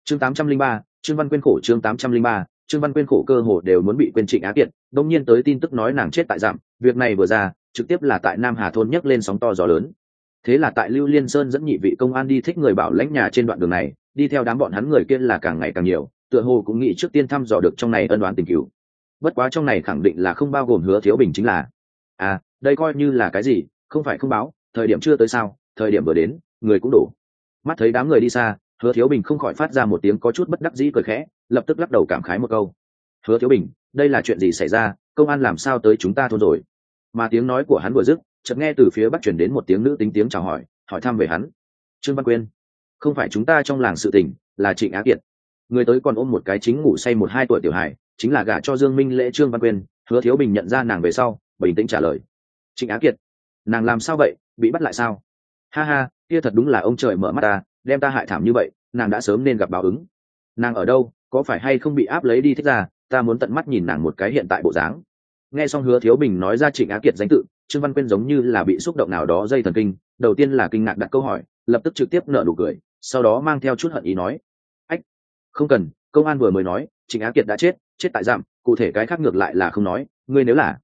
chương 803, Trương Văn Quyên khổ chương 803, Trương Văn Quyên khổ cơ hồ đều muốn bị quên Trịnh Á Kiệt, đông nhiên tới tin tức nói nàng chết tại Dặm, việc này vừa ra, trực tiếp là tại Nam Hà thôn nhấc lên sóng to gió lớn. Thế là tại Lưu Liên Sơn dẫn nhị vị công an đi thích người bảo lãnh nhà trên đoạn đường này, đi theo đám bọn hắn người kia là càng ngày càng nhiều, tựa hồ cũng nghĩ trước tiên thăm dò được trong này ân oán tình cửu. Bất quá trong này khẳng định là không bao gồm Hứa Thiếu Bình chính là. À, đây coi như là cái gì, không phải không báo, thời điểm chưa tới sao, thời điểm vừa đến, người cũng đủ. Mắt thấy đám người đi xa, Hứa Thiếu Bình không khỏi phát ra một tiếng có chút bất đắc dĩ cười khẽ, lập tức lắc đầu cảm khái một câu. Hứa Thiếu Bình, đây là chuyện gì xảy ra, công an làm sao tới chúng ta thôn rồi? Mà tiếng nói của hắn vừa dứt, chợt nghe từ phía bắc chuyển đến một tiếng nữ tính tiếng chào hỏi, hỏi thăm về hắn. Trương Văn Quyên, không phải chúng ta trong làng sự tình, là Trịnh Á Kiệt. Người tới còn ôm một cái chính ngủ say 1-2 tuổi tiểu hài, chính là gả cho Dương Minh Lễ Trương Văn Quyên. Hứa Thiếu Bình nhận ra nàng về sau, bình tĩnh trả lời. Trịnh Á Kiệt, nàng làm sao vậy, bị bắt lại sao? Ha ha, kia thật đúng là ông trời mở mắt ta, đem ta hại thảm như vậy, nàng đã sớm nên gặp báo ứng. Nàng ở đâu, có phải hay không bị áp lấy đi thích ra, ta muốn tận mắt nhìn nàng một cái hiện tại bộ dáng. Nghe xong Hứa Thiếu Bình nói ra Trịnh Á Kiệt danh tự, Trương Văn Quyên giống như là bị xúc động nào đó dây thần kinh, đầu tiên là kinh ngạc đặt câu hỏi, lập tức trực tiếp nở nụ cười, sau đó mang theo chút hận ý nói: ách, không cần, công an vừa mới nói Trịnh Á Kiệt đã chết, chết tại Dặm, cụ thể cái khác ngược lại là không nói, ngươi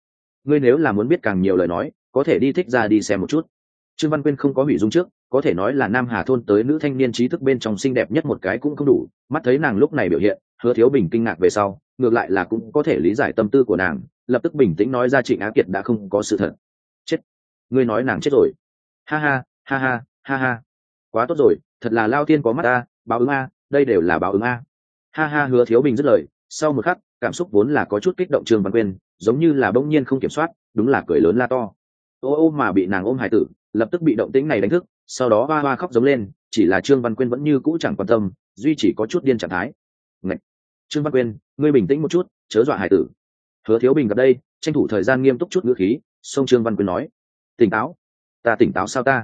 nếu là muốn biết càng nhiều lời nói, có thể đi thích ra đi xem một chút. Trương Văn Quyên không có hủy dung trước, có thể nói là Nam Hà thôn tới nữ thanh niên trí thức bên trong xinh đẹp nhất một cái cũng không đủ. Mắt thấy nàng lúc này biểu hiện, Hứa Thiếu Bình kinh ngạc về sau, ngược lại là cũng có thể lý giải tâm tư của nàng, lập tức bình tĩnh nói ra Trịnh Á Kiệt đã không có sự thật. Chết? Ngươi nói nàng chết rồi? Ha ha, ha ha, ha ha. Quá tốt rồi, thật là lao tiên có mắt a, báo ứng a, đây đều là báo ứng a. Ha ha, Hứa Thiếu Bình dứt lời, sau một khắc, cảm xúc vốn là có chút kích động Trương Văn Quyên, giống như là bỗng nhiên không kiểm soát, đúng là cười lớn la to. Ô mà bị nàng ôm hài tử, lập tức bị động tĩnh này đánh thức, sau đó hoa hoa khóc giống lên, chỉ là Trương Văn Quyên vẫn như cũ chẳng quan tâm, duy chỉ có chút điên trạng thái. Ngạch! Trương Văn Quyên, ngươi bình tĩnh một chút, chớ dọa hài tử. Hứa Thiếu Bình gặp đây, tranh thủ thời gian nghiêm túc chút ngữ khí, xông Trương Văn Quyên nói: tỉnh táo. Ta tỉnh táo sao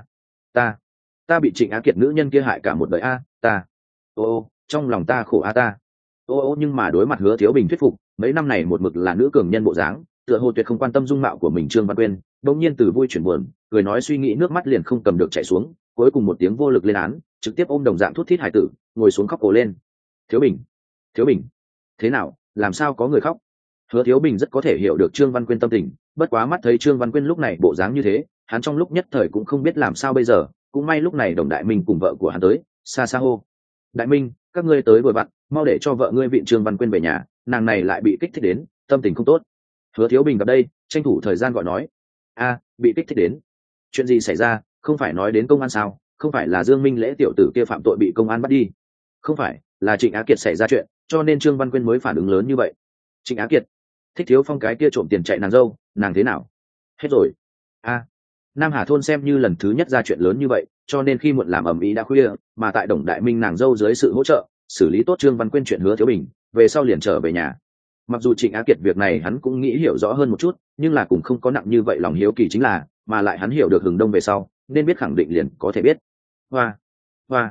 ta bị Trịnh Á Kiệt nữ nhân kia hại cả một đời a, ta. Ô, trong lòng ta khổ a ta. Ô nhưng mà đối mặt Hứa Thiếu Bình thuyết phục, mấy năm này một mực là nữ cường nhân bộ dáng, tựa hồ tuyệt không quan tâm dung mạo của mình Trương Văn Quyên, đột nhiên từ vui chuyển buồn, cười nói suy nghĩ nước mắt liền không cầm được chảy xuống, cuối cùng một tiếng vô lực lên án, trực tiếp ôm đồng dạng thút thít hải tử, ngồi xuống khóc cổ lên. Thiếu Bình, thế nào, làm sao có người khóc? Hứa Thiếu Bình rất có thể hiểu được Trương Văn Quyên tâm tình, bất quá mắt thấy Trương Văn Quyên lúc này bộ dáng như thế, hắn trong lúc nhất thời cũng không biết làm sao bây giờ, cũng may lúc này Đồng Đại Minh cùng vợ của hắn tới, xa xa hô: Đại Minh, các ngươi tới vừa vặn, mau để cho vợ ngươi viện Trương Văn Quyên về nhà, nàng này lại bị kích thích đến, tâm tình không tốt. Hứa Thiếu Bình gặp đây, tranh thủ thời gian gọi nói: a, bị kích thích đến, chuyện gì xảy ra, không phải nói đến công an sao, không phải là Dương Minh Lễ tiểu tử kia phạm tội bị công an bắt đi? Không phải, là Trịnh Á Kiệt xảy ra chuyện, cho nên Trương Văn Quyên mới phản ứng lớn như vậy. Trịnh Á Kiệt? Thích Thiếu Phong cái kia trộm tiền chạy nàng dâu, nàng thế nào? Hết rồi. A, Nam Hà thôn xem như lần thứ nhất ra chuyện lớn như vậy, cho nên khi muộn làm ầm ĩ đã khuya, mà tại Đồng Đại Minh nàng dâu dưới sự hỗ trợ, xử lý tốt Trương Văn Quyên chuyện Hứa Thiếu Bình, về sau liền trở về nhà. Mặc dù Trịnh Á Kiệt việc này hắn cũng nghĩ hiểu rõ hơn một chút, nhưng là cũng không có nặng như vậy lòng hiếu kỳ chính là, mà lại hắn hiểu được Hừng Đông về sau, nên biết khẳng định liền có thể biết. Hoa,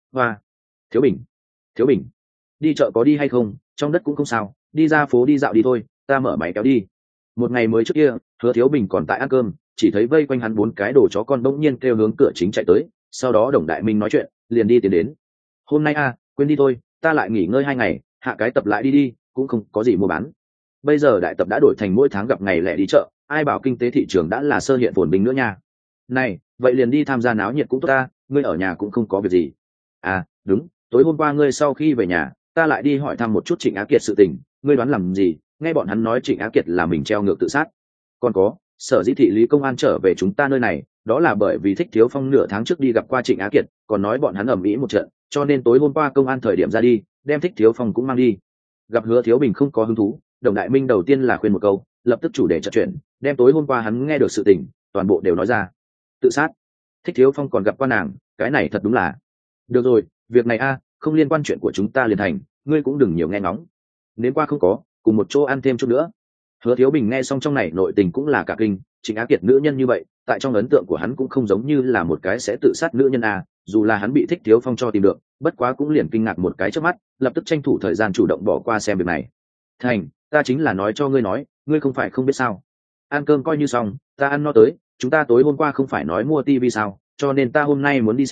Thiếu Bình, đi chợ có đi hay không, trong đất cũng không sao, đi ra phố đi dạo đi thôi, ta mở máy kéo đi. Một ngày mới trước kia, Hứa Thiếu Bình còn tại ăn cơm, chỉ thấy vây quanh hắn 4 cái đồ chó con bỗng nhiên kêu hướng cửa chính chạy tới, sau đó Đồng Đại Minh nói chuyện, liền đi tiến đến. Hôm nay quên đi thôi, ta lại nghỉ ngơi 2 ngày, hạ cái tập lại đi, cũng không có gì mua bán. Bây giờ đại tập đã đổi thành mỗi tháng gặp ngày lẻ đi chợ, ai bảo kinh tế thị trường đã là sơ hiện phồn bình nữa nha. Này, vậy liền đi tham gia náo nhiệt cũng tốt ta, ngươi ở nhà cũng không có việc gì. À, đúng, tối hôm qua ngươi sau khi về nhà, ta lại đi hỏi thăm một chút Trịnh Á Kiệt sự tình, ngươi đoán làm gì? Nghe bọn hắn nói Trịnh Á Kiệt là mình treo ngược tự sát. Còn có, sở dĩ thị lý công an trở về chúng ta nơi này, đó là bởi vì Thích Thiếu Phong nửa tháng trước đi gặp qua Trịnh Á Kiệt, còn nói bọn hắn ầm ĩ một trận, cho nên tối hôm qua công an thời điểm ra đi, đem Thích Thiếu Phong cũng mang đi. Gặp Hứa Thiếu Bình không có hứng thú, Đồng Đại Minh đầu tiên là khuyên một câu, lập tức chủ đề trò chuyện, đem tối hôm qua hắn nghe được sự tình, toàn bộ đều nói ra. Tự sát? Thích Thiếu Phong còn gặp qua nàng, cái này thật đúng là. Được rồi, việc này không liên quan chuyện của chúng ta liền thành, ngươi cũng đừng nhiều nghe ngóng. Nếu qua không có, cùng một chỗ ăn thêm chút nữa. Hứa Thiếu Bình nghe xong trong này nội tình cũng là cả kinh, Trịnh Á Kiệt nữ nhân như vậy, tại trong ấn tượng của hắn cũng không giống như là một cái sẽ tự sát nữ nhân dù là hắn bị Thích Thiếu Phong cho tìm được, bất quá cũng liền kinh ngạc một cái trước mắt, lập tức tranh thủ thời gian chủ động bỏ qua xem việc này. Thành, ta chính là nói cho ngươi nói, ngươi không phải không biết sao? Ăn cơm coi như xong, ta ăn no tới, chúng ta tối hôm qua không phải nói mua tivi sao, cho nên ta hôm nay muốn đi xem,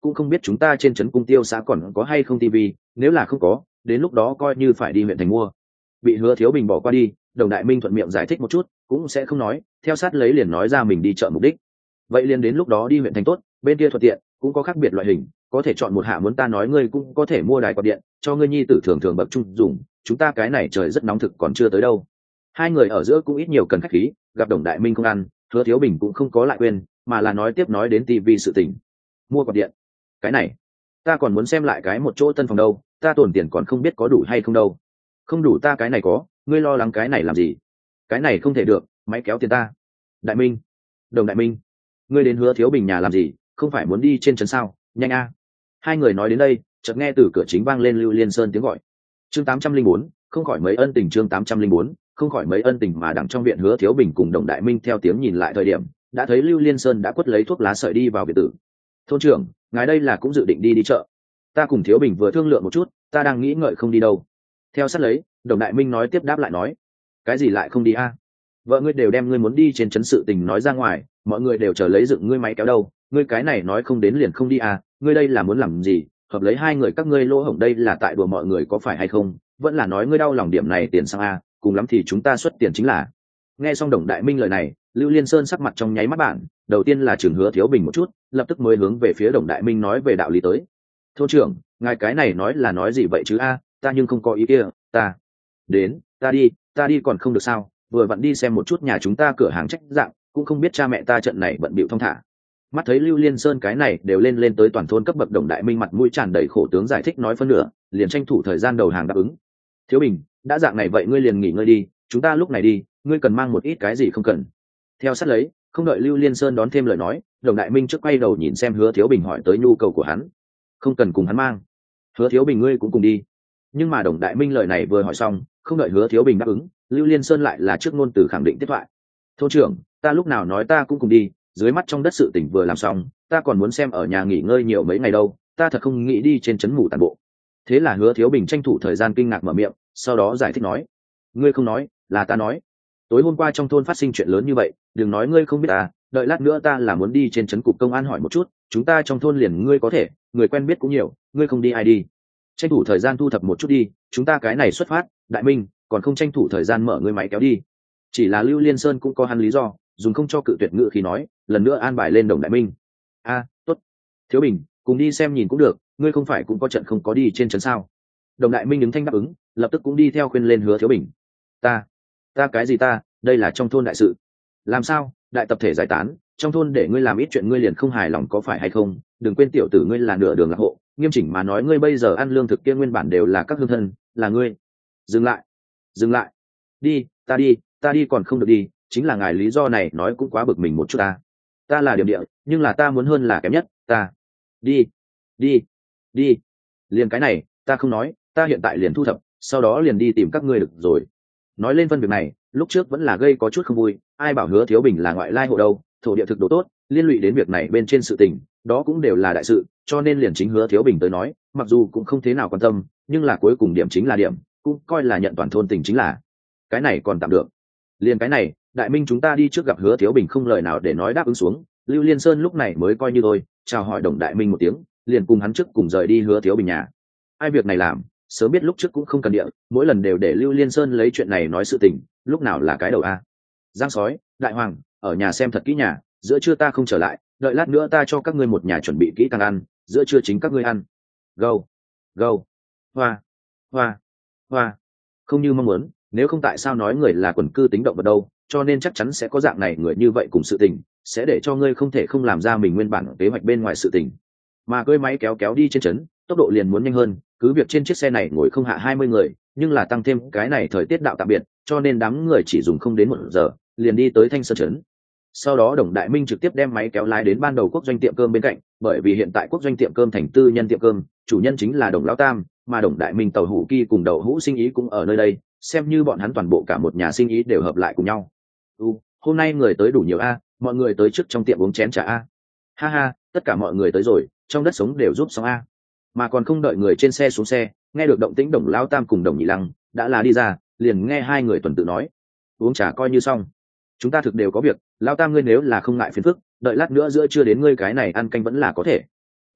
cũng không biết chúng ta trên trấn Cung Tiêu xã còn có hay không tivi, nếu là không có, đến lúc đó coi như phải đi huyện thành mua. Bị Hứa Thiếu Bình bỏ qua đi, Đồng Đại Minh thuận miệng giải thích một chút, cũng sẽ không nói, theo sát lấy liền nói ra mình đi chợ mục đích. Vậy liền đến lúc đó đi huyện thành tốt, bên kia thuận tiện, cũng có khác biệt loại hình, có thể chọn một hạ muốn ta nói ngươi cũng có thể mua đài quạt điện, cho ngươi nhi tử thường thường bậc trung dùng, chúng ta cái này trời rất nóng thực còn chưa tới đâu. Hai người ở giữa cũng ít nhiều cần khách khí, gặp Đồng Đại Minh không ăn, Hứa Thiếu Bình cũng không có lại quên, mà là nói tiếp nói đến tivi sự tình. Mua quạt điện, cái này, ta còn muốn xem lại cái một chỗ tân phòng đâu, ta tổn tiền còn không biết có đủ hay không đâu. Không đủ ta cái này có, ngươi lo lắng cái này làm gì? Cái này không thể được, máy kéo tiền ta. Đại Minh, Đồng Đại Minh, ngươi đến Hứa Thiếu Bình nhà làm gì, không phải muốn đi trên trấn sao? Nhanh a. Hai người nói đến đây, chợt nghe từ cửa chính vang lên Lưu Liên Sơn tiếng gọi. Chương 804, không khỏi mấy ân tình. Chương 804, không khỏi mấy ân tình. Mà đằng trong viện Hứa Thiếu Bình cùng Đồng Đại Minh theo tiếng nhìn lại thời điểm, đã thấy Lưu Liên Sơn đã quất lấy thuốc lá sợi đi vào biệt tử. Thôn trưởng, ngài đây là cũng dự định đi chợ? Ta cùng Thiếu Bình vừa thương lượng một chút, ta đang nghĩ ngợi không đi đâu. Theo sát lấy, Đồng Đại Minh nói tiếp đáp lại nói, cái gì lại không đi a? Vợ ngươi đều đem ngươi muốn đi trên trấn sự tình nói ra ngoài, mọi người đều chờ lấy dựng ngươi máy kéo đâu, ngươi cái này nói không đến liền không đi à? Ngươi đây là muốn làm gì? Hợp lấy hai người các ngươi lỗ hổng đây là tại đùa mọi người có phải hay không? Vẫn là nói ngươi đau lòng điểm này tiền sang a, cùng lắm thì chúng ta xuất tiền chính là. Nghe xong Đồng Đại Minh lời này, Lưu Liên Sơn sắc mặt trong nháy mắt bản, đầu tiên là chừng Hứa Thiếu Bình một chút, lập tức mới hướng về phía Đồng Đại Minh nói về đạo lý tới. Thôn trưởng, ngài cái này nói là nói gì vậy chứ a? Ta nhưng không có ý kia, ta ta đi còn không được sao? Vừa vặn đi xem một chút nhà chúng ta cửa hàng trách dạng, cũng không biết cha mẹ ta trận này bận bịu thong thả. Mắt thấy Lưu Liên Sơn cái này đều lên tới toàn thôn cấp bậc, Đồng Đại Minh mặt mũi tràn đầy khổ tướng giải thích nói phân nửa, liền tranh thủ thời gian đầu hàng đáp ứng. Thiếu Bình, đã dạng này vậy ngươi liền nghỉ ngơi đi, chúng ta lúc này đi, ngươi cần mang một ít cái gì không cần. Theo sát lấy, không đợi Lưu Liên Sơn đón thêm lời nói, Đồng Đại Minh trước quay đầu nhìn xem Hứa Thiếu Bình hỏi tới nhu cầu của hắn. Không cần cùng hắn mang. Hứa Thiếu Bình ngươi cũng cùng đi. Nhưng mà Đồng Đại Minh lời này vừa hỏi xong, không đợi Hứa Thiếu Bình đáp ứng, Lưu Liên Sơn lại là trước ngôn từ khẳng định tiếp thoại. Thôn trưởng, ta lúc nào nói ta cũng cùng đi, dưới mắt trong đất sự tỉnh vừa làm xong, ta còn muốn xem ở nhà nghỉ ngơi nhiều mấy ngày đâu, ta thật không nghĩ đi trên trấn ngủ tàn bộ. Thế là Hứa Thiếu Bình tranh thủ thời gian kinh ngạc mở miệng, sau đó giải thích nói, ngươi không nói, là ta nói. Tối hôm qua trong thôn phát sinh chuyện lớn như vậy, đừng nói ngươi không biết ta, đợi lát nữa ta là muốn đi trên trấn cục công an hỏi một chút, chúng ta trong thôn liền ngươi có thể, người quen biết cũng nhiều, ngươi không đi ai đi. Tranh thủ thời gian thu thập một chút đi, chúng ta cái này xuất phát. Đại Minh, còn không tranh thủ thời gian mở ngươi máy kéo đi. Chỉ là Lưu Liên Sơn cũng có hắn lý do, dùng không cho cự tuyệt ngữ khi nói, lần nữa an bài lên Đồng Đại Minh. A, tốt. Thiếu Bình, cùng đi xem nhìn cũng được, ngươi không phải cũng có trận không có đi trên trấn sao? Đồng Đại Minh ứng thanh đáp ứng, lập tức cũng đi theo khuyên lên Hứa Thiếu Bình. Ta cái gì ta, đây là trong thôn đại sự. Làm sao, đại tập thể giải tán, trong thôn để ngươi làm ít chuyện ngươi liền không hài lòng có phải hay không? Đừng quên tiểu tử ngươi là nửa đường lạc hộ, nghiêm chỉnh mà nói ngươi bây giờ ăn lương thực kia nguyên bản đều là các hương thân, là ngươi. Dừng lại. Đi, ta đi còn không được đi, chính là ngài lý do này nói cũng quá bực mình một chút ta. Ta là điểm địa, nhưng là ta muốn hơn là kém nhất, ta. Đi. Liền cái này, ta không nói, ta hiện tại liền thu thập, sau đó liền đi tìm các ngươi được rồi. Nói lên phân việc này, lúc trước vẫn là gây có chút không vui, ai bảo Hứa Thiếu Bình là ngoại lai hộ đâu, thổ địa thực đồ tốt, liên lụy đến việc này bên trên sự tình, đó cũng đều là đại sự, cho nên liền chính Hứa Thiếu Bình tới nói, mặc dù cũng không thế nào quan tâm, nhưng là cuối cùng điểm chính là điểm, cũng coi là nhận toàn thôn tình chính là. Cái này còn tạm được. Liền cái này, Đại Minh chúng ta đi trước gặp Hứa Thiếu Bình không lời nào để nói đáp ứng xuống, Lưu Liên Sơn lúc này mới coi như thôi, chào hỏi Đồng Đại Minh một tiếng, liền cùng hắn trước cùng rời đi Hứa Thiếu Bình nhà. Ai việc này làm, sớm biết lúc trước cũng không cần địa, mỗi lần đều để Lưu Liên Sơn lấy chuyện này nói sự tình, lúc nào là cái đầu a. Giang Sói, Đại Hoàng, ở nhà xem thật kỹ nhà, giữa trưa ta không trở lại, đợi lát nữa ta cho các ngươi một nhà chuẩn bị kỹ càng ăn, giữa trưa chính các ngươi ăn. Gâu, hoa, không như mong muốn, nếu không tại sao nói người là quần cư tính động vật đâu, cho nên chắc chắn sẽ có dạng này người như vậy cùng sự tình, sẽ để cho ngươi không thể không làm ra mình nguyên bản kế hoạch bên ngoài sự tình. Mà cưỡi máy kéo đi trên trấn, tốc độ liền muốn nhanh hơn, cứ việc trên chiếc xe này ngồi không hạ 20 người, nhưng là tăng thêm cái này thời tiết đạo tạm biệt, cho nên đám người chỉ dùng không đến 1 giờ, liền đi tới Thanh Sơn trấn. Sau đó Đồng Đại Minh trực tiếp đem máy kéo lái đến ban đầu quốc doanh tiệm cơm bên cạnh, bởi vì hiện tại quốc doanh tiệm cơm thành tư nhân tiệm cơm, chủ nhân chính là Đồng Lão Tam, mà Đồng Đại Minh tàu hủ kỳ cùng đậu hũ sinh ý cũng ở nơi đây, xem như bọn hắn toàn bộ cả một nhà sinh ý đều hợp lại cùng nhau. Hôm nay người tới đủ nhiều a, mọi người tới trước trong tiệm uống chén trà a. Ha ha, tất cả mọi người tới rồi, trong đất sống đều giúp xong a. Mà còn không đợi người trên xe xuống xe, nghe được động tĩnh Đồng Lão Tam cùng Đồng Nhị Lăng đã là đi ra, liền nghe hai người tuần tự nói, uống trà coi như xong, chúng ta thực đều có việc, Lão Tam ngươi nếu là không ngại phiền phức, đợi lát nữa giữa trưa đến ngươi cái này ăn canh vẫn là có thể.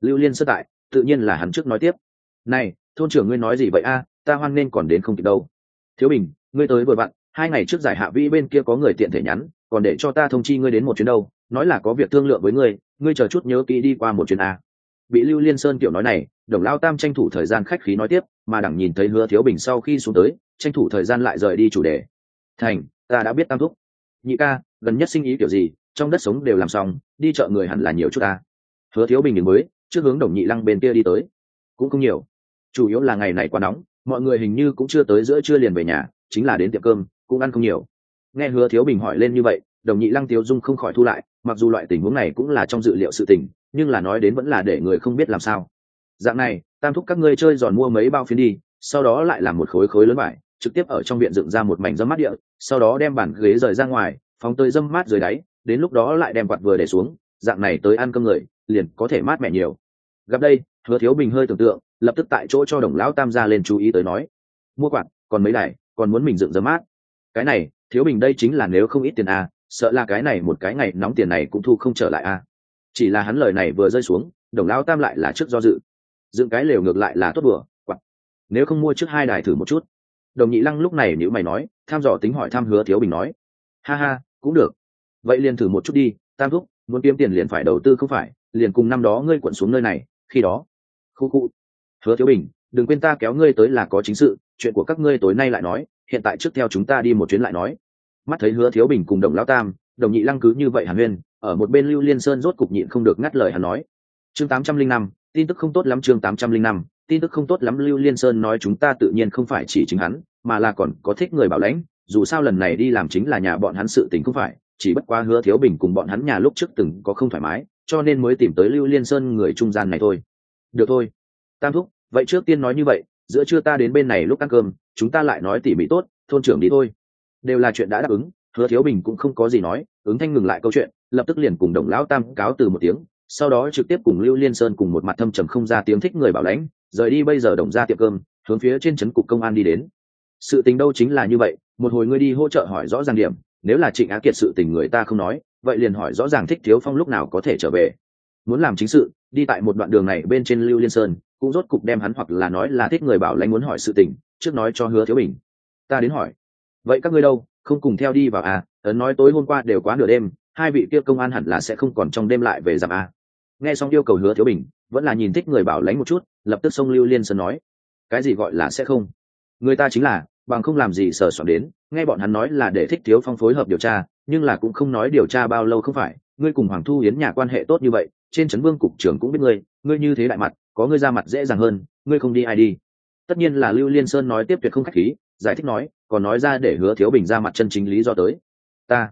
Lưu Liên Sơn tại, tự nhiên là hắn trước nói tiếp. Này, thôn trưởng ngươi nói gì vậy a? Ta hoan nên còn đến không kịp đâu. Thiếu Bình, ngươi tới vừa vặn, 2 ngày trước giải hạ vĩ bên kia có người tiện thể nhắn, còn để cho ta thông chi ngươi đến một chuyến đâu, nói là có việc thương lượng với ngươi chờ chút nhớ kỹ đi qua một chuyến a. Bị Lưu Liên Sơn kiểu nói này, Đồng Lao Tam tranh thủ thời gian khách khí nói tiếp, mà đẳng nhìn thấy Hứa Thiếu Bình sau khi xuống tới, tranh thủ thời gian lại rời đi chủ đề. Thành, ta đã biết Tam thúc. Nhị ca, gần nhất sinh ý kiểu gì, trong đất sống đều làm xong, đi chợ người hẳn là nhiều chút ta. Hứa Thiếu Bình mới trước hướng Đồng Nhị Lăng bên kia đi tới, cũng không nhiều, chủ yếu là ngày này quá nóng, mọi người hình như cũng chưa tới giữa trưa liền về nhà, chính là đến tiệm cơm cũng ăn không nhiều. Nghe Hứa Thiếu Bình hỏi lên như vậy, Đồng Nhị Lăng Tiếu Dung không khỏi thu lại, mặc dù loại tình huống này cũng là trong dự liệu sự tình, nhưng là nói đến vẫn là để người không biết làm sao. Dạng này, Tam thúc các ngươi chơi giòn mua mấy bao phiến đi, sau đó lại làm một khối khối lớn vải, trực tiếp ở trong viện dựng ra một mảnh dâm mát địa, sau đó đem bàn ghế rời ra ngoài, phóng tới dâm mát dưới đáy, đến lúc đó lại đem quạt vừa để xuống, dạng này tới ăn cơm người liền có thể mát mẻ nhiều. Gặp đây, Hứa Thiếu Bình hơi tưởng tượng, lập tức tại chỗ cho Đồng lão Tam ra lên chú ý tới nói, mua quạt, còn mấy đài, còn muốn mình dựng dâm mát. Cái này, Thiếu Bình đây chính là nếu không ít tiền à, sợ là cái này một cái ngày nóng tiền này cũng thu không trở lại à. Chỉ là hắn lời này vừa rơi xuống, Đồng lão Tam lại là trước do dự, dựng cái lều ngược lại là tốt bữa, quạt, nếu không mua trước 2 đài thử một chút. Đồng Nhị Lăng lúc này nếu mày nói, tham dò tính hỏi thăm Hứa Thiếu Bình nói, ha ha, cũng được, vậy liền thử một chút đi. Tam thúc, muốn kiếm tiền liền phải đầu tư không phải, liền cùng năm đó ngươi quận xuống nơi này, khi đó khu khu. Hứa Thiếu Bình, đừng quên ta kéo ngươi tới là có chính sự, chuyện của các ngươi tối nay lại nói, hiện tại trước theo chúng ta đi một chuyến lại nói. Mắt thấy Hứa Thiếu Bình cùng Đồng lão Tam, Đồng Nhị Lăng cứ như vậy hàn huyên, ở một bên Lưu Liên Sơn rốt cục nhịn không được ngắt lời hắn nói, chương 805, tin tức không tốt lắm. Chương 805, tin tức không tốt lắm. Lưu Liên Sơn nói chúng ta tự nhiên không phải chỉ chính hắn, mà là còn có thích người bảo lãnh, dù sao lần này đi làm chính là nhà bọn hắn sự tình không phải, chỉ bất quá Hứa Thiếu Bình cùng bọn hắn nhà lúc trước từng có không thoải mái, cho nên mới tìm tới Lưu Liên Sơn người trung gian này thôi. Được thôi, Tam thúc, vậy trước tiên nói như vậy, giữa trưa ta đến bên này lúc ăn cơm, chúng ta lại nói tỉ mỉ tốt, thôn trưởng đi thôi. Đều là chuyện đã đáp ứng, Hứa Thiếu Bình cũng không có gì nói, ứng thanh ngừng lại câu chuyện, lập tức liền cùng Đồng lão Tam cáo từ một tiếng, sau đó trực tiếp cùng Lưu Liên Sơn cùng một mặt thâm trầm không ra tiếng thích người bảo lãnh, rời đi. Bây giờ Đồng ra tiệm cơm, hướng phía trên trấn cục công an đi đến. Sự tình đâu chính là như vậy, một hồi ngươi đi hỗ trợ hỏi rõ ràng điểm, nếu là Trịnh Á Kiệt sự tình người ta không nói, vậy liền hỏi rõ ràng Thích Thiếu Phong lúc nào có thể trở về. Muốn làm chính sự, đi tại một đoạn đường này bên trên Lưu Liên Sơn, cũng rốt cục đem hắn hoặc là nói là thích người bảo lãnh muốn hỏi sự tình, trước nói cho Hứa Thiếu Bình. Ta đến hỏi. Vậy các ngươi đâu, không cùng theo đi vào à? Ấn nói tối hôm qua đều quá nửa đêm, 2 vị kia công an hẳn là sẽ không còn trong đêm lại về giảm à? Nghe xong yêu cầu Hứa Thiếu Bình, vẫn là nhìn thích người bảo lãnh một chút, lập tức xông Lưu Liên Sơn nói, cái gì gọi là sẽ không? Người ta chính là bằng không làm gì sờ soạn đến, nghe bọn hắn nói là để Thích Thiếu Phong phối hợp điều tra, nhưng là cũng không nói điều tra bao lâu không phải. Ngươi cùng Hoàng Thu Yến nhà quan hệ tốt như vậy, trên trấn Vương cục trưởng cũng biết ngươi như thế đại mặt, có ngươi ra mặt dễ dàng hơn, ngươi không đi ai đi. Tất nhiên là Lưu Liên Sơn nói tiếp tuyệt không khách khí, giải thích nói, còn nói ra để Hứa Thiếu Bình ra mặt chân chính lý do tới. Ta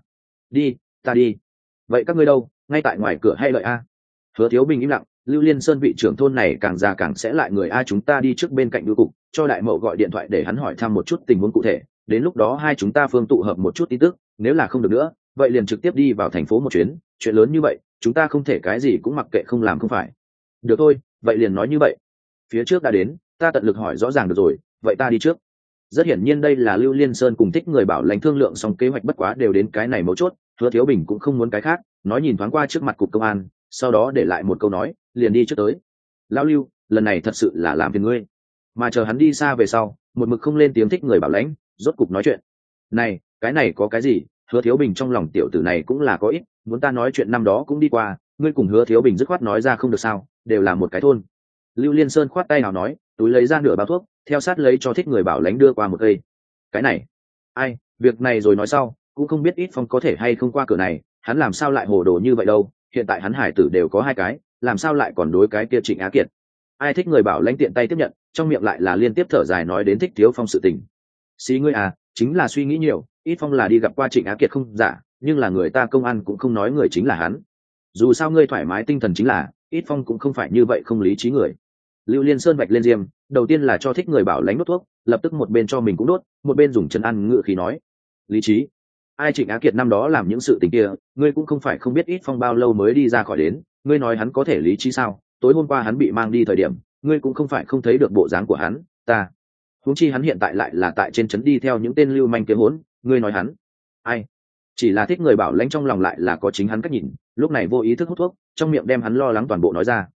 đi. Vậy các ngươi đâu, ngay tại ngoài cửa hay lợi a? Hứa Thiếu Bình im lặng, Lưu Liên Sơn vị trưởng thôn này càng già càng sẽ lại người a, chúng ta đi trước bên cạnh bưu cục, cho đại mậu gọi điện thoại để hắn hỏi thăm một chút tình huống cụ thể, đến lúc đó hai chúng ta phương tụ hợp một chút tin tức, nếu là không được nữa, vậy liền trực tiếp đi vào thành phố một chuyến, chuyện lớn như vậy, chúng ta không thể cái gì cũng mặc kệ không làm không phải. Được thôi, vậy liền nói như vậy. Phía trước đã đến, ta tận lực hỏi rõ ràng được rồi, vậy ta đi trước. Rất hiển nhiên đây là Lưu Liên Sơn cùng thích người bảo lãnh thương lượng xong kế hoạch, bất quá đều đến cái này mấu chốt, Hứa Thiếu Bình cũng không muốn cái khác, nói nhìn thoáng qua trước mặt cục công an, sau đó để lại một câu nói, liền đi trước tới. Lão Lưu, lần này thật sự là làm phiền ngươi. Mà chờ hắn đi xa về sau, một mực không lên tiếng thích người bảo lãnh, rốt cục nói chuyện. Này, cái này có cái gì? Hứa Thiếu Bình trong lòng tiểu tử này cũng là có ít, muốn ta nói chuyện năm đó cũng đi qua, ngươi cùng Hứa Thiếu Bình dứt khoát nói ra không được sao, đều là một cái thôn. Lưu Liên Sơn khoát tay nào nói, túi lấy ra nửa bao thuốc, theo sát lấy cho thích người bảo lãnh đưa qua một cây. Cái này, ai, việc này rồi nói sau, cũng không biết Ít Phong có thể hay không qua cửa này, hắn làm sao lại hồ đồ như vậy đâu, hiện tại hắn hải tử đều có 2 cái, làm sao lại còn đối cái kia Trịnh Á Kiệt. Ai thích người bảo lãnh tiện tay tiếp nhận, trong miệng lại là liên tiếp thở dài nói đến Thích Thiếu Phong sự tình. Xí ngươi à, chính là suy nghĩ nhiều, Ít Phong là đi gặp qua Trịnh Á Kiệt không giả, nhưng là người ta công an cũng không nói người chính là hắn. Dù sao ngươi thoải mái tinh thần chính là, Ít Phong cũng không phải như vậy không lý trí người. Lưu Liên Sơn vạch lên diêm, đầu tiên là cho thích người bảo lãnh đốt thuốc, lập tức một bên cho mình cũng đốt, một bên dùng trấn an ngự khí nói, lý trí? Ai Trịnh Á Kiệt năm đó làm những sự tình kia, ngươi cũng không phải không biết Ít Phong bao lâu mới đi ra khỏi đến, ngươi nói hắn có thể lý trí sao? Tối hôm qua hắn bị mang đi thời điểm, ngươi cũng không phải không thấy được bộ dáng của hắn, ta. Huống chi hắn hiện tại lại là tại trên trấn đi theo những tên lưu manh kiếm hỗn, ngươi nói hắn, ai? Chỉ là thích người bảo lãnh trong lòng lại là có chính hắn cách nhìn, lúc này vô ý thức hút thuốc, trong miệng đem hắn lo lắng toàn bộ nói ra.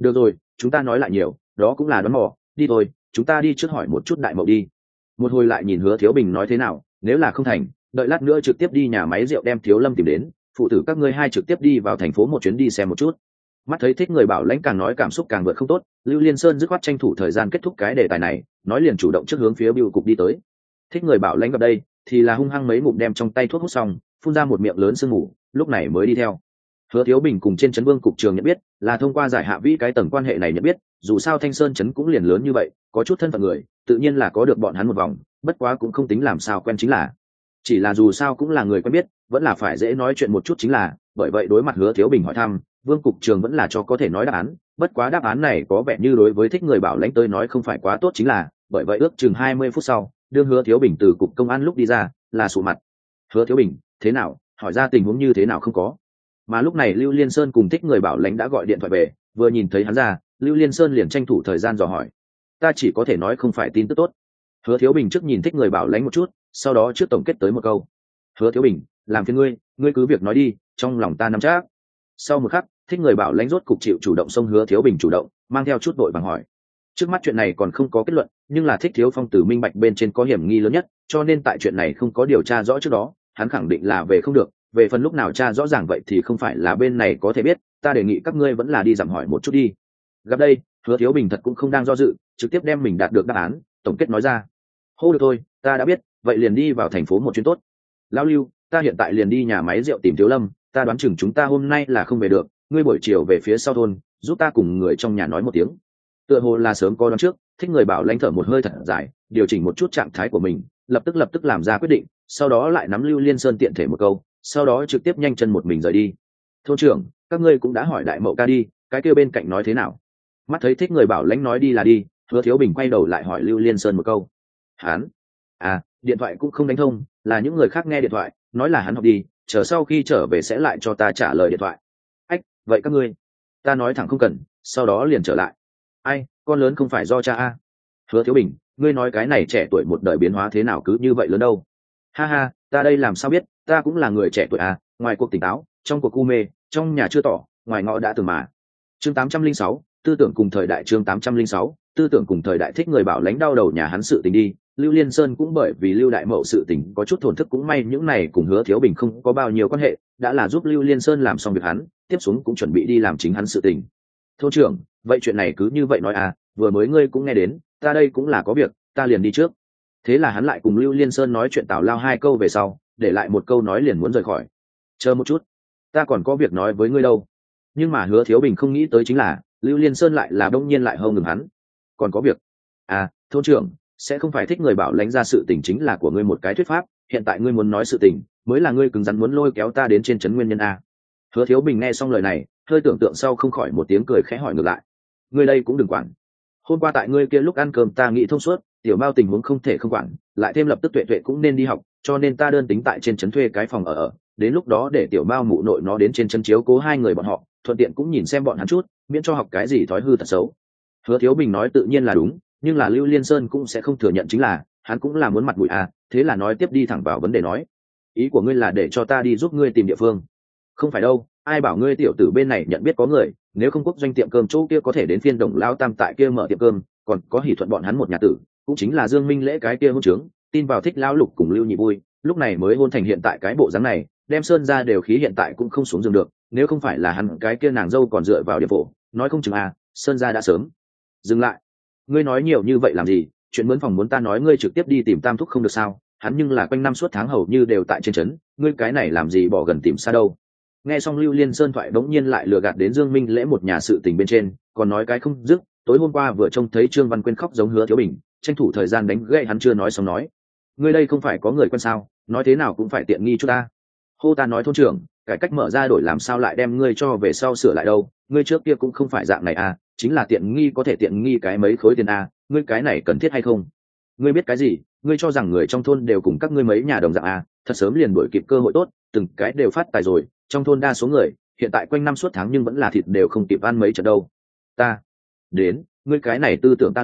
Được rồi, chúng ta nói lại nhiều, đó cũng là đoán mò, đi thôi, chúng ta đi trước hỏi một chút đại mậu đi. Một hồi lại nhìn Hứa Thiếu Bình nói thế nào, nếu là không thành, đợi lát nữa trực tiếp đi nhà máy rượu đem Thiếu Lâm tìm đến, phụ tử các ngươi hai trực tiếp đi vào thành phố một chuyến đi xem một chút. Mắt thấy Thích Người Bảo Lãnh càng nói cảm xúc càng vượt không tốt, Lưu Liên Sơn dứt khoát tranh thủ thời gian kết thúc cái đề tài này, nói liền chủ động trước hướng phía bưu cục đi tới. Thích Người Bảo Lãnh gặp đây thì là hung hăng mấy ngụm đem trong tay thuốc hút xong, phun ra một miệng lớn sương mù, lúc này mới đi theo. Hứa Thiếu Bình cùng trên trấn Vương cục trường nhận biết, là thông qua giải hạ vĩ cái tầng quan hệ này nhận biết, dù sao Thanh Sơn trấn cũng liền lớn như vậy, có chút thân phận người, tự nhiên là có được bọn hắn một vòng, bất quá cũng không tính làm sao quen chính là. Chỉ là dù sao cũng là người quen biết, vẫn là phải dễ nói chuyện một chút chính là, bởi vậy đối mặt Hứa Thiếu Bình hỏi thăm, Vương cục trường vẫn là cho có thể nói đáp án, bất quá đáp án này có vẻ như đối với Thích Người Bảo Lãnh tới nói không phải quá tốt chính là, bởi vậy ước chừng 20 phút sau, đương Hứa Thiếu Bình từ cục công an lúc đi ra, là sụ mặt. Hứa Thiếu Bình, thế nào, hỏi ra tình huống như thế nào không có. Mà lúc này Lưu Liên Sơn cùng Thích Người Bảo Lãnh đã gọi điện thoại về, vừa nhìn thấy hắn ra, Lưu Liên Sơn liền tranh thủ thời gian dò hỏi. Ta chỉ có thể nói không phải tin tức tốt. Hứa Thiếu Bình trước nhìn Thích Người Bảo Lãnh một chút, sau đó trước tổng kết tới một câu. Hứa Thiếu Bình, làm phiền ngươi cứ việc nói đi, trong lòng ta nắm chắc. Sau một khắc, Thích Người Bảo Lãnh rốt cục chịu chủ động xông Hứa Thiếu Bình chủ động, mang theo chút vội vàng hỏi. Trước mắt chuyện này còn không có kết luận, nhưng là Thích Thiếu Phong từ minh bạch bên trên có hiểm nghi lớn nhất, cho nên tại chuyện này không có điều tra rõ trước đó, hắn khẳng định là về không được. Về phần lúc nào tra rõ ràng vậy thì không phải là bên này có thể biết, ta đề nghị các ngươi vẫn là đi dặm hỏi một chút đi. Gặp đây, Hứa Thiếu Bình thật cũng không đang do dự, trực tiếp đem mình đạt được đáp án, tổng kết nói ra. Hô được thôi, ta đã biết, vậy liền đi vào thành phố một chuyến tốt. Lão Lưu, ta hiện tại liền đi nhà máy rượu tìm Thiếu Lâm, ta đoán chừng chúng ta hôm nay là không về được, ngươi buổi chiều về phía sau thôn, giúp ta cùng người trong nhà nói một tiếng. Tựa hồ là sớm có đoán trước, Thích Người Bảo Lãnh thở một hơi thật dài, điều chỉnh một chút trạng thái của mình, lập tức làm ra quyết định, sau đó lại nắm Lưu Liên Sơn tiện thể một câu, sau đó trực tiếp nhanh chân một mình rời đi. Thôn trưởng, các ngươi cũng đã hỏi đại mậu ca đi, cái kia bên cạnh nói thế nào? Mắt thấy Thích Người Bảo Lãnh nói đi là đi, Hứa Thiếu Bình quay đầu lại hỏi Lưu Liên Sơn một câu. Hắn, điện thoại cũng không đánh thông, là những người khác nghe điện thoại, nói là hắn học đi, chờ sau khi trở về sẽ lại cho ta trả lời điện thoại. Ách, vậy các ngươi? Ta nói thẳng không cần, sau đó liền trở lại. Ai, con lớn không phải do cha a. Hứa Thiếu Bình, ngươi nói cái này trẻ tuổi một đời biến hóa thế nào cứ như vậy lớn đâu? Ha ha, ta đây làm sao biết, ta cũng là người trẻ tuổi à, ngoài cuộc tỉnh táo, trong cuộc u mê, trong nhà chưa tỏ, ngoài ngõ đã từng mà. Chương 806, tư tưởng cùng thời đại. Chương 806, tư tưởng cùng thời đại. Thích Người Bảo Lãnh đau đầu nhà hắn sự tình đi, Lưu Liên Sơn cũng bởi vì Lưu Đại Mậu sự tình có chút thổn thức, cũng may những này cùng Hứa Thiếu Bình không có bao nhiêu quan hệ, đã là giúp Lưu Liên Sơn làm xong việc hắn, tiếp xuống cũng chuẩn bị đi làm chính hắn sự tình. Thôn trưởng, vậy chuyện này cứ như vậy nói à, vừa mới ngươi cũng nghe đến, ta đây cũng là có việc, ta liền đi trước. Thế là hắn lại cùng Lưu Liên Sơn nói chuyện tào lao hai câu về sau, để lại một câu nói liền muốn rời khỏi. Chờ một chút, ta còn có việc nói với ngươi đâu. Nhưng mà Hứa Thiếu Bình không nghĩ tới chính là Lưu Liên Sơn lại là đông nhiên lại hâu ngừng hắn. Còn có việc? À, thôn trưởng, sẽ không phải Thích Người Bảo Lãnh ra sự tình chính là của ngươi một cái thuyết pháp, hiện tại ngươi muốn nói sự tình mới là ngươi cứng rắn muốn lôi kéo ta đến trên trấn nguyên nhân a. Hứa Thiếu Bình nghe xong lời này, hơi tưởng tượng sau không khỏi một tiếng cười khẽ hỏi ngược lại. Ngươi đây cũng đừng quản. Hôm qua tại ngươi kia lúc ăn cơm ta nghĩ thông suốt, tiểu Mao tình huống không thể không quản, lại thêm lập tức Tuệ Tuệ cũng nên đi học, cho nên ta đơn tính tại trên trấn thuê cái phòng ở, đến lúc đó để tiểu Mao mụ nội nó đến trên trấn chiếu cố hai người bọn họ, thuận tiện cũng nhìn xem bọn hắn chút, miễn cho học cái gì thói hư tật xấu. Hứa Thiếu Bình nói tự nhiên là đúng, nhưng là Lưu Liên Sơn cũng sẽ không thừa nhận chính là, hắn cũng là muốn mặt mũi à, thế là nói tiếp đi thẳng vào vấn đề nói. Ý của ngươi là để cho ta đi giúp ngươi tìm địa phương? Không phải đâu, ai bảo ngươi tiểu tử bên này nhận biết có người, nếu không quốc doanh tiệm cơm chỗ kia có thể đến phiên Đồng Lao Tam tại kia mở tiệm cơm, còn có Hỷ Thuận bọn hắn một nhà tử, cũng chính là Dương Minh Lễ cái kia hôn trướng, tin vào Thích Lão Lục cùng Lưu Nhị vui, lúc này mới hôn thành hiện tại cái bộ dáng này, đem Sơn ra đều khí hiện tại cũng không xuống giường được, nếu không phải là hắn cái kia nàng dâu còn dựa vào địa phổ, nói không chừng à, Sơn ra đã sớm dừng lại. Ngươi nói nhiều như vậy làm gì, chuyện mướn phòng muốn ta nói ngươi trực tiếp đi tìm Tam Thúc không được sao, hắn nhưng là quanh năm suốt tháng hầu như đều tại trên trấn, ngươi cái này làm gì bỏ gần tìm xa đâu. Nghe xong Lưu Liên Sơn thoại bỗng nhiên lại lừa gạt đến Dương Minh Lễ một nhà sự tình bên trên, còn nói cái không dứt, tối hôm qua vừa trông thấy Trương Văn Quyên khóc giống Hứa Thiếu Bình, tranh thủ thời gian đánh gậy hắn chưa nói xong nói. Ngươi đây không phải có người quen sao, nói thế nào cũng phải tiện nghi chút ta. Hô ta nói thôn trưởng, cải cách mở ra đổi làm sao lại đem ngươi cho về sau sửa lại đâu, ngươi trước kia cũng không phải dạng này à, chính là tiện nghi có thể tiện nghi cái mấy khối tiền à, ngươi cái này cần thiết hay không? Ngươi biết cái gì, ngươi cho rằng người trong thôn đều cùng các ngươi mấy nhà đồng dạng à, thật sớm liền đuổi kịp cơ hội tốt, từng cái đều phát tài rồi, trong thôn đa số người hiện tại quanh năm suốt tháng nhưng vẫn là thịt đều không kịp ăn mấy trận đâu. Ta đến, ngươi cái này tư tưởng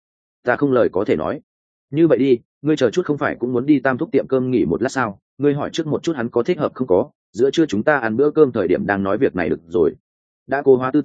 ta không lời có thể nói. Như vậy đi, ngươi chờ chút không phải cũng muốn đi Tam Thúc tiệm cơm nghỉ một lát sao, ngươi hỏi trước một chút hắn có thích hợp không có, giữa trưa chúng ta ăn bữa cơm thời điểm đang nói việc này được rồi. Đã cố hóa tư tưởng,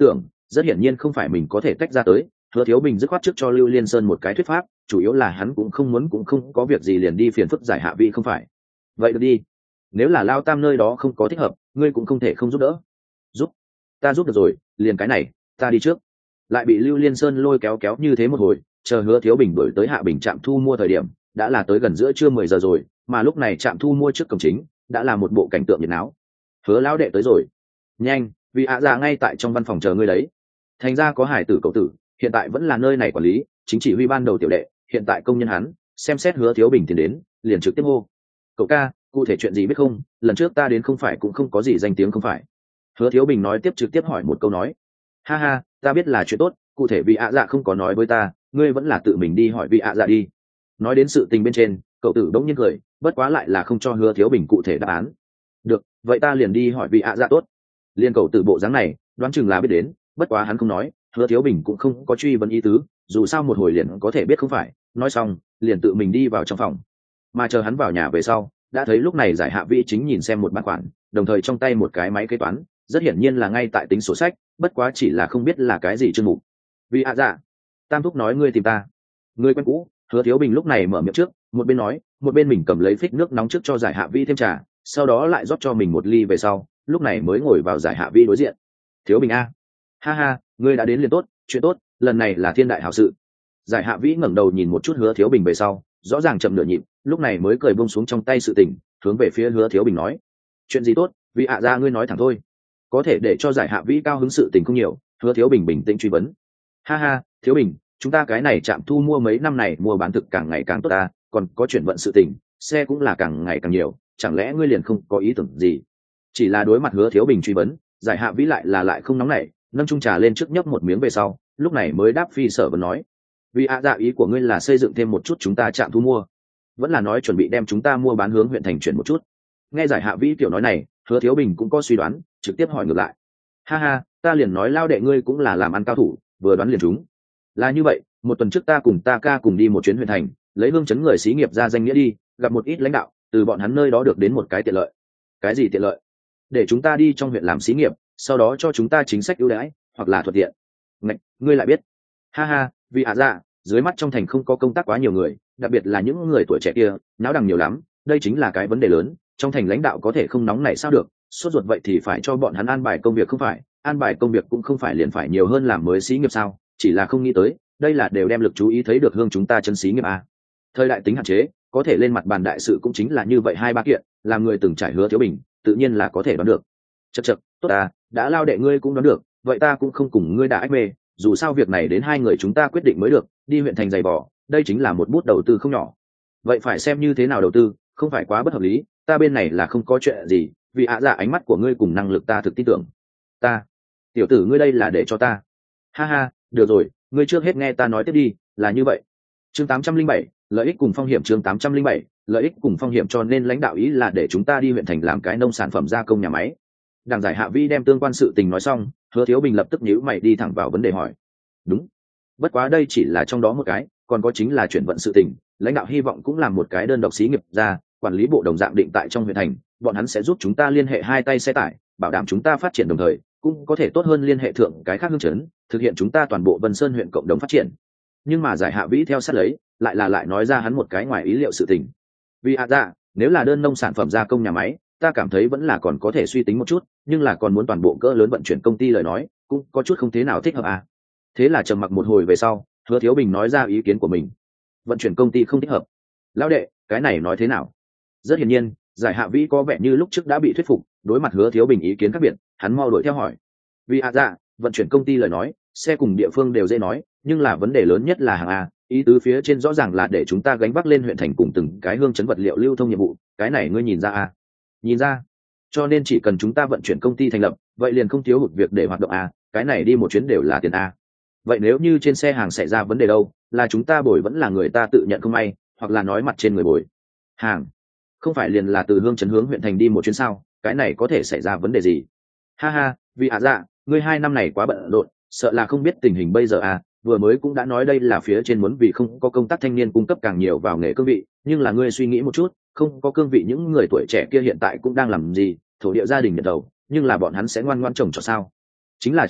rất hiển nhiên không phải mình có thể tách ra tới. Hứa Thiếu Bình dứt khoát trước cho Lưu Liên Sơn một cái thuyết pháp, chủ yếu là hắn cũng không muốn cũng không có việc gì liền đi phiền phức giải Hạ Vi không phải. Vậy được đi, nếu là Lao Tam nơi đó không có thích hợp, ngươi cũng không thể không giúp đỡ. Giúp? Ta giúp được rồi, liền cái này, ta đi trước. Lại bị Lưu Liên Sơn lôi kéo kéo như thế một hồi, chờ Hứa Thiếu Bình đuổi tới Hạ Bình trạm thu mua thời điểm, đã là tới gần giữa trưa 10 giờ rồi, mà lúc này trạm thu mua trước cổng chính đã là một bộ cảnh tượng nhiệt náo. Hứa lão đệ tới rồi, nhanh, vì ạ già ngay tại trong văn phòng chờ ngươi đấy. Thành ra có Hải Tử cậu tử, hiện tại vẫn là nơi này quản lý, chính chỉ huy ban đầu tiểu đệ, hiện tại công nhân hắn, xem xét Hứa Thiếu Bình tiến đến, liền trực tiếp hô. Cậu ca, cụ thể chuyện gì biết không? Lần trước ta đến không phải cũng không có gì danh tiếng không phải? Hứa Thiếu Bình nói tiếp trực tiếp hỏi một câu nói. Ha ha, ta biết là chuyện tốt, cụ thể vì ạ dạ không có nói với ta, ngươi vẫn là tự mình đi hỏi vì ạ dạ đi. Nói đến sự tình bên trên, cậu tử đống nhiên cười, bất quá lại là không cho Hứa Thiếu Bình cụ thể đáp án. Được, vậy ta liền đi hỏi vì ạ dạ tốt. Liên cậu tử bộ dáng này, đoán chừng là biết đến, bất quá hắn không nói, Hứa Thiếu Bình cũng không có truy vấn ý tứ, dù sao một hồi liền có thể biết không phải. Nói xong, liền tự mình đi vào trong phòng. Mà chờ hắn vào nhà về sau, đã thấy lúc này giải Hạ Vĩ chính nhìn xem một bảng khoản, đồng thời trong tay một cái máy kế toán, rất hiển nhiên là ngay tại tính sổ sách, bất quá chỉ là không biết là cái gì chương mục. Vì ạ dạ, Tam thúc nói ngươi tìm ta. Ngươi quen cũ. Hứa Thiếu Bình lúc này mở miệng trước, một bên nói, một bên mình cầm lấy phích nước nóng trước cho giải Hạ Vĩ thêm trà, sau đó lại rót cho mình một ly về sau, lúc này mới ngồi vào giải Hạ Vĩ đối diện. Thiếu Bình a, ha ha, ngươi đã đến liền tốt, chuyện tốt, lần này là thiên đại hảo sự. Giải Hạ Vĩ ngẩng đầu nhìn một chút Hứa Thiếu Bình về sau, rõ ràng chậm nửa nhịp, lúc này mới cười buông xuống trong tay sự tình, hướng về phía Hứa Thiếu Bình nói, chuyện gì tốt, vì ạ ra ngươi nói thẳng thôi. Có thể để cho giải Hạ Vĩ cao hứng sự tình không nhiều. Hứa Thiếu Bình bình tĩnh truy vấn. Ha ha, Thiếu Bình, chúng ta cái này trạm thu mua mấy năm này mua bán thực càng ngày càng tốt ta, còn có chuyển vận sự tình, xe cũng là càng ngày càng nhiều, chẳng lẽ ngươi liền không có ý tưởng gì? Chỉ là đối mặt Hứa Thiếu Bình truy vấn, giải Hạ Vĩ lại không nóng nảy, nâng chung trà lên trước nhấp một miếng về sau, lúc này mới đáp phi sở vấn nói, vì ạ dạ ý của ngươi là xây dựng thêm một chút chúng ta trạm thu mua, vẫn là nói chuẩn bị đem chúng ta mua bán hướng huyện thành chuyển một chút? Nghe giải Hạ Vĩ kiểu nói này, Hứa Thiếu Bình cũng có suy đoán, trực tiếp hỏi ngược lại. Ha ha, ta liền nói lao đệ ngươi cũng là làm ăn cao thủ, vừa đoán liền trúng. Là như vậy, một tuần trước ta cùng ta ca cùng đi một chuyến huyện thành, lấy hương chấn người xí nghiệp ra danh nghĩa đi, gặp một ít lãnh đạo, từ bọn hắn nơi đó được đến một cái tiện lợi. Cái gì tiện lợi? Để chúng ta đi trong huyện làm xí nghiệp, sau đó cho chúng ta chính sách ưu đãi, hoặc là thuận tiện. Ngạch, ngươi lại biết? Ha ha, vì ạ dạ, dưới mắt trong thành không có công tác quá nhiều người, đặc biệt là những người tuổi trẻ kia, náo đằng nhiều lắm, đây chính là cái vấn đề lớn, trong thành lãnh đạo có thể không nóng này sao được, sốt ruột vậy thì phải cho bọn hắn an bài công việc không phải, an bài công việc cũng không phải liền phải nhiều hơn làm mới xí nghiệp sao, chỉ là không nghĩ tới, đây là đều đem lực chú ý thấy được hương chúng ta chân xí nghiệp a. Thời đại tính hạn chế, có thể lên mặt bàn đại sự cũng chính là như vậy hai ba kiện, làm người từng trải Hứa Thiếu Bình, tự nhiên là có thể đoán được. Chậc, tốt à, đã lao đệ ngươi cũng đoán được, vậy ta cũng không cùng ngươi đã ách mê, dù sao việc này đến hai người chúng ta quyết định mới được, đi huyện thành giày vò, đây chính là một bút đầu tư không nhỏ. Vậy phải xem như thế nào đầu tư, không phải quá bất hợp lý, ta bên này là không có chuyện gì, vì ạ dạ ánh mắt của ngươi cùng năng lực ta thực tin tưởng. Ta, tiểu tử ngươi đây là để cho ta. Ha ha, được rồi, ngươi trước hết nghe ta nói tiếp đi, là như vậy. Chương 807, lợi ích cùng phong hiểm. Chương 807, lợi ích cùng phong hiểm, cho nên lãnh đạo ý là để chúng ta đi huyện thành làm cái nông sản phẩm gia công nhà máy. Đảng giải Hạ Vi đem tương quan sự tình nói xong, Hứa Thiếu Bình lập tức nhíu mày đi thẳng vào vấn đề hỏi. Đúng, bất quá đây chỉ là trong đó một cái, còn có chính là chuyển vận sự tình, lãnh đạo hy vọng cũng làm một cái đơn độc xí nghiệp ra, quản lý bộ đồng dạng định tại trong huyện thành, bọn hắn sẽ giúp chúng ta liên hệ hai tay xe tải, bảo đảm chúng ta phát triển đồng thời cũng có thể tốt hơn liên hệ thượng cái khác hương chấn, thực hiện chúng ta toàn bộ Vân Sơn huyện cộng đồng phát triển. Nhưng mà giải Hạ Vĩ theo sát lấy, lại nói ra hắn một cái ngoài ý liệu sự tình. Vì ạ dạ, nếu là đơn nông sản phẩm gia công nhà máy, ta cảm thấy vẫn là còn có thể suy tính một chút, nhưng là còn muốn toàn bộ cỡ lớn vận chuyển công ty lời nói, cũng có chút không thế nào thích hợp à. Thế là trầm mặc một hồi về sau, Hứa Thiếu Bình nói ra ý kiến của mình. Vận chuyển công ty không thích hợp. Lão đệ, cái này nói thế nào? Rất hiển nhiên, giải Hạ Vĩ có vẻ như lúc trước đã bị thuyết phục, đối mặt Hứa Thiếu Bình ý kiến khác biệt, hắn mau đuổi theo hỏi. Vì ạ dạ, vận chuyển công ty lời nói, xe cùng địa phương đều dễ nói, nhưng là vấn đề lớn nhất là hàng A, ý tứ phía trên rõ ràng là để chúng ta gánh vác lên huyện thành cùng từng cái hương chấn vật liệu lưu thông nhiệm vụ, cái này ngươi nhìn ra A? Nhìn ra. Cho nên chỉ cần chúng ta vận chuyển công ty thành lập, vậy liền không thiếu hụt việc để hoạt động A, cái này đi một chuyến đều là tiền A. Vậy nếu như trên xe hàng xảy ra vấn đề đâu, là chúng ta bồi vẫn là người ta tự nhận không may, hoặc là nói mặt trên người bồi? Hàng không phải liền là từ hương chấn hướng huyện thành đi một chuyến sao, cái này có thể xảy ra vấn đề gì? Ha ha, vì ạ dạ, ngươi 2 năm này quá bận rộn, sợ là không biết tình hình bây giờ à, vừa mới cũng đã nói đây là phía trên muốn vì không có công tác thanh niên cung cấp càng nhiều vào nghề cương vị, nhưng là ngươi suy nghĩ một chút, không có cương vị những người tuổi trẻ kia hiện tại cũng đang làm gì, thổ địa gia đình nhận đầu, nhưng là bọn hắn sẽ ngoan ngoãn trồng trọt sao? Chính là trồng trọt,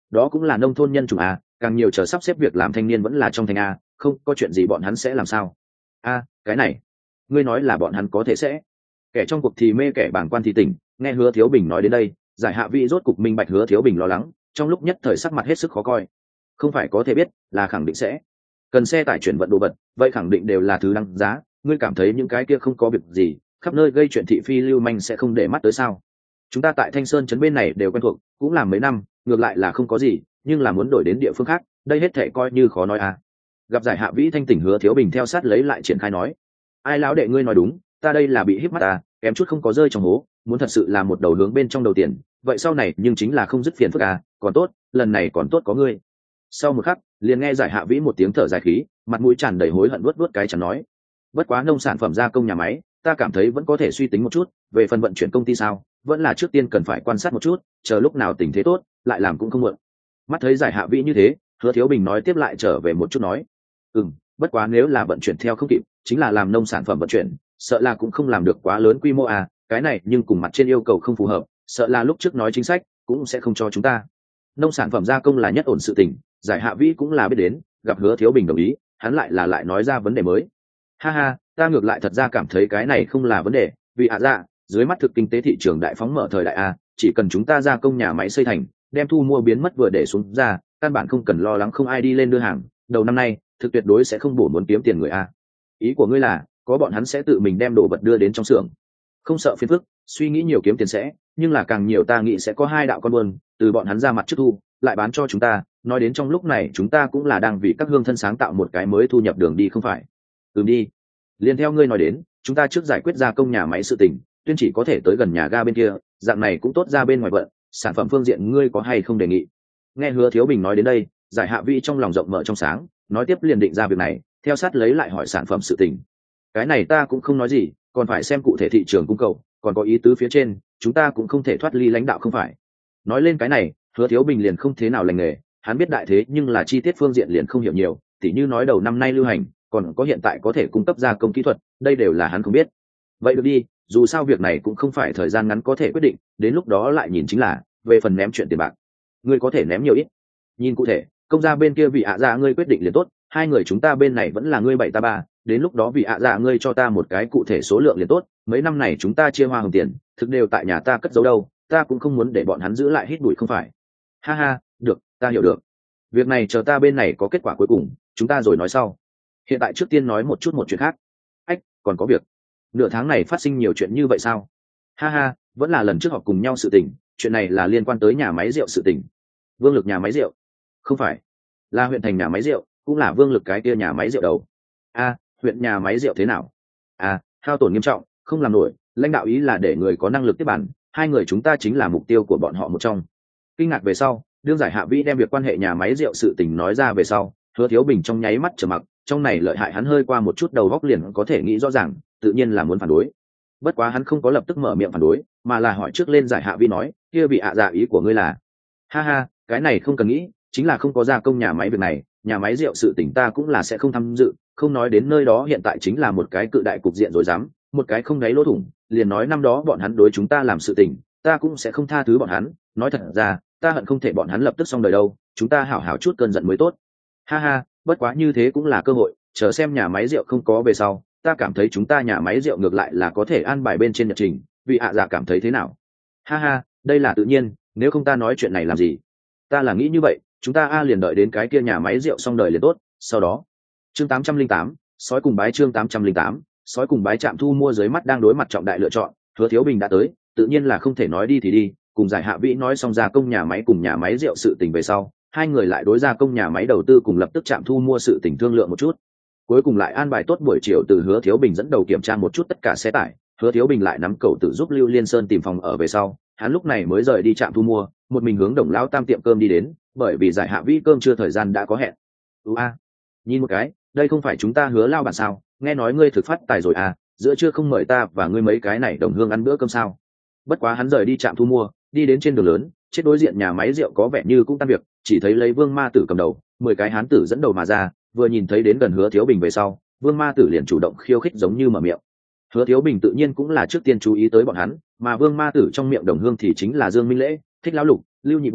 đó cũng là nông thôn nhân chủng a, càng nhiều chờ sắp xếp việc làm thanh niên vẫn là trong thành a, không có chuyện gì bọn hắn sẽ làm sao? A, cái này ngươi nói là bọn hắn có thể sẽ? Kẻ trong cuộc thì mê, kẻ bàng quan thì tỉnh. Nghe Hứa Thiếu Bình nói đến đây, giải hạ vị rốt cục minh bạch Hứa Thiếu Bình lo lắng, trong lúc nhất thời sắc mặt hết sức khó coi. Không phải có thể biết, là khẳng định sẽ. Cần xe tải chuyển vận đồ vật, vậy khẳng định đều là thứ đăng giá. Ngươi cảm thấy những cái kia không có việc gì, khắp nơi gây chuyện thị phi lưu manh sẽ không để mắt tới sao? Chúng ta tại Thanh Sơn trấn bên này đều quen thuộc, cũng làm mấy năm, ngược lại là không có gì, nhưng là muốn đổi đến địa phương khác, đây hết thảy coi như khó nói à. Gặp giải hạ vĩ thanh tỉnh Hứa Thiếu Bình theo sát lấy lại triển khai nói: ai lão đệ ngươi nói đúng, ta đây là bị híp mắt à, kém chút không có rơi trong hố, muốn thật sự là một đầu hướng bên trong đầu tiền, vậy sau này nhưng chính là không dứt phiền phức à, còn tốt, lần này còn tốt có ngươi. Sau một khắc, liền nghe giải hạ vĩ một tiếng thở dài khí, mặt mũi tràn đầy hối hận vuốt cái chẳng nói: bất quá nông sản phẩm gia công nhà máy, ta cảm thấy vẫn có thể suy tính một chút, về phần vận chuyển công ty sao, vẫn là trước tiên cần phải quan sát một chút, chờ lúc nào tình thế tốt, lại làm cũng không muộn. Mắt thấy giải hạ vĩ như thế, Hứa Thiếu Bình nói tiếp lại trở về một chút nói: bất quá nếu là vận chuyển theo không kịp, chính là làm nông sản phẩm vận chuyển, sợ là cũng không làm được quá lớn quy mô à, cái này nhưng cùng mặt trên yêu cầu không phù hợp, sợ là lúc trước nói chính sách cũng sẽ không cho chúng ta. Nông sản phẩm gia công là nhất ổn sự tình, giải hạ vĩ cũng là biết đến, gặp Hứa Thiếu Bình đồng ý, hắn lại nói ra vấn đề mới. Ha ha, ta ngược lại thật ra cảm thấy cái này không là vấn đề, vì dạ, dưới mắt thực kinh tế thị trường đại phóng mở thời đại a, chỉ cần chúng ta gia công nhà máy xây thành, đem thu mua biến mất vừa để xuống ra, căn bản không cần lo lắng không ai đi lên đưa hàng, đầu năm nay thực tuyệt đối sẽ không bổ muốn kiếm tiền người a. Ý của ngươi là có bọn hắn sẽ tự mình đem đồ vật đưa đến trong xưởng, không sợ phiền phức, suy nghĩ nhiều kiếm tiền sẽ, nhưng là càng nhiều ta nghĩ sẽ có hai đạo con buôn từ bọn hắn ra mặt trước thu, lại bán cho chúng ta, nói đến trong lúc này chúng ta cũng là đang vì các hương thân sáng tạo một cái mới thu nhập đường đi không phải? Đi, liền theo ngươi nói đến, chúng ta trước giải quyết gia công nhà máy sự tình, tuyên chỉ có thể tới gần nhà ga bên kia, dạng này cũng tốt ra bên ngoài vận, sản phẩm phương diện ngươi có hay không đề nghị? Nghe Hứa Thiếu Bình nói đến đây, giải hạ vĩ trong lòng rộng mở trong sáng, nói tiếp liền định ra việc này, theo sát lấy lại hỏi sản phẩm sự tình. Cái này ta cũng không nói gì, còn phải xem cụ thể thị trường cung cầu, còn có ý tứ phía trên, chúng ta cũng không thể thoát ly lãnh đạo không phải? Nói lên cái này, Hứa Thiếu Bình liền không thế nào lành nghề, hắn biết đại thế nhưng là chi tiết phương diện liền không hiểu nhiều, tỉ như nói đầu năm nay lưu hành, còn có hiện tại có thể cung cấp gia công kỹ thuật, đây đều là hắn không biết. Vậy được đi, dù sao việc này cũng không phải thời gian ngắn có thể quyết định, đến lúc đó lại nhìn chính là về phần ném chuyện tiền bạc, ngươi có thể ném nhiều ít. Nhìn cụ thể, công gia bên kia vị dạ ngươi quyết định liền tốt, hai người chúng ta bên này vẫn là ngươi bảy ta ba, đến lúc đó vị dạ ngươi cho ta một cái cụ thể số lượng liền tốt, mấy năm này chúng ta chia hoa hồng tiền, thực đều tại nhà ta cất giấu đâu, ta cũng không muốn để bọn hắn giữ lại hít bụi không phải? Ha ha, được, ta hiểu được. Việc này chờ ta bên này có kết quả cuối cùng, chúng ta rồi nói sau. Hiện tại trước tiên nói một chuyện khác. Còn có việc. Nửa tháng này phát sinh nhiều chuyện như vậy sao? Ha ha, vẫn là lần trước họp cùng nhau sự tình, chuyện này là liên quan tới nhà máy rượu sự tình. Vương Lực nhà máy rượu? Không phải, là huyện thành nhà máy rượu, cũng là Vương Lực cái kia nhà máy rượu đầu. Huyện nhà máy rượu thế nào? Hao tổn nghiêm trọng, không làm nổi, lãnh đạo ý là để người có năng lực tiếp bản, hai người chúng ta chính là mục tiêu của bọn họ một trong. Kinh ngạc về sau, đương giải hạ vĩ đem việc quan hệ nhà máy rượu sự tình nói ra về sau, Hứa Thiếu Bình trong nháy mắt trầm mặc, trong này lợi hại hắn hơi qua một chút đầu góc liền có thể nghĩ rõ ràng, tự nhiên là muốn phản đối. Bất quá hắn không có lập tức mở miệng phản đối, mà là hỏi trước lên giải hạ vĩ nói, kia vị dạ ý của ngươi là? Ha ha, cái này không cần nghĩ, chính là không có gia công nhà máy việc này, nhà máy rượu sự tình ta cũng là sẽ không tham dự, không nói đến nơi đó hiện tại chính là một cái cự đại cục diện rồi dám, một cái không đáy lỗ thủng, liền nói năm đó bọn hắn đối chúng ta làm sự tình, ta cũng sẽ không tha thứ bọn hắn, nói thật ra, ta hận không thể bọn hắn lập tức xong đời đâu, chúng ta hảo hảo chút cơn giận mới tốt. Ha ha, bất quá như thế cũng là cơ hội, chờ xem nhà máy rượu không có về sau, ta cảm thấy chúng ta nhà máy rượu ngược lại là có thể an bài bên trên nhật trình, vị dạ cảm thấy thế nào? Ha ha, đây là tự nhiên, nếu không ta nói chuyện này làm gì? Ta là nghĩ như vậy, chúng ta liền đợi đến cái kia nhà máy rượu xong đời liền tốt, sau đó. Chương 808, sói cùng bái chương 808, sói cùng bái trạm thu mua dưới mắt đang đối mặt trọng đại lựa chọn, Hứa Thiếu Bình đã tới, tự nhiên là không thể nói đi thì đi, cùng giải hạ vĩ nói xong gia công nhà máy cùng nhà máy rượu sự tình về sau, hai người lại đối gia công nhà máy đầu tư cùng lập tức trạm thu mua sự tình thương lượng một chút. Cuối cùng lại an bài tốt buổi chiều từ Hứa Thiếu Bình dẫn đầu kiểm tra một chút tất cả xe tải, Hứa Thiếu Bình lại nắm cậu tự giúp Lưu Liên Sơn tìm phòng ở về sau, hắn lúc này mới rời đi trạm thu mua, một mình hướng Đồng Lão Tam tiệm cơm đi đến, bởi vì giải hạ vĩ cơm chưa thời gian đã có hẹn. Nhìn một cái, đây không phải chúng ta Hứa lao bản sao? Nghe nói ngươi thực phát tài rồi giữa trưa không mời ta và ngươi mấy cái này đồng hương ăn bữa cơm sao? Bất quá hắn rời đi trạm thu mua, đi đến trên đường lớn, chết đối diện nhà máy rượu có vẻ như cũng tan việc, chỉ thấy lấy Vương Ma Tử cầm đầu, 10 cái hán tử dẫn đầu mà ra, vừa nhìn thấy đến gần Hứa Thiếu Bình về sau, Vương Ma Tử liền chủ động khiêu khích giống như mở miệng. Hứa Thiếu Bình tự nhiên cũng là trước tiên chú ý tới bọn hắn, mà Vương Ma Tử trong miệng đồng hương thì chính là Dương Minh Lễ, Thích Lão Lục, Lưu Nhị Vui,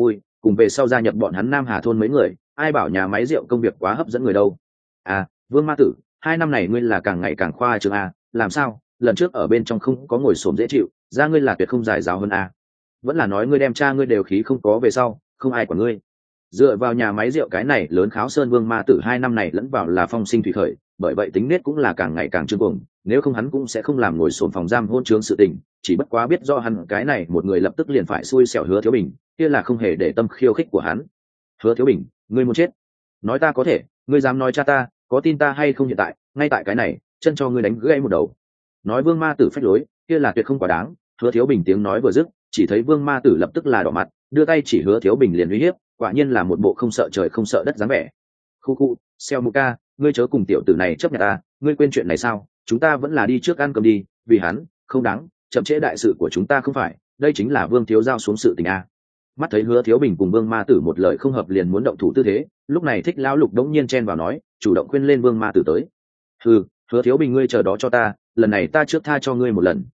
cùng về sau gia nhập bọn hắn Nam Hà thôn mấy người, ai bảo nhà máy rượu công việc quá hấp dẫn người đâu. À, Vương Ma Tử, 2 năm này ngươi là càng ngày càng khoa trương à, làm sao lần trước ở bên trong không có ngồi xổm dễ chịu, ra ngươi là tuyệt không giải giáo hơn à. Vẫn là nói ngươi đem cha ngươi đều khí không có về sau, không ai quản ngươi. Dựa vào nhà máy rượu cái này lớn kháo sơn, Vương Ma Tử 2 năm này lẫn vào là phong sinh thủy khởi, bởi vậy tính nết cũng là càng ngày càng trương cuồng, nếu không hắn cũng sẽ không làm ngồi xổm phòng giam hôn trướng sự tình, chỉ bất quá biết do hắn cái này một người lập tức liền phải xui xẻo Hứa Thiếu Bình, kia là không hề để tâm khiêu khích của hắn. Hứa Thiếu Bình, ngươi muốn chết? Nói ta có thể, ngươi dám nói cha ta, có tin ta hay không hiện tại, ngay tại cái này, chân cho ngươi đánh gãy một đầu. Nói Vương Ma Tử phách lối, kia là tuyệt không quá đáng. Hứa Thiếu Bình tiếng nói vừa dứt, chỉ thấy Vương Ma Tử lập tức là đỏ mặt, đưa tay chỉ Hứa Thiếu Bình liền uy hiếp, quả nhiên là một bộ không sợ trời không sợ đất dáng vẻ. Khu khu, Xeo Mu ca, ngươi chớ cùng tiểu tử này chấp nhận ta, ngươi quên chuyện này sao? Chúng ta vẫn là đi trước ăn cơm đi, vì hắn, không đáng, chậm trễ đại sự của chúng ta không phải, đây chính là Vương thiếu giao xuống sự tình a. Mắt thấy Hứa Thiếu Bình cùng Vương Ma Tử một lời không hợp liền muốn động thủ tư thế, lúc này Thích lão lục đống nhiên chen vào nói, chủ động khuyên lên Vương Ma Tử tới. Hứa Thiếu Bình ngươi chờ đó cho ta, lần này ta trước tha cho ngươi một lần,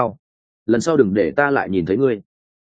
lần sau đừng để ta lại nhìn thấy ngươi.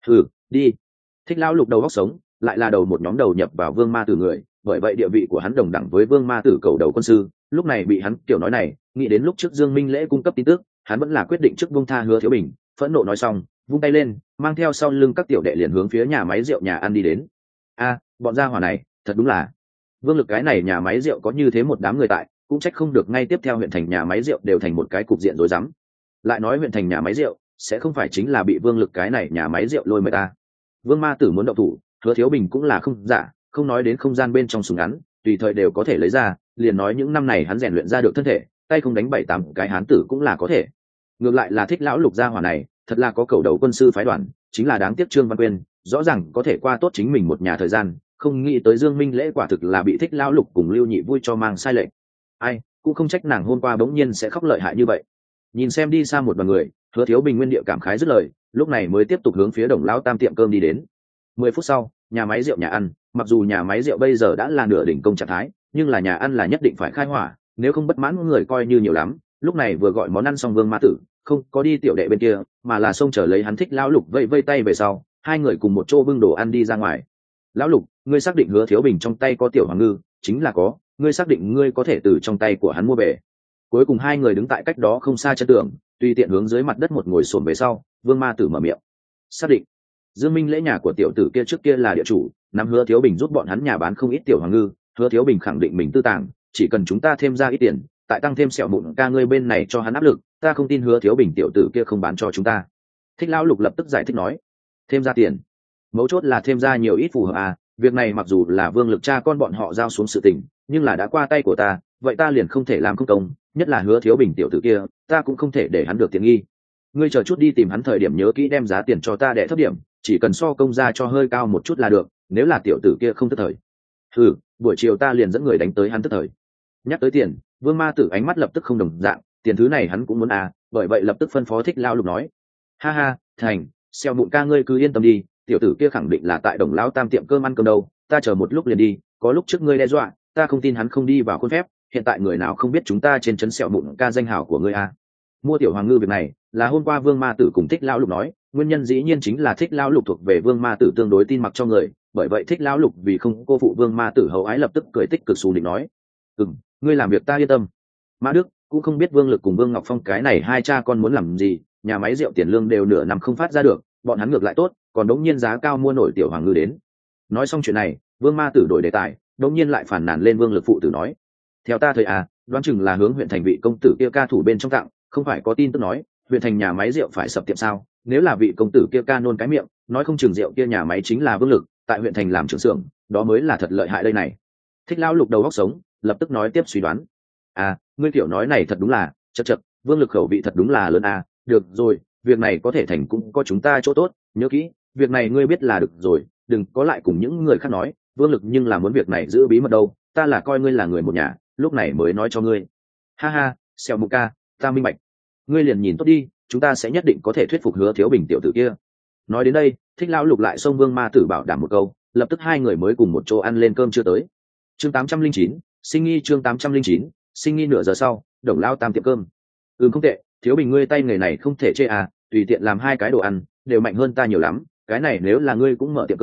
Đi. Thích lão lục đầu óc sống, lại là đầu một nhóm đầu nhập vào Vương Ma Tử người, bởi vậy địa vị của hắn đồng đẳng với Vương Ma Tử cầu đầu quân sư, lúc này bị hắn kiểu nói này, nghĩ đến lúc trước Dương Minh Lễ cung cấp tin tức, hắn vẫn là quyết định trước buông tha Hứa Thiếu Bình, phẫn nộ nói xong, vung tay lên, mang theo sau lưng các tiểu đệ liền hướng phía nhà máy rượu nhà ăn đi đến. Bọn gia hỏa này, thật đúng là Vương Lực cái này nhà máy rượu có như thế một đám người tại, cũng trách không được ngay tiếp theo huyện thành nhà máy rượu đều thành một cái cục diện rối rắm. Lại nói huyện thành nhà máy rượu sẽ không phải chính là bị Vương Lực cái này nhà máy rượu lôi mời ta. Vương Ma Tử muốn động thủ, Hứa Thiếu Bình cũng là không giả, không nói đến không gian bên trong súng ngắn, tùy thời đều có thể lấy ra, liền nói những năm này hắn rèn luyện ra được thân thể, tay không đánh 7-8 cái hán tử cũng là có thể. Ngược lại là Thích lão lục gia hỏa này, thật là có cầu đầu quân sư phái đoàn, chính là đáng tiếc Trương Văn Quyên, rõ ràng có thể qua tốt chính mình một nhà thời gian, không nghĩ tới Dương Minh Lễ quả thực là bị Thích lão lục cùng Lưu Nhị vui cho mang sai lệch. Ai, cũng không trách nàng hôm qua bỗng nhiên sẽ khóc lợi hại như vậy. Nhìn xem đi xa một đoàn người, Hứa Thiếu Bình nguyên địa cảm khái dứt lời, lúc này mới tiếp tục hướng phía Đồng Lão Tam tiệm cơm đi đến. 10 phút sau, nhà máy rượu nhà ăn, mặc dù nhà máy rượu bây giờ đã là nửa đỉnh công trạng thái, nhưng là nhà ăn là nhất định phải khai hỏa, nếu không bất mãn người coi như nhiều lắm. Lúc này vừa gọi món ăn xong, Vương Ma Tử không có đi tiểu đệ bên kia, mà là xông chờ lấy hắn Thích lão lục vây tay về sau, hai người cùng một chỗ bưng đồ ăn đi ra ngoài. Lão lục, ngươi xác định Hứa Thiếu Bình trong tay có tiểu hoàng ngư? Chính là có, ngươi xác định ngươi có thể từ trong tay của hắn mua về? Cuối cùng hai người đứng tại cách đó không xa chân tường, tùy tiện hướng dưới mặt đất một ngồi xổm về sau, Vương Ma Tử mở miệng. Xác định. Dương Minh Lễ nhà của tiểu tử kia trước kia là địa chủ, nắm Hứa Thiếu Bình giúp bọn hắn nhà bán không ít tiểu hoàng ngư, Hứa Thiếu Bình khẳng định mình tư tàng, chỉ cần chúng ta thêm ra ít tiền, tại tăng thêm sẹo mụn ca ngươi bên này cho hắn áp lực, ta không tin Hứa Thiếu Bình tiểu tử kia không bán cho chúng ta. Thích lão lục lập tức giải thích nói, thêm ra tiền, mấu chốt là thêm ra nhiều ít phù hợp à, việc này mặc dù là Vương Lực cha con bọn họ giao xuống sự tình, nhưng là đã qua tay của ta, vậy ta liền không thể làm không công, nhất là Hứa Thiếu Bình tiểu tử kia, ta cũng không thể để hắn được tiện nghi. Ngươi chờ chút đi tìm hắn thời điểm nhớ kỹ đem giá tiền cho ta để thấp điểm, chỉ cần so công ra cho hơi cao một chút là được, nếu là tiểu tử kia không tức thời, buổi chiều ta liền dẫn người đánh tới hắn tức thời. Nhắc tới tiền, Vương Ma Tử ánh mắt lập tức không đồng dạng, tiền thứ này hắn cũng muốn à, bởi vậy lập tức phân phó Thích lão lục nói, ha, thành, xeo mụn ca ngươi cứ yên tâm đi, tiểu tử kia khẳng định là tại Đồng Lão Tam tiệm cơm ăn cơm đâu, ta chờ một lúc liền đi, có lúc trước ngươi đe dọa, ta không tin hắn không đi vào khuôn phép, hiện tại người nào không biết chúng ta trên trấn xeo mụn ca danh hào của ngươi à. Mua tiểu hoàng ngư việc này là hôm qua Vương Ma Tử cùng Thích lão lục nói, nguyên nhân dĩ nhiên chính là Thích lão lục thuộc về Vương Ma Tử tương đối tin mặc cho người, bởi vậy Thích lão lục vì không cô phụ Vương Ma Tử hậu ái lập tức cười tích cực xù định nói, ngươi làm việc ta yên tâm. Mã Đức cũng không biết Vương Lực cùng Vương Ngọc Phong cái này hai cha con muốn làm gì, nhà máy rượu tiền lương đều nửa năm không phát ra được, bọn hắn ngược lại tốt, còn đống nhiên giá cao mua nổi tiểu hoàng ngư đến. Nói xong chuyện này, Vương Ma Tử đổi đề tài, đống nhiên lại phản nàn lên Vương Lực phụ tử nói, theo ta thời đoán chừng là hướng huyện thành vị công tử kia ca thủ bên trong tặng, không phải có tin tức nói huyện thành nhà máy rượu phải sập tiệm sao? Nếu là vị công tử kia ca nôn cái miệng, nói không chừng rượu kia nhà máy chính là Vương Lực tại huyện thành làm trưởng xưởng, đó mới là thật lợi hại đây này. Thích lão lục đầu óc sống, lập tức nói tiếp suy đoán, ngươi kiểu nói này thật đúng là chật, Vương Lực khẩu vị thật đúng là lớn được rồi, việc này có thể thành cũng có chúng ta chỗ tốt, nhớ kỹ, việc này ngươi biết là được rồi, đừng có lại cùng những người khác nói, Vương Lực nhưng là muốn việc này giữ bí mật đâu, ta là coi ngươi là người một nhà, lúc này mới nói cho ngươi. Ha, xèo mụ ca, ta minh bạch, ngươi liền nhìn tốt đi, chúng ta sẽ nhất định có thể thuyết phục Hứa Thiếu Bình tiểu tử kia. Nói đến đây, Thích lão lục lại xông Vương Ma Tử bảo đảm một câu, lập tức hai người mới cùng một chỗ ăn lên cơm chưa tới. Chương 809, sinh nghi. Chương 809, sinh nghi. Nửa giờ sau, Đồng Lão Tam tiệm cơm. Không tệ, Thiếu Bình ngươi tay nghề này không thể chê tùy tiện làm 2 cái đồ ăn đều mạnh hơn ta nhiều lắm, cái này nếu là ngươi cũng mở tiệm cơm,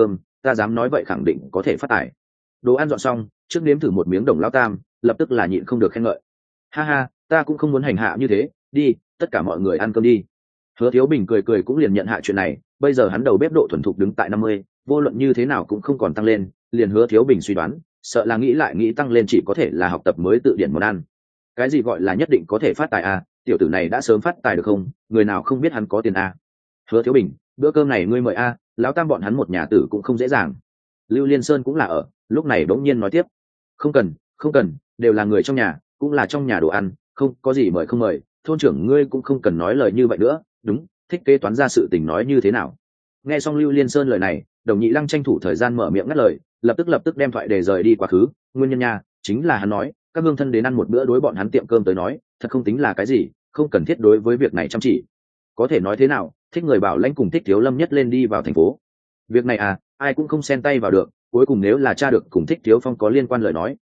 ta dám nói vậy khẳng định có thể phát tài. Đồ ăn dọn xong, trước nếm thử một miếng Đồng Lão Tam, lập tức là nhịn không được khen ngợi. Ha ha, ta cũng không muốn hành hạ như thế, đi, tất cả mọi người ăn cơm đi. Hứa Thiếu Bình cười cười cũng liền nhận hạ chuyện này, bây giờ hắn đầu bếp độ thuần thục đứng tại 50, vô luận như thế nào cũng không còn tăng lên, liền Hứa Thiếu Bình suy đoán, sợ là nghĩ lại nghĩ tăng lên chỉ có thể là học tập mới tự điển món ăn. Cái gì gọi là nhất định có thể phát tài à, tiểu tử này đã sớm phát tài được không, người nào không biết hắn có tiền à. Hứa Thiếu Bình, bữa cơm này ngươi mời a, lão Tam bọn hắn một nhà tử cũng không dễ dàng. Lưu Liên Sơn cũng là ở, lúc này bỗng nhiên nói tiếp, không cần, không cần, đều là người trong nhà, cũng là trong nhà đồ ăn, không có gì mời không mời, thôn trưởng ngươi cũng không cần nói lời như vậy nữa, đúng, thích kế toán ra sự tình nói như thế nào. Nghe xong Lưu Liên Sơn lời này, Đồng Nhị Lăng tranh thủ thời gian mở miệng ngắt lời, lập tức đem thoại để rời đi quá khứ, nguyên nhân nha, chính là hắn nói, các hương thân đến ăn một bữa đối bọn hắn tiệm cơm tới nói, thật không tính là cái gì, không cần thiết đối với việc này chăm chỉ. Có thể nói thế nào, thích người Bảo Lãnh cùng thích Thiếu Lâm nhất lên đi vào thành phố. Việc này à, ai cũng không xen tay vào được, cuối cùng nếu là tra được cùng thích Thiếu Phong có liên quan lời nói,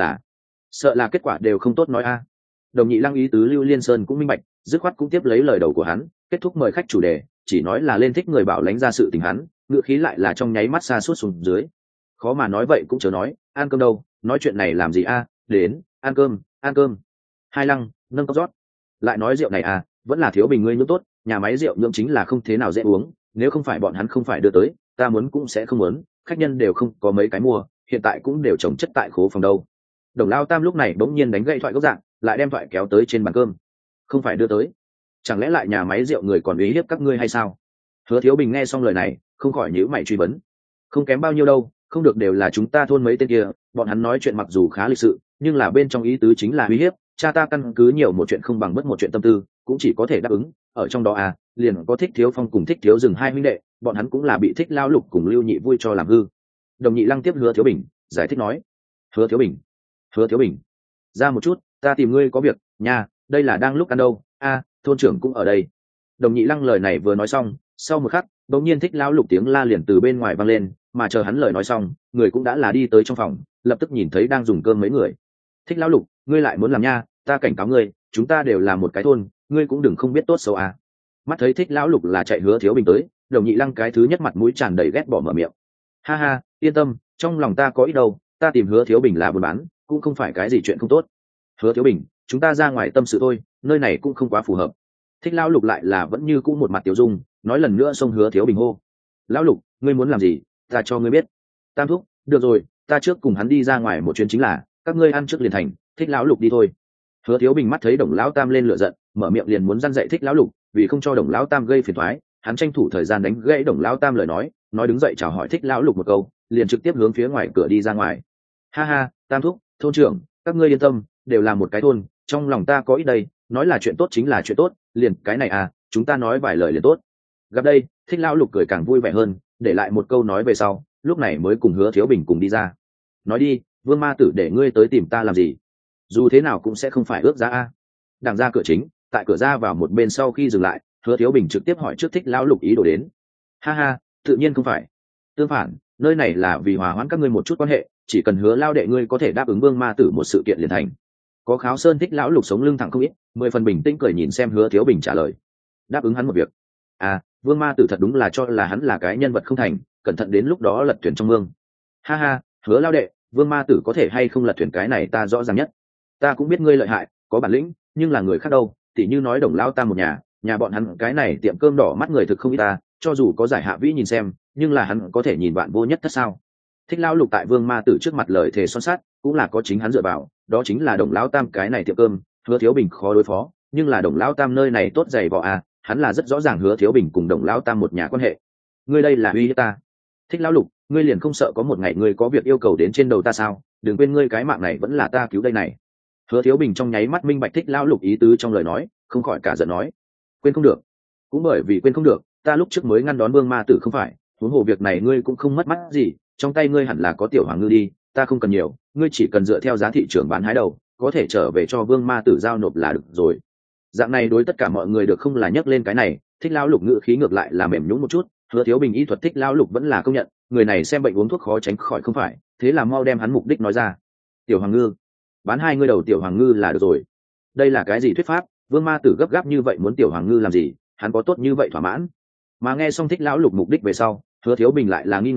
sợ là kết quả đều không tốt nói a. Đồng Nhị Lăng ý tứ Lưu Liên Sơn cũng minh bạch, dứt khoát cũng tiếp lấy lời đầu của hắn, kết thúc mời khách chủ đề, chỉ nói là lên thích người Bảo Lãnh ra sự tình hắn, ngựa khí lại là trong nháy mắt xa suốt xuống dưới. Khó mà nói vậy cũng chớ nói, ăn cơm đâu, nói chuyện này làm gì a, đến, ăn cơm. Hai Lăng, nâng cốc rót. Lại nói rượu này à, vẫn là Thiếu Bình ngươi nhưỡng tốt, nhà máy rượu nhưỡng chính là không thế nào dễ uống, nếu không phải bọn hắn không phải đưa tới, ta muốn cũng sẽ không muốn, khách nhân đều không có mấy cái mua, hiện tại cũng đều trồng chất tại khố phòng đâu. Đồng Lao Tam lúc này bỗng nhiên đánh gậy thoại gốc dạng, lại đem thoại kéo tới trên bàn cơm. Không phải đưa tới, chẳng lẽ lại nhà máy rượu người còn uy hiếp các ngươi hay sao? Hứa Thiếu Bình nghe xong lời này, không khỏi nhíu mày truy vấn. Không kém bao nhiêu đâu, không được đều là chúng ta thôn mấy tên kia, bọn hắn nói chuyện mặc dù khá lịch sự, nhưng là bên trong ý tứ chính là uy hiếp, cha ta căn cứ nhiều một chuyện không bằng mất một chuyện tâm tư, cũng chỉ có thể đáp ứng. Ở trong đó à, liền có thích Thiếu Phong cùng thích Thiếu Dừng hai huynh đệ, bọn hắn cũng là bị thích Lao Lục cùng Lưu Nhị vui cho làm hư. Đồng Nhị Lăng tiếp Hứa Thiếu Bình giải thích nói. Hứa Thiếu Bình, ra một chút, ta tìm ngươi có việc nha, đây là đang lúc ăn đâu, a, thôn trưởng cũng ở đây. Đồng Nhị Lăng lời này vừa nói xong, sau một khắc bỗng nhiên thích Lão Lục tiếng la liền từ bên ngoài vang lên, mà chờ hắn lời nói xong, người cũng đã là đi tới trong phòng, lập tức nhìn thấy đang dùng cơm mấy người. Thích Lão Lục, ngươi lại muốn làm nha, ta cảnh cáo ngươi, chúng ta đều là một cái thôn, ngươi cũng đừng không biết tốt xấu à. Mắt thấy thích Lão Lục là chạy Hứa Thiếu Bình tới, Đồng Nhị Lăng cái thứ nhất mặt mũi tràn đầy ghét bỏ mở miệng. Ha ha, yên tâm, trong lòng ta có ít đâu, ta tìm Hứa Thiếu Bình là buôn bán, cũng không phải cái gì chuyện không tốt. Hứa Thiếu Bình, chúng ta ra ngoài tâm sự thôi, nơi này cũng không quá phù hợp. Thích Lão Lục lại là vẫn như cũ một mặt tiểu dung, nói lần nữa xông Hứa Thiếu Bình hô. Lão Lục, ngươi muốn làm gì, ta cho ngươi biết. Tam thúc, được rồi, ta trước cùng hắn đi ra ngoài một chuyến chính là, các ngươi ăn trước liền thành, thích Lão Lục đi thôi. Hứa Thiếu Bình mắt thấy Đồng Lão Tam lên lửa giận, mở miệng liền muốn răn dạy thích Lão Lục, vì không cho Đồng Lão Tam gây phiền toái, hắn tranh thủ thời gian đánh gãy Đồng Lão Tam lời nói đứng dậy chào hỏi thích Lão Lục một câu, liền trực tiếp hướng phía ngoài cửa đi ra ngoài. Ha ha, Tam thúc, thôn trưởng, các ngươi yên tâm, đều là một cái thôn, trong lòng ta có ít đây, nói là chuyện tốt chính là chuyện tốt, liền cái này à, chúng ta nói vài lời liền tốt. Gặp đây, thích Lão Lục cười càng vui vẻ hơn, để lại một câu nói về sau, lúc này mới cùng Hứa Thiếu Bình cùng đi ra. Nói đi, Vương Ma Tử để ngươi tới tìm ta làm gì? Dù thế nào cũng sẽ không phải ước giá a. Đằng ra cửa chính, tại cửa ra vào một bên sau khi dừng lại, Hứa Thiếu Bình trực tiếp hỏi trước thích Lão Lục ý đồ đến. Ha ha, tự nhiên không phải. Tương phản, nơi này là vì hòa hoãn các ngươi một chút quan hệ, chỉ cần Hứa lao đệ ngươi có thể đáp ứng Vương Ma Tử một sự kiện liền thành. Có Kháo Sơn thích Lão Lục sống lưng thẳng không ít, 10 phần bình tĩnh cười nhìn xem Hứa Thiếu Bình trả lời. Đáp ứng hắn một việc. À, Vương Ma Tử thật đúng là cho là hắn là cái nhân vật không thành, cẩn thận đến lúc đó lật thuyền trong mương. Ha ha, Hứa lao đệ, Vương Ma Tử có thể hay không lật thuyền cái này ta rõ ràng nhất. Ta cũng biết ngươi lợi hại, có bản lĩnh, nhưng là người khác đâu, tỉ như nói Đồng Lão Tam một nhà bọn hắn cái này tiệm cơm đỏ mắt người thực không ít ta, cho dù có giải hạ vĩ nhìn xem, nhưng là hắn có thể nhìn bạn vô nhất thất sao? Thích Lão Lục tại Vương Ma Tử trước mặt lời thề son sắt, cũng là có chính hắn dựa vào, đó chính là Đồng Lão Tam cái này tiệm cơm, Hứa Thiếu Bình khó đối phó, nhưng là Đồng Lão Tam nơi này tốt dày vò à, hắn là rất rõ ràng Hứa Thiếu Bình cùng Đồng Lão Tam một nhà quan hệ. Ngươi đây là uy hiếp ta. Thích Lão Lục, ngươi liền không sợ có một ngày ngươi có việc yêu cầu đến trên đầu ta sao? Đừng quên ngươi cái mạng này vẫn là ta cứu đây này. Hứa Thiếu Bình trong nháy mắt minh bạch thích Lão Lục ý tứ trong lời nói, không khỏi cả giận nói. Quên không được. Cũng bởi vì quên không được, ta lúc trước mới ngăn đón Vương Ma Tử không phải, huống hồ việc này ngươi cũng không mất mắt gì, trong tay ngươi hẳn là có Tiểu Hoàng Ngư đi, ta không cần nhiều, ngươi chỉ cần dựa theo giá thị trường bán hái đầu, có thể trở về cho Vương Ma Tử giao nộp là được rồi. Dạng này đối tất cả mọi người được không là nhắc lên cái này, thích Lão Lục ngữ khí ngược lại là mềm nhũn một chút, Hứa Thiếu Bình y thuật thích Lão Lục vẫn là công nhận, người này xem bệnh uống thuốc khó tránh khỏi không phải, thế là mau đem hắn mục đích nói ra. Tiểu Hoàng Ngư, bán 2 ngươi đầu Tiểu Hoàng Ngư là được rồi. Đây là cái gì thuyết pháp, Vương Ma Tử gấp gáp như vậy muốn Tiểu Hoàng Ngư làm gì, hắn có tốt như vậy thỏa mãn. Mà nghe xong thích Lão Lục mục đích về sau, Hứa Thiếu Bình lại là nghi ngờ,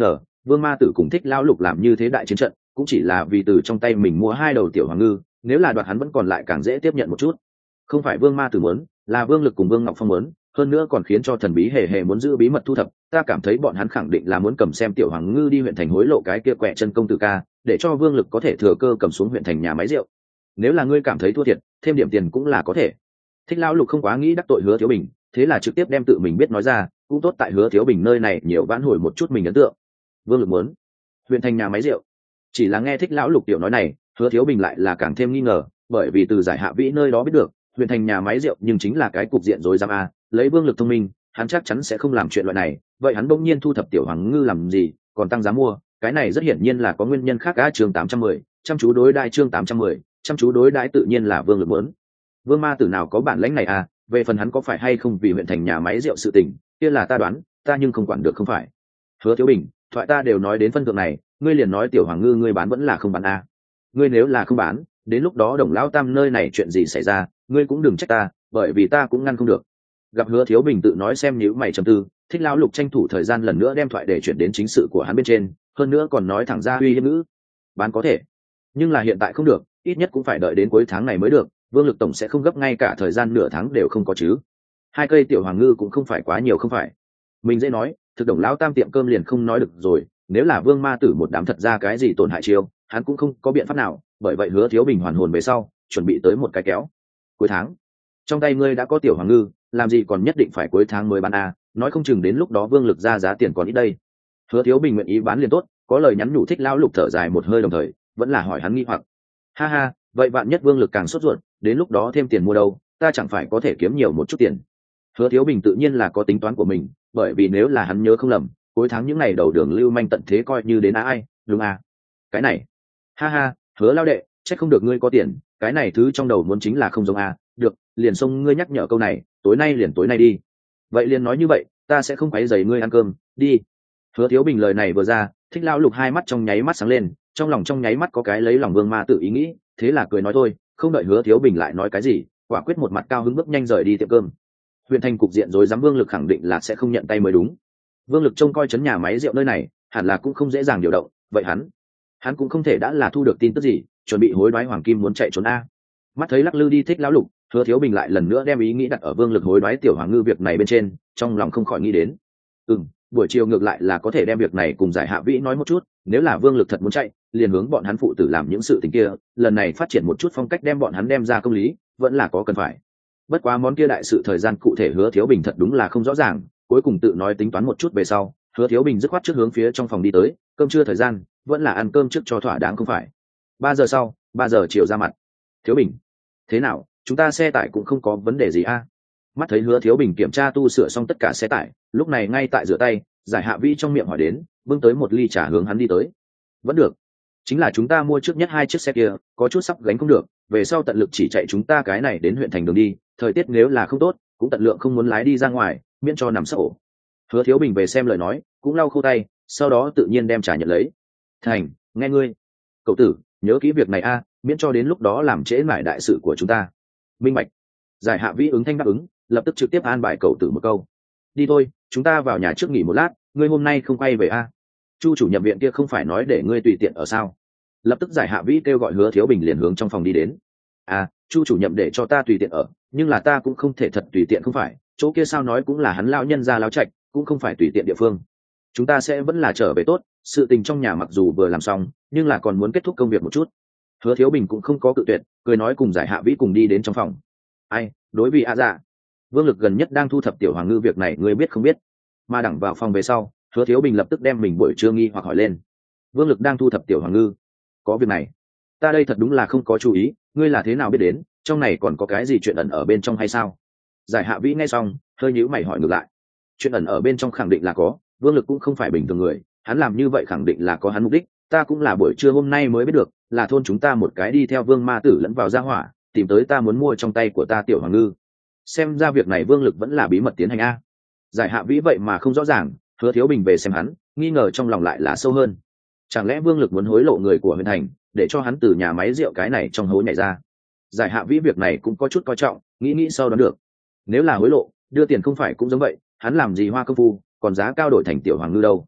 Vương Ma Tử cùng Thích lão lục làm như thế đại chiến trận cũng chỉ là vì từ trong tay mình mua 2 đầu tiểu hoàng ngư, nếu là đoạt hắn vẫn còn lại càng dễ tiếp nhận một chút. Không phải Vương Ma Tử muốn, là Vương Lực cùng Vương Ngọc Phong muốn, hơn nữa còn khiến cho thần bí hề hề muốn giữ bí mật thu thập. Ta cảm thấy bọn hắn khẳng định là muốn cầm xem tiểu hoàng ngư đi huyện thành hối lộ cái kia quẹ chân công tử ca, để cho Vương Lực có thể thừa cơ cầm xuống huyện thành nhà máy rượu. Nếu là ngươi cảm thấy thua thiệt, thêm điểm tiền cũng là có thể. Thích lão lục không quá nghĩ đắc tội Hứa Thiếu Bình, thế là trực tiếp đem tự mình biết nói ra, cũng tốt tại Hứa Thiếu Bình nơi này nhiều vãn hồi một chút mình ấn tượng. Vương Lực muốn huyện thành nhà máy rượu. Chỉ là nghe Thích lão lục tiểu nói này, Hứa Thiếu Bình lại là càng thêm nghi ngờ, bởi vì từ Giải Hạ Vĩ nơi đó biết được huyện thành nhà máy rượu nhưng chính là cái cục diện rối rắm a. Lấy Vương Lực thông minh, hắn chắc chắn sẽ không làm chuyện loại này, vậy hắn bỗng nhiên thu thập tiểu hoàng ngư làm gì, còn tăng giá mua, cái này rất hiển nhiên là có nguyên nhân khác. Chương 810, chăm chú đối đãi. Chương 810, chăm chú đối đãi tự nhiên là Vương Lực muốn. Vương Ma Tử nào có bản lãnh này à, về phần hắn có phải hay không vì huyện thành nhà máy rượu sự tình, kia là ta đoán, ta nhưng không quản được không phải. Hứa Thiếu Bình, thoại ta đều nói đến phân thượng này, ngươi liền nói tiểu hoàng ngư ngươi bán vẫn là không bán à? Ngươi nếu là không bán, đến lúc đó Đồng lão tam nơi này chuyện gì xảy ra, ngươi cũng đừng trách ta, bởi vì ta cũng ngăn không được. Gặp Hứa Thiếu Bình tự nói xem nhíu mày trầm tư, Thích lão lục tranh thủ thời gian lần nữa đem thoại để chuyển đến chính sự của hắn bên trên, hơn nữa còn nói thẳng ra uy hiếp ngữ. Bán có thể, nhưng là hiện tại không được, ít nhất cũng phải đợi đến cuối tháng này mới được. Vương Lực tổng sẽ không gấp ngay cả thời gian nửa tháng đều không có chứ. 2 cây tiểu hoàng ngư cũng không phải quá nhiều không phải. Mình dễ nói, thực Đồng lão tam tiệm cơm liền không nói được rồi, nếu là Vương Ma Tử một đám thật ra cái gì tổn hại chiêu, hắn cũng không có biện pháp nào, bởi vậy Hứa Thiếu Bình hoàn hồn về sau, chuẩn bị tới một cái kéo. Cuối tháng, trong tay ngươi đã có tiểu hoàng ngư, làm gì còn nhất định phải cuối tháng mới bán a, nói không chừng đến lúc đó Vương Lực ra giá tiền còn ít đây. Hứa Thiếu Bình nguyện ý bán liền tốt, có lời nhắn nhủ Thích lão lục thở dài một hơi đồng thời vẫn là hỏi hắn nghi hoặc. Ha ha, vậy vạn nhất Vương Lực càng sốt ruột, đến lúc đó thêm tiền mua đâu, ta chẳng phải có thể kiếm nhiều một chút tiền. Hứa Thiếu Bình tự nhiên là có tính toán của mình, bởi vì nếu là hắn nhớ không lầm, cuối tháng những ngày đầu đường lưu manh tận thế coi như đến ai, đúng à? Cái này, ha ha, Hứa lao đệ, chắc không được ngươi có tiền, cái này thứ trong đầu muốn chính là không giống à? Được, liền xông ngươi nhắc nhở câu này, tối nay đi. Vậy liền nói như vậy, ta sẽ không quấy rầy ngươi ăn cơm, đi. Hứa Thiếu Bình lời này vừa ra, Thích lão lục hai mắt trong nháy mắt sáng lên, trong lòng trong nháy mắt có cái lấy lòng Vương Ma Tử ý nghĩ, thế là cười nói thôi, không đợi Hứa Thiếu Bình lại nói cái gì, quả quyết một mặt cao hứng bước nhanh rời đi tiệm cơm. Huyện thành cục diện rối rắm, Vương Lực khẳng định là sẽ không nhận tay mới đúng. Vương Lực trông coi chấn nhà máy rượu nơi này, hẳn là cũng không dễ dàng điều động, vậy hắn cũng không thể đã là thu được tin tức gì, chuẩn bị hối đoái hoàng kim muốn chạy trốn a. Mắt thấy lắc lư đi Thích lão lục, Hứa Thiếu Bình lại lần nữa đem ý nghĩ đặt ở Vương Lực hối đoái tiểu hoàng ngư việc này bên trên, trong lòng không khỏi nghĩ đến. Buổi chiều ngược lại là có thể đem việc này cùng Giải Hạ Vĩ nói một chút, nếu là Vương Lực thật muốn chạy, liền hướng bọn hắn phụ tử làm những sự tình kia, lần này phát triển một chút phong cách đem bọn hắn đem ra công lý, vẫn là có cần phải. Bất quá món kia đại sự thời gian cụ thể Hứa Thiếu Bình thật đúng là không rõ ràng, cuối cùng tự nói tính toán một chút về sau, Hứa Thiếu Bình dứt khoát trước hướng phía trong phòng đi tới, cơm trưa thời gian, vẫn là ăn cơm trước cho thỏa đáng không phải. 3 giờ sau, 3 giờ chiều ra mặt. Thiếu Bình, thế nào, chúng ta xe tải cũng không có vấn đề gì a? Mắt thấy Hứa Thiếu Bình kiểm tra tu sửa xong tất cả xe tải, lúc này ngay tại rửa tay, Giải Hạ Vĩ trong miệng hỏi đến, bưng tới một ly trà hướng hắn đi tới. Vẫn được, chính là chúng ta mua trước nhất 2 chiếc xe kia, có chút sắp gánh không được, về sau tận lực chỉ chạy chúng ta cái này đến huyện thành đường đi, thời tiết nếu là không tốt, cũng tận lượng không muốn lái đi ra ngoài, miễn cho nằm sấp ổ. Hứa Thiếu Bình về xem lời nói, cũng lau khô tay, sau đó tự nhiên đem trà nhận lấy. Thành, nghe ngươi, cậu tử, nhớ kỹ việc này a, miễn cho đến lúc đó làm trễ mải đại sự của chúng ta. Minh bạch. Giải Hạ Vĩ ứng thanh đáp ứng, lập tức trực tiếp an bài cậu tử một câu. Đi thôi, chúng ta vào nhà trước nghỉ một lát, ngươi hôm nay không quay về a? Chu chủ nhiệm viện kia không phải nói để ngươi tùy tiện ở sao? Lập tức Giải Hạ Vĩ kêu gọi Hứa Thiếu Bình liền hướng trong phòng đi đến. À, Chu chủ nhiệm để cho ta tùy tiện ở, nhưng là ta cũng không thể thật tùy tiện không phải, chỗ kia sao nói cũng là hắn lão nhân gia lão trạch, cũng không phải tùy tiện địa phương. Chúng ta sẽ vẫn là trở về tốt, sự tình trong nhà mặc dù vừa làm xong, nhưng là còn muốn kết thúc công việc một chút. Hứa Thiếu Bình cũng không có cự tuyệt, cười nói cùng Giải Hạ Vĩ cùng đi đến trong phòng. Ai, đối vì dạ, Vương Lực gần nhất đang thu thập tiểu hoàng ngư việc này ngươi biết không biết? Mà đẳng vào phòng về sau, Hứa Thiếu Bình lập tức đem mình buổi trưa nghi hoặc hỏi lên. Vương Lực đang thu thập tiểu hoàng ngư, có việc này, ta đây thật đúng là không có chú ý, ngươi là thế nào biết đến, trong này còn có cái gì chuyện ẩn ở bên trong hay sao? Giải Hạ Vĩ nghe xong, hơi nhíu mày hỏi ngược lại. Chuyện ẩn ở bên trong khẳng định là có, Vương Lực cũng không phải bình thường người, hắn làm như vậy khẳng định là có hắn mục đích, ta cũng là buổi trưa hôm nay mới biết được, là thôn chúng ta một cái đi theo Vương Ma Tử lẫn vào gia hỏa, tìm tới ta muốn mua trong tay của ta tiểu hoàng ngư. Xem ra việc này Vương Lực vẫn là bí mật tiến hành a. Giải Hạ Vĩ vậy mà không rõ ràng, Hứa Thiếu Bình về xem hắn, nghi ngờ trong lòng lại là sâu hơn. Chẳng lẽ Vương Lực muốn hối lộ người của huyện thành, để cho hắn từ nhà máy rượu cái này trong hố nhảy ra? Giải Hạ Vĩ việc này cũng có chút coi trọng, nghĩ sau đó được. Nếu là hối lộ, đưa tiền không phải cũng giống vậy, hắn làm gì hoa công phu, còn giá cao đổi thành tiểu hoàng ngư đâu?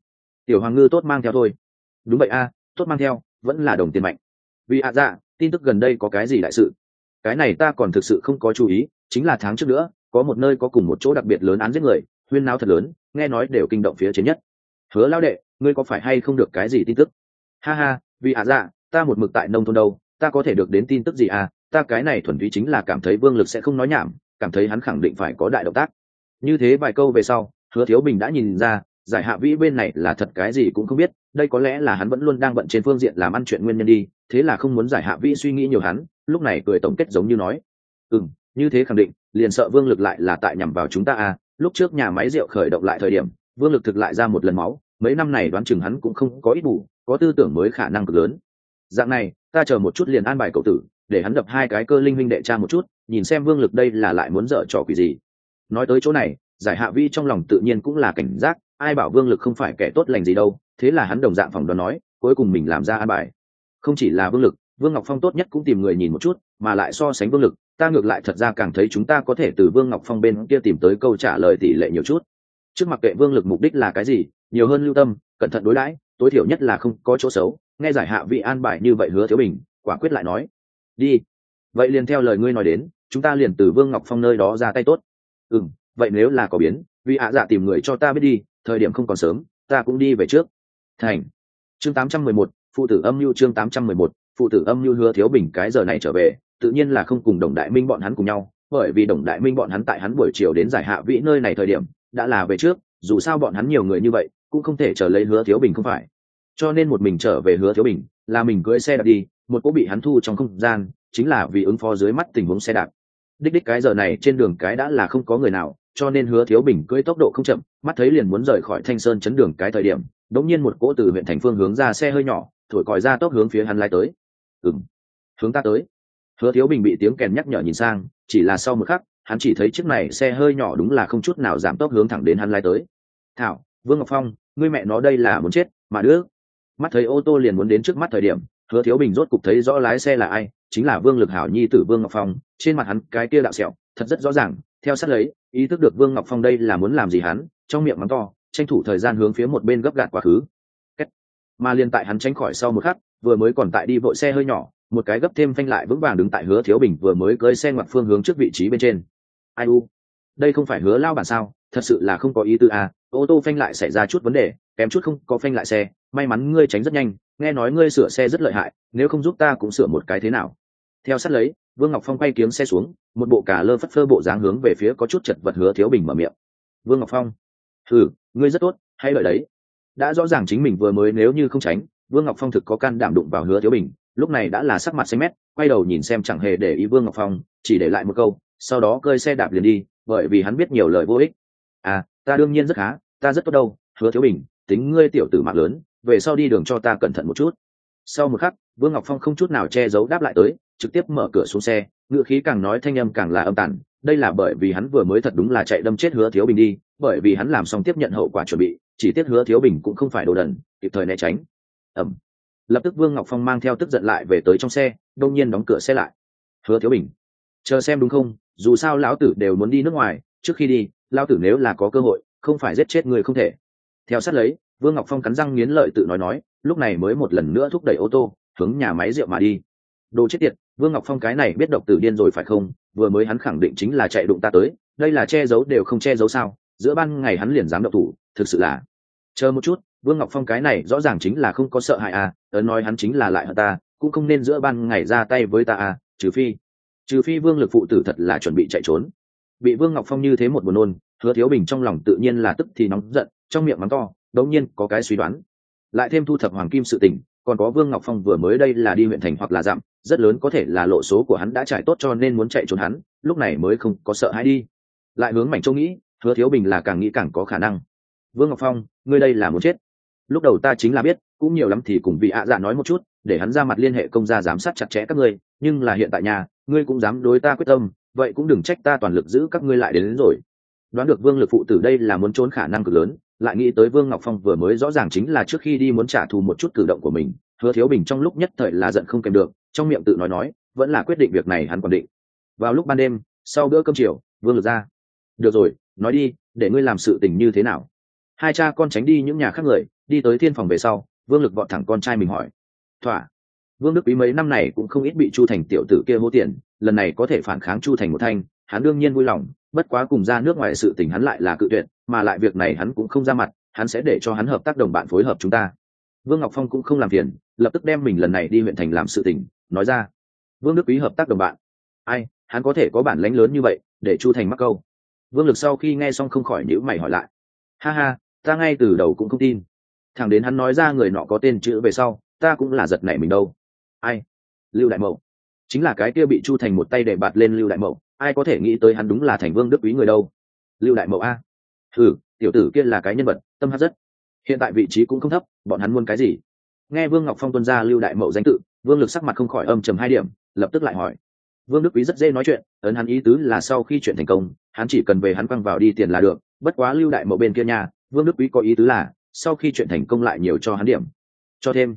tiểu hoàng ngư tốt mang theo thôi. Đúng vậy a, tốt mang theo, vẫn là đồng tiền mạnh. Vì dạ, tin tức gần đây có cái gì đại sự? Cái này ta còn thực sự không có chú ý, chính là tháng trước nữa có một nơi có cùng một chỗ đặc biệt lớn án giết người, huyên náo thật lớn, nghe nói đều kinh động phía trên nhất. Hứa lão đệ, ngươi có phải hay không được cái gì tin tức? Ha ha, vì dạ, ta một mực tại nông thôn đâu, ta có thể được đến tin tức gì à? Ta cái này thuần túy chính là cảm thấy Vương Lực sẽ không nói nhảm, cảm thấy hắn khẳng định phải có đại động tác. Như thế vài câu về sau, Hứa Thiếu Bình đã nhìn ra giải hạ vĩ bên này là thật cái gì cũng không biết, đây có lẽ là hắn vẫn luôn đang bận trên phương diện làm ăn chuyện nguyên nhân đi, thế là không muốn giải hạ vĩ suy nghĩ nhiều hắn, lúc này cười tổng kết giống như nói: như thế khẳng định, liền sợ Vương Lực lại là tại nhằm vào chúng ta à? Lúc trước nhà máy rượu khởi động lại thời điểm, Vương Lực thực lại ra một lần máu, mấy năm này đoán chừng hắn cũng không có ít bù, có tư tưởng mới khả năng cực lớn. Dạng này, ta chờ một chút liền an bài cậu tử, để hắn đập hai cái cơ linh huynh đệ cha một chút, nhìn xem Vương Lực đây là lại muốn dở trò quỷ gì. Nói tới chỗ này, giải hạ vi trong lòng tự nhiên cũng là cảnh giác, ai bảo Vương Lực không phải kẻ tốt lành gì đâu, thế là hắn đồng dạng phỏng đoán nói, cuối cùng mình làm ra an bài. Không chỉ là Vương Lực, Vương Ngọc Phong tốt nhất cũng tìm người nhìn một chút, mà lại so sánh Vương Lực, ta ngược lại thật ra càng thấy chúng ta có thể từ Vương Ngọc Phong bên kia tìm tới câu trả lời tỷ lệ nhiều chút. Trước mặc kệ Vương Lực mục đích là cái gì, nhiều hơn lưu tâm, cẩn thận đối đãi, tối thiểu nhất là không có chỗ xấu. Nghe giải hạ vị an bài như vậy, Hứa Thiếu Bình quả quyết lại nói: đi, vậy liền theo lời ngươi nói đến, chúng ta liền từ Vương Ngọc Phong nơi đó ra tay tốt. Vậy nếu là có biến, vì dạ tìm người cho ta biết đi, thời điểm không còn sớm, ta cũng đi về trước. Thành. Chương 811, phụ tử âm mưu. Chương 811, phụ tử âm mưu. Hứa Thiếu Bình cái giờ này trở về, tự nhiên là không cùng Đồng Đại Minh bọn hắn cùng nhau, bởi vì Đồng Đại Minh bọn hắn tại hắn buổi chiều đến giải hạ vĩ nơi này thời điểm đã là về trước, dù sao bọn hắn nhiều người như vậy cũng không thể chờ lấy Hứa Thiếu Bình không phải, cho nên một mình trở về Hứa Thiếu Bình là mình cưỡi xe đạp đi, một cỗ bị hắn thu trong không gian, chính là vì ứng phó dưới mắt tình huống xe đạp. Đích cái giờ này trên đường cái đã là không có người nào, cho nên Hứa Thiếu Bình cưỡi tốc độ không chậm, mắt thấy liền muốn rời khỏi Thanh Sơn chấn đường cái thời điểm, đột nhiên một cỗ từ huyện thành phương hướng ra xe hơi nhỏ thổi còi ra tốc hướng phía hắn lái tới. Hướng ta tới. Hứa Thiếu Bình bị tiếng kèn nhắc nhở nhìn sang, chỉ là sau một khắc, hắn chỉ thấy chiếc này xe hơi nhỏ đúng là không chút nào giảm tốc hướng thẳng đến hắn lái tới. Thảo, Vương Ngọc Phong, ngươi mẹ nó đây là muốn chết mà đứa. Mắt thấy ô tô liền muốn đến trước mắt thời điểm, Hứa Thiếu Bình rốt cục thấy rõ lái xe là ai, chính là Vương Lực Hảo nhi tử Vương Ngọc Phong, trên mặt hắn cái kia đạo sẹo thật rất rõ ràng, theo sát lấy, ý thức được Vương Ngọc Phong đây là muốn làm gì hắn, trong miệng mắng to, tranh thủ thời gian hướng phía một bên gấp gạt quá khứ. Mà liền tại hắn tránh khỏi sau một khắc, vừa mới còn tại đi vội xe hơi nhỏ, một cái gấp thêm phanh lại vững vàng đứng tại Hứa Thiếu Bình vừa mới cưỡi xe ngoặt phương hướng trước vị trí bên trên. Ai u, đây không phải Hứa lao bản sao, thật sự là không có ý tư à, ô tô phanh lại xảy ra chút vấn đề, kém chút không có phanh lại xe, may mắn ngươi tránh rất nhanh, nghe nói ngươi sửa xe rất lợi hại, nếu không giúp ta cũng sửa một cái thế nào. Theo sát lấy, Vương Ngọc Phong quay kiếng xe xuống, một bộ cả lơ phất phơ bộ dáng hướng về phía có chút chật vật Hứa Thiếu Bình mở miệng. Vương Ngọc Phong, ngươi rất tốt, hay lợi đấy. Đã rõ ràng chính mình vừa mới nếu như không tránh, Vương Ngọc Phong thực có can đảm đụng vào Hứa Thiếu Bình, lúc này đã là sắc mặt xanh mét, quay đầu nhìn xem chẳng hề để ý Vương Ngọc Phong, chỉ để lại một câu, sau đó cơi xe đạp liền đi, bởi vì hắn biết nhiều lời vô ích. Ta đương nhiên rất khá, ta rất tốt đâu, Hứa Thiếu Bình, tính ngươi tiểu tử mạng lớn, về sau đi đường cho ta cẩn thận một chút. Sau một khắc, Vương Ngọc Phong không chút nào che giấu đáp lại tới, trực tiếp mở cửa xuống xe, ngựa khí càng nói thanh âm càng là âm tàn, đây là bởi vì hắn vừa mới thật đúng là chạy đâm chết Hứa Thiếu Bình đi, bởi vì hắn làm xong tiếp nhận hậu quả chuẩn bị, chỉ tiếc Hứa Thiếu Bình cũng không phải đồ đần, kịp thời né tránh. Lập tức Vương Ngọc Phong mang theo tức giận lại về tới trong xe, đột nhiên đóng cửa xe lại. Hứa Thiếu Bình, chờ xem đúng không, dù sao lão tử đều muốn đi nước ngoài, trước khi đi, lão tử nếu là có cơ hội, không phải giết chết người không thể. Theo sát lấy, Vương Ngọc Phong cắn răng nghiến lợi tự nói, lúc này mới một lần nữa thúc đẩy ô tô hướng nhà máy rượu mà đi. Đồ chết tiệt, Vương Ngọc Phong cái này biết độc tử điên rồi phải không, vừa mới hắn khẳng định chính là chạy đụng ta tới, đây là che giấu đều không che giấu sao, giữa ban ngày hắn liền dám độc thủ, thực sự là. Chờ một chút, Vương Ngọc Phong cái này rõ ràng chính là không có sợ hại à, nói hắn chính là lại hận ta, cũng không nên giữa ban ngày ra tay với ta à, trừ phi Vương Lực phụ tử thật là chuẩn bị chạy trốn. Bị Vương Ngọc Phong như thế một buồn nôn, Hứa Thiếu Bình trong lòng tự nhiên là tức thì nóng giận, trong miệng mắng to, đống nhiên có cái suy đoán. Lại thêm thu thập hoàng kim sự tình, còn có Vương Ngọc Phong vừa mới đây là đi huyện thành hoặc là dặm, rất lớn có thể là lộ số của hắn đã trải tốt cho nên muốn chạy trốn hắn, lúc này mới không có sợ hãi đi. Lại hướng Mảnh Châu nghĩ, Hứa Thiếu Bình là càng nghĩ càng có khả năng. Vương Ngọc Phong, ngươi đây là muốn chết. Lúc đầu ta chính là biết, cũng nhiều lắm thì cùng vị dạ nói một chút, để hắn ra mặt liên hệ công gia giám sát chặt chẽ các ngươi, nhưng là hiện tại nhà, ngươi cũng dám đối ta quyết tâm, vậy cũng đừng trách ta toàn lực giữ các ngươi lại đến rồi. Đoán được Vương Lực phụ tử đây là muốn trốn khả năng cực lớn, lại nghĩ tới Vương Ngọc Phong vừa mới rõ ràng chính là trước khi đi muốn trả thù một chút cử động của mình, Hứa Thiếu Bình trong lúc nhất thời là giận không kèm được, trong miệng tự nói, vẫn là quyết định việc này hắn còn định. Vào lúc ban đêm, sau bữa cơm chiều, Vương Lực ra. Được rồi, nói đi, để ngươi làm sự tình như thế nào. Hai cha con tránh đi những nhà khác người, đi tới thiên phòng về sau, Vương Lực vọt thẳng con trai mình hỏi. Thỏa. Vương Đức Quý mấy năm này cũng không ít bị Chu Thành tiểu tử kia hô tiền, lần này có thể phản kháng Chu Thành một thanh, hắn đương nhiên vui lòng, bất quá cùng ra nước ngoài sự tình hắn lại là cự tuyệt, mà lại việc này hắn cũng không ra mặt, hắn sẽ để cho hắn hợp tác đồng bạn phối hợp chúng ta. Vương Ngọc Phong cũng không làm phiền, lập tức đem mình lần này đi huyện thành làm sự tình nói ra. Vương Đức Quý hợp tác đồng bạn? Ai, hắn có thể có bản lãnh lớn như vậy, để Chu Thành mắc câu? Vương Lực sau khi nghe xong không khỏi nhíu mày hỏi lại. Ha ha, ta ngay từ đầu cũng không tin, thẳng đến hắn nói ra người nọ có tên chữ về sau, ta cũng là giật nảy mình đâu. Ai? Lưu Đại Mậu. Chính là cái kia bị Chu Thành một tay để bạt lên Lưu Đại Mậu, ai có thể nghĩ tới hắn đúng là thành Vương Đức Quý người đâu. Lưu Đại Mậu a? Tiểu tử kia là cái nhân vật tâm hắc rất, hiện tại vị trí cũng không thấp, bọn hắn muốn cái gì? Nghe Vương Ngọc Phong tuân ra Lưu Đại Mậu danh tự, Vương Lực sắc mặt không khỏi âm trầm 2 điểm, lập tức lại hỏi. Vương Đức Quý rất dễ nói chuyện, ấn hắn ý tứ là sau khi chuyện thành công, hắn chỉ cần về hắn quăng vào đi tiền là được, bất quá Lưu Đại Mậu bên kia nhà, Vương Đức Quý có ý tứ là sau khi chuyện thành công lại nhiều cho hắn điểm. Cho thêm.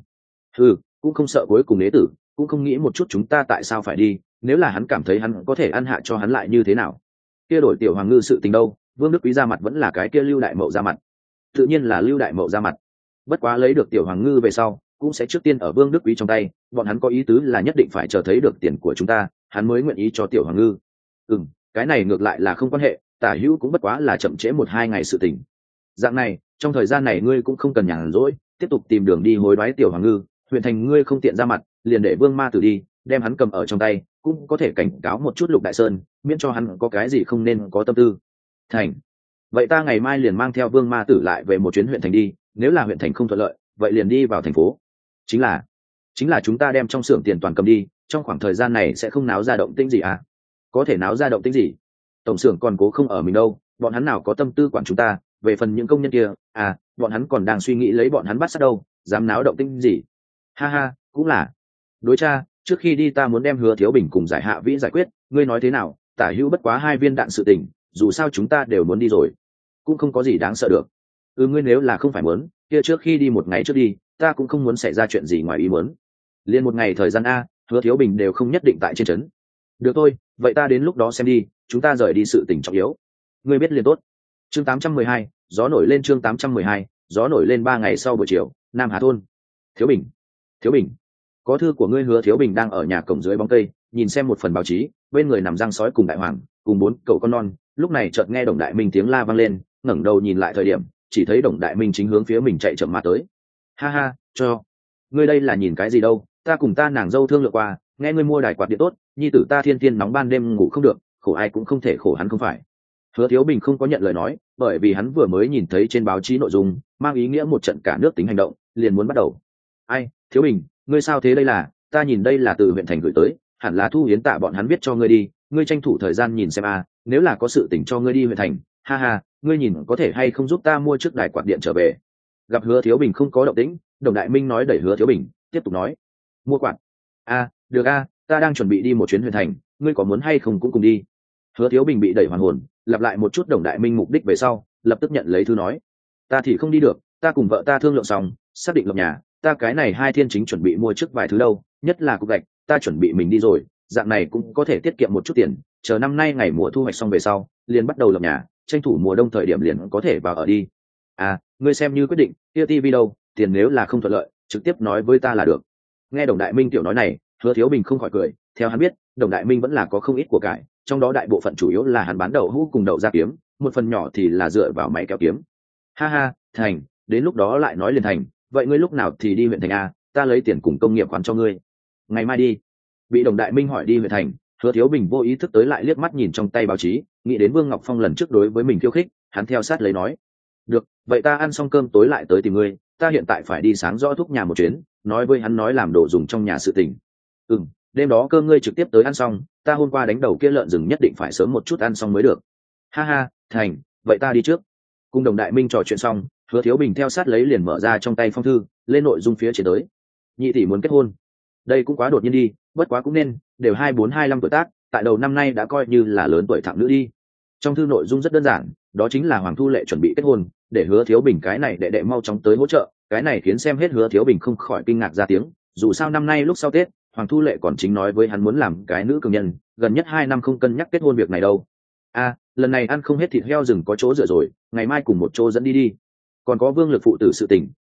Cũng không sợ cuối cùng nế tử, cũng không nghĩ một chút chúng ta tại sao phải đi, nếu là hắn cảm thấy hắn có thể ăn hạ cho hắn lại như thế nào. Kia đổi Tiểu Hoàng Ngư sự tình đâu, Vương Đức Quý ra mặt vẫn là cái kia Lưu Đại Mậu ra mặt? Tự nhiên là Lưu Đại Mậu ra mặt. Bất quá lấy được Tiểu Hoàng Ngư về sau, cũng sẽ trước tiên ở Vương Đức Quý trong tay, bọn hắn có ý tứ là nhất định phải chờ thấy được tiền của chúng ta, hắn mới nguyện ý cho Tiểu Hoàng Ngư. Cái này ngược lại là không quan hệ, tả hữu cũng bất quá là chậm trễ 1-2 ngày sự tình. Dạng này, trong thời gian này ngươi cũng không cần nhàn rỗi, tiếp tục tìm đường đi hối đoái Tiểu Hoàng Ngư, huyện thành ngươi không tiện ra mặt, liền để Vương Ma Tử đi, đem hắn cầm ở trong tay, cũng có thể cảnh cáo một chút Lục Đại Sơn, miễn cho hắn có cái gì không nên có tâm tư. Thành. Vậy ta ngày mai liền mang theo Vương Ma Tử lại về một chuyến huyện thành đi, nếu là huyện thành không thuận lợi, vậy liền đi vào thành phố. Chính là chúng ta đem trong xưởng tiền toàn cầm đi, trong khoảng thời gian này sẽ không náo ra động tĩnh gì à? Có thể náo ra động tĩnh gì? Tổng xưởng còn cố không ở mình đâu, bọn hắn nào có tâm tư quản chúng ta, về phần những công nhân kia, bọn hắn còn đang suy nghĩ lấy bọn hắn bắt sát đâu, dám náo động tĩnh gì? Ha ha, cũng là. Đối cha, trước khi đi ta muốn đem Hứa Thiếu Bình cùng Giải Hạ Vĩ giải quyết, ngươi nói thế nào? Tả hữu bất quá 2 viên đạn sự tình, dù sao chúng ta đều muốn đi rồi, cũng không có gì đáng sợ được. Ngươi nếu là không phải muốn, kia trước khi đi 1 ngày trước đi, ta cũng không muốn xảy ra chuyện gì ngoài ý muốn. Liên 1 ngày thời gian a, Hứa Thiếu Bình đều không nhất định tại trên trấn. Được thôi, vậy ta đến lúc đó xem đi, chúng ta rời đi sự tình trọng yếu. Ngươi biết liền tốt. Chương 812, gió nổi lên. Chương 812, gió nổi lên. 3 ngày sau buổi chiều, Nam Hà thôn. Thiếu Bình, có thư của ngươi. Hứa Thiếu Bình đang ở nhà cổng dưới bóng cây, nhìn xem một phần báo chí, bên người nằm Giang Sói cùng Đại Hoàng, cùng 4 cậu con non. Lúc này chợt nghe Đồng Đại Minh tiếng la vang lên, ngẩng đầu nhìn lại thời điểm, chỉ thấy Đồng Đại Minh chính hướng phía mình chạy chậm mà tới. Ha ha, cho ngươi đây là nhìn cái gì đâu, ta cùng ta nàng dâu thương lượng qua, nghe ngươi mua đài quạt điện tốt, nhi tử ta thiên thiên nóng ban đêm ngủ không được, khổ ai cũng không thể khổ hắn không phải. Hứa Thiếu Bình không có nhận lời nói, bởi vì hắn vừa mới nhìn thấy trên báo chí nội dung mang ý nghĩa một trận cả nước tính hành động, liền muốn bắt đầu. Ai, Thiếu Bình, ngươi sao thế? Đây là, ta nhìn đây là từ huyện thành gửi tới, hẳn là Thu Hiến Tạ bọn hắn viết cho ngươi đi, ngươi tranh thủ thời gian nhìn xem nếu là có sự tình cho ngươi đi huyện thành, ha ha, ngươi nhìn có thể hay không giúp ta mua chiếc đài quạt điện trở về. Gặp Hứa Thiếu Bình không có động tĩnh, Đồng Đại Minh nói đẩy Hứa Thiếu Bình, tiếp tục nói. Mua quạt? Được ta đang chuẩn bị đi một chuyến huyện thành, ngươi có muốn hay không cũng cùng đi. Hứa Thiếu Bình bị đẩy hoàn hồn, lặp lại một chút Đồng Đại Minh mục đích về sau, lập tức nhận lấy thư nói. Ta thì không đi được, ta cùng vợ ta thương lượng xong, xác định lập nhà, ta cái này 2 thiên chính chuẩn bị mua trước vài thứ đâu, nhất là cục gạch, ta chuẩn bị mình đi rồi, dạng này cũng có thể tiết kiệm một chút tiền, chờ năm nay ngày mùa thu hoạch xong về sau, liền bắt đầu lập nhà, tranh thủ mùa đông thời điểm liền có thể vào ở đi. Ngươi xem như quyết định, kia tivi đâu, tiền nếu là không thuận lợi, trực tiếp nói với ta là được. Nghe Đồng Đại Minh tiểu nói này, Hứa Thiếu Bình không khỏi cười, theo hắn biết, Đồng Đại Minh vẫn là có không ít của cải, trong đó đại bộ phận chủ yếu là hắn bán đậu hũ cùng đậu ra kiếm, một phần nhỏ thì là dựa vào máy kéo kiếm. Ha ha, thành, đến lúc đó lại nói liền thành, vậy ngươi lúc nào thì đi huyện thành ta lấy tiền cùng công nghiệp khoán cho ngươi. Ngày mai đi. Bị Đồng Đại Minh hỏi đi huyện thành, Hứa Thiếu Bình vô ý thức tới lại liếc mắt nhìn trong tay báo chí, nghĩ đến Vương Ngọc Phong lần trước đối với mình khiêu khích, hắn theo sát lấy nói. Được, vậy ta ăn xong cơm tối lại tới tìm ngươi, ta hiện tại phải đi sáng rõ thúc nhà một chuyến, nói với hắn nói làm đồ dùng trong nhà sự tình. Đêm đó cơm ngươi trực tiếp tới ăn xong, ta hôm qua đánh đầu kia lợn rừng nhất định phải sớm một chút ăn xong mới được. Ha ha, thành, vậy ta đi trước. Cùng Đồng Đại Minh trò chuyện xong, Hứa Thiếu Bình theo sát lấy liền mở ra trong tay phong thư, lên nội dung phía trên tới. Nhị tỷ muốn kết hôn. Đây cũng quá đột nhiên đi, bất quá cũng nên, đều 24-25 tuổi tác, tại đầu năm nay đã coi như là lớn tuổi thẳng nữ đi. Trong thư nội dung rất đơn giản, đó chính là Hoàng Thu Lệ chuẩn bị kết hôn, để Hứa Thiếu Bình cái này đệ mau chóng tới hỗ trợ. Cái này khiến xem hết Hứa Thiếu Bình không khỏi kinh ngạc ra tiếng, dù sao năm nay lúc sau Tết, Hoàng Thu Lệ còn chính nói với hắn muốn làm cái nữ cường nhân, gần nhất 2 năm không cân nhắc kết hôn việc này đâu. Lần này ăn không hết thịt heo rừng có chỗ dựa rồi, ngày mai cùng một chỗ dẫn đi. Còn có Vương Lực phụ tử sự tình,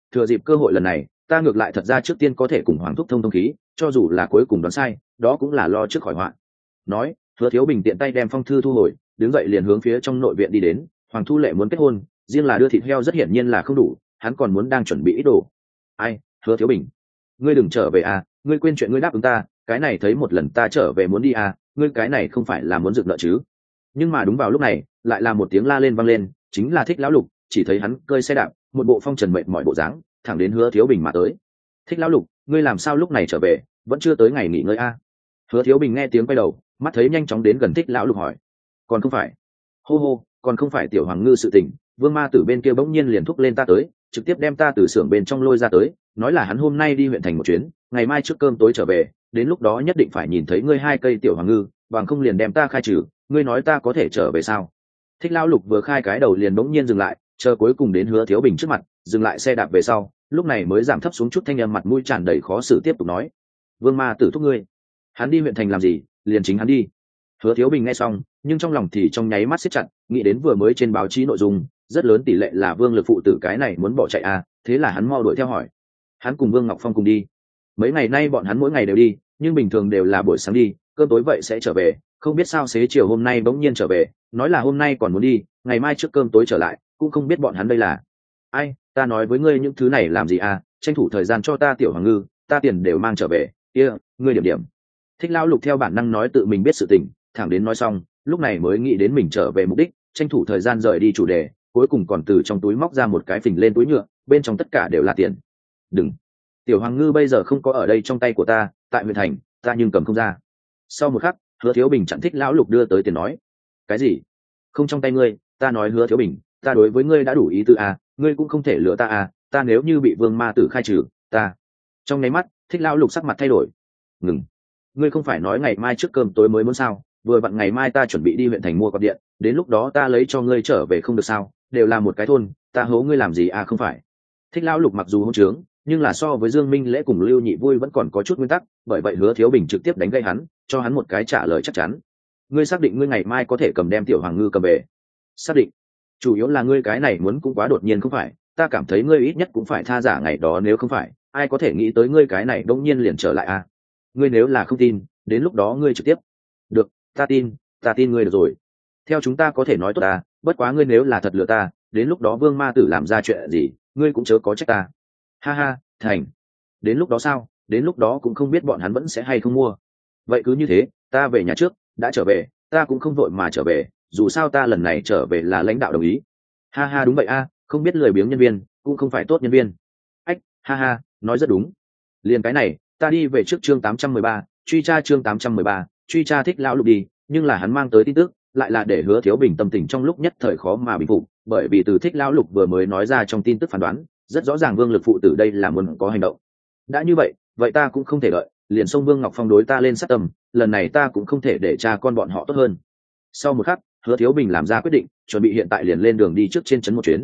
thừa dịp cơ hội lần này ta ngược lại thật ra trước tiên có thể cùng hoàng thúc thông thông khí, cho dù là cuối cùng đoán sai đó cũng là lo trước khỏi họa. Nói, Hứa Thiếu Bình tiện tay đem phong thư thu hồi, đứng dậy liền hướng phía trong nội viện đi đến. Hoàng Thu Lệ muốn kết hôn, riêng là đưa thịt heo rất hiển nhiên là không đủ, hắn còn muốn đang chuẩn bị ít đồ. Ai, Hứa Thiếu Bình, ngươi đừng trở về à, ngươi quên chuyện ngươi đáp ứng ta, cái này thấy một lần ta trở về muốn đi à, ngươi cái này không phải là muốn dựng nợ chứ? Nhưng mà đúng vào lúc này, lại là một tiếng la lên vang lên, chính là Thích lão lục, chỉ thấy hắn cơi xe đạp, một bộ phong trần mệt mỏi bộ dáng, thẳng đến Hứa Thiếu Bình mà tới. Thích lão lục, ngươi làm sao lúc này trở về, vẫn chưa tới ngày nghỉ ngơi à? Hứa Thiếu Bình nghe tiếng quay đầu, mắt thấy nhanh chóng đến gần Thích lão lục hỏi, còn không phải? Hô hô, còn không phải tiểu hoàng ngư sự tình, Vương Ma Tử bên kia bỗng nhiên liền thúc lên ta tới, trực tiếp đem ta từ xưởng bên trong lôi ra tới, nói là hắn hôm nay đi huyện thành một chuyến, ngày mai trước cơm tối trở về, đến lúc đó nhất định phải nhìn thấy ngươi 2 cây tiểu hoàng ngư, bằng không liền đem ta khai trừ, ngươi nói ta có thể trở về sao? Thích lão lục vừa khai cái đầu liền bỗng nhiên dừng lại, chờ cuối cùng đến Hứa Thiếu Bình trước mặt, dừng lại xe đạp về sau, lúc này mới giảm thấp xuống chút thanh âm, mặt mũi tràn đầy khó xử tiếp tục nói, Vương Ma Tử thúc ngươi, hắn đi huyện thành làm gì, liền chính hắn đi. Hứa Thiếu Bình nghe xong, nhưng trong lòng thì trong nháy mắt siết chặt, nghĩ đến vừa mới trên báo chí nội dung, rất lớn tỷ lệ là Vương Lực phụ tử cái này muốn bỏ chạy à, thế là hắn mau đuổi theo hỏi. Hắn cùng Vương Ngọc Phong cùng đi. Mấy ngày nay bọn hắn mỗi ngày đều đi, nhưng bình thường đều là buổi sáng đi, cơm tối vậy sẽ trở về, không biết sao xế chiều hôm nay bỗng nhiên trở về, nói là hôm nay còn muốn đi, ngày mai trước cơm tối trở lại, cũng không biết bọn hắn đây là. Ai, ta nói với ngươi những thứ này làm gì à, tranh thủ thời gian cho ta tiểu hoàng ngư, ta tiền đều mang trở về, kia, ngươi điểm điểm. Thích lão lục theo bản năng nói tự mình biết sự tình, thẳng đến nói xong, lúc này mới nghĩ đến mình trở về mục đích, tranh thủ thời gian rời đi chủ đề, cuối cùng còn từ trong túi móc ra một cái phình lên túi nhựa, bên trong tất cả đều là tiền. Đừng, tiểu hoàng ngư bây giờ không có ở đây trong tay của ta, tại huyện thành, ta nhưng cầm không ra. Sau một khắc, Hứa Thiếu Bình chặn Thích lão lục đưa tới tiền nói, cái gì? Không trong tay ngươi? Ta nói Hứa Thiếu Bình, ta đối với ngươi đã đủ ý tư à, ngươi cũng không thể lừa ta à, ta nếu như bị Vương Ma Tử khai trừ, ta. Trong nháy mắt, Thích lão lục sắc mặt thay đổi. Ngừng, ngươi không phải nói ngày mai trước cơm tối mới muốn sao, vừa vặn ngày mai ta chuẩn bị đi huyện thành mua quạt điện, đến lúc đó ta lấy cho ngươi trở về không được sao, đều là một cái thôn, ta hố ngươi làm gì à? Không phải. Thích lão lục mặc dù hôn trướng, nhưng là so với Dương Minh Lễ cùng Lưu Nhị Vui vẫn còn có chút nguyên tắc, bởi vậy Hứa Thiếu Bình trực tiếp đánh gây hắn, cho hắn một cái trả lời chắc chắn. Ngươi xác định ngươi ngày mai có thể cầm đem tiểu hoàng ngư cầm về? Xác định. Chủ yếu là ngươi cái này muốn cũng quá đột nhiên không phải, ta cảm thấy ngươi ít nhất cũng phải tha giả ngày đó, nếu không phải, ai có thể nghĩ tới ngươi cái này đột nhiên liền trở lại à? Ngươi nếu là không tin, đến lúc đó ngươi trực tiếp. Được, ta tin ngươi được rồi. Theo chúng ta có thể nói tốt ta, bất quá ngươi nếu là thật lừa ta, đến lúc đó Vương Ma Tử làm ra chuyện gì, ngươi cũng chớ có trách ta. Ha ha, thành. Đến lúc đó sao, đến lúc đó cũng không biết bọn hắn vẫn sẽ hay không mua. Vậy cứ như thế, ta về nhà trước, đã trở về, ta cũng không vội mà trở về, dù sao ta lần này trở về là lãnh đạo đồng ý. Ha ha, đúng vậy a, không biết lười biếng nhân viên, cũng không phải tốt nhân viên. Ách, ha ha, nói rất đúng. Liền cái này, ta đi về trước chương 813, truy tra chương 813, truy tra Thích lão lục đi, nhưng là hắn mang tới tin tức, lại là để Hứa Thiếu Bình tâm tình trong lúc nhất thời khó mà bình phục, bởi vì từ Thích lão lục vừa mới nói ra trong tin tức phán đoán, rất rõ ràng Vương Lực phụ tử đây là muốn có hành động. Đã như vậy, vậy ta cũng không thể đợi, liền xông Vương Ngọc Phong đối ta lên sát tâm, lần này ta cũng không thể để cha con bọn họ tốt hơn. Sau một khắc, Hứa Thiếu Bình làm ra quyết định, chuẩn bị hiện tại liền lên đường đi trước trên trấn một chuyến.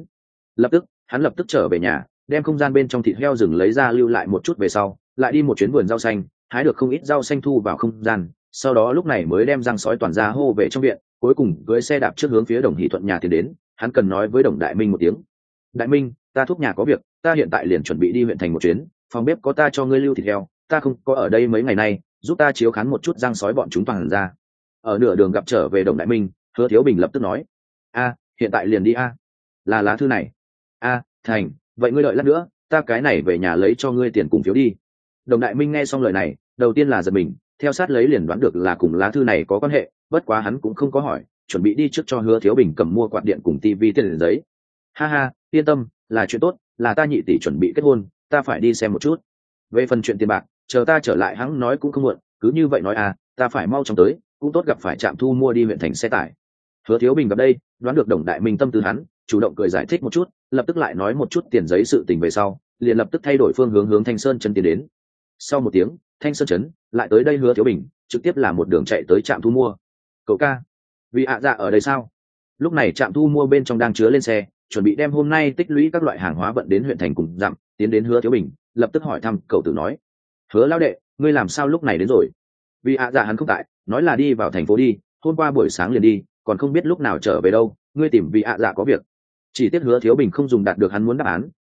Hắn lập tức trở về nhà, đem không gian bên trong thịt heo rừng lấy ra lưu lại một chút về sau, lại đi một chuyến vườn rau xanh, hái được không ít rau xanh thu vào không gian, sau đó lúc này mới đem răng sói toàn ra hô về trong viện, cuối cùng cưỡi xe đạp trước hướng phía Đồng Hỷ Thuận nhà tiến đến. Hắn cần nói với Đồng Đại Minh một tiếng. Đại Minh, ta thúc nhà có việc, ta hiện tại liền chuẩn bị đi huyện thành một chuyến, phòng bếp có ta cho ngươi lưu thịt heo, ta không có ở đây mấy ngày nay, giúp ta chiếu khán một chút răng sói bọn chúng toàn ra. Ở nửa đường gặp trở về Đồng Đại Minh, Hứa Thiếu Bình lập tức nói, a, hiện tại liền đi a. Là lá thư này. A, thành, vậy ngươi đợi lát nữa, ta cái này về nhà lấy cho ngươi tiền cùng phiếu đi. Đồng Đại Minh nghe xong lời này, đầu tiên là giật mình, theo sát lấy liền đoán được là cùng lá thư này có quan hệ, bất quá hắn cũng không có hỏi, chuẩn bị đi trước cho Hứa Thiếu Bình cầm mua quạt điện cùng tivi tiền giấy. Ha ha, yên tâm, là chuyện tốt, là ta nhị tỷ chuẩn bị kết hôn, ta phải đi xem một chút. Về phần chuyện tiền bạc, chờ ta trở lại hắn nói cũng không muộn, cứ như vậy nói à, ta phải mau chóng tới, cũng tốt gặp phải trạm thu mua đi huyện thành xe tải. Hứa Thiếu Bình gặp đây, đoán được Đồng Đại Minh tâm tư hắn, chủ động cười giải thích một chút, lập tức lại nói một chút tiền giấy sự tình về sau, liền lập tức thay đổi phương hướng hướng Thanh Sơn trấn tiến đến. Sau một tiếng, Thanh Sơn trấn lại tới đây Hứa Thiếu Bình trực tiếp là một đường chạy tới trạm thu mua. Cậu ca, vì ạ dạ ở đây sao? Lúc này trạm thu mua bên trong đang chứa lên xe, chuẩn bị đem hôm nay tích lũy các loại hàng hóa vận đến huyện thành cùng dặm, tiến đến Hứa Thiếu Bình, lập tức hỏi thăm cậu tử nói, Hứa lão đệ, ngươi làm sao lúc này đến rồi? Vì ạ dạ hắn không tại, nói là đi vào thành phố đi, hôm qua buổi sáng liền đi, còn không biết lúc nào trở về đâu, ngươi tìm vì ạ dạ có việc. Chỉ tiếc Hứa Thiếu Bình không dùng đạt được hắn muốn đáp án,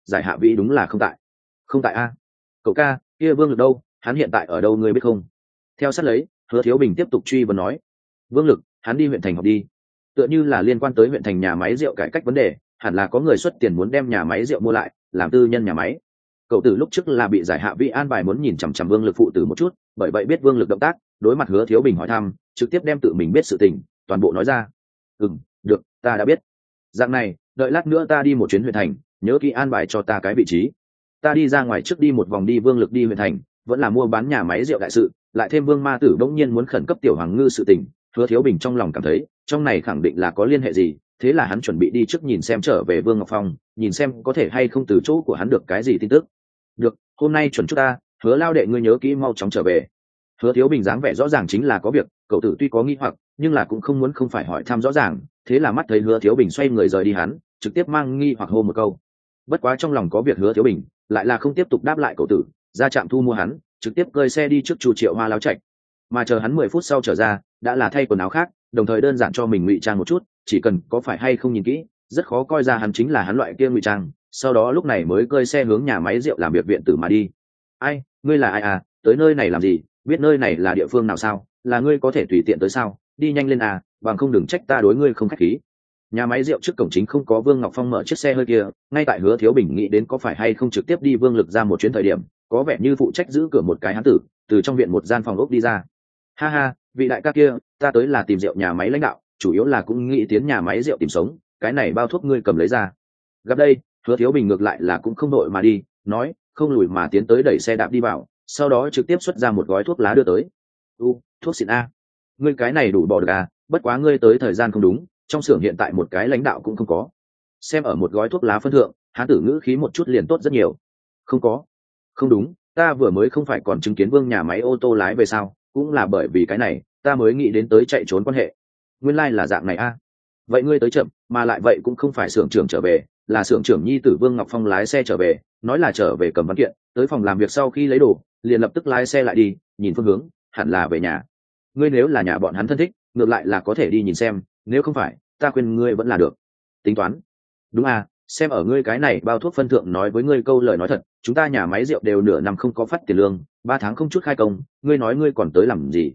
giải hạ vĩ đúng là không tại. Không tại a? Cậu ca, kia Vương Lực đâu, hắn hiện tại ở đâu ngươi biết không? Theo sát lấy, Hứa Thiếu Bình tiếp tục truy vấn nói. Vương Lực, hắn đi huyện thành học đi. Tựa như là liên quan tới huyện thành nhà máy rượu cải cách vấn đề, hẳn là có người xuất tiền muốn đem nhà máy rượu mua lại, làm tư nhân nhà máy. Cậu tử lúc trước là bị giải hạ vĩ an bài muốn nhìn chằm chằm Vương Lực phụ tử một chút, bởi vậy biết Vương Lực động tác, đối mặt Hứa Thiếu Bình hỏi thăm, trực tiếp đem tự mình biết sự tình toàn bộ nói ra. Được, ta đã biết. Dạng này, đợi lát nữa ta đi một chuyến huyện thành, nhớ kỹ an bài cho ta cái vị trí. Ta đi ra ngoài trước đi một vòng đi. Vương Lực đi huyện thành vẫn là mua bán nhà máy rượu đại sự, lại thêm Vương Ma Tử bỗng nhiên muốn khẩn cấp Tiểu Hoàng Ngư sự tình, Hứa Thiếu Bình trong lòng cảm thấy trong này khẳng định là có liên hệ gì, thế là hắn chuẩn bị đi trước nhìn xem trở về Vương Ngọc Phong, nhìn xem có thể hay không từ chỗ của hắn được cái gì tin tức. Được, hôm nay chuẩn chút ta, Hứa lao đệ ngươi nhớ kỹ mau chóng trở về. Hứa Thiếu Bình dáng vẻ rõ ràng chính là có việc, cậu tử tuy có nghi hoặc nhưng là cũng không muốn không phải hỏi thăm rõ ràng, thế là mắt thấy Hứa Thiếu Bình xoay người rời đi, hắn trực tiếp mang nghi hoặc hô một câu. Bất quá trong lòng có việc Hứa Thiếu Bình lại là không tiếp tục đáp lại cậu tử, ra trạm thu mua hắn trực tiếp cơi xe đi trước Chu Triệu Hoa lao trạch, mà chờ hắn 10 phút sau trở ra đã là thay quần áo khác, đồng thời đơn giản cho mình ngụy trang một chút, chỉ cần có phải hay không nhìn kỹ rất khó coi ra hắn chính là hắn loại kia ngụy trang, sau đó lúc này mới cơi xe hướng nhà máy rượu làm việc viện tử mà đi. Ai, ngươi là ai à, tới nơi này làm gì, biết nơi này là địa phương nào sao, là ngươi có thể tùy tiện tới sao, đi nhanh lên à, bằng không đừng trách ta đối ngươi không khách khí. Nhà máy rượu trước cổng chính không có Vương Ngọc Phong mở chiếc xe hơi kia, ngay tại Hứa Thiếu Bình nghĩ đến có phải hay không trực tiếp đi Vương Lực ra một chuyến thời điểm, có vẻ như phụ trách giữ cửa một cái hán tử từ trong viện một gian phòng ốc đi ra. Ha ha, vị đại ca kia, ta tới là tìm rượu nhà máy lãnh đạo, chủ yếu là cũng nghĩ tiến nhà máy rượu tìm sống, cái này bao thuốc ngươi cầm lấy ra. Gặp đây, Hứa Thiếu Bình ngược lại là cũng không đội mà đi, nói không lùi mà tiến tới đẩy xe đạp đi vào, sau đó trực tiếp xuất ra một gói thuốc lá đưa tới. Thuốc xịn a, ngươi cái này đủ bỏ được à, bất quá ngươi tới thời gian không đúng, trong xưởng hiện tại một cái lãnh đạo cũng không có. Xem ở một gói thuốc lá phân thượng, hán tử ngữ khí một chút liền tốt rất nhiều. Không có. Không đúng, ta vừa mới không phải còn chứng kiến Vương nhà máy ô tô lái về sao, cũng là bởi vì cái này ta mới nghĩ đến tới chạy trốn quan hệ. Nguyên lai là dạng này a. Vậy ngươi tới chậm, mà lại vậy cũng không phải xưởng trưởng trở về, là xưởng trưởng nhi tử Vương Ngọc Phong lái xe trở về, nói là trở về cầm văn kiện, tới phòng làm việc sau khi lấy đồ liền lập tức lái xe lại đi, nhìn phương hướng hẳn là về nhà. Ngươi nếu là nhà bọn hắn thân thích ngược lại là có thể đi nhìn xem, nếu không phải ta khuyên ngươi vẫn là được. Tính toán. Đúng à, xem ở ngươi cái này bao thuốc phân thượng nói với ngươi câu lời nói thật, chúng ta nhà máy rượu đều nửa năm không có phát tiền lương, 3 tháng không chút khai công, ngươi nói ngươi còn tới làm gì?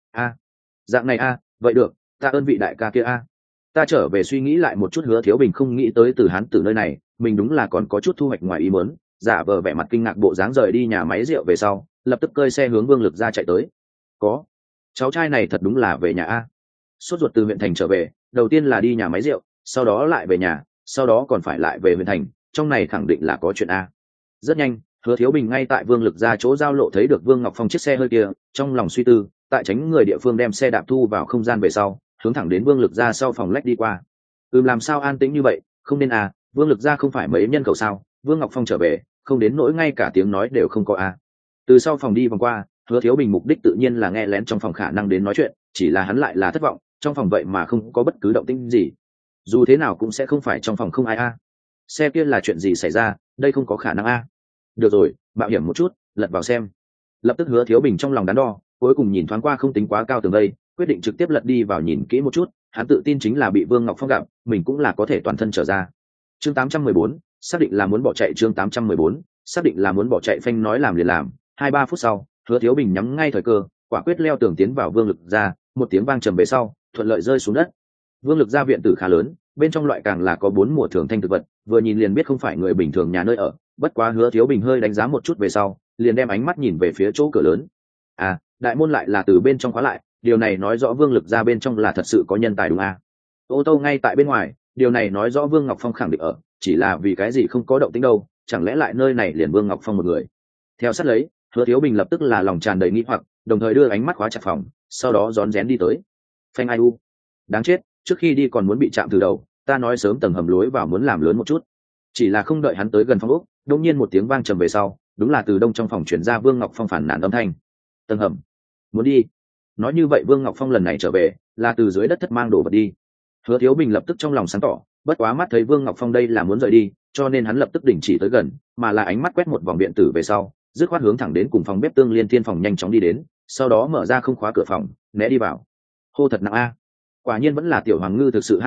Dạng này vậy được, ta ơn vị đại ca kia Ta trở về suy nghĩ lại một chút. Hứa Thiếu Bình không nghĩ tới từ hắn từ nơi này mình đúng là còn có chút thu hoạch ngoài ý muốn, giả vờ vẻ mặt kinh ngạc bộ dáng rời đi nhà máy rượu về sau lập tức cơi xe hướng Vương Lực ra chạy tới. Có cháu trai này thật đúng là về nhà sốt ruột từ huyện thành trở về, đầu tiên là đi nhà máy rượu, sau đó lại về nhà, sau đó còn phải lại về huyện thành, trong này khẳng định là có chuyện Rất nhanh, Hứa Thiếu Bình ngay tại Vương Lực ra chỗ giao lộ thấy được Vương Ngọc Phong chiếc xe hơi kia, trong lòng suy tư, tại tránh người địa phương đem xe đạp thu vào không gian về sau, hướng thẳng đến Vương Lực ra sau phòng lách đi qua. Làm sao an tĩnh như vậy, không nên Vương Lực ra không phải mấy nhân khẩu sao, Vương Ngọc Phong trở về, không đến nỗi ngay cả tiếng nói đều không có Từ sau phòng đi vòng qua, Hứa Thiếu Bình mục đích tự nhiên là nghe lén trong phòng khả năng đến nói chuyện, chỉ là hắn lại là thất vọng, trong phòng vậy mà không có bất cứ động tĩnh gì. Dù thế nào cũng sẽ không phải trong phòng không ai Xe kia là chuyện gì xảy ra, đây không có khả năng Được rồi, mạo hiểm một chút, lật vào xem. Lập tức Hứa Thiếu Bình trong lòng đắn đo, cuối cùng nhìn thoáng qua không tính quá cao tường đây, quyết định trực tiếp lật đi vào nhìn kỹ một chút, hắn tự tin chính là bị Vương Ngọc Phong gặp, mình cũng là có thể toàn thân trở ra. Chương 814, xác định là muốn bỏ chạy. Chương 814, xác định là muốn bỏ chạy. Phanh nói làm liền làm, 2-3 phút sau, Hứa Thiếu Bình nhắm ngay thời cơ, quả quyết leo tường tiến vào Vương Lực ra, một tiếng vang trầm về sau, thuận lợi rơi xuống đất. Vương Lực ra viện tử khá lớn, bên trong loại càng là có 4 mùa thường thanh thực vật, vừa nhìn liền biết không phải người bình thường nhà nơi ở. Bất quá Hứa Thiếu Bình hơi đánh giá một chút về sau, liền đem ánh mắt nhìn về phía chỗ cửa lớn. Đại môn lại là từ bên trong khóa lại, điều này nói rõ Vương Lực ra bên trong là thật sự có nhân tài đúng Ô tô ngay tại bên ngoài, điều này nói rõ Vương Ngọc Phong khẳng định ở, chỉ là vì cái gì không có động tĩnh đâu, chẳng lẽ lại nơi này liền Vương Ngọc Phong một người. Theo sát lấy, Hứa Thiếu Bình lập tức là lòng tràn đầy nghi hoặc, đồng thời đưa ánh mắt khóa chặt phòng, sau đó rón rén đi tới. Phanh đáng chết, trước khi đi còn muốn bị chạm từ đầu, ta nói sớm tầng hầm lối vào muốn làm lớn một chút. Chỉ là không đợi hắn tới gần phòng ốc, đột nhiên một tiếng vang trầm về sau, đúng là từ đông trong phòng truyền ra Vương Ngọc Phong phản nàn âm thanh. Tầng hầm, muốn đi. Nói như vậy Vương Ngọc Phong lần này trở về là từ dưới đất thất mang đồ vật đi. Hứa Thiếu Bình lập tức trong lòng sáng tỏ, bất quá mắt thấy Vương Ngọc Phong đây là muốn rời đi, cho nên hắn lập tức đình chỉ tới gần, mà là ánh mắt quét một vòng điện tử về sau, dứt khoát hướng thẳng đến cùng phòng bếp tương liên thiên phòng nhanh chóng đi đến, sau đó mở ra không khóa cửa phòng, né đi vào. Hô thật nặng quả nhiên vẫn là Tiểu Hoàng Ngư thực sự, ha ha,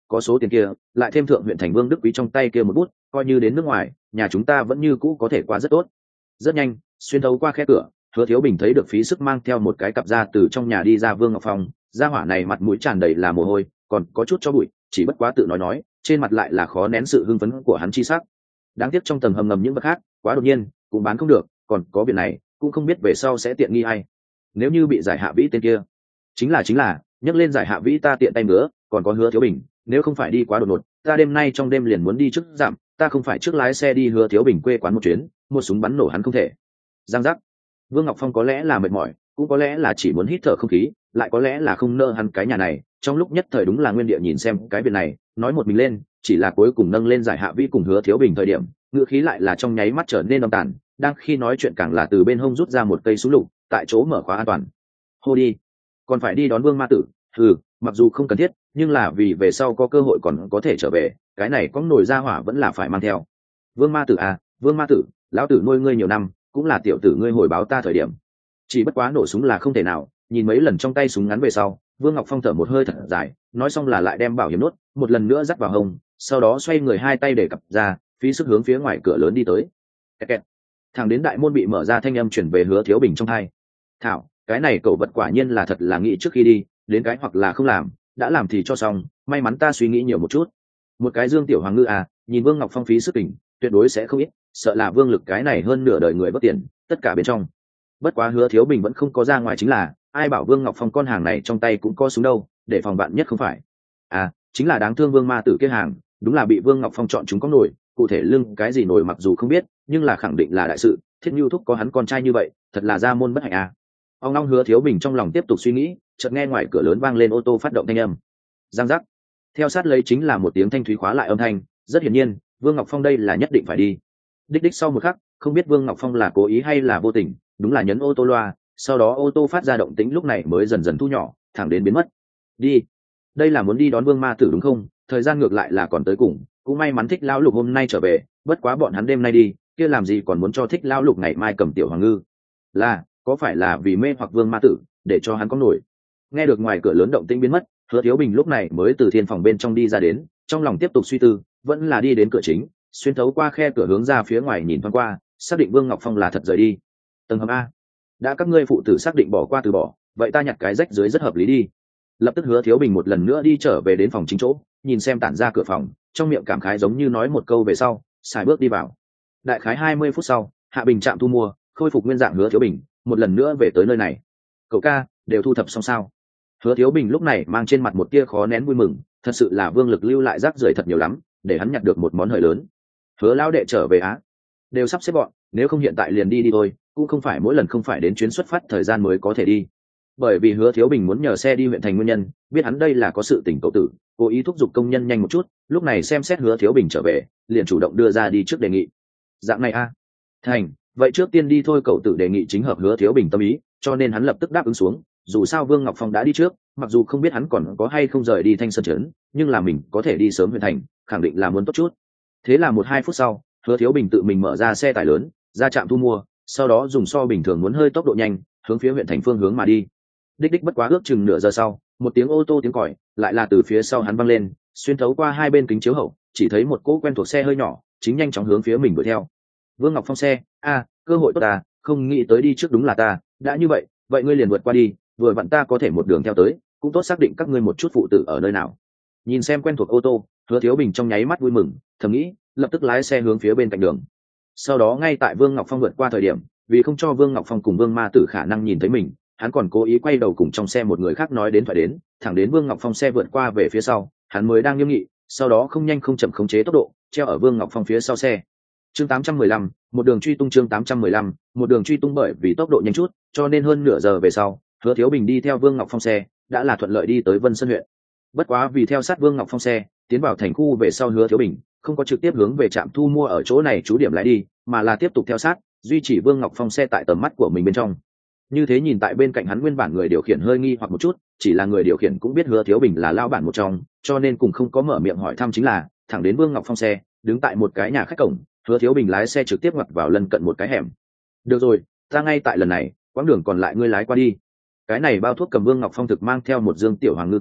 có số tiền kia lại thêm thượng huyện thành Vương Đức Quý trong tay kia một bút, coi như đến nước ngoài nhà chúng ta vẫn như cũ có thể qua rất tốt. Rất nhanh, xuyên thấu qua khe cửa, Hứa Thiếu Bình thấy được phí sức mang theo một cái cặp da từ trong nhà đi ra Vương Ngọc Phong. Gia hỏa này mặt mũi tràn đầy là mồ hôi, còn có chút cho bụi, chỉ bất quá tự nói trên mặt lại là khó nén sự hưng phấn của hắn chi sắc. Đáng tiếc trong tầng hầm ngầm những vật khác quá đột nhiên, cũng bán không được, còn có việc này cũng không biết về sau sẽ tiện nghi ai. Nếu như bị Giải Hạ Vĩ tên kia, chính là nhắc lên Giải Hạ Vĩ ta tiện tay nữa, còn có Hứa Thiếu Bình, nếu không phải đi quá đột ngột, ta đêm nay trong đêm liền muốn đi trước giảm, ta không phải trước lái xe đi Hứa Thiếu Bình quê quán một chuyến, một súng bắn nổ hắn không thể. Giang giác. Vương Ngọc Phong có lẽ là mệt mỏi, cũng có lẽ là chỉ muốn hít thở không khí, lại có lẽ là không nỡ hắn cái nhà này, trong lúc nhất thời đúng là nguyên địa nhìn xem cái việc này, nói một mình lên, chỉ là cuối cùng nâng lên Giải Hạ Vĩ cùng Hứa Thiếu Bình thời điểm, ngữ khí lại là trong nháy mắt trở nên âm tàn, đang khi nói chuyện càng là từ bên hông rút ra một cây súng lục, tại chỗ mở khóa an toàn. Hô đi, còn phải đi đón Vương Ma Tử, mặc dù không cần thiết, nhưng là vì về sau có cơ hội còn có thể trở về, cái này có nổi ra hỏa vẫn là phải mang theo. Vương Ma Tử à, Vương Ma Tử, lão tử nuôi ngươi nhiều năm, cũng là tiểu tử ngươi hồi báo ta thời điểm. Chỉ bất quá nổ súng là không thể nào, nhìn mấy lần trong tay súng ngắn về sau, Vương Ngọc Phong thở một hơi thật dài, nói xong là lại đem bảo hiểm nốt một lần nữa dắt vào hông, sau đó xoay người hai tay để cặp ra, phí sức hướng phía ngoài cửa lớn đi tới. Kẹt. Thẳng đến đại môn bị mở ra, thanh âm chuyển về Hứa Thiếu Bình trong tai. Thảo, cái này cậu vật quả nhiên là thật là nghĩ trước khi đi, đến cái hoặc là không làm, đã làm thì cho xong, may mắn ta suy nghĩ nhiều một chút. Một cái Dương Tiểu Hoàng Ngư à, nhìn Vương Ngọc Phong phí sức tình, tuyệt đối sẽ không ít, sợ là Vương Lực cái này hơn nửa đời người bất tiền, tất cả bên trong. Bất quá Hứa Thiếu Bình vẫn không có ra ngoài, chính là ai bảo Vương Ngọc Phong con hàng này trong tay cũng có súng đâu, để phòng bạn nhất không phải. À, chính là đáng thương Vương Ma Tử kia hàng, đúng là bị Vương Ngọc Phong chọn chúng có nổi, cụ thể lưng cái gì nổi mặc dù không biết, nhưng là khẳng định là đại sự, Thiết Nhu thúc có hắn con trai như vậy, thật là gia môn bất hạnh à. Ông long Hứa Thiếu Bình trong lòng tiếp tục suy nghĩ, chợt nghe ngoài cửa lớn vang lên ô tô phát động thanh âm. Giang giác. Theo sát lấy chính là một tiếng thanh thúy khóa lại âm thanh, rất hiển nhiên, Vương Ngọc Phong đây là nhất định phải đi. Đích sau một khắc, không biết Vương Ngọc Phong là cố ý hay là vô tình, đúng là nhấn ô tô loa, sau đó ô tô phát ra động tĩnh lúc này mới dần dần thu nhỏ, thẳng đến biến mất. Đi. Đây là muốn đi đón Vương Ma Tử đúng không? Thời gian ngược lại là còn tới cùng, cũng may mắn Thích lão lục hôm nay trở về, bất quá bọn hắn đêm nay đi, kia làm gì còn muốn cho Thích lão lục ngày mai cầm Tiểu Hoàng Ngư? Là, có phải là vì mê hoặc Vương Ma Tử, để cho hắn có nổi? Nghe được ngoài cửa lớn động tĩnh biến mất, Hứa Thiếu Bình lúc này mới từ thiên phòng bên trong đi ra đến, trong lòng tiếp tục suy tư, vẫn là đi đến cửa chính, xuyên thấu qua khe cửa hướng ra phía ngoài nhìn thoáng qua, xác định Vương Ngọc Phong là thật rời đi. Tầng hầm A. Đã các ngươi phụ tử xác định bỏ qua từ bỏ, vậy ta nhặt cái rách dưới rất hợp lý đi. Lập tức Hứa Thiếu Bình một lần nữa đi trở về đến phòng chính chỗ, nhìn xem tản ra cửa phòng, trong miệng cảm khái giống như nói một câu về sau, xài bước đi vào. Đại khái 20 phút sau, Hạ Bình trạm thu mua, khôi phục nguyên dạng Hứa Thiếu Bình, một lần nữa về tới nơi này. Cậu ca, đều thu thập xong sao? Hứa Thiếu Bình lúc này mang trên mặt một tia khó nén vui mừng, thật sự là Vương Lực lưu lại rác rưởi thật nhiều lắm, để hắn nhặt được một món hời lớn. Hứa lão đệ trở về á? Đều sắp xếp gọn, nếu không hiện tại liền đi thôi, cũng không phải mỗi lần không phải đến chuyến xuất phát thời gian mới có thể đi. Bởi vì Hứa Thiếu Bình muốn nhờ xe đi huyện thành nguyên nhân, biết hắn đây là có sự tình cậu tử, cố ý thúc giục công nhân nhanh một chút, lúc này xem xét Hứa Thiếu Bình trở về, liền chủ động đưa ra đi trước đề nghị. Dạng này a? Thành, vậy trước tiên đi thôi, cậu tử đề nghị chính hợp Hứa Thiếu Bình tâm ý, cho nên hắn lập tức đáp ứng xuống. Dù sao Vương Ngọc Phong đã đi trước, mặc dù không biết hắn còn có hay không rời đi Thanh Sơn trấn, nhưng là mình có thể đi sớm huyện thành, khẳng định là muốn tốt chút. Thế là 1-2 phút sau, Hứa Thiếu Bình tự mình mở ra xe tải lớn, ra trạm thu mua, sau đó dùng so bình thường muốn hơi tốc độ nhanh, hướng phía huyện thành phương hướng mà đi. Đích bất quá ước chừng nửa giờ sau, một tiếng ô tô tiếng còi lại là từ phía sau hắn vang lên, xuyên thấu qua hai bên kính chiếu hậu, chỉ thấy một cỗ quen thuộc xe hơi nhỏ, chính nhanh chóng hướng phía mình đuổi theo. Vương Ngọc Phong xe, cơ hội tốt ta, không nghĩ tới đi trước đúng là ta, đã như vậy, vậy ngươi liền vượt qua đi, vừa vặn ta có thể một đường theo tới, cũng tốt xác định các ngươi một chút phụ tử ở nơi nào. Nhìn xem quen thuộc ô tô, Hứa Thiếu Bình trong nháy mắt vui mừng, thầm nghĩ, lập tức lái xe hướng phía bên cạnh đường. Sau đó ngay tại Vương Ngọc Phong vượt qua thời điểm, vì không cho Vương Ngọc Phong cùng Vương Ma Tử khả năng nhìn thấy mình, hắn còn cố ý quay đầu cùng trong xe một người khác nói đến thoại đến, thẳng đến Vương Ngọc Phong xe vượt qua về phía sau, hắn mới đang nghiêm nghị, sau đó không nhanh không chậm khống chế tốc độ, treo ở Vương Ngọc Phong phía sau xe. Chương 815, một đường truy tung. Chương 815, một đường truy tung. Bởi vì tốc độ nhanh chút, cho nên hơn nửa giờ về sau, Hứa Thiếu Bình đi theo Vương Ngọc Phong xe, đã là thuận lợi đi tới Vân Sơn huyện. Bất quá vì theo sát Vương Ngọc Phong xe, tiến vào thành khu về sau, Hứa Thiếu Bình không có trực tiếp hướng về trạm thu mua ở chỗ này trú điểm lái đi, mà là tiếp tục theo sát, duy trì Vương Ngọc Phong xe tại tầm mắt của mình bên trong. Như thế nhìn tại bên cạnh hắn nguyên bản người điều khiển hơi nghi hoặc một chút, chỉ là người điều khiển cũng biết Hứa Thiếu Bình là lao bản một trong, cho nên cũng không có mở miệng hỏi thăm, chính là thẳng đến Vương Ngọc Phong xe đứng tại một cái nhà khách cổng, Hứa Thiếu Bình lái xe trực tiếp ngoặt vào lân cận một cái hẻm. Được rồi, ta ngay tại lần này, quãng đường còn lại ngươi lái qua đi. Cái này bao thuốc cầm Vương Ngọc Phong thực mang theo một dương Tiểu Hoàng Ngư tới,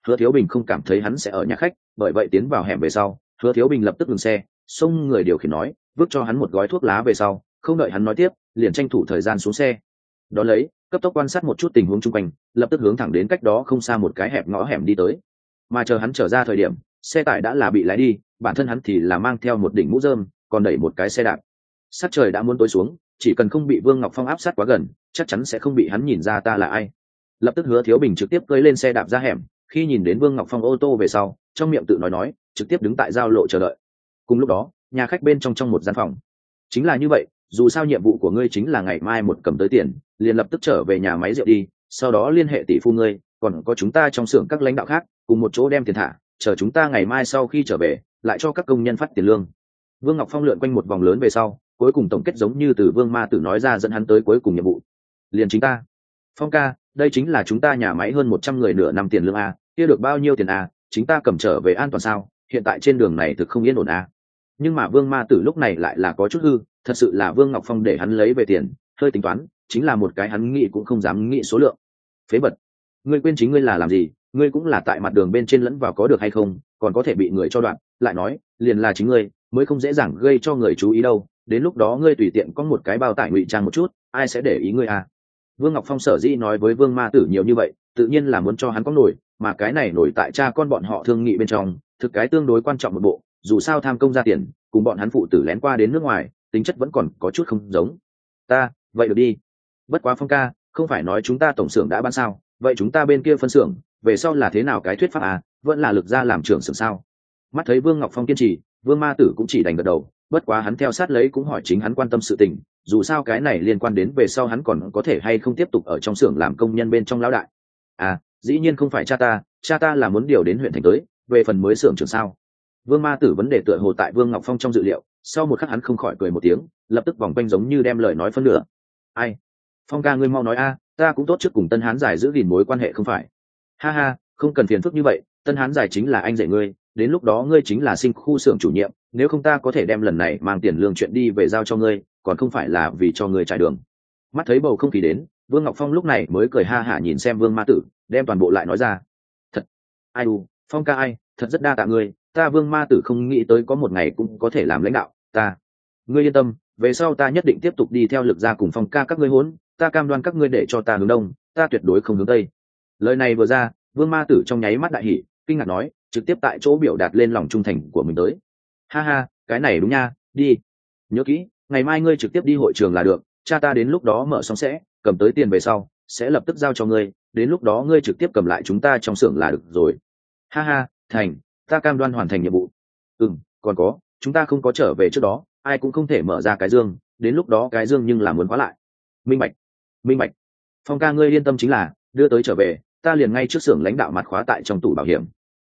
Hứa Thiếu Bình không cảm thấy hắn sẽ ở nhà khách, bởi vậy tiến vào hẻm về sau, Hứa Thiếu Bình lập tức dừng xe, xông người điều khiển nói, vứt cho hắn một gói thuốc lá về sau, không đợi hắn nói tiếp, liền tranh thủ thời gian xuống xe. Đó lấy, cấp tốc quan sát một chút tình huống xung quanh, lập tức hướng thẳng đến cách đó không xa một cái hẹp ngõ hẻm đi tới. Mà chờ hắn trở ra thời điểm, xe tải đã là bị lái đi, bản thân hắn thì là mang theo một đỉnh mũ rơm, còn đẩy một cái xe đạp. Sắc trời đã muốn tối xuống, chỉ cần không bị Vương Ngọc Phong áp sát quá gần, chắc chắn sẽ không bị hắn nhìn ra ta là ai. Lập tức Hứa Thiếu Bình trực tiếp cưỡi lên xe đạp ra hẻm, khi nhìn đến Vương Ngọc Phong ô tô về sau, trong miệng tự nói, trực tiếp đứng tại giao lộ chờ đợi. Cùng lúc đó, nhà khách bên trong một gian phòng. Chính là như vậy, dù sao nhiệm vụ của ngươi chính là ngày mai một cầm tới tiền, liền lập tức trở về nhà máy rượu đi, sau đó liên hệ tỷ phu ngươi, còn có chúng ta trong xưởng các lãnh đạo khác, cùng một chỗ đem tiền thả, chờ chúng ta ngày mai sau khi trở về, lại cho các công nhân phát tiền lương. Vương Ngọc Phong lượn quanh một vòng lớn về sau, cuối cùng tổng kết giống như từ Vương Ma Tử nói ra dẫn hắn tới cuối cùng nhiệm vụ. Liền chính ta. Phong ca, đây chính là chúng ta nhà máy hơn 100 người nửa năm tiền lương a, kia được bao nhiêu tiền a, chính ta cầm trở về an toàn sao? Hiện tại trên đường này thực không yên ổn a. Nhưng mà Vương Ma Tử lúc này lại là có chút hư, thật sự là Vương Ngọc Phong để hắn lấy về tiền, hơi tính toán, chính là một cái hắn nghĩ cũng không dám nghĩ số lượng. Phế vật, ngươi quên chính ngươi là làm gì, ngươi cũng là tại mặt đường bên trên lẫn vào có được hay không, còn có thể bị người cho đoạn, lại nói, liền là chính ngươi, mới không dễ dàng gây cho người chú ý đâu, đến lúc đó ngươi tùy tiện có một cái bao tải ngụy trang một chút, ai sẽ để ý ngươi à? Vương Ngọc Phong sở dĩ nói với Vương Ma Tử nhiều như vậy, tự nhiên là muốn cho hắn có nổi, mà cái này nổi tại cha con bọn họ thương nghị bên trong, thực cái tương đối quan trọng một bộ, dù sao tham công ra tiền, cùng bọn hắn phụ tử lén qua đến nước ngoài, tính chất vẫn còn có chút không giống. Ta, vậy được đi. Bất quá Phong ca, không phải nói chúng ta tổng xưởng đã bán sao, vậy chúng ta bên kia phân xưởng, về sau là thế nào cái thuyết pháp à, vẫn là lực ra làm trưởng xưởng sao? Mắt thấy Vương Ngọc Phong kiên trì, Vương Ma Tử cũng chỉ đành gật đầu, bất quá hắn theo sát lấy cũng hỏi chính hắn quan tâm sự tình, dù sao cái này liên quan đến về sau hắn còn có thể hay không tiếp tục ở trong xưởng làm công nhân bên trong lão đại. À, dĩ nhiên không phải cha ta là muốn điều đến huyện thành tới, về phần mới xưởng trưởng sao? Vương Ma Tử vấn đề tựa hồ tại Vương Ngọc Phong trong dự liệu, sau một khắc hắn không khỏi cười một tiếng, lập tức vòng quanh giống như đem lời nói phân nửa. Ai? Phong ca ngươi mau nói a, ta cũng tốt trước cùng Tân Hán Giải giữ gìn mối quan hệ không phải? Ha ha, không cần phiền phức như vậy, Tân Hán Giải chính là anh rể ngươi, đến lúc đó ngươi chính là sinh khu xưởng chủ nhiệm, nếu không ta có thể đem lần này mang tiền lương chuyện đi về giao cho ngươi, còn không phải là vì cho ngươi trải đường. Mắt thấy bầu không khí đến, Vương Ngọc Phong lúc này mới cười ha hả nhìn xem Vương Ma Tử, đem toàn bộ lại nói ra. Thật, ai u, Phong ca ai, thật rất đa tạ ngươi, ta Vương Ma Tử không nghĩ tới có một ngày cũng có thể làm lãnh đạo, ngươi yên tâm, về sau ta nhất định tiếp tục đi theo lực ra cùng Phong ca các ngươi hỗn, ta cam đoan các ngươi để cho ta hướng đông, ta tuyệt đối không hướng tây. Lời này vừa ra, Vương Ma Tử trong nháy mắt đại hỉ, kinh ngạc nói, trực tiếp tại chỗ biểu đạt lên lòng trung thành của mình tới. Ha ha, cái này đúng nha, đi. Nhớ kỹ, ngày mai ngươi trực tiếp đi hội trường là được, cha ta đến lúc đó mở xong sẽ cầm tới tiền về sau, sẽ lập tức giao cho ngươi, đến lúc đó ngươi trực tiếp cầm lại chúng ta trong xưởng là được rồi. Ha ha, thành, ta cam đoan hoàn thành nhiệm vụ. Còn có, chúng ta không có trở về trước đó, ai cũng không thể mở ra cái dương, đến lúc đó cái dương nhưng là muốn khóa lại. Minh bạch, minh bạch. Phong ca ngươi yên tâm chính là, đưa tới trở về, ta liền ngay trước xưởng lãnh đạo mặt khóa tại trong tủ bảo hiểm.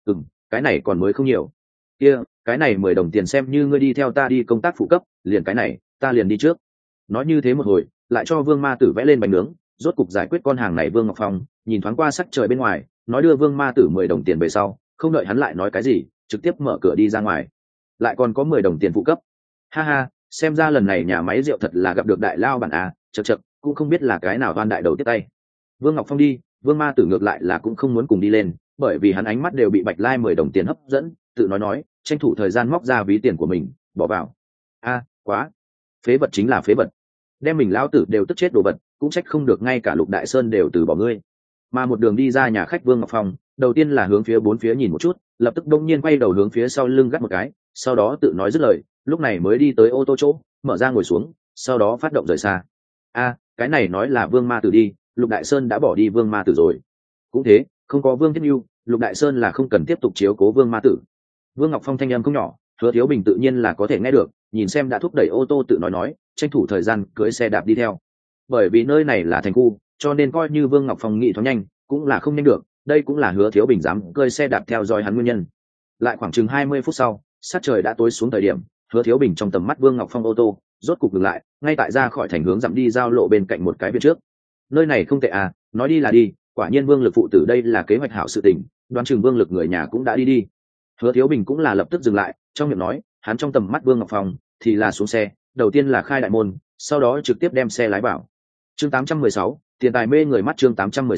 Cái này còn mới không nhiều. Cái này 10 đồng tiền xem như ngươi đi theo ta đi công tác phụ cấp, liền cái này, ta liền đi trước. Nói như thế một hồi, lại cho Vương Ma Tử vẽ lên bánh nướng, rốt cục giải quyết con hàng này. Vương Ngọc Phong nhìn thoáng qua sắc trời bên ngoài, nói đưa Vương Ma Tử 10 đồng tiền về sau, không đợi hắn lại nói cái gì, trực tiếp mở cửa đi ra ngoài. Lại còn có 10 đồng tiền phụ cấp. Ha ha, xem ra lần này nhà máy rượu thật là gặp được đại lao bản à, chậc, cũng không biết là cái nào toan đại đầu tiếp tay. Vương Ngọc Phong đi, Vương Ma Tử ngược lại là cũng không muốn cùng đi lên, bởi vì hắn ánh mắt đều bị Bạch Lai 10 đồng tiền hấp dẫn, tự nói, tranh thủ thời gian móc ra ví tiền của mình, bỏ vào. Quá, phế vật chính là phế vật, đem mình lão tử đều tức chết đồ vật, cũng trách không được ngay cả Lục Đại Sơn đều từ bỏ ngươi. Mà một đường đi ra nhà khách Vương Ngọc Phong, đầu tiên là hướng phía bốn phía nhìn một chút, lập tức đông nhiên quay đầu hướng phía sau lưng gắt một cái, sau đó tự nói dứt lời, lúc này mới đi tới ô tô chỗ, mở ra ngồi xuống, sau đó phát động rời xa. Cái này nói là Vương Ma Tử đi, Lục Đại Sơn đã bỏ đi Vương Ma Tử rồi. Cũng thế, không có Vương Thiết Nhu, Lục Đại Sơn là không cần tiếp tục chiếu cố Vương Ma Tử. Vương Ngọc Phong thanh âm không nhỏ, Hứa Thiếu Bình tự nhiên là có thể nghe được, nhìn xem đã thúc đẩy ô tô tự nói, tranh thủ thời gian cưỡi xe đạp đi theo. Bởi vì nơi này là thành khu, cho nên coi như Vương Ngọc Phong nghĩ thoáng nhanh, cũng là không nhanh được, đây cũng là Hứa Thiếu Bình dám cưỡi xe đạp theo dõi hắn nguyên nhân. Lại khoảng chừng 20 phút sau, sát trời đã tối xuống thời điểm, Hứa Thiếu Bình trong tầm mắt Vương Ngọc Phong ô tô, rốt cục dừng lại, ngay tại ra khỏi thành hướng dặm đi giao lộ bên cạnh một cái viện trước. Nơi này không tệ à, nói đi là đi, quả nhiên Vương Lực phụ tử đây là kế hoạch hảo sự tình, đoán chừng Vương Lực người nhà cũng đã đi. Hứa Thiếu Bình cũng là lập tức dừng lại, trong miệng nói, hắn trong tầm mắt Vương Ngọc Phong thì là xuống xe, đầu tiên là khai đại môn, sau đó trực tiếp đem xe lái vào. Chương 816, tiền tài mê người mắt chương 816,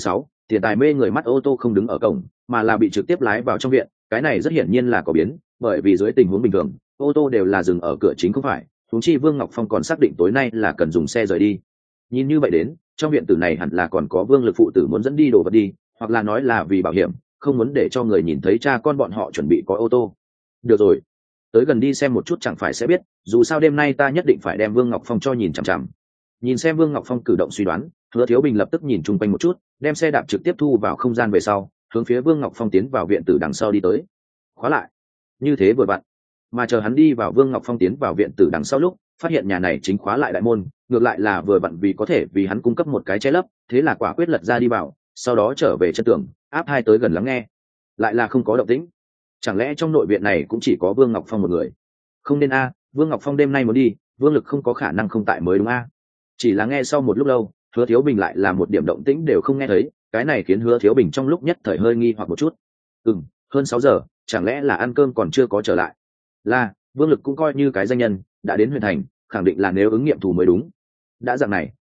tiền tài mê người mắt ô tô không đứng ở cổng mà là bị trực tiếp lái vào trong viện. Cái này rất hiển nhiên là có biến, bởi vì dưới tình huống bình thường ô tô đều là dừng ở cửa chính không phải, huống chi Vương Ngọc Phong còn xác định tối nay là cần dùng xe rời đi. Nhìn như vậy đến, trong viện tử này hẳn là còn có Vương Lực phụ tử muốn dẫn đi đồ vật đi, hoặc là nói là vì bảo hiểm, không muốn để cho người nhìn thấy cha con bọn họ chuẩn bị có ô tô. Được rồi, tới gần đi xem một chút chẳng phải sẽ biết, dù sao đêm nay ta nhất định phải đem Vương Ngọc Phong cho nhìn chằm chằm. Nhìn xem Vương Ngọc Phong cử động suy đoán, Hứa Thiếu Bình lập tức nhìn chung quanh một chút, đem xe đạp trực tiếp thu vào không gian về sau, hướng phía Vương Ngọc Phong tiến vào viện tử đằng sau đi tới. Khóa lại. Như thế vừa vặn. Mà chờ hắn đi vào Vương Ngọc Phong tiến vào viện tử đằng sau lúc, phát hiện nhà này chính khóa lại đại môn, ngược lại là vừa vặn vì có thể vì hắn cung cấp một cái che lấp, thế là quả quyết lật ra đi vào, sau đó trở về chân tường, áp hai tới gần lắng nghe. Lại là không có động tĩnh. Chẳng lẽ trong nội viện này cũng chỉ có Vương Ngọc Phong một người? Không nên a, Vương Ngọc Phong đêm nay muốn đi, Vương Lực không có khả năng không tại mới đúng a. Chỉ là nghe sau một lúc lâu, Hứa Thiếu Bình lại là một điểm động tĩnh đều không nghe thấy, cái này khiến Hứa Thiếu Bình trong lúc nhất thời hơi nghi hoặc một chút. Hơn 6 giờ, chẳng lẽ là ăn cơm còn chưa có trở lại? Là, Vương Lực cũng coi như cái danh nhân, đã đến huyện thành, khẳng định là nếu ứng nghiệm thù mới đúng. Đã dạng này,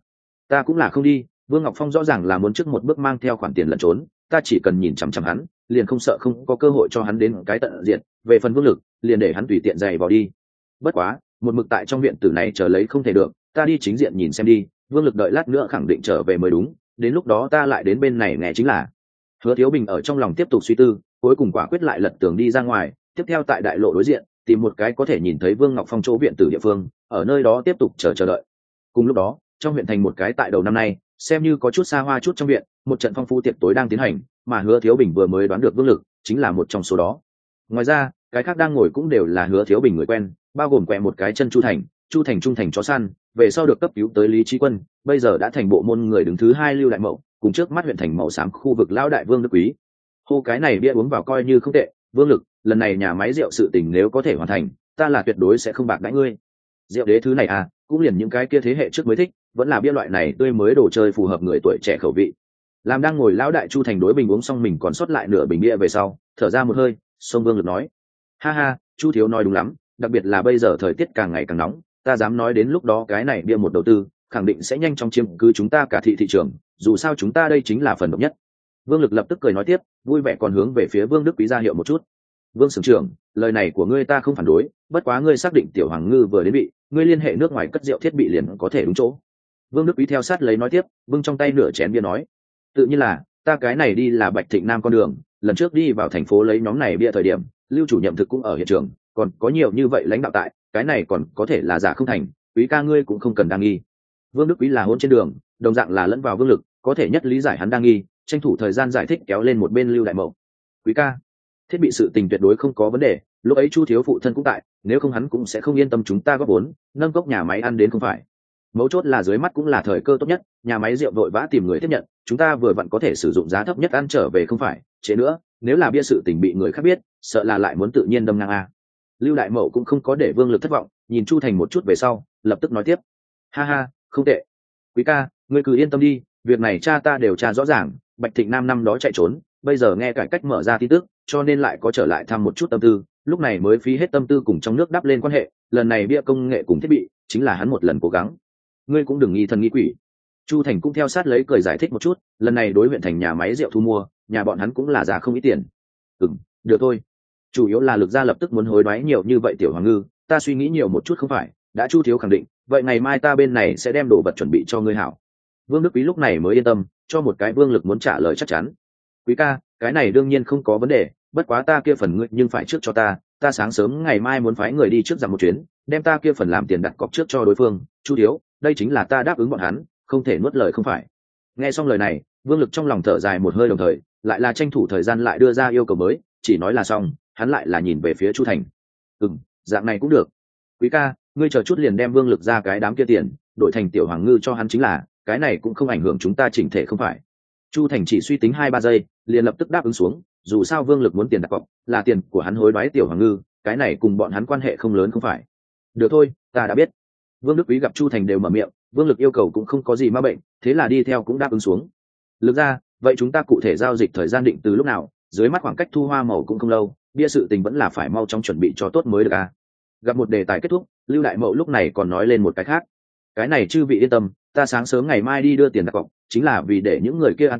ta cũng là không đi, Vương Ngọc Phong rõ ràng là muốn trước một bước mang theo khoản tiền lẩn trốn, ta chỉ cần nhìn chằm chằm hắn, liền không sợ không có cơ hội cho hắn đến cái tận diện, về phần Vương Lực, liền để hắn tùy tiện giày vào đi. Bất quá, một mực tại trong viện tử này chờ lấy không thể được, ta đi chính diện nhìn xem đi, Vương Lực đợi lát nữa khẳng định trở về mới đúng, đến lúc đó ta lại đến bên này nghe chính là. Hứa Thiếu Bình ở trong lòng tiếp tục suy tư, cuối cùng quả quyết lại lật tường đi ra ngoài, tiếp theo tại đại lộ đối diện tìm một cái có thể nhìn thấy Vương Ngọc Phong chỗ viện tử địa phương, ở nơi đó tiếp tục chờ đợi. Cùng lúc đó, trong huyện thành một cái tại đầu năm nay xem như có chút xa hoa chút trong viện, một trận phong phú tiệc tối đang tiến hành, mà Hứa Thiếu Bình vừa mới đoán được Vương Lực chính là một trong số đó. Ngoài ra, cái khác đang ngồi cũng đều là Hứa Thiếu Bình người quen, bao gồm quẹ một cái chân Chu Thành trung thành chó săn, về sau được cấp cứu tới Lý Trí Quân, bây giờ đã thành bộ môn người đứng thứ 2 Lưu Đại Mậu, cùng trước mắt huyện thành màu xám khu vực lão đại Vương Đức Quý. Hô, cái này bia uống vào coi như không tệ, Vương Lực, lần này nhà máy rượu sự tình nếu có thể hoàn thành, ta là tuyệt đối sẽ không bạc đãi ngươi. Rượu đế thứ này à, cũng liền những cái kia thế hệ trước mới thích, vẫn là bia loại này tươi mới đồ chơi phù hợp người tuổi trẻ khẩu vị. Làm đang ngồi lão đại Chu Thành đối bình uống xong mình còn sót lại nửa bình bia về sau, thở ra một hơi, xông Vương Lực nói: "Ha ha, Chu thiếu nói đúng lắm, đặc biệt là bây giờ thời tiết càng ngày càng nóng, ta dám nói đến lúc đó cái này bia một đầu tư, khẳng định sẽ nhanh chóng chiếm cứ chúng ta cả thị trường, dù sao chúng ta đây chính là phần độc nhất." Vương Lực lập tức cười nói tiếp, vui vẻ còn hướng về phía Vương Đức Quý ra hiệu một chút. "Vương Sưởng trưởng, lời này của ngươi ta không phản đối, bất quá ngươi xác định Tiểu Hoàng Ngư vừa đến bị, ngươi liên hệ nước ngoài cất rượu thiết bị liền có thể đúng chỗ." Vương Đức Quý theo sát lấy nói tiếp, vâng trong tay nửa chén bia nói: "Tự nhiên là, ta cái này đi là Bạch Thịnh Nam con đường, lần trước đi vào thành phố lấy nhóm này bia thời điểm, Lưu chủ nhiệm thực cũng ở hiện trường, còn có nhiều như vậy lãnh đạo tại, cái này còn có thể là giả không thành, Quý ca ngươi cũng không cần đa nghi." Vương Đức Quý là hôn trên đường, đồng dạng là lẫn vào Vương Lực, có thể nhất lý giải hắn đa nghi, tranh thủ thời gian giải thích kéo lên một bên Lưu Đại Mậu. "Quý ca, thiết bị sự tình tuyệt đối không có vấn đề, lúc ấy Chu thiếu phụ thân cũng tại, nếu không hắn cũng sẽ không yên tâm chúng ta góp vốn nâng cốc nhà máy ăn đến không phải. Mấu chốt là dưới mắt cũng là thời cơ tốt nhất, nhà máy rượu vội vã tìm người tiếp nhận, chúng ta vừa vặn có thể sử dụng giá thấp nhất ăn trở về không phải, trễ nữa nếu là bia sự tình bị người khác biết, sợ là lại muốn tự nhiên đâm ngang a." Lưu Đại Mậu cũng không có để Vương Lực thất vọng, nhìn Chu Thành một chút về sau, lập tức nói tiếp: "Ha ha, không tệ. Quý ca, ngươi cứ yên tâm đi, việc này cha ta đều tra rõ ràng, Bạch Thịnh Nam năm đó chạy trốn, bây giờ nghe cải cách mở ra tin tức, cho nên lại có trở lại thăm một chút tâm tư, lúc này mới phí hết tâm tư cùng trong nước đắp lên quan hệ, lần này bia công nghệ cùng thiết bị, chính là hắn một lần cố gắng. Ngươi cũng đừng nghi thần nghi quỷ." Chu Thành cũng theo sát lấy cười giải thích một chút, lần này đối huyện thành nhà máy rượu thu mua, nhà bọn hắn cũng là giá không ít tiền. Được thôi. Chủ yếu là Lực gia lập tức muốn hối đoái nhiều như vậy Tiểu Hoàng Ngư, ta suy nghĩ nhiều một chút không phải, đã Chu thiếu khẳng định, vậy ngày mai ta bên này sẽ đem đồ vật chuẩn bị cho ngươi hảo. Vương Đức Quý lúc này mới yên tâm, cho một cái Vương Lực muốn trả lời chắc chắn. "Quý ca, cái này đương nhiên không có vấn đề, bất quá ta kia phần ngươi nhưng phải trước cho ta sáng sớm ngày mai muốn phái người đi trước dặm một chuyến, đem ta kia phần làm tiền đặt cọc trước cho đối phương, Chu thiếu, đây chính là ta đáp ứng bọn hắn, không thể nuốt lời không phải." Nghe xong lời này, Vương Lực trong lòng thở dài một hơi, đồng thời lại là tranh thủ thời gian lại đưa ra yêu cầu mới, chỉ nói là xong, hắn lại là nhìn về phía Chu Thành. Dạng này cũng được. Quý ca, ngươi chờ chút liền đem Vương Lực ra cái đám kia tiền đổi thành Tiểu Hoàng Ngư cho hắn chính là, cái này cũng không ảnh hưởng chúng ta chỉnh thể không phải. Chu Thành chỉ suy tính 2-3 giây, liền lập tức đáp ứng xuống, dù sao Vương Lực muốn tiền đặt cọc, là tiền của hắn hối đoái Tiểu Hoàng Ngư, cái này cùng bọn hắn quan hệ không lớn không phải. Được thôi, ta đã biết. Vương Đức Quý gặp Chu Thành đều mở miệng, Vương Lực yêu cầu cũng không có gì ma bệnh, thế là đi theo cũng đáp ứng xuống. Lực ra, vậy chúng ta cụ thể giao dịch thời gian định từ lúc nào? Dưới mắt khoảng cách thu hoa màu cũng không lâu, bia sự tình vẫn là phải mau chóng chuẩn bị cho tốt mới được à. Gặp một đề tài kết thúc, Lưu Đại Mậu lúc này còn nói lên một cái khác. Cái này chư vị yên tâm, ta sáng sớm ngày mai đi đưa tiền đặt cọc, chính là vì để những người kia an tâm,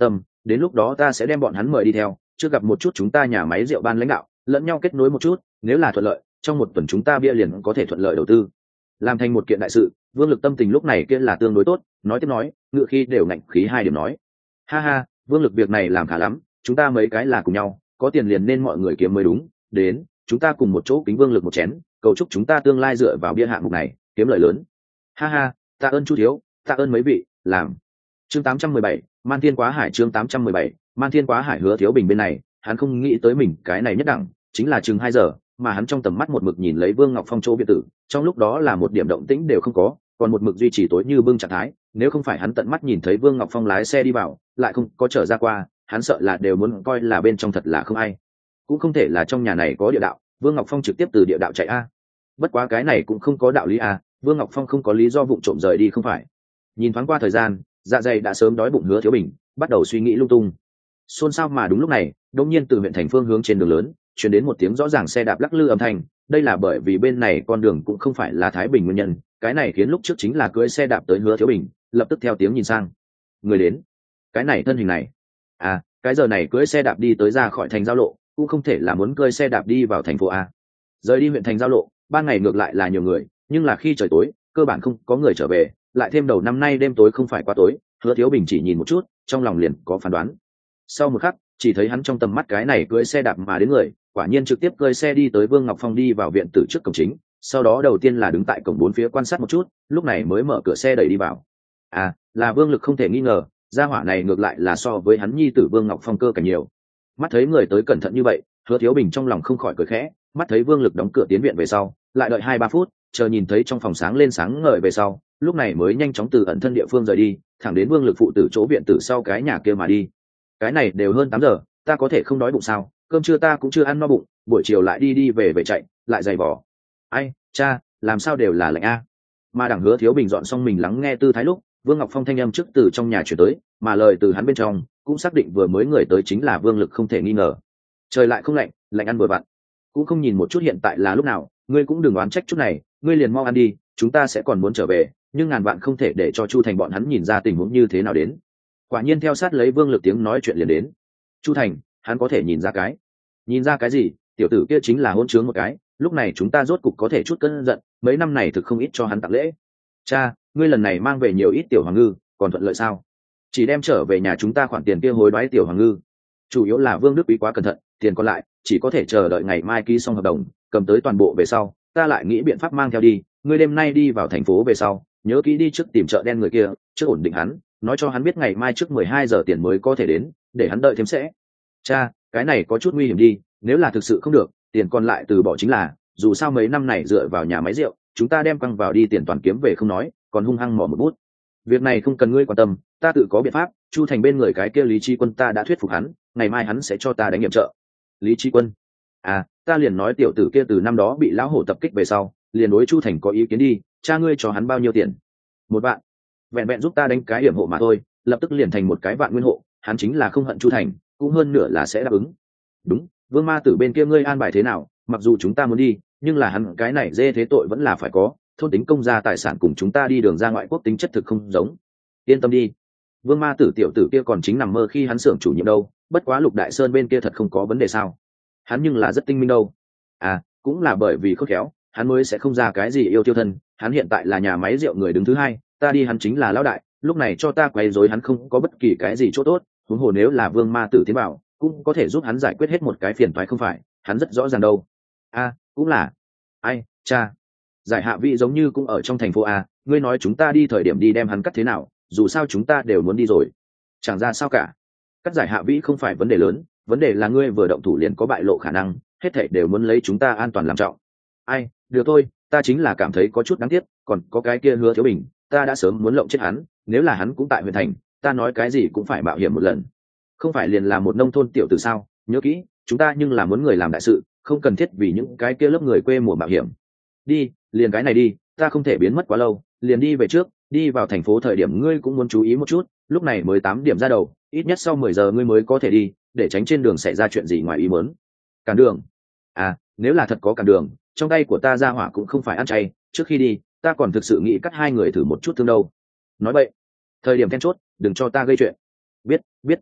đến lúc đó ta sẽ đem bọn hắn mời đi theo, trước gặp một chút chúng ta nhà máy rượu ban lãnh đạo, lẫn nhau kết nối một chút, nếu là thuận lợi trong một tuần chúng ta bia liền có thể thuận lợi đầu tư làm thành một kiện đại sự. Vương Lực tâm tình lúc này kia là tương đối tốt, nói tiếp nói, ngự khi đều ngạnh khí hai điểm nói, ha ha, Vương Lực việc này làm khá lắm, chúng ta mấy cái là cùng nhau, có tiền liền nên mọi người kiếm mới đúng, đến chúng ta cùng một chỗ kính Vương Lực một chén, cầu chúc chúng ta tương lai dựa vào bia hạng mục này kiếm lợi lớn. Ha ha, tạ ơn Chu thiếu, tạ ơn mấy vị. Làm. Chương 817, Man Thiên Quá Hải. Chương 817, Man Thiên Quá Hải. Hứa Thiếu Bình bên này hắn không nghĩ tới mình cái này nhất đẳng chính là chừng 2 giờ, mà hắn trong tầm mắt một mực nhìn lấy Vương Ngọc Phong chỗ biệt tử, trong lúc đó là một điểm động tĩnh đều không có, còn một mực duy trì tối như bưng trạng thái. Nếu không phải hắn tận mắt nhìn thấy Vương Ngọc Phong lái xe đi vào lại không có trở ra qua, hắn sợ là đều muốn coi là bên trong thật là không ai, cũng không thể là trong nhà này có địa đạo, Vương Ngọc Phong trực tiếp từ địa đạo chạy a. Bất quá cái này cũng không có đạo lý a, Vương Ngọc Phong không có lý do vụng trộm rời đi không phải. Nhìn thoáng qua thời gian, dạ dày đã sớm đói bụng Hứa Thiếu Bình bắt đầu suy nghĩ lung tung. Xôn xao mà đúng lúc này, đột nhiên từ huyện thành phương hướng trên đường lớn truyền đến một tiếng rõ ràng xe đạp lắc lư âm thanh. Đây là bởi vì bên này con đường cũng không phải là Thái Bình nguyên nhân, cái này khiến lúc trước chính là cưỡi xe đạp tới Hứa Thiếu Bình lập tức theo tiếng nhìn sang. Người đến, cái này thân hình này, à, cái giờ này cưỡi xe đạp đi tới ra khỏi thành giao lộ, cũng không thể là muốn cưỡi xe đạp đi vào thành phố a. Rời đi huyện thành giao lộ, ban ngày ngược lại là nhiều người, nhưng là khi trời tối cơ bản không có người trở về, lại thêm đầu năm nay đêm tối không phải quá tối, Hứa Thiếu Bình chỉ nhìn một chút trong lòng liền có phán đoán. Sau một khắc chỉ thấy hắn trong tầm mắt cái này cưỡi xe đạp mà đến người quả nhiên trực tiếp cưỡi xe đi tới Vương Ngọc Phong đi vào viện tử trước cổng chính, sau đó đầu tiên là đứng tại cổng 4 phía quan sát một chút, lúc này mới mở cửa xe đẩy đi vào. À, là Vương Lực không thể nghi ngờ, gia hỏa này ngược lại là so với hắn nhi tử Vương Ngọc Phong cơ cảnh nhiều. Mắt thấy người tới cẩn thận như vậy, Hứa Thiếu Bình trong lòng không khỏi cười khẽ, mắt thấy Vương Lực đóng cửa tiến viện về sau lại đợi 2-3 phút, chờ nhìn thấy trong phòng sáng lên sáng ngời về sau, lúc này mới nhanh chóng từ ẩn thân địa phương rời đi, thẳng đến Vương Lực phụ tử chỗ viện tử sau cái nhà kia mà đi. Cái này đều hơn 8 giờ, ta có thể không đói bụng sao? Cơm trưa ta cũng chưa ăn no bụng, buổi chiều lại đi về chạy, lại dày vò. Ai, cha, làm sao đều là lạnh a. Mà đằng Hứa Thiếu Bình dọn xong mình lắng nghe tư thái lúc, Vương Ngọc Phong thanh âm trước từ trong nhà chuyển tới, mà lời từ hắn bên trong cũng xác định vừa mới người tới chính là Vương Lực không thể nghi ngờ. Trời lại không lạnh, lạnh ăn vừa vặn. Cũng không nhìn một chút hiện tại là lúc nào, ngươi cũng đừng oán trách chút này, ngươi liền mau ăn đi, chúng ta sẽ còn muốn trở về, nhưng ngàn vạn không thể để cho Chu Thành bọn hắn nhìn ra tình huống như thế nào đến. Quả nhiên theo sát lấy Vương Lực tiếng nói chuyện liền đến. Chu Thành, hắn có thể nhìn ra cái. Nhìn ra cái gì? Tiểu tử kia chính là hỗn trướng một cái, lúc này chúng ta rốt cục có thể chút cơn giận, mấy năm này thực không ít cho hắn tặng lễ. Cha, ngươi lần này mang về nhiều ít tiểu hoàng ngư, còn thuận lợi sao? Chỉ đem trở về nhà chúng ta khoản tiền kia hối đoái tiểu hoàng ngư. Chủ yếu là Vương Đức Quý quá cẩn thận, tiền còn lại chỉ có thể chờ đợi ngày mai ký xong hợp đồng, cầm tới toàn bộ về sau, ta lại nghĩ biện pháp mang theo đi. Ngươi đêm nay đi vào thành phố về sau, nhớ kỹ đi trước tìm chợ đen người kia, trước ổn định hắn, nói cho hắn biết ngày mai trước 12 giờ tiền mới có thể đến, để hắn đợi thêm sẽ. Cha, cái này có chút nguy hiểm đi, nếu là thực sự không được, tiền còn lại từ bỏ chính là, dù sao mấy năm này dựa vào nhà máy rượu, chúng ta đem quăng vào đi tiền toàn kiếm về không nói, còn hung hăng mỏ một bút. Việc này không cần ngươi quan tâm, ta tự có biện pháp. Chu Thành bên người cái kia Lý Chi Quân ta đã thuyết phục hắn, ngày mai hắn sẽ cho ta đánh nghiệm trợ. Lý Chi Quân? À, ta liền nói tiểu tử kia từ năm đó bị lão hổ tập kích về sau, liền đối Chu Thành có ý kiến đi, cha ngươi cho hắn bao nhiêu tiền? 1 vạn. Vẹn vẹn giúp ta đánh cái hiểm hộ mà thôi, lập tức liền thành 1 cái vạn nguyên hộ, hắn chính là không hận Chu Thành, cũng hơn nửa là sẽ đáp ứng. Đúng, Vương Ma Tử bên kia ngươi an bài thế nào? Mặc dù chúng ta muốn đi, nhưng là hắn cái này dê thế tội vẫn là phải có, thôn tính công gia tài sản cùng chúng ta đi đường ra ngoại quốc tính chất thực không giống. Yên tâm đi, Vương Ma Tử tiểu tử kia còn chính nằm mơ khi hắn xưởng chủ nhiệm đâu, bất quá Lục Đại Sơn bên kia thật không có vấn đề sao? Hắn nhưng là rất tinh minh đâu. À, cũng là bởi vì khôn khéo, hắn mới sẽ không ra cái gì yêu tiêu thân, hắn hiện tại là nhà máy rượu người đứng thứ 2, ta đi hắn chính là lão đại, lúc này cho ta quấy rối hắn không có bất kỳ cái gì chỗ tốt, huống hồ nếu là Vương Ma Tử tiến bảo, cũng có thể giúp hắn giải quyết hết một cái phiền toái không phải, hắn rất rõ ràng đâu. A, cũng là. Ai, cha. Giải Hạ Vĩ giống như cũng ở trong thành phố A, ngươi nói chúng ta đi thời điểm đi đem hắn cắt thế nào, dù sao chúng ta đều muốn đi rồi. Chẳng ra sao cả. Cắt Giải Hạ Vĩ không phải vấn đề lớn, vấn đề là ngươi vừa động thủ liền có bại lộ khả năng, hết thảy đều muốn lấy chúng ta an toàn làm trọng. Ai, được thôi, ta chính là cảm thấy có chút đáng tiếc, còn có cái kia Hứa Thiếu Bình, ta đã sớm muốn lộng chết hắn, nếu là hắn cũng tại huyện thành, ta nói cái gì cũng phải mạo hiểm một lần. Không phải liền là một nông thôn tiểu tử sao, nhớ kỹ, chúng ta nhưng là muốn người làm đại sự, không cần thiết vì những cái kia lớp người quê mùa mạo hiểm. Đi, liền cái này đi, ta không thể biến mất quá lâu, liền đi về trước, đi vào thành phố thời điểm ngươi cũng muốn chú ý một chút, lúc này mới 8 điểm ra đầu, ít nhất sau 10 giờ ngươi mới có thể đi, để tránh trên đường xảy ra chuyện gì ngoài ý muốn. Cản đường? À, nếu là thật có cản đường, trong tay của ta ra hỏa cũng không phải ăn chay, trước khi đi, ta còn thực sự nghĩ cắt 2 người thử một chút thương đâu. Nói vậy, thời điểm then chốt, đừng cho ta gây chuyện. Biết, biết.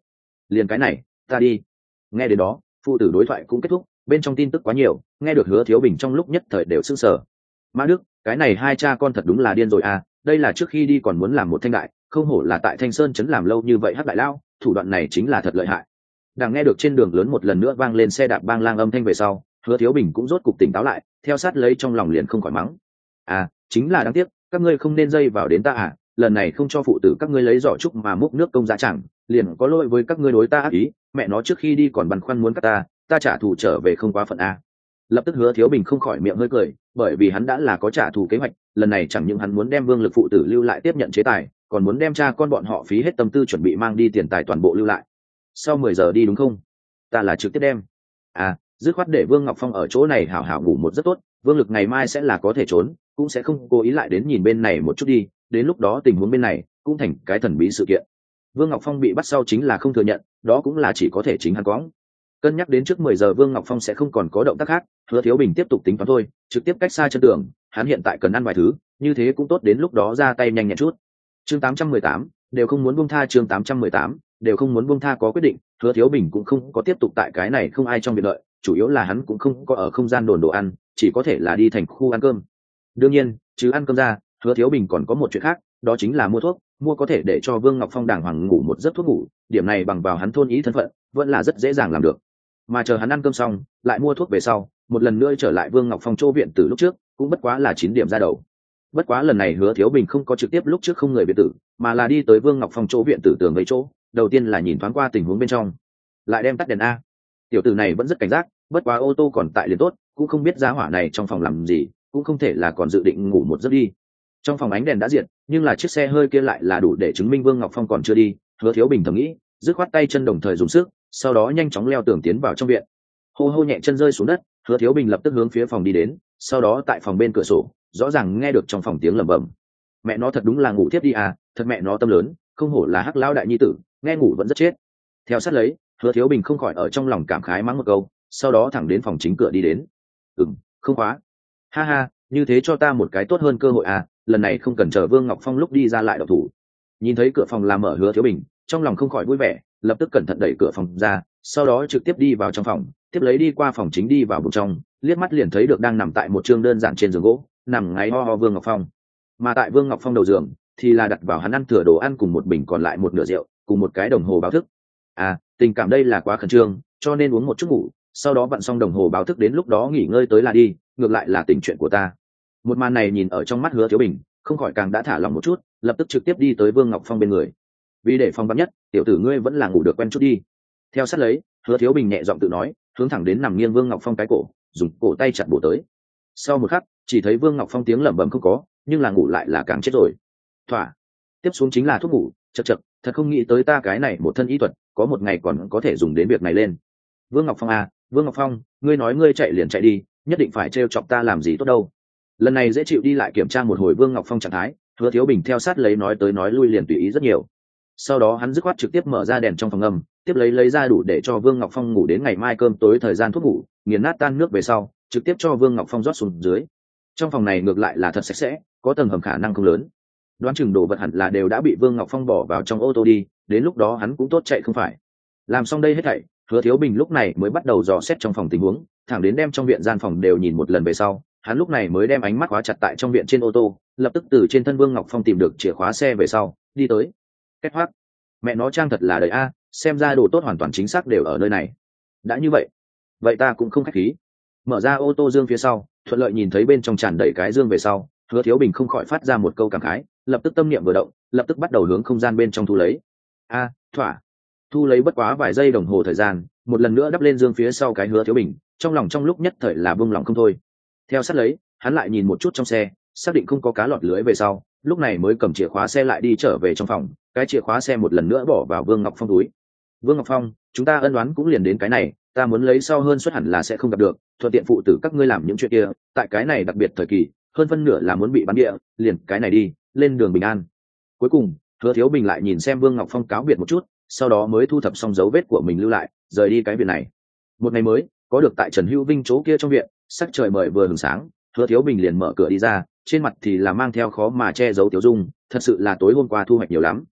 liền cái này ta đi. Nghe đến đó phụ tử đối thoại cũng kết thúc, bên trong tin tức quá nhiều, nghe được Hứa Thiếu Bình trong lúc nhất thời đều sững sờ. Mã Đức, cái này hai cha con thật đúng là điên rồi à, đây là trước khi đi còn muốn làm một thanh đại, không hổ là tại Thanh Sơn trấn làm lâu như vậy hắc đại lao, thủ đoạn này chính là thật lợi hại. Đang nghe được trên đường lớn một lần nữa vang lên xe đạp bang lang âm thanh về sau, Hứa Thiếu Bình cũng rốt cục tỉnh táo lại, theo sát lấy trong lòng liền không khỏi mắng. À, chính là đáng tiếc, các ngươi không nên dây vào đến ta à, lần này không cho phụ tử các ngươi lấy giỏ trúc mà múc nước công giá chẳng, liền có lỗi với các ngươi đối ta ác ý, mẹ nó trước khi đi còn băn khoăn muốn cắt ta trả thù trở về không quá phận a. Lập tức Hứa Thiếu Bình không khỏi miệng hơi cười, bởi vì hắn đã là có trả thù kế hoạch, lần này chẳng những hắn muốn đem Vương Lực phụ tử lưu lại tiếp nhận chế tài, còn muốn đem cha con bọn họ phí hết tâm tư chuẩn bị mang đi tiền tài toàn bộ lưu lại. Sau 10 giờ đi đúng không? Ta là trực tiếp đem. À, dứt khoát để Vương Ngọc Phong ở chỗ này hảo hảo ngủ một giấc tốt, Vương Lực ngày mai sẽ là có thể trốn, cũng sẽ không cố ý lại đến nhìn bên này một chút đi, đến lúc đó tình huống bên này cũng thành cái thần bí sự kiện. Vương Ngọc Phong bị bắt sau chính là không thừa nhận, đó cũng là chỉ có thể chính hắn quõng. Cân nhắc đến trước 10 giờ Vương Ngọc Phong sẽ không còn có động tác khác, Hứa Thiếu Bình tiếp tục tính toán thôi, trực tiếp cách xa chân đường, hắn hiện tại cần ăn vài thứ, như thế cũng tốt đến lúc đó ra tay nhanh nhẹn chút. Chương 818, đều không muốn buông tha, chương 818, đều không muốn buông tha có quyết định, Hứa Thiếu Bình cũng không có tiếp tục tại cái này không ai trong biệt đợi, chủ yếu là hắn cũng không có ở không gian đồn đồ ăn, chỉ có thể là đi thành khu ăn cơm. Đương nhiên, chứ ăn cơm ra, Hứa Thiếu Bình còn có một chuyện khác, đó chính là mua thuốc, mua có thể để cho Vương Ngọc Phong đàng hoàng ngủ một giấc thuốc ngủ, điểm này bằng vào hắn thôn ý thân phận, vẫn là rất dễ dàng làm được. Mà chờ hắn ăn cơm xong, lại mua thuốc về sau, một lần nữa trở lại Vương Ngọc Phong chỗ viện từ lúc trước, cũng bất quá là 9 điểm ra đầu. Bất quá lần này Hứa Thiếu Bình không có trực tiếp lúc trước không người viện tử, mà là đi tới Vương Ngọc Phong chỗ viện tử tường mấy chỗ, đầu tiên là nhìn thoáng qua tình huống bên trong, lại đem tắt đèn a. Tiểu tử này vẫn rất cảnh giác, bất quá ô tô còn tại liền tốt, cũng không biết giá hỏa này trong phòng làm gì, cũng không thể là còn dự định ngủ một giấc đi. Trong phòng ánh đèn đã diệt, nhưng là chiếc xe hơi kia lại là đủ để chứng minh Vương Ngọc Phong còn chưa đi. Hứa Thiếu Bình thầm nghĩ, dứt khoát tay chân đồng thời dùng sức, sau đó nhanh chóng leo tường tiến vào trong viện. Hô hô nhẹ chân rơi xuống đất, Hứa Thiếu Bình lập tức hướng phía phòng đi đến, sau đó tại phòng bên cửa sổ, rõ ràng nghe được trong phòng tiếng lẩm bẩm. Mẹ nó thật đúng là ngủ tiếp đi à, thật mẹ nó tâm lớn, không hổ là Hắc lão đại nhi tử, nghe ngủ vẫn rất chết. Theo sát lấy, Hứa Thiếu Bình không khỏi ở trong lòng cảm khái mắng một câu, sau đó thẳng đến phòng chính cửa đi đến. Không khóa. Ha ha, như thế cho ta một cái tốt hơn cơ hội à, lần này không cần chờ Vương Ngọc Phong lúc đi ra lại độc thủ. Nhìn thấy cửa phòng làm mở Hứa Thiếu Bình, trong lòng không khỏi vui vẻ, lập tức cẩn thận đẩy cửa phòng ra, sau đó trực tiếp đi vào trong phòng, tiếp lấy đi qua phòng chính đi vào bên trong, liếc mắt liền thấy được đang nằm tại một chương đơn giản trên giường gỗ, nằm ngáy ho ho Vương Ngọc Phong. Mà tại Vương Ngọc Phong đầu giường thì là đặt vào hắn ăn thừa đồ ăn cùng một bình còn lại một nửa rượu, cùng một cái đồng hồ báo thức. À, tình cảm đây là quá khẩn trương, cho nên uống một chút ngủ, sau đó vặn xong đồng hồ báo thức đến lúc đó nghỉ ngơi tới là đi, ngược lại là tình chuyện của ta. Một màn này nhìn ở trong mắt Hứa Thiếu Bình, không khỏi càng đã thả lòng một chút, lập tức trực tiếp đi tới Vương Ngọc Phong bên người. Vì để phòng vắn nhất, tiểu tử ngươi vẫn là ngủ được quen chút đi. Theo sát lấy, Hứa Thiếu Bình nhẹ giọng tự nói, hướng thẳng đến nằm nghiêng Vương Ngọc Phong cái cổ, dùng cổ tay chặt bổ tới. Sau một khắc, chỉ thấy Vương Ngọc Phong tiếng lẩm bẩm không có, nhưng là ngủ lại là càng chết rồi. Thỏa. Tiếp xuống chính là thuốc ngủ, chậc chậc, thật không nghĩ tới ta cái này một thân y thuật, có một ngày còn có thể dùng đến việc này lên. Vương Ngọc Phong à, Vương Ngọc Phong, ngươi nói ngươi chạy liền chạy đi, nhất định phải trêu chọc ta làm gì tốt đâu. Lần này dễ chịu đi lại kiểm tra một hồi Vương Ngọc Phong trạng thái, Hứa Thiếu Bình theo sát lấy nói tới nói lui liền tùy ý rất nhiều. Sau đó hắn dứt khoát trực tiếp mở ra đèn trong phòng ngầm, tiếp lấy ra đủ để cho Vương Ngọc Phong ngủ đến ngày mai cơm tối thời gian thuốc ngủ, nghiền nát tan nước về sau, trực tiếp cho Vương Ngọc Phong rót xuống dưới. Trong phòng này ngược lại là thật sạch sẽ, có tầng hầm khả năng không lớn. Đoán chừng đồ vật hẳn là đều đã bị Vương Ngọc Phong bỏ vào trong ô tô đi, đến lúc đó hắn cũng tốt chạy không phải. Làm xong đây hết thảy, Hứa Thiếu Bình lúc này mới bắt đầu dò xét trong phòng tình huống, thẳng đến đem trong viện gian phòng đều nhìn một lần về sau, hắn lúc này mới đem ánh mắt khóa chặt tại trong viện trên ô tô, lập tức từ trên thân Vương Ngọc Phong tìm được chìa khóa xe về sau, đi tới. Kết hoác. Mẹ nó trang thật là đời a, xem ra đồ tốt hoàn toàn chính xác đều ở nơi này. Đã như vậy, vậy ta cũng không khách khí. Mở ra ô tô dương phía sau, thuận lợi nhìn thấy bên trong tràn đầy cái dương về sau, Hứa Thiếu Bình không khỏi phát ra một câu cảm khái, lập tức tâm niệm vừa động, lập tức bắt đầu hướng không gian bên trong thu lấy. A, thỏa. Thu lấy bất quá vài giây đồng hồ thời gian, một lần nữa đắp lên dương phía sau cái Hứa Thiếu Bình, trong lòng trong lúc nhất thời là buông lòng không thôi. Theo sát lấy, hắn lại nhìn một chút trong xe, xác định không có cá lọt lưới về sau, lúc này mới cầm chìa khóa xe lại đi trở về trong phòng, cái chìa khóa xe một lần nữa bỏ vào Vương Ngọc Phong túi. Vương Ngọc Phong, chúng ta ân oán cũng liền đến cái này, ta muốn lấy sau hơn suất hẳn là sẽ không gặp được, thuận tiện phụ tử các ngươi làm những chuyện kia, tại cái này đặc biệt thời kỳ, hơn phân nửa là muốn bị bắn địa, liền cái này đi, lên đường bình an. Cuối cùng, Hứa Thiếu Bình lại nhìn xem Vương Ngọc Phong cáo biệt một chút, sau đó mới thu thập xong dấu vết của mình lưu lại, rời đi cái viện này. Một ngày mới, có được tại Trần Hữu Vinh chỗ kia trong viện, sắc trời mời vừa hừng sáng, Hứa Thiếu Bình liền mở cửa đi ra, trên mặt thì là mang theo khó mà che giấu tiêu dung, thật sự là tối hôm qua thu hoạch nhiều lắm.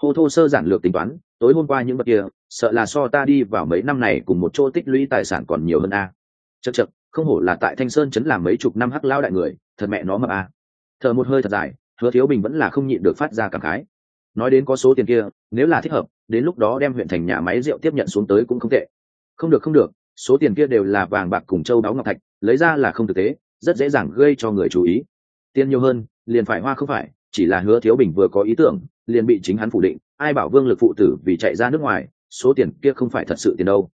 Hô thô sơ giản lược tính toán, tối hôm qua những vật kia sợ là so ta đi vào mấy năm này cùng một chỗ tích lũy tài sản còn nhiều hơn a. Chậc chậc, không hổ là tại Thanh Sơn trấn làm mấy chục năm hắc lao đại người, thật mẹ nó mập a. Thở một hơi thật dài, Hứa Thiếu Bình vẫn là không nhịn được phát ra cảm khái. Nói đến có số tiền kia, nếu là thích hợp, đến lúc đó đem huyện thành nhà máy rượu tiếp nhận xuống tới cũng không tệ. Không được không được, số tiền kia đều là vàng bạc cùng châu báu ngọc thạch, lấy ra là không thực tế, rất dễ dàng gây cho người chú ý. Tiền nhiều hơn, liền phải hoa không phải, chỉ là Hứa Thiếu Bình vừa có ý tưởng, liền bị chính hắn phủ định, ai bảo Vương Lực phụ tử vì chạy ra nước ngoài, số tiền kia không phải thật sự tiền đâu.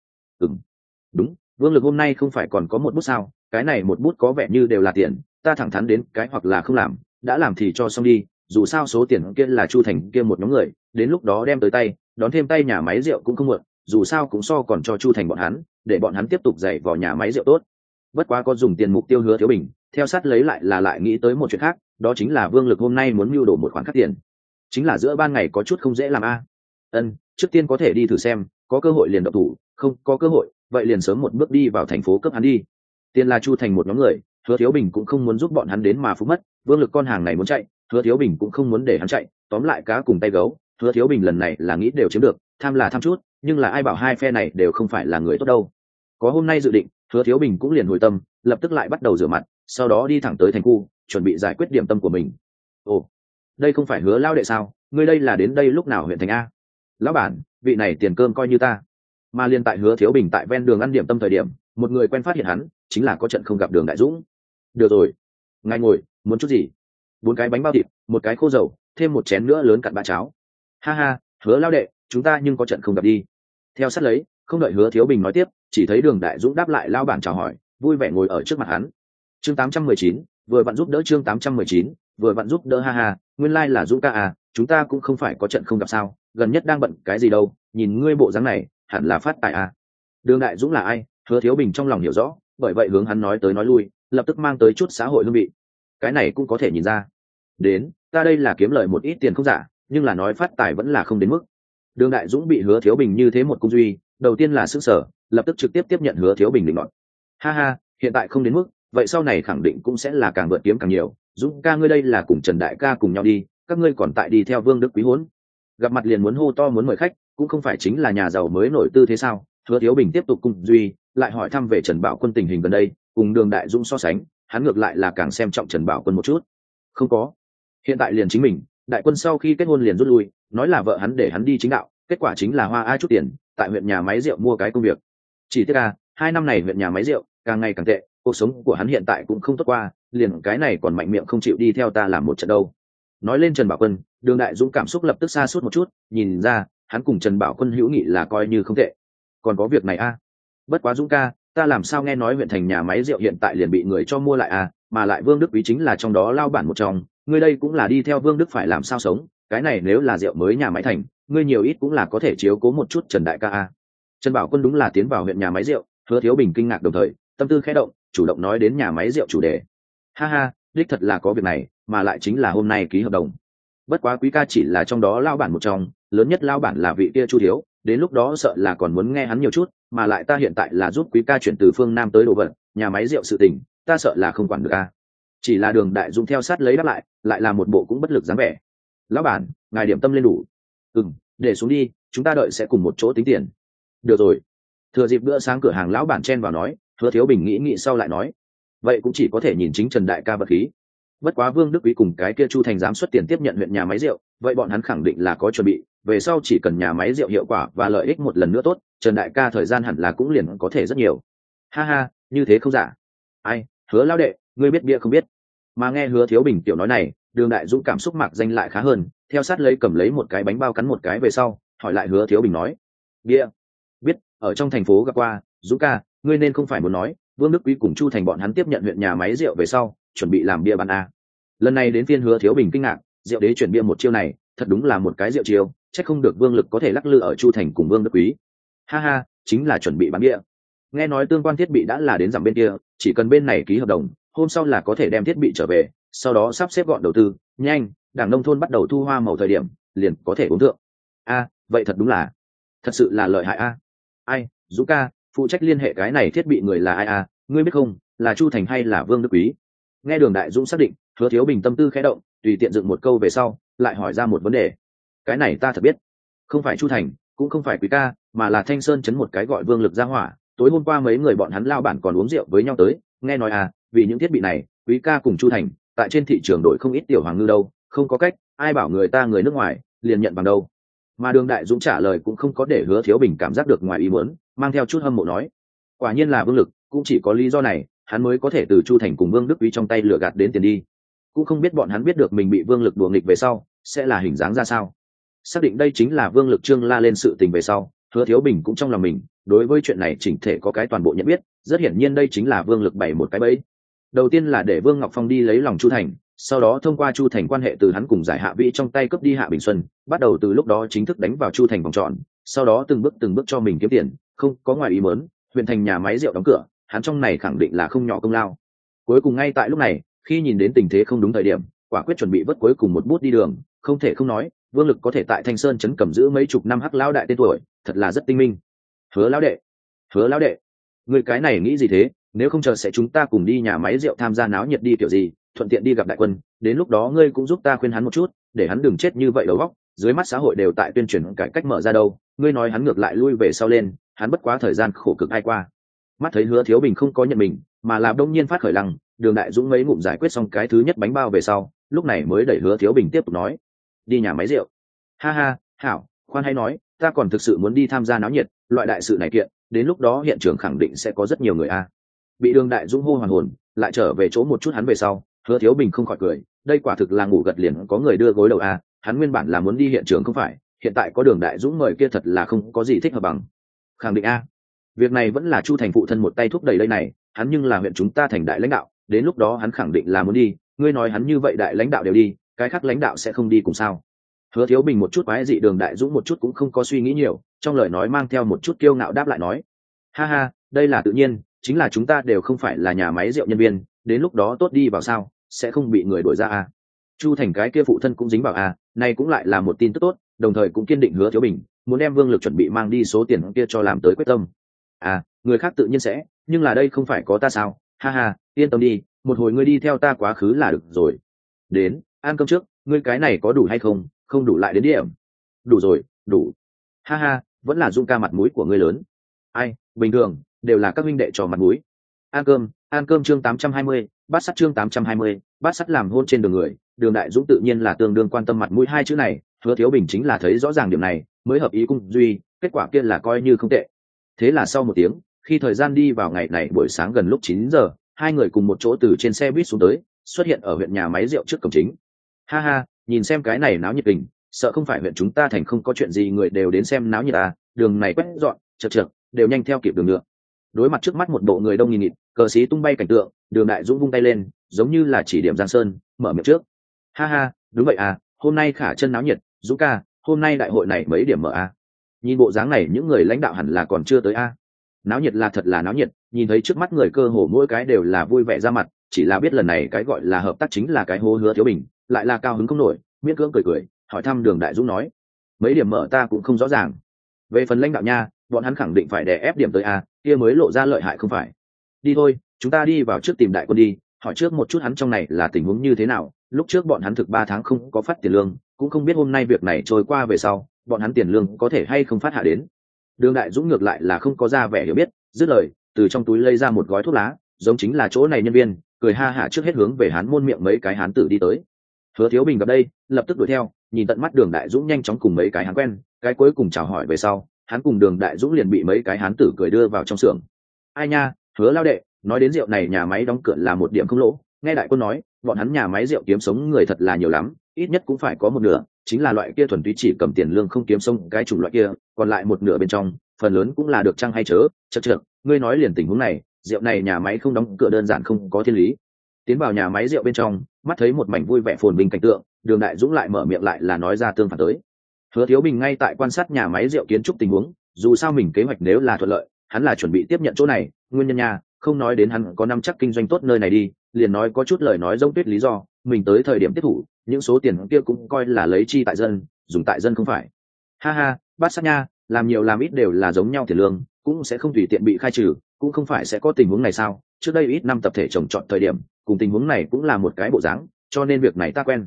Đúng, Vương Lực hôm nay không phải còn có một bút sao, cái này một bút có vẻ như đều là tiền, ta thẳng thắn đến cái hoặc là không làm, đã làm thì cho xong đi, dù sao số tiền kia là Chu Thành kia một nhóm người, đến lúc đó đem tới tay, đón thêm tay nhà máy rượu cũng không muộn, dù sao cũng so còn cho Chu Thành bọn hắn, để bọn hắn tiếp tục dạy vào nhà máy rượu tốt. Bất quá có dùng tiền mục tiêu Hứa Thiếu Bình, theo sát lấy lại nghĩ tới một chuyện khác, đó chính là Vương Lực hôm nay muốn mưu đồ một khoản khác tiền, chính là giữa ban ngày có chút không dễ làm a. Trước tiên có thể đi thử xem, có cơ hội liền động thủ, không có cơ hội vậy liền sớm một bước đi vào thành phố cấp hắn đi. Tiền là Chu Thành một nhóm người, Hứa Thiếu Bình cũng không muốn giúp bọn hắn đến mà phú mất, Vương Lực con hàng này muốn chạy, Hứa Thiếu Bình cũng không muốn để hắn chạy, tóm lại cá cùng tay gấu, Hứa Thiếu Bình lần này là nghĩ đều chiếm được, tham là tham chút, nhưng là ai bảo hai phe này đều không phải là người tốt đâu. Có hôm nay dự định, Hứa Thiếu Bình cũng liền hồi tâm, lập tức lại bắt đầu rửa mặt, sau đó đi thẳng tới thành khu, chuẩn bị giải quyết điểm tâm của mình. Ồ, đây không phải Hứa lao đệ sao, ngươi đây là đến đây lúc nào huyện thành a? Lão bản, vị này tiền cơm coi như ta. Mà liên tại Hứa Thiếu Bình tại ven đường ăn điểm tâm thời điểm, một người quen phát hiện hắn, chính là có trận không gặp Đường Đại Dũng. Được rồi, ngài ngồi, muốn chút gì? 4 cái bánh bao thịt, một cái khô dầu, thêm một chén nữa lớn cặn bã cháo. Ha ha, Hứa lao đệ, chúng ta nhưng có trận không gặp đi. Theo sát lấy, không đợi Hứa Thiếu Bình nói tiếp, chỉ thấy Đường Đại Dũng đáp lại lao bản chào hỏi, vui vẻ ngồi ở trước mặt hắn. Chương 819, vừa vặn giúp đỡ chương 819, vừa vặn giúp đỡ ha ha, nguyên lai là Dũng ca à, chúng ta cũng không phải có trận không gặp sao, gần nhất đang bận cái gì đâu, nhìn ngươi bộ dáng này, hẳn là phát tài à. Đường Đại Dũng là ai, Hứa Thiếu Bình trong lòng hiểu rõ, bởi vậy hướng hắn nói tới nói lui, lập tức mang tới chút xã hội hương vị. Cái này cũng có thể nhìn ra. Đến, ta đây là kiếm lời một ít tiền không giả, nhưng là nói phát tài vẫn là không đến mức. Đường Đại Dũng bị Hứa Thiếu Bình như thế một cung duy, đầu tiên là sức sở, lập tức trực tiếp tiếp nhận Hứa Thiếu Bình định luận. Ha ha, hiện tại không đến mức, vậy sau này khẳng định cũng sẽ là càng vượt kiếm càng nhiều. Dũng ca ngươi đây là cùng Trần đại ca cùng nhau đi, các ngươi còn tại đi theo Vương Đức Quý huấn. Gặp mặt liền muốn hô to muốn mời khách, cũng không phải chính là nhà giàu mới nổi tư thế sao? Hứa Thiếu Bình tiếp tục cùng duy, lại hỏi thăm về Trần Bảo Quân tình hình gần đây, cùng Đường Đại Dũng so sánh, hắn ngược lại là càng xem trọng Trần Bảo Quân một chút. Không có, hiện tại liền chính mình, Đại Quân sau khi kết hôn liền rút lui, nói là vợ hắn để hắn đi chính đạo, kết quả chính là hoa ai chút tiền, tại huyện nhà máy rượu mua cái công việc. Chỉ tiếc là 2 năm này huyện nhà máy rượu càng ngày càng tệ, cuộc sống của hắn hiện tại cũng không tốt qua, liền cái này còn mạnh miệng không chịu đi theo ta làm một trận đâu. Nói lên Trần Bảo Quân, Đường Đại Dũng cảm xúc lập tức xa suốt một chút, nhìn ra hắn cùng Trần Bảo Quân hữu nghị là coi như không tệ. Còn có việc này a? Bất quá Dũng ca, ta làm sao nghe nói huyện thành nhà máy rượu hiện tại liền bị người cho mua lại à, mà lại Vương Đức Quý chính là trong đó lao bản một trong, ngươi đây cũng là đi theo Vương Đức phải làm sao sống, cái này nếu là rượu mới nhà máy thành, ngươi nhiều ít cũng là có thể chiếu cố một chút Trần đại ca a. Trần Bảo Quân đúng là tiến vào huyện nhà máy rượu, Hứa Thiếu Bình kinh ngạc đồng thời, tâm tư khẽ động, chủ động nói đến nhà máy rượu chủ đề. Ha ha, đích thật là có việc này, mà lại chính là hôm nay ký hợp đồng. Bất quá Quý ca chỉ là trong đó lao bản một trong, lớn nhất lao bản là vị kia Chu thiếu, đến lúc đó sợ là còn muốn nghe hắn nhiều chút, mà lại ta hiện tại là giúp Quý ca chuyển từ phương Nam tới đồ vật, nhà máy rượu sự tình, ta sợ là không quản được a. Chỉ là Đường Đại Dũng theo sát lấy đáp lại là một bộ cũng bất lực dáng vẻ. Lão bản, ngài điểm tâm lên đủ. Để xuống đi, chúng ta đợi sẽ cùng một chỗ tính tiền. Được rồi. Thừa dịp bữa sáng cửa hàng lão bản chen vào nói, Hứa Thiếu Bình nghĩ sau lại nói, vậy cũng chỉ có thể nhìn chính Trần đại ca vật khí. Bất quá Vương Đức Quý cùng cái kia Chu Thành dám xuất tiền tiếp nhận huyện nhà máy rượu, vậy bọn hắn khẳng định là có chuẩn bị, về sau chỉ cần nhà máy rượu hiệu quả và lợi ích một lần nữa tốt, Trần đại ca thời gian hẳn là cũng liền có thể rất nhiều. Ha ha, như thế không giả. Ai, Hứa lão đệ, ngươi biết bia không biết. Mà nghe Hứa Thiếu Bình tiểu nói này, Đường Đại Dũng cảm xúc mạc danh lại khá hơn, theo sát lấy cầm lấy một cái bánh bao cắn một cái về sau, hỏi lại Hứa Thiếu Bình nói, bia, biết, ở trong thành phố gặp qua. Dũng ca, ngươi nên không phải muốn nói Vương Đức Quý cùng Chu Thành bọn hắn tiếp nhận huyện nhà máy rượu về sau chuẩn bị làm bia bán a. Lần này đến phiên Hứa Thiếu Bình kinh ngạc, rượu đế chuyển bia một chiêu này thật đúng là một cái rượu chiêu, chắc không được Vương Lực có thể lắc lư ở Chu Thành cùng Vương Đức Quý. Ha ha, chính là chuẩn bị bán bia. Nghe nói tương quan thiết bị đã là đến giảm bên kia, chỉ cần bên này ký hợp đồng, hôm sau là có thể đem thiết bị trở về, sau đó sắp xếp gọn đầu tư, nhanh, đảng nông thôn bắt đầu thu hoa màu thời điểm, liền có thể uống thượng. A, vậy thật đúng là, thật sự là lợi hại a. Ai, Dũng ca, phụ trách liên hệ cái này thiết bị người là ai a, ngươi biết không, là Chu Thành hay là Vương Đức Quý? Nghe Đường Đại Dũng xác định, Hứa Thiếu Bình tâm tư khẽ động, tùy tiện dựng một câu về sau, lại hỏi ra một vấn đề. Cái này ta thật biết, không phải Chu Thành cũng không phải Quý ca, mà là Thanh Sơn chấn một cái gọi Vương Lực ra hỏa. Tối hôm qua mấy người bọn hắn lao bản còn uống rượu với nhau tới, nghe nói à, vì những thiết bị này Quý ca cùng Chu Thành tại trên thị trường đổi không ít tiểu hoàng ngư đâu, không có cách, ai bảo người ta người nước ngoài liền nhận bằng đâu. Mà Đường Đại Dũng trả lời cũng không có để Hứa Thiếu Bình cảm giác được ngoài ý muốn, mang theo chút hâm mộ nói, quả nhiên là Vương Lực, cũng chỉ có lý do này hắn mới có thể từ Chu Thành cùng Vương Đức Quý trong tay lừa gạt đến tiền đi. Cũng không biết bọn hắn biết được mình bị Vương Lực đùa nghịch về sau sẽ là hình dáng ra sao. Xác định đây chính là Vương Lực trương la lên sự tình về sau, Hứa Thiếu Bình cũng trong lòng mình đối với chuyện này chỉnh thể có cái toàn bộ nhận biết, rất hiển nhiên đây chính là Vương Lực bày một cái bẫy. Đầu tiên là để Vương Ngọc Phong đi lấy lòng Chu Thành, sau đó thông qua Chu Thành quan hệ từ hắn cùng Giải Hạ Vĩ trong tay cướp đi Hạ Bình Xuân, bắt đầu từ lúc đó chính thức đánh vào Chu Thành vòng tròn, sau đó từng bước cho mình kiếm tiền, không có ngoài ý muốn, huyện thành nhà máy rượu đóng cửa, hắn trong này khẳng định là không nhỏ công lao. Cuối cùng ngay tại lúc này, khi nhìn đến tình thế không đúng thời điểm, quả quyết chuẩn bị vớt cuối cùng một bút đi đường, không thể không nói, Vương Lực có thể tại Thanh Sơn trấn cầm giữ mấy chục năm hắc lão đại tên tuổi, thật là rất tinh minh. Hứa lão đệ, người cái này nghĩ gì thế? Nếu không chờ sẽ chúng ta cùng đi nhà máy rượu tham gia náo nhiệt đi kiểu gì, thuận tiện đi gặp đại quân, đến lúc đó ngươi cũng giúp ta khuyên hắn một chút, để hắn đừng chết như vậy đầu óc, dưới mắt xã hội đều tại tuyên truyền cải cách mở ra đâu, ngươi nói hắn ngược lại lui về sau lên, hắn bất quá thời gian khổ cực ai qua. Mắt thấy Hứa Thiếu Bình không có nhận mình, mà là đông nhiên phát khởi lăng, Đường Đại Dũng mấy ngụm giải quyết xong cái thứ nhất bánh bao về sau, lúc này mới đẩy Hứa Thiếu Bình tiếp tục nói, đi nhà máy rượu. Ha ha, hảo, khoan hay nói, ta còn thực sự muốn đi tham gia náo nhiệt, loại đại sự này kiện, đến lúc đó hiện trường khẳng định sẽ có rất nhiều người a. Bị Đường Đại Dũng hô hoàn hồn, lại trở về chỗ một chút hắn về sau, Hứa Thiếu Bình không khỏi cười, đây quả thực là ngủ gật liền có người đưa gối đầu a, hắn nguyên bản là muốn đi hiện trường không phải, hiện tại có Đường Đại Dũng mời kia thật là không có gì thích hợp bằng. Khẳng định a. Việc này vẫn là Chu Thành phụ thân một tay thúc đẩy đây này, hắn nhưng là huyện chúng ta thành đại lãnh đạo, đến lúc đó hắn khẳng định là muốn đi, ngươi nói hắn như vậy đại lãnh đạo đều đi, cái khác lãnh đạo sẽ không đi cùng sao? Hứa Thiếu Bình một chút quái dị Đường Đại Dũng một chút cũng không có suy nghĩ nhiều, trong lời nói mang theo một chút kiêu ngạo đáp lại nói, ha ha, đây là tự nhiên, chính là chúng ta đều không phải là nhà máy rượu nhân viên, đến lúc đó tốt đi vào sao, sẽ không bị người đuổi ra à. Chu Thành cái kia phụ thân cũng dính vào à, này cũng lại là một tin tức tốt, đồng thời cũng kiên định Hứa Thiếu Bình muốn đem Vương Lực chuẩn bị mang đi số tiền kia cho làm tới quyết tâm. À, người khác tự nhiên sẽ, nhưng là đây không phải có ta sao, ha ha, yên tâm đi, một hồi ngươi đi theo ta quá khứ là được rồi. Đến, ăn cơm trước, ngươi cái này có đủ hay không, không đủ lại đến điểm. Đủ rồi, đủ. Ha ha, vẫn là Dung ca mặt mũi của ngươi lớn. Ai, bình thường, đều là các huynh đệ cho mặt mũi. Ăn cơm chương 820, bát sắt chương 820, bát sắt làm hôn trên đường người, Đường Đại Dũng tự nhiên là tương đương quan tâm mặt mũi hai chữ này, Hứa Thiếu Bình chính là thấy rõ ràng điểm này, mới hợp ý cung duy, kết quả kia là coi như không tệ. Thế là sau một tiếng, khi thời gian đi vào ngày này buổi sáng gần lúc 9 giờ, hai người cùng một chỗ từ trên xe buýt xuống tới, xuất hiện ở huyện nhà máy rượu trước cổng chính. Ha ha, nhìn xem cái này náo nhiệt tình, sợ không phải huyện chúng ta thành không có chuyện gì người đều đến xem náo nhiệt à, đường này quét dọn, chật, đều nhanh theo kịp đường nữa. Đối mặt trước mắt một bộ người đông nghìn nghịt, cờ xí tung bay cảnh tượng, Đường Đại Dũng vung tay lên, giống như là chỉ điểm Giang Sơn, mở miệng trước. Ha ha, đúng vậy à, hôm nay khả chân náo nhiệt, Dũng ca, hôm nay đại hội này mấy điểm mở à? Nhìn bộ dáng này những người lãnh đạo hẳn là còn chưa tới à? Náo nhiệt là thật là náo nhiệt, nhìn thấy trước mắt người cơ hồ mỗi cái đều là vui vẻ ra mặt, chỉ là biết lần này cái gọi là hợp tác chính là cái hô Hứa Thiếu Bình, lại là cao hứng không nổi, miễn cưỡng cười, hỏi thăm Đường Đại Dũng nói, mấy điểm mở ta cũng không rõ ràng. Về phần lãnh đạo nha, bọn hắn khẳng định phải đè ép điểm tới a, kia mới lộ ra lợi hại không phải. Đi thôi, chúng ta đi vào trước tìm đại quân đi, hỏi trước một chút hắn trong này là tình huống như thế nào, lúc trước bọn hắn thực 3 tháng không có phát tiền lương, cũng không biết hôm nay việc này trôi qua về sau, bọn hắn tiền lương có thể hay không phát hạ đến. Đường Đại Dũng ngược lại là không có ra vẻ hiểu biết, dứt lời, từ trong túi lấy ra một gói thuốc lá, giống chính là chỗ này nhân viên, cười ha hả trước hết hướng về Hán môn miệng mấy cái hán tử đi tới. Hứa Thiếu Bình gặp đây, lập tức đuổi theo, nhìn tận mắt Đường Đại Dũng nhanh chóng cùng mấy cái hán quen, cái cuối cùng chào hỏi về sau, hắn cùng Đường Đại Dũng liền bị mấy cái hán tử cười đưa vào trong xưởng. Ai nha, Hứa lao đệ, nói đến rượu này nhà máy đóng cửa là một điểm không lỗ, nghe đại quân nói, bọn hắn nhà máy rượu kiếm sống người thật là nhiều lắm, ít nhất cũng phải có một nửa, chính là loại kia thuần túy chỉ cầm tiền lương không kiếm sống cái chủng loại kia, còn lại một nửa bên trong, phần lớn cũng là được chăng hay chớ, chậc, ngươi nói liền tình huống này, rượu này nhà máy không đóng cửa đơn giản không có thiên lý. Tiến vào nhà máy rượu bên trong, mắt thấy một mảnh vui vẻ phồn vinh cảnh tượng, Đường Đại Dũng lại mở miệng lại là nói ra tương phản tới. Hứa Thiếu Bình ngay tại quan sát nhà máy rượu kiến trúc tình huống, dù sao mình kế hoạch nếu là thuận lợi, hắn là chuẩn bị tiếp nhận chỗ này, nguyên nhân nha, không nói đến hắn có năm chắc kinh doanh tốt nơi này đi, liền nói có chút lời nói giống tuyết lý do, mình tới thời điểm tiếp thủ, những số tiền kia cũng coi là lấy chi tại dân, dùng tại dân không phải. Ha ha, bát sát nha, làm nhiều làm ít đều là giống nhau tiền lương, cũng sẽ không tùy tiện bị khai trừ, cũng không phải sẽ có tình huống này sao? Trước đây ít năm tập thể trồng trọt thời điểm, cùng tình huống này cũng là một cái bộ dáng, cho nên việc này ta quen.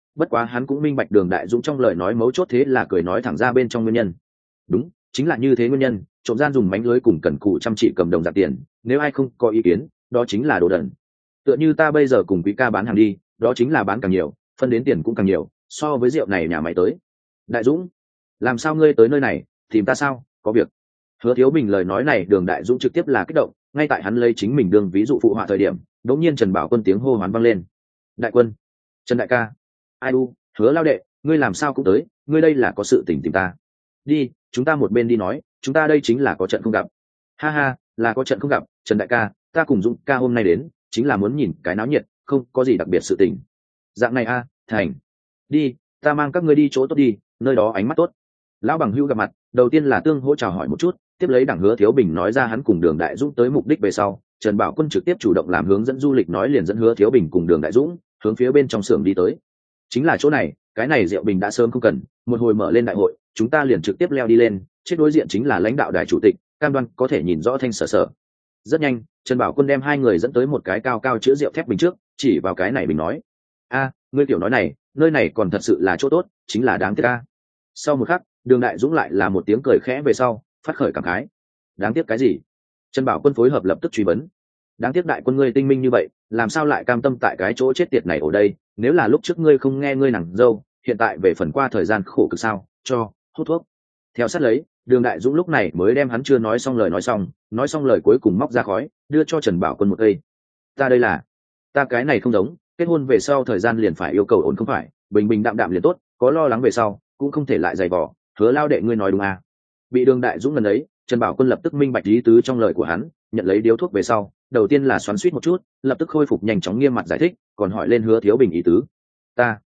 bất quá hắn cũng minh bạch đường đại dũng trong lời nói mấu chốt, thế là cười nói thẳng ra bên trong nguyên nhân. Đúng, chính là như thế nguyên nhân, trộm gian dùng mánh lưới cùng cần cù chăm chỉ cầm đồng giặt tiền, nếu ai không có ý kiến đó chính là đồ đần. Tựa như ta bây giờ cùng quý ca bán hàng đi, đó chính là bán càng nhiều phân đến tiền cũng càng nhiều, so với rượu này nhà mày tới. Đại dũng, làm sao ngươi tới nơi này tìm ta sao, có việc? Hứa Thiếu Bình lời nói này đường đại dũng trực tiếp là kích động, ngay tại hắn lấy chính mình đương ví dụ phụ họa thời điểm, đống nhiên Trần Bảo Quân tiếng hô hoán vang lên. Đại quân, Trần đại ca, ai u, Hứa lao đệ, ngươi làm sao cũng tới, ngươi đây là có sự tình tìm ta. Đi, chúng ta một bên đi nói, chúng ta đây chính là có trận không gặp. Ha ha, là có trận không gặp, Trần đại ca, ta cùng Dũng ca hôm nay đến chính là muốn nhìn cái náo nhiệt, không có gì đặc biệt sự tình. Dạng này a, thành. Đi, ta mang các ngươi đi chỗ tốt đi, nơi đó ánh mắt tốt. Lão bằng hữu gặp mặt, đầu tiên là tương hỗ chào hỏi một chút, tiếp lấy đảng Hứa Thiếu Bình nói ra hắn cùng đường đại dũng tới mục đích về sau, Trần Bảo Quân trực tiếp chủ động làm hướng dẫn du lịch, nói liền dẫn Hứa Thiếu Bình cùng đường đại dũng hướng phía bên trong xưởng đi tới. Chính là chỗ này, cái này Diệu Bình đã sớm không cần, một hồi mở lên đại hội chúng ta liền trực tiếp leo đi lên, chết đối diện chính là lãnh đạo đài chủ tịch, cam đoan có thể nhìn rõ thanh sở sở. Rất nhanh, Trần Bảo Quân đem hai người dẫn tới một cái cao cao chứa rượu thép bình trước, chỉ vào cái này bình nói: a, ngươi tiểu nói này, nơi này còn thật sự là chỗ tốt, chính là đáng tiếc a. Sau một khắc, đường đại dũng lại là một tiếng cười khẽ về sau phát khởi cảm khái: đáng tiếc cái gì? Trần Bảo Quân phối hợp lập tức truy vấn: đáng tiếc đại quân ngươi tinh minh như vậy, làm sao lại cam tâm tại cái chỗ chết tiệt này ở đây? Nếu là lúc trước ngươi không nghe ngươi nàng dâu, hiện tại về phần qua thời gian khổ cực sao cho hút thuốc. Theo sát lấy, đường đại dũng lúc này mới đem hắn chưa nói xong lời nói xong lời cuối cùng móc ra khói đưa cho Trần Bảo Quân một cây. Ta đây là, ta cái này không giống, kết hôn về sau thời gian liền phải yêu cầu ổn, không phải bình bình đạm đạm liền tốt, có lo lắng về sau cũng không thể lại dày vò. Hứa lao đệ ngươi nói đúng à? Bị đường đại dũng gần ấy, Trần Bảo Quân lập tức minh bạch ý tứ trong lời của hắn, nhận lấy điếu thuốc về sau đầu tiên là xoắn xuýt một chút, lập tức khôi phục nhanh chóng nghiêm mặt giải thích, còn hỏi lên Hứa Thiếu Bình ý tứ. Ta,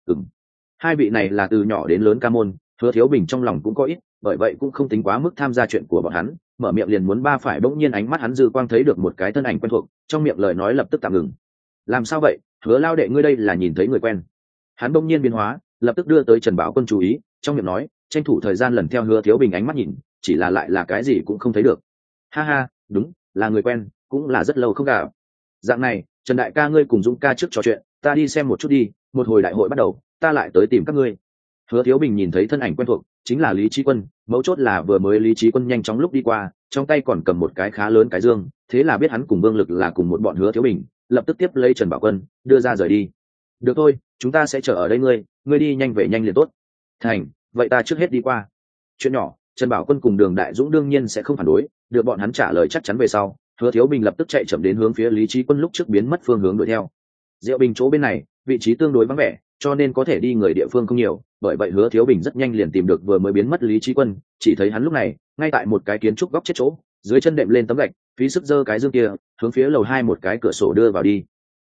hai vị này là từ nhỏ đến lớn ca môn, Hứa Thiếu Bình trong lòng cũng có ít, bởi vậy cũng không tính quá mức tham gia chuyện của bọn hắn, mở miệng liền muốn ba phải, bỗng nhiên ánh mắt hắn dư quang thấy được một cái thân ảnh quen thuộc, trong miệng lời nói lập tức tạm ngừng. Làm sao vậy, Hứa lao đệ ngươi đây là nhìn thấy người quen? Hắn bỗng nhiên biến hóa, lập tức đưa tới Trần Bảo Quân chú ý, trong miệng nói, tranh thủ thời gian lần theo Hứa Thiếu Bình ánh mắt nhìn, chỉ là lại là cái gì cũng không thấy được. Ha ha, đúng, là người quen, cũng là rất lâu không gặp. Dạng này, Trần đại ca ngươi cùng Dũng ca trước trò chuyện, ta đi xem một chút đi, một hồi đại hội bắt đầu ta lại tới tìm các ngươi. Hứa Thiếu Bình nhìn thấy thân ảnh quen thuộc, chính là Lý Chí Quân, mấu chốt là vừa mới Lý Chí Quân nhanh chóng lúc đi qua, trong tay còn cầm một cái khá lớn cái dương, thế là biết hắn cùng Vương Lực là cùng một bọn Hứa Thiếu Bình, lập tức tiếp lấy Trần Bảo Quân, đưa ra rời đi. Được thôi, chúng ta sẽ chờ ở đây, ngươi đi nhanh về nhanh liền tốt. Thành, vậy ta trước hết đi qua. Chuyện nhỏ, Trần Bảo Quân cùng Đường Đại Dũng đương nhiên sẽ không phản đối, được bọn hắn trả lời chắc chắn về sau, Hứa Thiếu Bình lập tức chạy chậm đến hướng phía Lý Chí Quân lúc trước biến mất phương hướng đuổi theo. Diệu Bình chỗ bên này, vị trí tương đối vắng vẻ, cho nên có thể đi người địa phương không nhiều, bởi vậy Hứa Thiếu Bình rất nhanh liền tìm được vừa mới biến mất Lý Chí Quân, chỉ thấy hắn lúc này ngay tại một cái kiến trúc góc chết chỗ, dưới chân đệm lên tấm gạch, phí sức giơ cái dương kia, hướng phía lầu 2 một cái cửa sổ đưa vào đi.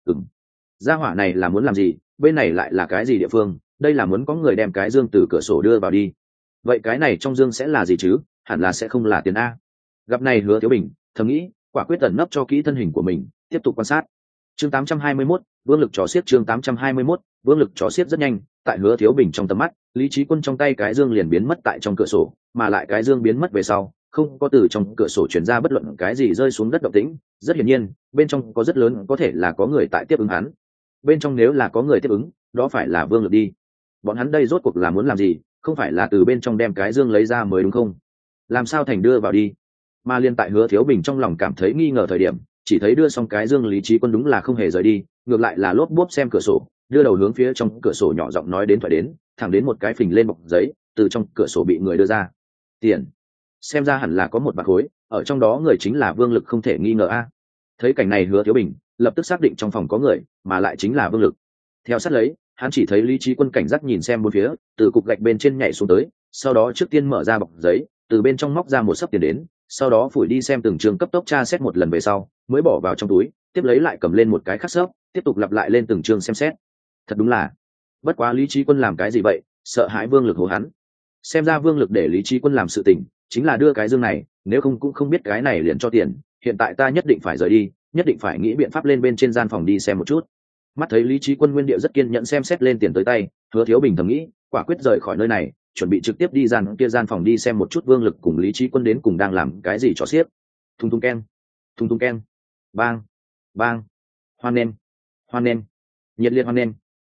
Gia hỏa này là muốn làm gì? Bên này lại là cái gì địa phương? Đây là muốn có người đem cái dương từ cửa sổ đưa vào đi. Vậy cái này trong dương sẽ là gì chứ? Hẳn là sẽ không là tiền a. Gặp này Hứa Thiếu Bình thầm nghĩ, quả quyết tẩn nấp cho kỹ thân hình của mình, tiếp tục quan sát. Chương 821, Vương Lực trò xiết. Chương 821, Vương Lực trò xiết. Rất nhanh, tại Hứa Thiếu Bình trong tầm mắt, Lý Chí Quân trong tay cái dương liền biến mất tại trong cửa sổ, mà lại cái dương biến mất về sau, không có từ trong cửa sổ truyền ra bất luận cái gì rơi xuống đất động tĩnh, rất hiển nhiên, bên trong có rất lớn có thể là có người tại tiếp ứng hắn. Bên trong nếu là có người tiếp ứng, đó phải là Vương Lực đi. Bọn hắn đây rốt cuộc là muốn làm gì? Không phải là từ bên trong đem cái dương lấy ra mới đúng không? Làm sao thành đưa vào đi? Mà liên tại Hứa Thiếu Bình trong lòng cảm thấy nghi ngờ thời điểm, chỉ thấy đưa xong cái dương Lý Chí Quân đúng là không hề rời đi, ngược lại là lốp bốp xem cửa sổ, đưa đầu hướng phía trong cửa sổ nhỏ giọng nói đến thoại đến, thẳng đến một cái phình lên bọc giấy, từ trong cửa sổ bị người đưa ra. Tiền. Xem ra hẳn là có một bạc khối, ở trong đó người chính là Vương Lực không thể nghi ngờ a. Thấy cảnh này Hứa Thiếu Bình lập tức xác định trong phòng có người, mà lại chính là Vương Lực. Theo sát lấy, hắn chỉ thấy Lý Chí Quân cảnh giác nhìn xem bốn phía, từ cục gạch bên trên nhảy xuống tới, sau đó trước tiên mở ra bọc giấy, từ bên trong móc ra một xấp tiền đến, sau đó phủi đi xem từng trường cấp tốc tra xét một lần về sau, mới bỏ vào trong túi, tiếp lấy lại cầm lên một cái khác xấp, tiếp tục lặp lại lên từng trường xem xét. Thật đúng là, bất quá Lý Chí Quân làm cái gì vậy? Sợ hãi Vương Lực hố hắn. Xem ra Vương Lực để Lý Chí Quân làm sự tình, chính là đưa cái dương này, nếu không cũng không biết cái này liền cho tiền. Hiện tại ta nhất định phải rời đi, nhất định phải nghĩ biện pháp lên bên trên gian phòng đi xem một chút. Mắt thấy Lý Chí Quân nguyên điệu rất kiên nhẫn xem xét lên tiền tới tay, Hứa Thiếu Bình thầm nghĩ, quả quyết rời khỏi nơi này, chuẩn bị trực tiếp đi gian phòng đi xem một chút Vương Lực cùng Lý Chí Quân đến cùng đang làm cái gì cho xiếc. Thùng thùng keng, bang bang, hoan nghênh, nhiệt liệt hoan nghênh.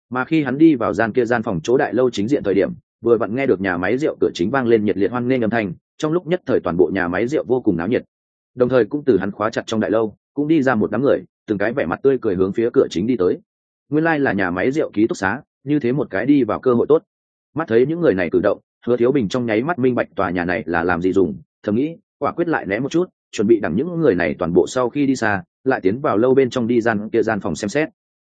Mà khi hắn đi vào gian kia gian phòng chỗ đại lâu chính diện thời điểm, vừa vặn nghe được nhà máy rượu cửa chính vang lên nhiệt liệt hoan nghênh âm thanh, trong lúc nhất thời toàn bộ nhà máy rượu vô cùng náo nhiệt. Đồng thời cũng từ hắn khóa chặt trong đại lâu, cũng đi ra một đám người, từng cái vẻ mặt tươi cười hướng phía cửa chính đi tới. Nguyên lai là nhà máy rượu ký túc xá, như thế một cái đi vào cơ hội tốt. Mắt thấy những người này cử động, Hứa Thiếu Bình trong nháy mắt minh bạch tòa nhà này là làm gì dùng, thầm nghĩ, quả quyết lại né một chút, chuẩn bị đằng những người này toàn bộ sau khi đi xa, lại tiến vào lâu bên trong đi gian kia gian phòng xem xét.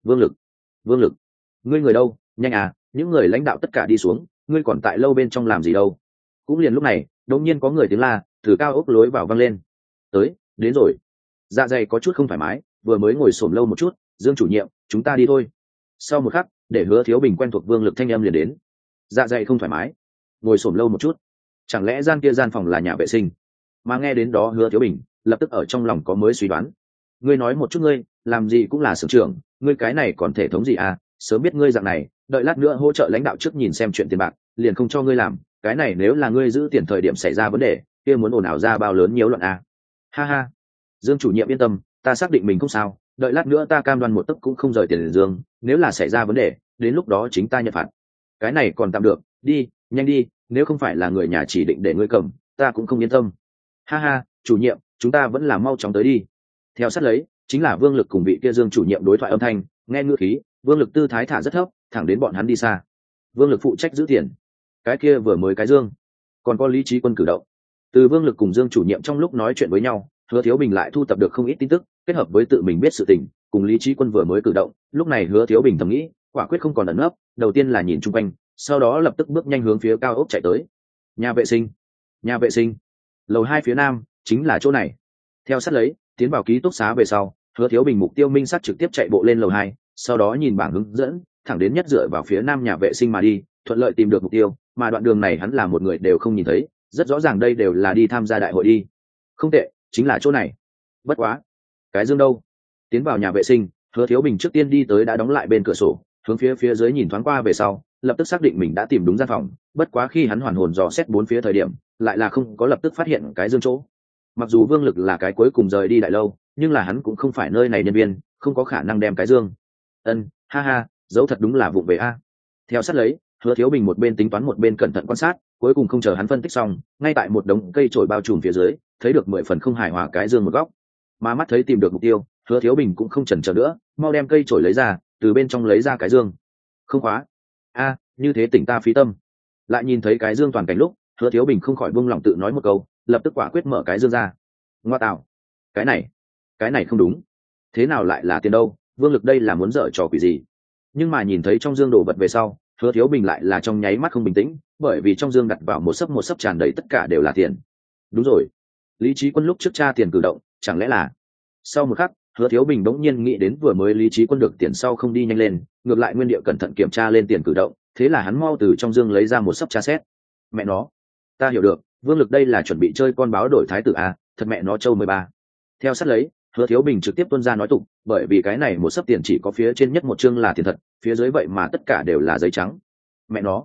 Vương Lực, ngươi người đâu? Nhanh à, những người lãnh đạo tất cả đi xuống, ngươi còn tại lâu bên trong làm gì đâu? Cũng liền lúc này, đột nhiên có người tiếng la từ cao ốc lối vào vang lên. Đến rồi. Dạ dày có chút không thoải mái, vừa mới ngồi xổm lâu một chút, Dương chủ nhiệm, chúng ta đi thôi. Sau một khắc, để Hứa Thiếu Bình quen thuộc Vương Lực thanh âm liền đến. Dạ dày không thoải mái, ngồi xổm lâu một chút, chẳng lẽ gian kia gian phòng là nhà vệ sinh? Mà nghe đến đó Hứa Thiếu Bình lập tức ở trong lòng có mới suy đoán. Ngươi nói một chút, ngươi làm gì cũng là xưởng trưởng, ngươi cái này còn thể thống gì à? Sớm biết ngươi dạng này, đợi lát nữa hỗ trợ lãnh đạo trước nhìn xem chuyện tiền bạc, liền không cho ngươi làm. Cái này nếu là ngươi giữ tiền thời điểm xảy ra vấn đề, kia muốn ồn ào ra bao lớn nhiễu loạn à? Ha ha, Dương chủ nhiệm yên tâm, ta xác định mình không sao, đợi lát nữa ta cam đoan một tấc cũng không rời tiền Dương, nếu là xảy ra vấn đề, đến lúc đó chính ta nhận phạt. Cái này còn tạm được, đi, nhanh đi, nếu không phải là người nhà chỉ định để ngươi cầm, ta cũng không yên tâm. Ha ha, chủ nhiệm, chúng ta vẫn là mau chóng tới đi. Theo sát lấy, chính là Vương Lực cùng vị kia Dương chủ nhiệm đối thoại âm thanh, nghe ngữ khí, Vương Lực tư thái thả rất thấp, thẳng đến bọn hắn đi xa. Vương Lực phụ trách giữ tiền, cái kia vừa mới cái Dương, còn có Lý Trí Quân cử động. Từ Vương Lực cùng Dương chủ nhiệm trong lúc nói chuyện với nhau, Hứa Thiếu Bình lại thu thập được không ít tin tức, kết hợp với tự mình biết sự tình, cùng Lý Trí Quân vừa mới cử động, lúc này Hứa Thiếu Bình thầm nghĩ, quả quyết không còn ẩn nấp, đầu tiên là nhìn chung quanh, sau đó lập tức bước nhanh hướng phía cao ốc chạy tới. Nhà vệ sinh, lầu 2 phía nam, chính là chỗ này. Theo sát lấy, tiến vào ký túc xá về sau, Hứa Thiếu Bình mục tiêu minh sát trực tiếp chạy bộ lên lầu 2, sau đó nhìn bảng hướng dẫn, thẳng đến nhất dựa vào phía nam nhà vệ sinh mà đi, thuận lợi tìm được mục tiêu, mà đoạn đường này hắn là một người đều không nhìn thấy, rất rõ ràng đây đều là đi tham gia đại hội đi. Không tệ, chính là chỗ này. Bất quá, cái Dương đâu? Tiến vào nhà vệ sinh, Hứa Thiếu Bình trước tiên đi tới đã đóng lại bên cửa sổ, hướng phía dưới nhìn thoáng qua về sau, lập tức xác định mình đã tìm đúng gian phòng. Bất quá khi hắn hoàn hồn dò xét bốn phía thời điểm, lại là không có lập tức phát hiện cái Dương chỗ. Mặc dù Vương Lực là cái cuối cùng rời đi đại lâu, nhưng là hắn cũng không phải nơi này nhân viên, không có khả năng đem cái Dương. Ha ha, dấu thật đúng là vụng về a. Theo sát lấy, Hứa Thiếu Bình một bên tính toán một bên cẩn thận quan sát, cuối cùng không chờ hắn phân tích xong, ngay tại một đống cây chổi bao trùm phía dưới, thấy được 10 phần không hài hòa cái Dương một góc. Mà mắt thấy tìm được mục tiêu, Hứa Thiếu Bình cũng không chần chờ nữa, mau đem cây chổi lấy ra, từ bên trong lấy ra cái Dương. Không khóa. Như thế tỉnh ta phí tâm. Lại nhìn thấy cái Dương toàn cảnh lúc, Hứa Thiếu Bình không khỏi buông lòng tự nói một câu, lập tức quả quyết mở cái Dương ra. Ngoa tạo, cái này không đúng. Thế nào lại là tiền đâu? Vương Lực đây là muốn dở trò quỷ gì? Nhưng mà nhìn thấy trong Dương đồ vật về sau, Hứa Thiếu Bình lại là trong nháy mắt không bình tĩnh, bởi vì trong Dương đặt vào một sấp tràn đầy tất cả đều là tiền. Đúng rồi, Lý Trí Quân lúc trước tra tiền cử động, chẳng lẽ là... Sau một khắc, Hứa Thiếu Bình đống nhiên nghĩ đến vừa mới Lý Trí Quân được tiền sau không đi nhanh lên, ngược lại nguyên địa cẩn thận kiểm tra lên tiền cử động, thế là hắn mau từ trong Dương lấy ra một sấp tra xét. Mẹ nó, ta hiểu được, Vương Lực đây là chuẩn bị chơi con báo đổi thái tử à, thật mẹ nó trâu 13. Theo sát lấy, Hứa Thiếu Bình trực tiếp tuôn ra nói tục, bởi vì cái này một sấp tiền chỉ có phía trên nhất một chương là tiền thật, phía dưới vậy mà tất cả đều là giấy trắng. Mẹ nó,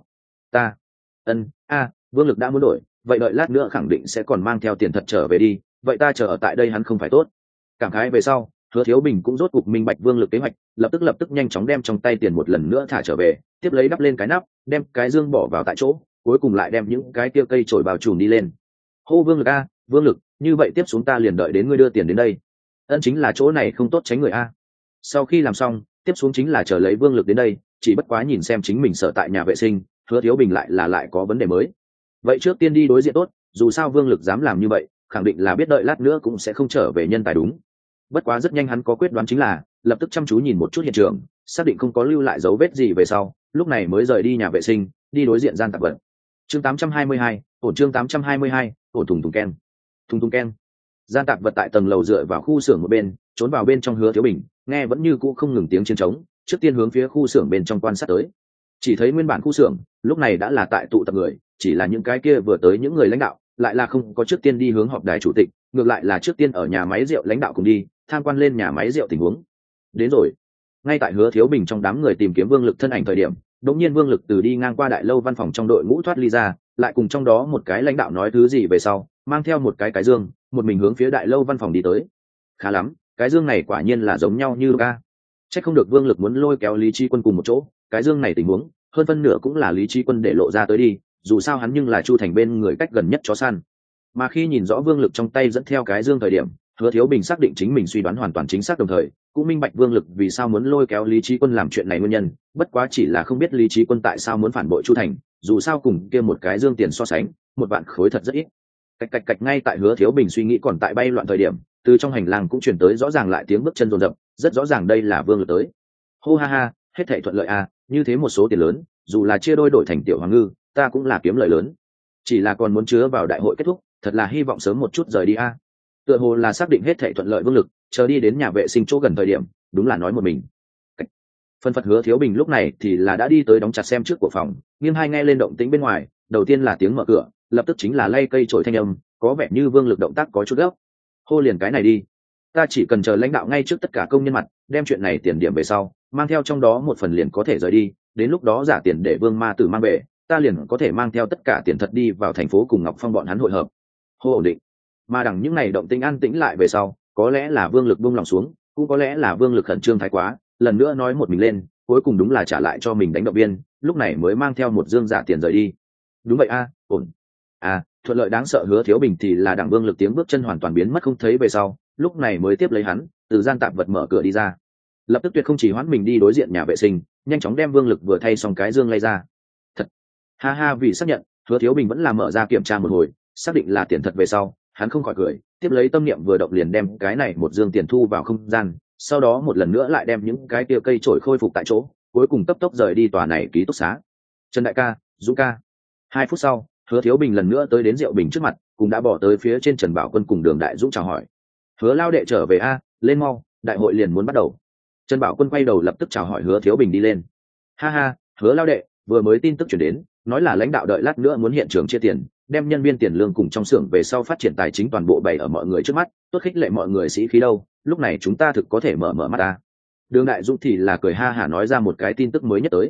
Vương Lực đã muốn đổi, vậy đợi lát nữa khẳng định sẽ còn mang theo tiền thật trở về đi, vậy ta chờ ở tại đây hắn không phải tốt. Cảm khái về sau, Hứa Thiếu Bình cũng rốt cục minh bạch Vương Lực kế hoạch, lập tức nhanh chóng đem trong tay tiền một lần nữa thả trở về, tiếp lấy đắp lên cái nắp, đem cái Dương bỏ vào tại chỗ, cuối cùng lại đem những cái kia cây chổi bao trùm đi lên. Hô Vương Lực a, Vương Lực, như vậy tiếp xuống ta liền đợi đến ngươi đưa tiền đến đây. Chính là chỗ này không tốt tránh người a. Sau khi làm xong, tiếp xuống chính là chờ lấy Vương Lực đến đây, chỉ bất quá nhìn xem chính mình sở tại nhà vệ sinh, Hứa Thiếu Bình lại có vấn đề mới. Vậy trước tiên đi đối diện tốt, dù sao Vương Lực dám làm như vậy, khẳng định là biết đợi lát nữa cũng sẽ không trở về nhân tài đúng. Bất quá rất nhanh hắn có quyết đoán chính là lập tức chăm chú nhìn một chút hiện trường, xác định không có lưu lại dấu vết gì về sau, lúc này mới rời đi nhà vệ sinh, đi đối diện gian tạp vật. Chương 822, chương 822, thùng thùng ken. Gian tạp vật tại tầng lầu dựa vào khu xưởng một bên, trốn vào bên trong Hứa Thiếu Bình, nghe vẫn như cũ không ngừng tiếng chiến trống, trước tiên hướng phía khu xưởng bên trong quan sát tới. Chỉ thấy nguyên bản khu xưởng lúc này đã là tại tụ tập người, chỉ là những cái kia vừa tới những người lãnh đạo lại là không có trước tiên đi hướng họp đài chủ tịch, ngược lại là trước tiên ở nhà máy rượu lãnh đạo cùng đi tham quan lên nhà máy rượu tình huống. Đến rồi. Ngay tại Hứa Thiếu Bình trong đám người tìm kiếm Vương Lực thân ảnh thời điểm, đột nhiên Vương Lực từ đi ngang qua đại lâu văn phòng trong đội ngũ thoát ly ra, lại cùng trong đó một cái lãnh đạo nói thứ gì về sau, mang theo một cái Dương, một mình hướng phía đại lâu văn phòng đi tới. Khá lắm, cái Dương này quả nhiên là giống nhau như ca. Chắc không được Vương Lực muốn lôi kéo Lý Chi Quân cùng một chỗ, cái dương này tình huống hơn phân nửa cũng là Lý Chí Quân để lộ ra tới đi, dù sao hắn nhưng là Chu Thành bên người cách gần nhất chó săn. Mà khi nhìn rõ Vương Lực trong tay dẫn theo cái dương thời điểm, Hứa Thiếu Bình xác định chính mình suy đoán hoàn toàn chính xác, đồng thời cũng minh bạch Vương Lực vì sao muốn lôi kéo Lý Chí Quân làm chuyện này nguyên nhân, bất quá chỉ là không biết Lý Chí Quân tại sao muốn phản bội Chu Thành, dù sao cùng kia một cái dương tiền so sánh, một vạn khối thật rất ít. Cạch cạch cạch, ngay tại Hứa Thiếu Bình suy nghĩ còn tại bay loạn thời điểm, từ trong hành lang cũng truyền tới rõ ràng lại tiếng bước chân rồn rập, rất rõ ràng đây là Vương Lực tới. Hô ha ha, hết thảy thuận lợi à, như thế một số tiền lớn, dù là chia đôi đổi thành tiểu hoàng ngư, ta cũng là kiếm lợi lớn. Chỉ là còn muốn chứa vào đại hội kết thúc, thật là hy vọng sớm một chút rời đi a. Tựa hồ là xác định hết thảy thuận lợi, Vương Lực chờ đi đến nhà vệ sinh chỗ gần thời điểm, đúng là nói một mình. Phân phật Hứa Thiếu Bình lúc này thì là đã đi tới đóng chặt xem trước của phòng, nghiêng hai nghe lên động tĩnh bên ngoài, đầu tiên là tiếng mở cửa, lập tức chính là lay cây chổi thanh âm, có vẻ như Vương Lực động tác có chút gấp. Hô liền cái này đi, ta chỉ cần chờ lãnh đạo ngay trước tất cả công nhân mặt, đem chuyện này tiền điểm về sau, mang theo trong đó một phần liền có thể rời đi, đến lúc đó giả tiền để Vương Ma Tử mang về, ta liền có thể mang theo tất cả tiền thật đi vào thành phố cùng Ngọc Phong bọn hắn hội hợp. Hô ổn định. Mà đằng những ngày động tĩnh an tĩnh lại về sau, có lẽ là Vương Lực buông lòng xuống, cũng có lẽ là Vương Lực khẩn trương thái quá, lần nữa nói một mình lên, cuối cùng đúng là trả lại cho mình đánh động viên, lúc này mới mang theo một dương giả tiền rời đi. Đúng vậy a, ổn. Thuận lợi đáng sợ. Hứa Thiếu Bình thì là đằng Vương Lực tiếng bước chân hoàn toàn biến mất không thấy về sau, lúc này mới tiếp lấy hắn, từ gian tạp vật mở cửa đi ra. Lập tức tuyệt không chỉ hoãn mình đi đối diện nhà vệ sinh, nhanh chóng đem Vương Lực vừa thay xong cái dương lay ra. Thật. Ha ha, vì xác nhận, Hứa Thiếu Bình vẫn là mở ra kiểm tra một hồi, xác định là tiền thật về sau, hắn không khỏi cười, tiếp lấy tâm niệm vừa động liền đem cái này một dương tiền thu vào không gian, sau đó một lần nữa lại đem những cái kia cây trổi khôi phục tại chỗ, cuối cùng cấp tốc rời đi tòa này ký túc xá. Trần đại ca, Dũng ca. 2 phút sau, Hứa Thiếu Bình lần nữa tới đến Diệu Bình trước mặt, cũng đã bỏ tới phía trên Trần Bảo Quân cùng Đường Đại Dũng chào hỏi. Hứa lao đệ trở về a, lên mau, đại hội liền muốn bắt đầu. Trần Bảo Quân quay đầu lập tức chào hỏi Hứa Thiếu Bình đi lên. Ha ha, Hứa lao đệ, vừa mới tin tức chuyển đến, nói là lãnh đạo đợi lát nữa muốn hiện trường chia tiền, đem nhân viên tiền lương cùng trong xưởng về sau phát triển tài chính toàn bộ bày ở mọi người trước mắt, tốt khích lệ mọi người sĩ khí đâu, lúc này chúng ta thực có thể mở mắt ta. Đường Đại Dũng thì là cười ha hả nói ra một cái tin tức mới nhất tới.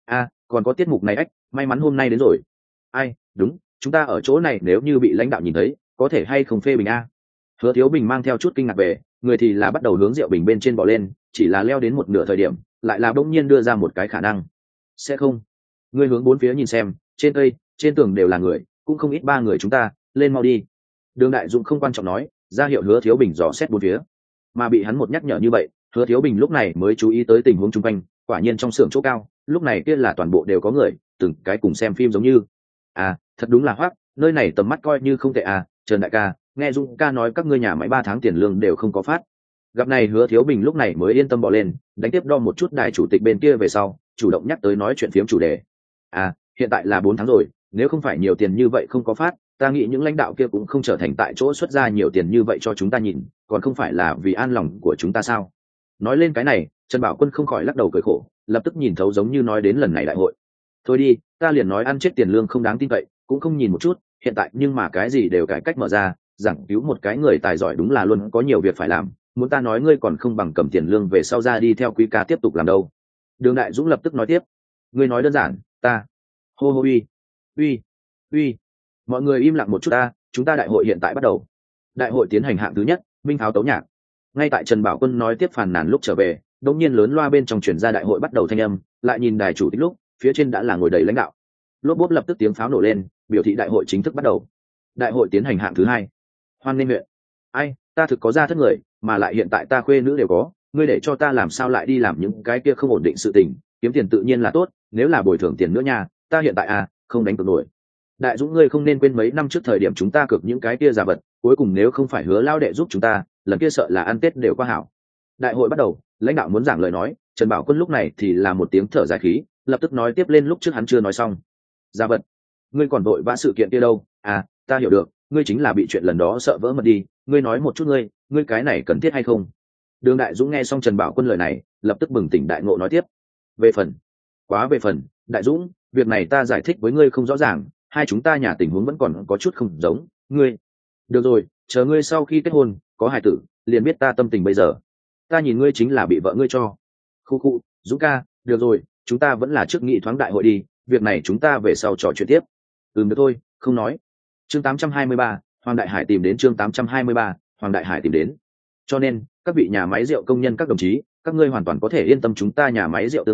Còn có tiết mục này ách, may mắn hôm nay đến rồi. Ai, đúng, chúng ta ở chỗ này nếu như bị lãnh đạo nhìn thấy, có thể hay không phê bình a? Hứa Thiếu Bình mang theo chút kinh ngạc về, người thì là bắt đầu hướng Diệu Bình bên trên bò lên, chỉ là leo đến một nửa thời điểm, lại là bỗng nhiên đưa ra một cái khả năng. Sẽ không? Ngươi hướng bốn phía nhìn xem, trên cây, trên tường đều là người, cũng không ít 3 người chúng ta, lên mau đi. Đường Đại Dũng không quan trọng nói, ra hiệu Hứa Thiếu Bình dò xét bốn phía. Mà bị hắn một nhắc nhở như vậy, Hứa Thiếu Bình lúc này mới chú ý tới tình huống xung quanh, quả nhiên trong xưởng chỗ cao, lúc này kia là toàn bộ đều có người, từng cái cùng xem phim giống như. Thật đúng là hoác, nơi này tầm mắt coi như không tệ à. Trần đại ca, nghe Dũng ca nói các ngươi nhà máy 3 tháng tiền lương đều không có phát. Gặp này Hứa Thiếu Bình lúc này mới yên tâm bỏ lên, đánh tiếp đo một chút đại chủ tịch bên kia về sau, chủ động nhắc tới nói chuyện phiếm chủ đề. Hiện tại là 4 tháng rồi, nếu không phải nhiều tiền như vậy không có phát, ta nghĩ những lãnh đạo kia cũng không trở thành tại chỗ xuất ra nhiều tiền như vậy cho chúng ta nhìn, còn không phải là vì an lòng của chúng ta sao? Nói lên cái này, Trần Bảo Quân không khỏi lắc đầu cười khổ, lập tức nhìn thấu giống như nói đến lần này đại hội. Thôi đi, ta liền nói ăn chết tiền lương không đáng tin cậy, cũng không nhìn một chút, hiện tại nhưng mà cái gì đều cải cách mở ra, giảng cứu một cái người tài giỏi đúng là luôn có nhiều việc phải làm, muốn ta nói ngươi còn không bằng cầm tiền lương về sau ra đi theo quý ca tiếp tục làm đâu. Đường Đại Dũng lập tức nói tiếp, ngươi nói đơn giản, ta hô hô uy, mọi người im lặng một chút ta, chúng ta đại hội hiện tại bắt đầu. Đại hội tiến hành hạng thứ nhất, minh tháo tấu nhạc. Ngay tại Trần Bảo Quân nói tiếp phàn nàn lúc trở về, đột nhiên lớn loa bên trong chuyển ra đại hội bắt đầu thanh âm, lại nhìn đài chủ tịch lúc, phía trên đã là ngồi đầy lãnh đạo. Lốp bốp lập tức tiếng pháo nổ lên, biểu thị đại hội chính thức bắt đầu. Đại hội tiến hành hạng thứ 2. Hoan nghênh huyện. Ai, ta thực có ra thất người, mà lại hiện tại ta khuê nữ đều có, ngươi để cho ta làm sao lại đi làm những cái kia không ổn định sự tình, kiếm tiền tự nhiên là tốt, nếu là bồi thường tiền nữa nha, ta hiện tại không đánh cược nổi. Đại Dũng ngươi không nên quên mấy năm trước thời điểm chúng ta cược những cái kia giả vật, cuối cùng nếu không phải Hứa lao đệ giúp chúng ta, lần kia sợ là ăn Tết đều qua hảo. Đại hội bắt đầu, lãnh đạo muốn giảng lời nói, Trần Bảo Quân lúc này thì là một tiếng thở dài khí, lập tức nói tiếp lên lúc trước hắn chưa nói xong. Giả vật? Ngươi còn vội vã sự kiện kia đâu? Ta hiểu được, ngươi chính là bị chuyện lần đó sợ vỡ mật đi, ngươi nói một chút ngươi cái này cần thiết hay không? Đường Đại Dũng nghe xong Trần Bảo Quân lời này, lập tức bừng tỉnh đại ngộ nói tiếp. Về phần, Đại Dũng, việc này ta giải thích với ngươi không rõ ràng, hai chúng ta nhà tình huống vẫn còn có chút không giống, ngươi. Được rồi, chờ ngươi sau khi kết hôn, có hài tử, liền biết ta tâm tình bây giờ. Ta nhìn ngươi chính là bị vợ ngươi cho. Khu, Dũng ca, được rồi, chúng ta vẫn là trước nghị thoáng đại hội đi, việc này chúng ta về sau trò chuyện tiếp. Được thôi, không nói. Chương 823, Hoàng Đại Hải tìm đến. Chương 823, Hoàng Đại Hải tìm đến. Cho nên, các vị nhà máy rượu công nhân các đồng chí, các ngươi hoàn toàn có thể yên tâm chúng ta nhà máy rượu tương lai,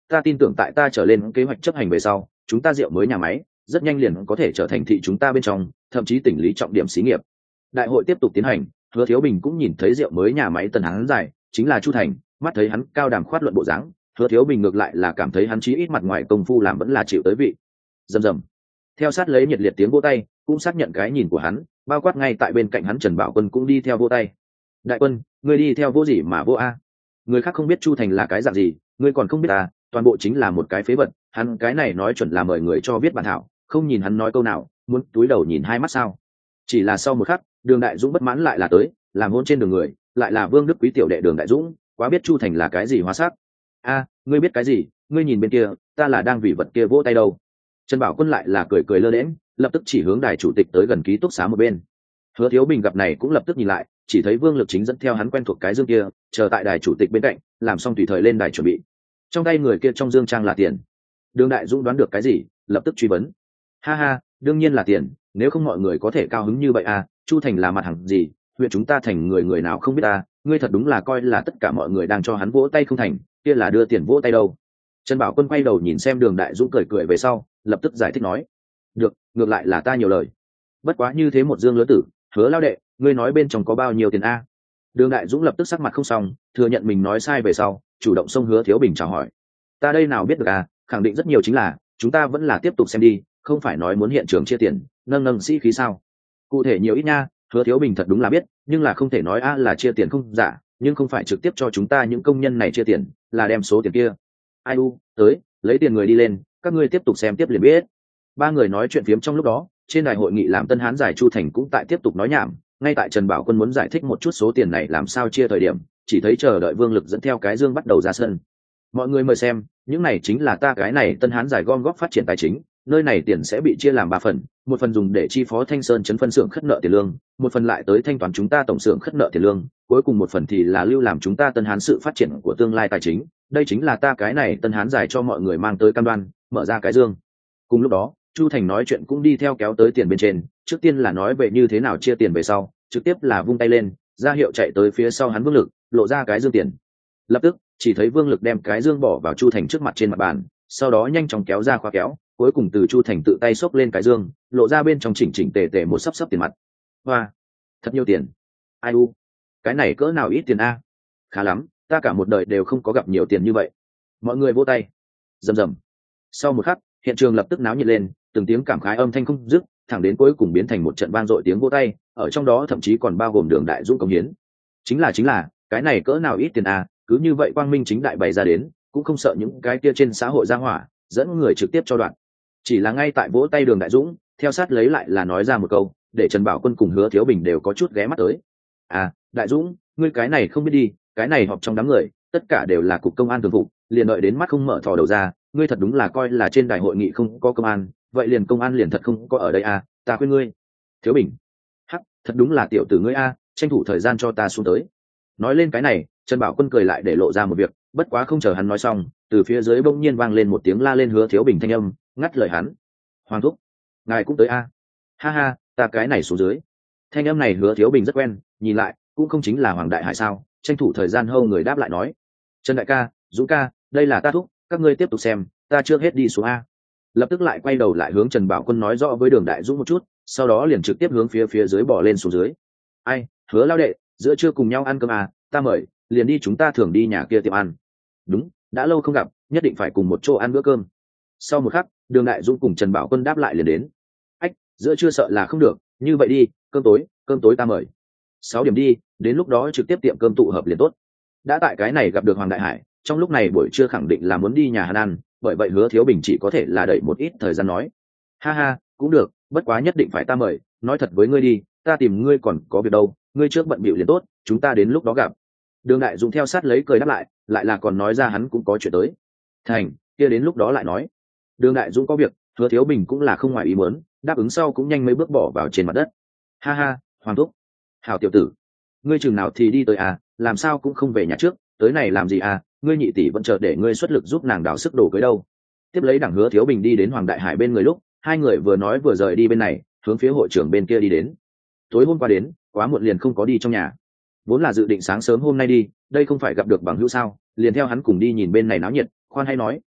ta tin tưởng tại ta trở lên kế hoạch chấp hành về sau, chúng ta rượu mới nhà máy rất nhanh liền có thể trở thành thị chúng ta bên trong, thậm chí tỉnh lý trọng điểm xí nghiệp. Đại hội tiếp tục tiến hành, Hứa Thiếu Bình cũng nhìn thấy rượu mới nhà máy tân hán giải, chính là Chu Thành, mắt thấy hắn cao đàm khoát luận bộ dáng, Hứa Thiếu Bình ngược lại là cảm thấy hắn chí ít mặt ngoài công phu làm vẫn là chịu tới vị. Rầm rầm. Theo sát lấy nhiệt liệt tiếng vỗ tay, cũng xác nhận cái nhìn của hắn, bao quát ngay tại bên cạnh hắn Trần Bảo Quân cũng đi theo vỗ tay. Đại quân, ngươi đi theo vỗ gì mà vỗ a? Người khác không biết Chu Thành là cái dạng gì, ngươi còn không biết à, toàn bộ chính là một cái phế vật, hắn cái này nói chuẩn là mời người cho viết bản thảo, không nhìn hắn nói câu nào, muốn túi đầu nhìn hai mắt sao? Chỉ là sau một khắc, Đường Đại Dũng bất mãn lại là tới, làm hôn trên đường người, lại là Vương Đức Quý tiểu đệ Đường Đại Dũng, quá biết Chu Thành là cái gì hóa sắc. A, ngươi biết cái gì? Ngươi nhìn bên kia, ta là đang vì vật kia vỗ tay đâu. Trần Bảo Quân lại là cười cười lơ đễnh, lập tức chỉ hướng đài chủ tịch tới gần ký túc xá một bên. Hứa Thiếu Bình gặp này cũng lập tức nhìn lại, chỉ thấy Vương Lực Chính dẫn theo hắn quen thuộc cái dương kia, chờ tại đài chủ tịch bên cạnh, làm xong tùy thời lên đài chuẩn bị. Trong tay người kia trong dương trang là tiền. Đường Đại Dũng đoán được cái gì, lập tức truy vấn. Ha ha, đương nhiên là tiền, nếu không mọi người có thể cao hứng như vậy à, Chu Thành là mặt hàng gì, huyện chúng ta thành người nào không biết à, ngươi thật đúng là coi là tất cả mọi người đang cho hắn vỗ tay không thành, kia là đưa tiền vỗ tay đâu. Trần Bảo Quân quay đầu nhìn xem Đường Đại Dũng cười cười về sau, lập tức giải thích nói. Được, ngược lại là ta nhiều lời. Bất quá như thế một dương lứa tử, Hứa lao đệ, ngươi nói bên trong có bao nhiêu tiền a? Đường Đại Dũng lập tức sắc mặt không xong, thừa nhận mình nói sai về sau, chủ động xông Hứa Thiếu Bình chào hỏi. Ta đây nào biết được à, khẳng định rất nhiều chính là, chúng ta vẫn là tiếp tục xem đi, không phải nói muốn hiện trường chia tiền, nâng nâng sĩ khí sao? Cụ thể nhiều ít nha, Hứa Thiếu Bình thật đúng là biết, nhưng là không thể nói a là chia tiền không giả, nhưng không phải trực tiếp cho chúng ta những công nhân này chia tiền, là đem số tiền kia. Ai u, tới, lấy tiền người đi lên, các ngươi tiếp tục xem tiếp liền biết. Ba người nói chuyện phiếm trong lúc đó, trên đài hội nghị làm Tân Hán giải Chu Thành cũng tại tiếp tục nói nhảm, ngay tại Trần Bảo Quân muốn giải thích một chút số tiền này làm sao chia thời điểm, chỉ thấy chờ đợi Vương Lực dẫn theo cái dương bắt đầu ra sân. Mọi người mời xem, những này chính là ta cái này Tân Hán giải gom góp phát triển tài chính, nơi này tiền sẽ bị chia làm 3 phần, một phần dùng để chi phó Thanh Sơn trấn phân xưởng khất nợ tiền lương, một phần lại tới thanh toán chúng ta tổng xưởng khất nợ tiền lương, cuối cùng một phần thì là lưu làm chúng ta Tân Hán sự phát triển của tương lai tài chính. Đây chính là ta cái này Tân Hán giải cho mọi người mang tới cam đoan, mở ra cái dương. Cùng lúc đó, Chu Thành nói chuyện cũng đi theo kéo tới tiền bên trên, trước tiên là nói về như thế nào chia tiền về sau, trực tiếp là vung tay lên, ra hiệu chạy tới phía sau hắn Vương Lực, lộ ra cái dương tiền. Lập tức, chỉ thấy Vương Lực đem cái dương bỏ vào Chu Thành trước mặt trên mặt bàn, sau đó nhanh chóng kéo ra khóa kéo, cuối cùng từ Chu Thành tự tay xốc lên cái dương, lộ ra bên trong chỉnh chỉnh tề tề một sấp tiền mặt. Hoa, thật nhiều tiền. Ai u, cái này cỡ nào ít tiền a? Khá lắm, ta cả một đời đều không có gặp nhiều tiền như vậy. Mọi người vỗ tay. Rầm rầm. Sau một khắc, hiện trường lập tức náo nhiệt lên, từng tiếng cảm khái âm thanh không dứt, thẳng đến cuối cùng biến thành một trận vang dội tiếng vỗ tay, ở trong đó thậm chí còn bao gồm Đường Đại Dũng cống hiến. Chính là, cái này cỡ nào ít tiền a, cứ như vậy quang minh chính đại bày ra đến, cũng không sợ những cái kia trên xã hội ra hỏa, dẫn người trực tiếp cho đoạn. Chỉ là ngay tại vỗ tay Đường Đại Dũng, theo sát lấy lại là nói ra một câu, để Trần Bảo Quân cùng Hứa Thiếu Bình đều có chút ghé mắt tới. À, Đại Dũng, ngươi cái này không biết đi, cái này họp trong đám người, tất cả đều là cục công an thường vụ, liền đợi đến mắt không mở thò đầu ra, ngươi thật đúng là coi là trên đài hội nghị không có công an, vậy liền công an liền thật không có ở đây à, ta khuyên ngươi. Thiếu Bình, hắc, thật đúng là tiểu tử ngươi a, tranh thủ thời gian cho ta xuống tới. Nói lên cái này, Trần Bảo Quân cười lại để lộ ra một việc, bất quá không chờ hắn nói xong, từ phía dưới bỗng nhiên vang lên một tiếng la lên Hứa Thiếu Bình thanh âm, ngắt lời hắn. Hoàng thúc, ngài cũng tới a? Ha ha, ta cái này xuống dưới. Thanh âm này Hứa Thiếu Bình rất quen, nhìn lại, cũng không chính là Hoàng Đại Hải sao? Tranh thủ thời gian hâu người đáp lại nói. Trần đại ca, Dũng ca, đây là ta thúc, các ngươi tiếp tục xem, ta chưa hết đi xuống a. Lập tức lại quay đầu lại hướng Trần Bảo Quân nói rõ với Đường Đại Dũng một chút, sau đó liền trực tiếp hướng phía dưới bỏ lên xuống dưới. Ai, Hứa lao đệ, giữa trưa cùng nhau ăn cơm à, ta mời, liền đi chúng ta thường đi nhà kia tiệm ăn. Đúng, đã lâu không gặp, nhất định phải cùng một chỗ ăn bữa cơm. Sau một khắc, Đường Đại Dũng cùng Trần Bảo Quân đáp lại liền đến. Ách, giữa trưa sợ là không được, như vậy đi, cơm tối ta mời. 6 điểm đi, đến lúc đó trực tiếp tiệm cơm tụ hợp liền tốt. Đã tại cái này gặp được Hoàng Đại Hải, trong lúc này buổi trưa khẳng định là muốn đi nhà hàng ăn, bởi vậy Hứa Thiếu Bình chỉ có thể là đợi một ít thời gian nói. Ha ha, cũng được, bất quá nhất định phải ta mời, nói thật với ngươi đi, ta tìm ngươi còn có việc đâu, ngươi trước bận bịu liền tốt, chúng ta đến lúc đó gặp. Đường Đại Dũng theo sát lấy cười đáp lại là còn nói ra hắn cũng có chuyện tới. Thành, kia đến lúc đó lại nói. Đường Đại Dũng có việc, Hứa Thiếu Bình cũng là không ngoài ý muốn, đáp ứng sau cũng nhanh mấy bước bỏ vào trên mặt đất. Ha ha, Hoàng thúc, hảo tiểu tử, ngươi chừng nào thì đi tới à, làm sao cũng không về nhà trước, tới này làm gì à, ngươi nhị tỷ vẫn chờ để ngươi xuất lực giúp nàng đào sức đổ cưới đâu. Tiếp lấy đảng Hứa Thiếu Bình đi đến Hoàng Đại Hải bên người lúc, hai người vừa nói vừa rời đi bên này, hướng phía hội trưởng bên kia đi đến. Tối hôm qua đến, quá muộn liền không có đi trong nhà. Vốn là dự định sáng sớm hôm nay đi, đây không phải gặp được bằng hữu sao, liền theo hắn cùng đi nhìn bên này náo nhiệt, khoan hay nói,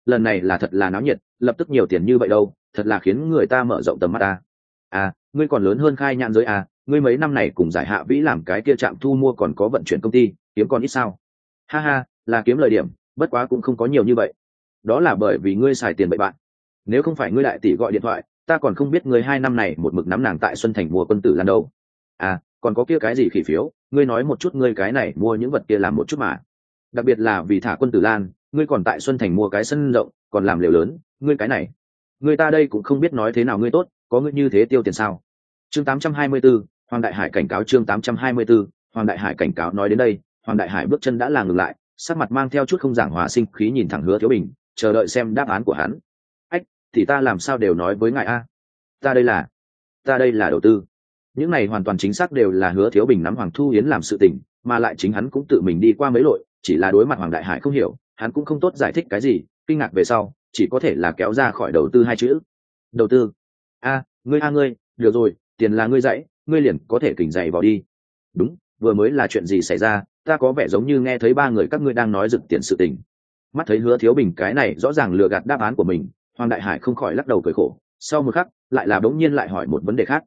lần này là thật là náo nhiệt, lập tức nhiều tiền như vậy đâu, thật là khiến người ta mở rộng tầm mắt ta. À, ngươi còn lớn hơn khai nhãn giới à, ngươi mấy năm này cùng Giải Hạ Vĩ làm cái kia trạm thu mua còn có vận chuyển công ty, kiếm còn ít sao? Ha ha, là kiếm lời điểm, bất quá cũng không có nhiều như vậy. Đó là bởi vì ngươi xài tiền bậy bạn. Nếu không phải ngươi đại tỷ gọi điện thoại, ta còn không biết ngươi 2 năm này một mực nắm nàng tại Xuân Thành mua quân tử lan đâu. À, còn có kia cái gì khỉ phiếu, ngươi nói một chút ngươi cái này mua những vật kia làm một chút mà. Đặc biệt là vì thả quân tử lan, ngươi còn tại Xuân Thành mua cái sân rộng, còn làm liều lớn, ngươi cái này. Người ta đây cũng không biết nói thế nào ngươi tốt, có ngươi như thế tiêu tiền sao? Chương 824, Hoàng Đại Hải cảnh cáo. Chương 824, Hoàng Đại Hải cảnh cáo. Nói đến đây, Hoàng Đại Hải bước chân đã là ngừng lại, sắc mặt mang theo chút không giảng hòa sinh khí nhìn thẳng Hứa Thiếu Bình, chờ đợi xem đáp án của hắn. Ách, thì ta làm sao đều nói với ngài a? Ta đây là đầu tư. Những này hoàn toàn chính xác đều là Hứa Thiếu Bình nắm Hoàng Thu Yến làm sự tình, mà lại chính hắn cũng tự mình đi qua mấy lội, chỉ là đối mặt Hoàng Đại Hải không hiểu, hắn cũng không tốt giải thích cái gì, kinh ngạc về sau, chỉ có thể là kéo ra khỏi đầu tư hai chữ. Đầu tư? Ngươi, được rồi, tiền là ngươi dãy, ngươi liền có thể kỉnh dậy vào đi. Đúng, vừa mới là chuyện gì xảy ra, ta có vẻ giống như nghe thấy ba người các ngươi đang nói dựng tiền sự tình. Mắt thấy Hứa Thiếu Bình cái này rõ ràng lừa gạt đáp án của mình, Hoàng Đại Hải không khỏi lắc đầu cười khổ, sau một khắc, lại là bỗng nhiên lại hỏi một vấn đề khác.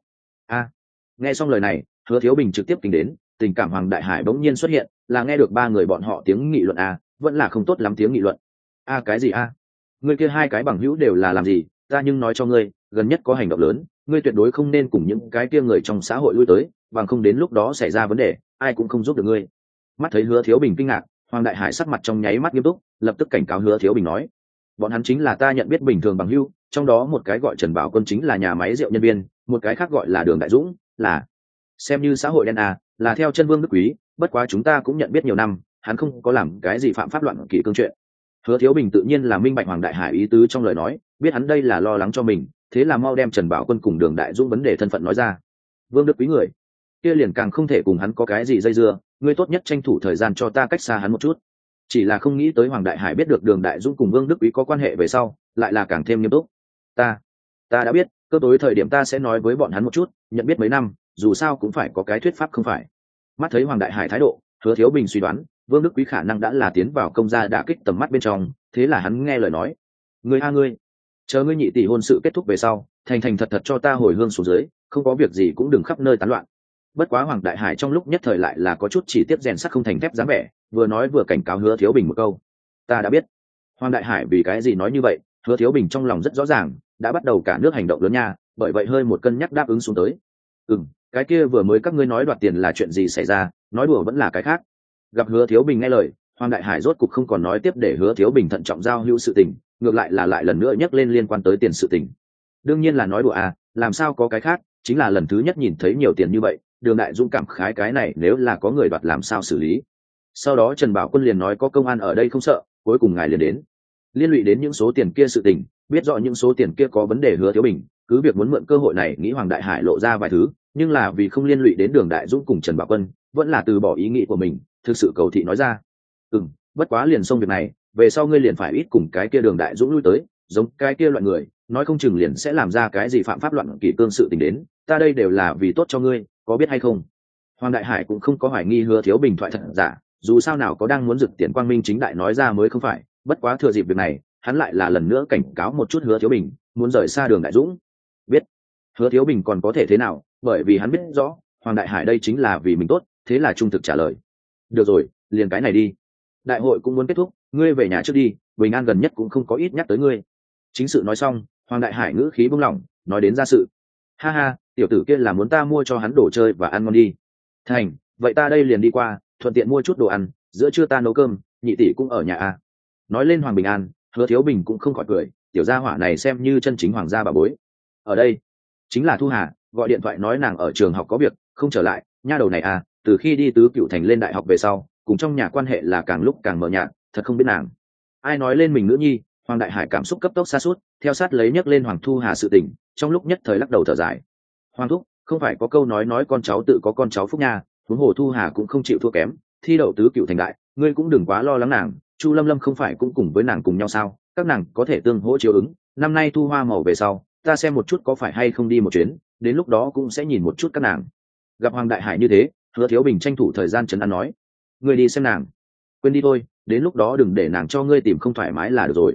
Nghe xong lời này, Hứa Thiếu Bình trực tiếp kinh đến, tình cảm Hoàng Đại Hải bỗng nhiên xuất hiện, là nghe được ba người bọn họ tiếng nghị luận vẫn là không tốt lắm tiếng nghị luận. Cái gì ngươi kia hai cái bằng hữu đều là làm gì, ta nhưng nói cho ngươi, gần nhất có hành động lớn, ngươi tuyệt đối không nên cùng những cái kia người trong xã hội lui tới, bằng không đến lúc đó xảy ra vấn đề, ai cũng không giúp được ngươi. Mắt thấy Hứa Thiếu Bình kinh ngạc, Hoàng Đại Hải sắc mặt trong nháy mắt nghiêm túc, lập tức cảnh cáo Hứa Thiếu Bình nói: bọn hắn chính là ta nhận biết bình thường bằng hữu, trong đó một cái gọi Trần Bảo Quân chính là nhà máy rượu nhân viên, một cái khác gọi là Đường Đại Dũng, là xem như xã hội đen là theo chân Vương Đức Quý, bất quá chúng ta cũng nhận biết nhiều năm, hắn không có làm cái gì phạm pháp loạn kỷ cương chuyện. Hứa Thiếu Bình tự nhiên là minh bạch Hoàng Đại Hải ý tứ trong lời nói, biết hắn đây là lo lắng cho mình, thế là mau đem Trần Bảo Quân cùng Đường Đại Dũng vấn đề thân phận nói ra. Vương Đức Quý người kia liền càng không thể cùng hắn có cái gì dây dưa, ngươi tốt nhất tranh thủ thời gian cho ta cách xa hắn một chút. Chỉ là không nghĩ tới Hoàng Đại Hải biết được Đường Đại Dũng cùng Vương Đức Quý có quan hệ về sau, lại là càng thêm nghiêm túc. Ta đã biết, cơ tối thời điểm ta sẽ nói với bọn hắn một chút, nhận biết mấy năm, dù sao cũng phải có cái thuyết pháp không phải. Mắt thấy Hoàng Đại Hải thái độ, Hứa Thiếu Bình suy đoán Vương Đức Quý khả năng đã là tiến vào công gia đả kích tầm mắt bên trong, thế là hắn nghe lời nói: ngươi chờ ngươi nhị tỷ hôn sự kết thúc về sau, thành thành thật thật cho ta hồi hương xuống dưới, không có việc gì cũng đừng khắp nơi tán loạn. Bất quá Hoàng Đại Hải trong lúc nhất thời lại là có chút chỉ tiếp rèn sắt không thành thép dáng vẻ, vừa nói vừa cảnh cáo Hứa Thiếu Bình một câu: ta đã biết. Hoàng Đại Hải vì cái gì nói như vậy, Hứa Thiếu Bình trong lòng rất rõ ràng, đã bắt đầu cả nước hành động lớn nha, bởi vậy hơi một cân nhắc đáp ứng xuống tới. Cái kia vừa mới các ngươi nói đoạt tiền là chuyện gì xảy ra, nói đùa vẫn là cái khác. Gặp Hứa Thiếu Bình nghe lời, Hoàng Đại Hải rốt cục không còn nói tiếp để Hứa Thiếu Bình thận trọng giao hữu sự tình, ngược lại là lại lần nữa nhắc lên liên quan tới tiền sự tình. Đương nhiên là nói đùa làm sao có cái khác, chính là lần thứ nhất nhìn thấy nhiều tiền như vậy, Đường Đại Dũng cảm khái cái này nếu là có người đoạt làm sao xử lý. Sau đó Trần Bảo Quân liền nói có công an ở đây không sợ, cuối cùng ngài liền đến. Liên lụy đến những số tiền kia sự tình, biết rõ những số tiền kia có vấn đề Hứa Thiếu Bình, cứ việc muốn mượn cơ hội này nghĩ Hoàng Đại Hải lộ ra vài thứ, nhưng là vì không liên lụy đến Đường Đại Dũng cùng Trần Bảo Quân, vẫn là từ bỏ ý nghĩ của mình, thực sự cầu thị nói ra: bất quá liền xong việc này, về sau ngươi liền phải ít cùng cái kia Đường Đại Dũng lui tới, giống cái kia loại người, nói không chừng liền sẽ làm ra cái gì phạm pháp loạn kỷ cương sự tình đến, ta đây đều là vì tốt cho ngươi, có biết hay không? Hoàng Đại Hải cũng không có hoài nghi Hứa Thiếu Bình thoại thật giả, dù sao nào có đang muốn rực tiền quang minh chính đại nói ra mới không phải, bất quá thừa dịp việc này, hắn lại là lần nữa cảnh cáo một chút Hứa Thiếu Bình, muốn rời xa Đường Đại Dũng. Biết. Hứa Thiếu Bình còn có thể thế nào, bởi vì hắn biết rõ Hoàng Đại Hải đây chính là vì mình tốt, thế là trung thực trả lời: được rồi, liền cái này đi, đại hội cũng muốn kết thúc, ngươi về nhà trước đi, Bình An gần nhất cũng không có ít nhắc tới ngươi. Chính sự nói xong, Hoàng Đại Hải ngữ khí buông lỏng, nói đến ra sự: ha ha, tiểu tử kia là muốn ta mua cho hắn đồ chơi và ăn ngon đi. Thành, vậy ta đây liền đi qua, thuận tiện mua chút đồ ăn, giữa trưa ta nấu cơm, nhị tỷ cũng ở nhà Nói lên Hoàng Bình An, Hứa Thiếu Bình cũng không khỏi cười, tiểu gia hỏa này xem như chân chính hoàng gia bà bối. Ở đây chính là Thu Hà, gọi điện thoại nói nàng ở trường học có việc không trở lại, nha đầu này từ khi đi Tứ Cựu Thành lên đại học về sau, cùng trong nhà quan hệ là càng lúc càng mờ nhạt, thật không biết nàng ai nói lên mình nữ nhi. Hoàng Đại Hải cảm xúc cấp tốc sa sút, theo sát lấy nhấc lên Hoàng Thu Hà sự tình, trong lúc nhất thời lắc đầu thở dài: Hoàng thúc, không phải có câu nói con cháu tự có con cháu phúc nha, huống hồ Thu Hà cũng không chịu thua kém, thi đậu Tứ Cựu Thành đại, ngươi cũng đừng quá lo lắng nàng, Chu Lâm Lâm không phải cũng cùng với nàng cùng nhau sao, các nàng có thể tương hỗ chiếu ứng, năm nay thu hoa màu về sau, ta xem một chút có phải hay không đi một chuyến, đến lúc đó cũng sẽ nhìn một chút các nàng. Gặp Hoàng Đại Hải như thế, Hứa Thiếu Bình tranh thủ thời gian trấn an nói: ngươi đi xem nàng, quên đi thôi, đến lúc đó đừng để nàng cho ngươi tìm không thoải mái là được rồi.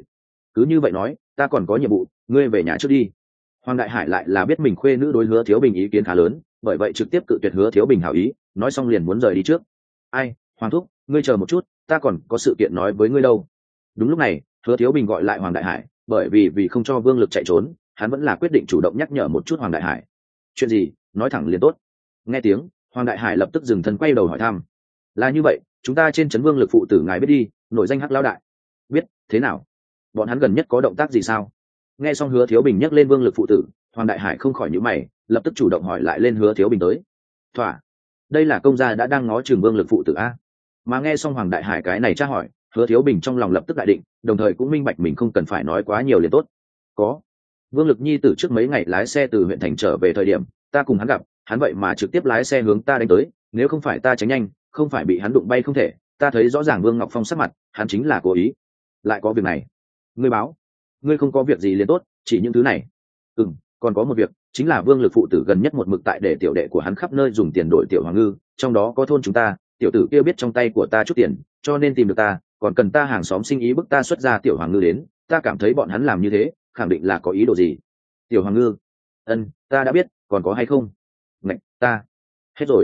cứ như vậy nói, ta còn có nhiệm vụ, ngươi về nhà trước đi. Hoàng Đại Hải lại là biết mình khuê nữ đối Hứa Thiếu Bình ý kiến khá lớn, bởi vậy trực tiếp cự tuyệt Hứa Thiếu Bình hảo ý, nói xong liền muốn rời đi trước. Ai, Hoàng thúc, ngươi chờ một chút, ta còn có sự kiện nói với ngươi đâu. Đúng lúc này, Hứa Thiếu Bình gọi lại Hoàng Đại Hải, bởi vì không cho Vương Lực chạy trốn, hắn vẫn là quyết định chủ động nhắc nhở một chút Hoàng Đại Hải. Chuyện gì, nói thẳng liền tốt. Nghe tiếng, Hoàng Đại Hải lập tức dừng thân quay đầu hỏi thăm. Là như vậy, chúng ta trên trấn Vương Lực phụ tử ngài biết đi, nổi danh Hắc lão đại. Biết, thế nào? Bọn hắn gần nhất có động tác gì sao? Nghe xong Hứa Thiếu Bình nhắc lên Vương Lực phụ tử, Hoàng Đại Hải không khỏi nhíu mày, lập tức chủ động hỏi lại lên Hứa Thiếu Bình tới. Thỏa, đây là công gia đã đang ngó chừng Vương Lực phụ tử a. Mà nghe xong Hoàng Đại Hải cái này tra hỏi, Hứa Thiếu Bình trong lòng lập tức đại định, đồng thời cũng minh bạch mình không cần phải nói quá nhiều liền tốt. Có, Vương Lực nhi tử trước mấy ngày lái xe từ huyện thành trở về thời điểm, ta cùng hắn gặp, hắn vậy mà trực tiếp lái xe hướng ta đánh tới, nếu không phải ta tránh nhanh, không phải bị hắn đụng bay không thể, ta thấy rõ ràng Vương Ngọc Phong sắc mặt, hắn chính là cố ý. Lại có việc này, ngươi báo, ngươi không có việc gì liền tốt, chỉ những thứ này. Còn có một việc, chính là Vương Lực phụ tử gần nhất một mực tại để tiểu đệ của hắn khắp nơi dùng tiền đổi tiểu hoàng ngư, trong đó có thôn chúng ta, tiểu tử kia biết trong tay của ta chút tiền, cho nên tìm được ta, còn cần ta hàng xóm sinh ý bức ta xuất ra tiểu hoàng ngư đến, ta cảm thấy bọn hắn làm như thế, khẳng định là có ý đồ gì. Tiểu hoàng ngư? Ta đã biết, còn có hay không? Ngạch, ta hết rồi.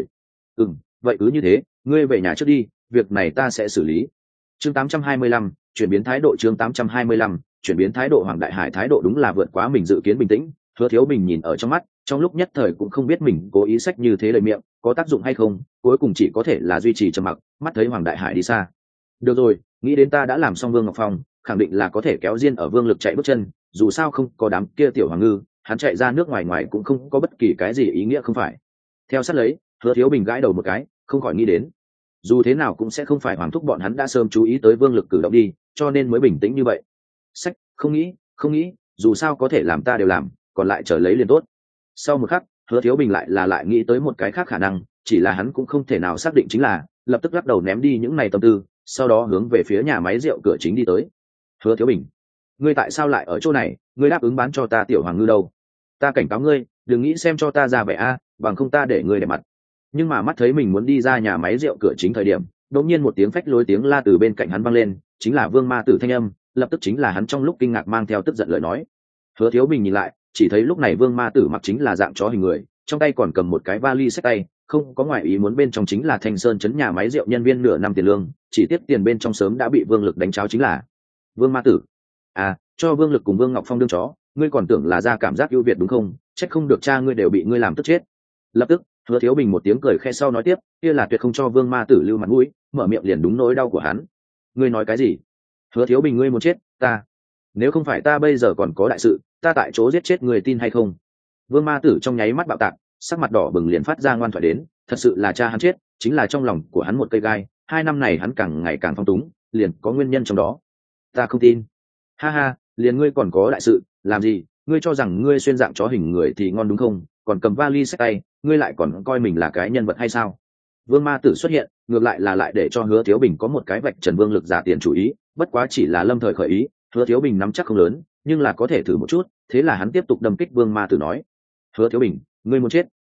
Vậy cứ như thế, ngươi về nhà trước đi, việc này ta sẽ xử lý. Chương 825, chuyển biến thái độ. Chương 825, chuyển biến thái độ. Hoàng Đại Hải thái độ đúng là vượt quá mình dự kiến bình tĩnh. Hứa Thiếu Bình nhìn ở trong mắt, trong lúc nhất thời cũng không biết mình cố ý sách như thế lời miệng có tác dụng hay không, cuối cùng chỉ có thể là duy trì trầm mặc, mắt thấy Hoàng Đại Hải đi xa. Được rồi, nghĩ đến ta đã làm xong Vương Ngọc Phong, khẳng định là có thể kéo Diên ở Vương Lực chạy bước chân, dù sao không có đám kia tiểu hoàng ngư, hắn chạy ra nước ngoài ngoài cũng không có bất kỳ cái gì ý nghĩa không phải. Theo sát lấy, Hứa Thiếu Bình gãi đầu một cái, không khỏi nghĩ đến, dù thế nào cũng sẽ không phải Hoàng thúc bọn hắn đã sớm chú ý tới Vương Lực cử động đi, cho nên mới bình tĩnh như vậy. Sách, không nghĩ, dù sao có thể làm ta đều làm, còn lại chờ lấy liền tốt. Sau một khắc, Hứa Thiếu Bình lại nghĩ tới một cái khác khả năng, chỉ là hắn cũng không thể nào xác định chính là, lập tức lắc đầu ném đi những này tâm tư, sau đó hướng về phía nhà máy rượu cửa chính đi tới. Hứa Thiếu Bình, ngươi tại sao lại ở chỗ này? Ngươi đáp ứng bán cho ta tiểu hoàng ngư đâu? Ta cảnh cáo ngươi, đừng nghĩ xem cho ta ra vẻ a, bằng không ta để ngươi để mặt. Nhưng mà mắt thấy mình muốn đi ra nhà máy rượu cửa chính thời điểm, đột nhiên một tiếng phách lối tiếng la từ bên cạnh hắn vang lên, chính là Vương Ma Tử thanh âm, lập tức chính là hắn trong lúc kinh ngạc mang theo tức giận lời nói. Hứa Thiếu Bình nhìn lại, chỉ thấy lúc này Vương Ma Tử mặc chính là dạng chó hình người, trong tay còn cầm một cái vali xách tay, không có ngoại ý muốn bên trong chính là Thanh Sơn trấn nhà máy rượu nhân viên nửa năm tiền lương, chỉ tiếp tiền bên trong sớm đã bị Vương Lực đánh cháo chính là Vương Ma Tử. À, cho Vương Lực cùng Vương Ngọc Phong đương chó, ngươi còn tưởng là ra cảm giác ưu việt đúng không? Trách không được cha ngươi đều bị ngươi làm tức chết. Lập tức, Hứa Thiếu Bình một tiếng cười khẽ sau nói tiếp, kia là tuyệt không cho Vương Ma Tử lưu mặt mũi, mở miệng liền đúng nỗi đau của hắn. Ngươi nói cái gì? Hứa Thiếu Bình, ngươi muốn chết, ta. Nếu không phải ta bây giờ còn có đại sự, ta tại chỗ giết chết người, tin hay không? Vương Ma Tử trong nháy mắt bạo tạc, sắc mặt đỏ bừng liền phát ra ngoan thoại đến, thật sự là cha hắn chết, chính là trong lòng của hắn một cây gai, 2 năm này hắn càng ngày càng phong túng, liền có nguyên nhân trong đó. Ta không tin. Ha ha, liền ngươi còn có đại sự, làm gì? Ngươi cho rằng ngươi xuyên dạng chó hình người thì ngon đúng không? Còn cầm vali xách tay, ngươi lại còn coi mình là cái nhân vật hay sao? Vương Ma Tử xuất hiện, ngược lại là lại để cho Hứa Thiếu Bình có một cái vạch trần Vương Lực giả tiền chủ ý, bất quá chỉ là lâm thời khởi ý, Hứa Thiếu Bình nắm chắc không lớn, nhưng là có thể thử một chút, thế là hắn tiếp tục đâm kích Vương Ma Tử nói: Hứa Thiếu Bình, ngươi muốn chết,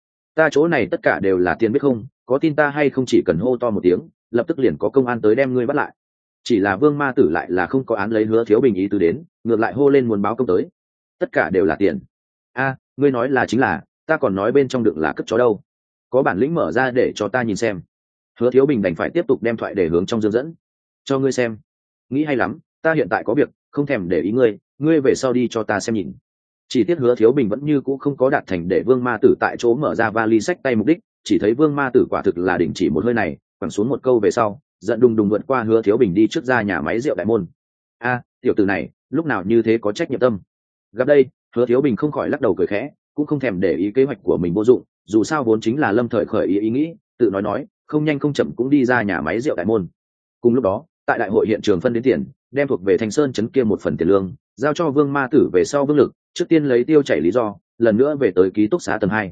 ta chỗ này tất cả đều là tiền biết không, có tin ta hay không chỉ cần hô to một tiếng, lập tức liền có công an tới đem ngươi bắt lại. Chỉ là Vương Ma Tử lại là không có án lấy Hứa Thiếu Bình ý tứ đến, ngược lại hô lên muốn báo công tới. Tất cả đều là tiền. A, ngươi nói là chính là, ta còn nói bên trong đựng là cất chó đâu. Có bản lĩnh mở ra để cho ta nhìn xem. Hứa Thiếu Bình đành phải tiếp tục đem thoại để hướng trong dương dẫn. Cho ngươi xem. Nghĩ hay lắm, ta hiện tại có việc, không thèm để ý ngươi về sau đi cho ta xem nhìn. Chỉ tiếc Hứa Thiếu Bình vẫn như cũ không có đạt thành để Vương Ma Tử tại chỗ mở ra vali sách tay mục đích, chỉ thấy Vương Ma Tử quả thực là đình chỉ một hơi này, quẳng xuống một câu về sau, giận đùng đùng vượt qua Hứa Thiếu Bình đi trước ra nhà máy rượu đại môn. A, tiểu tử này, lúc nào như thế có trách nhiệm tâm. Gặp đây, Hứa Thiếu Bình không khỏi lắc đầu cười khẽ, cũng không thèm để ý kế hoạch của mình vô dụng, dù sao vốn chính là lâm thời khởi ý nghĩ, tự nói, không nhanh không chậm cũng đi ra nhà máy rượu đại môn. Cùng lúc đó, tại đại hội hiện trường phân đến tiền, đem thuộc về Thanh Sơn trấn kia một phần tiền lương, giao cho Vương Ma Tử về sau Vương Lực, trước tiên lấy tiêu chảy lý do, lần nữa về tới ký túc xá tầng 2.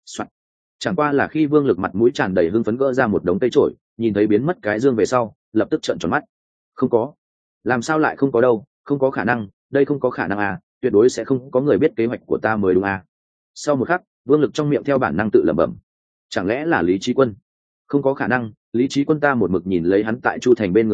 Chẳng qua là khi Vương Lực mặt mũi tràn đầy hưng phấn gỡ ra một đống cây trổi, nhìn thấy biến mất cái dương về sau, lập tức trợn tròn mắt. Không có. Làm sao lại không có đâu, không có khả năng, đây không có khả năng à, tuyệt đối sẽ không có người biết kế hoạch của ta mới đúng à. Sau một khắc, Vương Lực trong miệng theo bản năng tự lẩm bẩm. Chẳng lẽ là Lý Chí Quân? Không có khả năng, Lý Chí Quân ta một mực nhìn lấy hắn tại Chu Thành bên người à,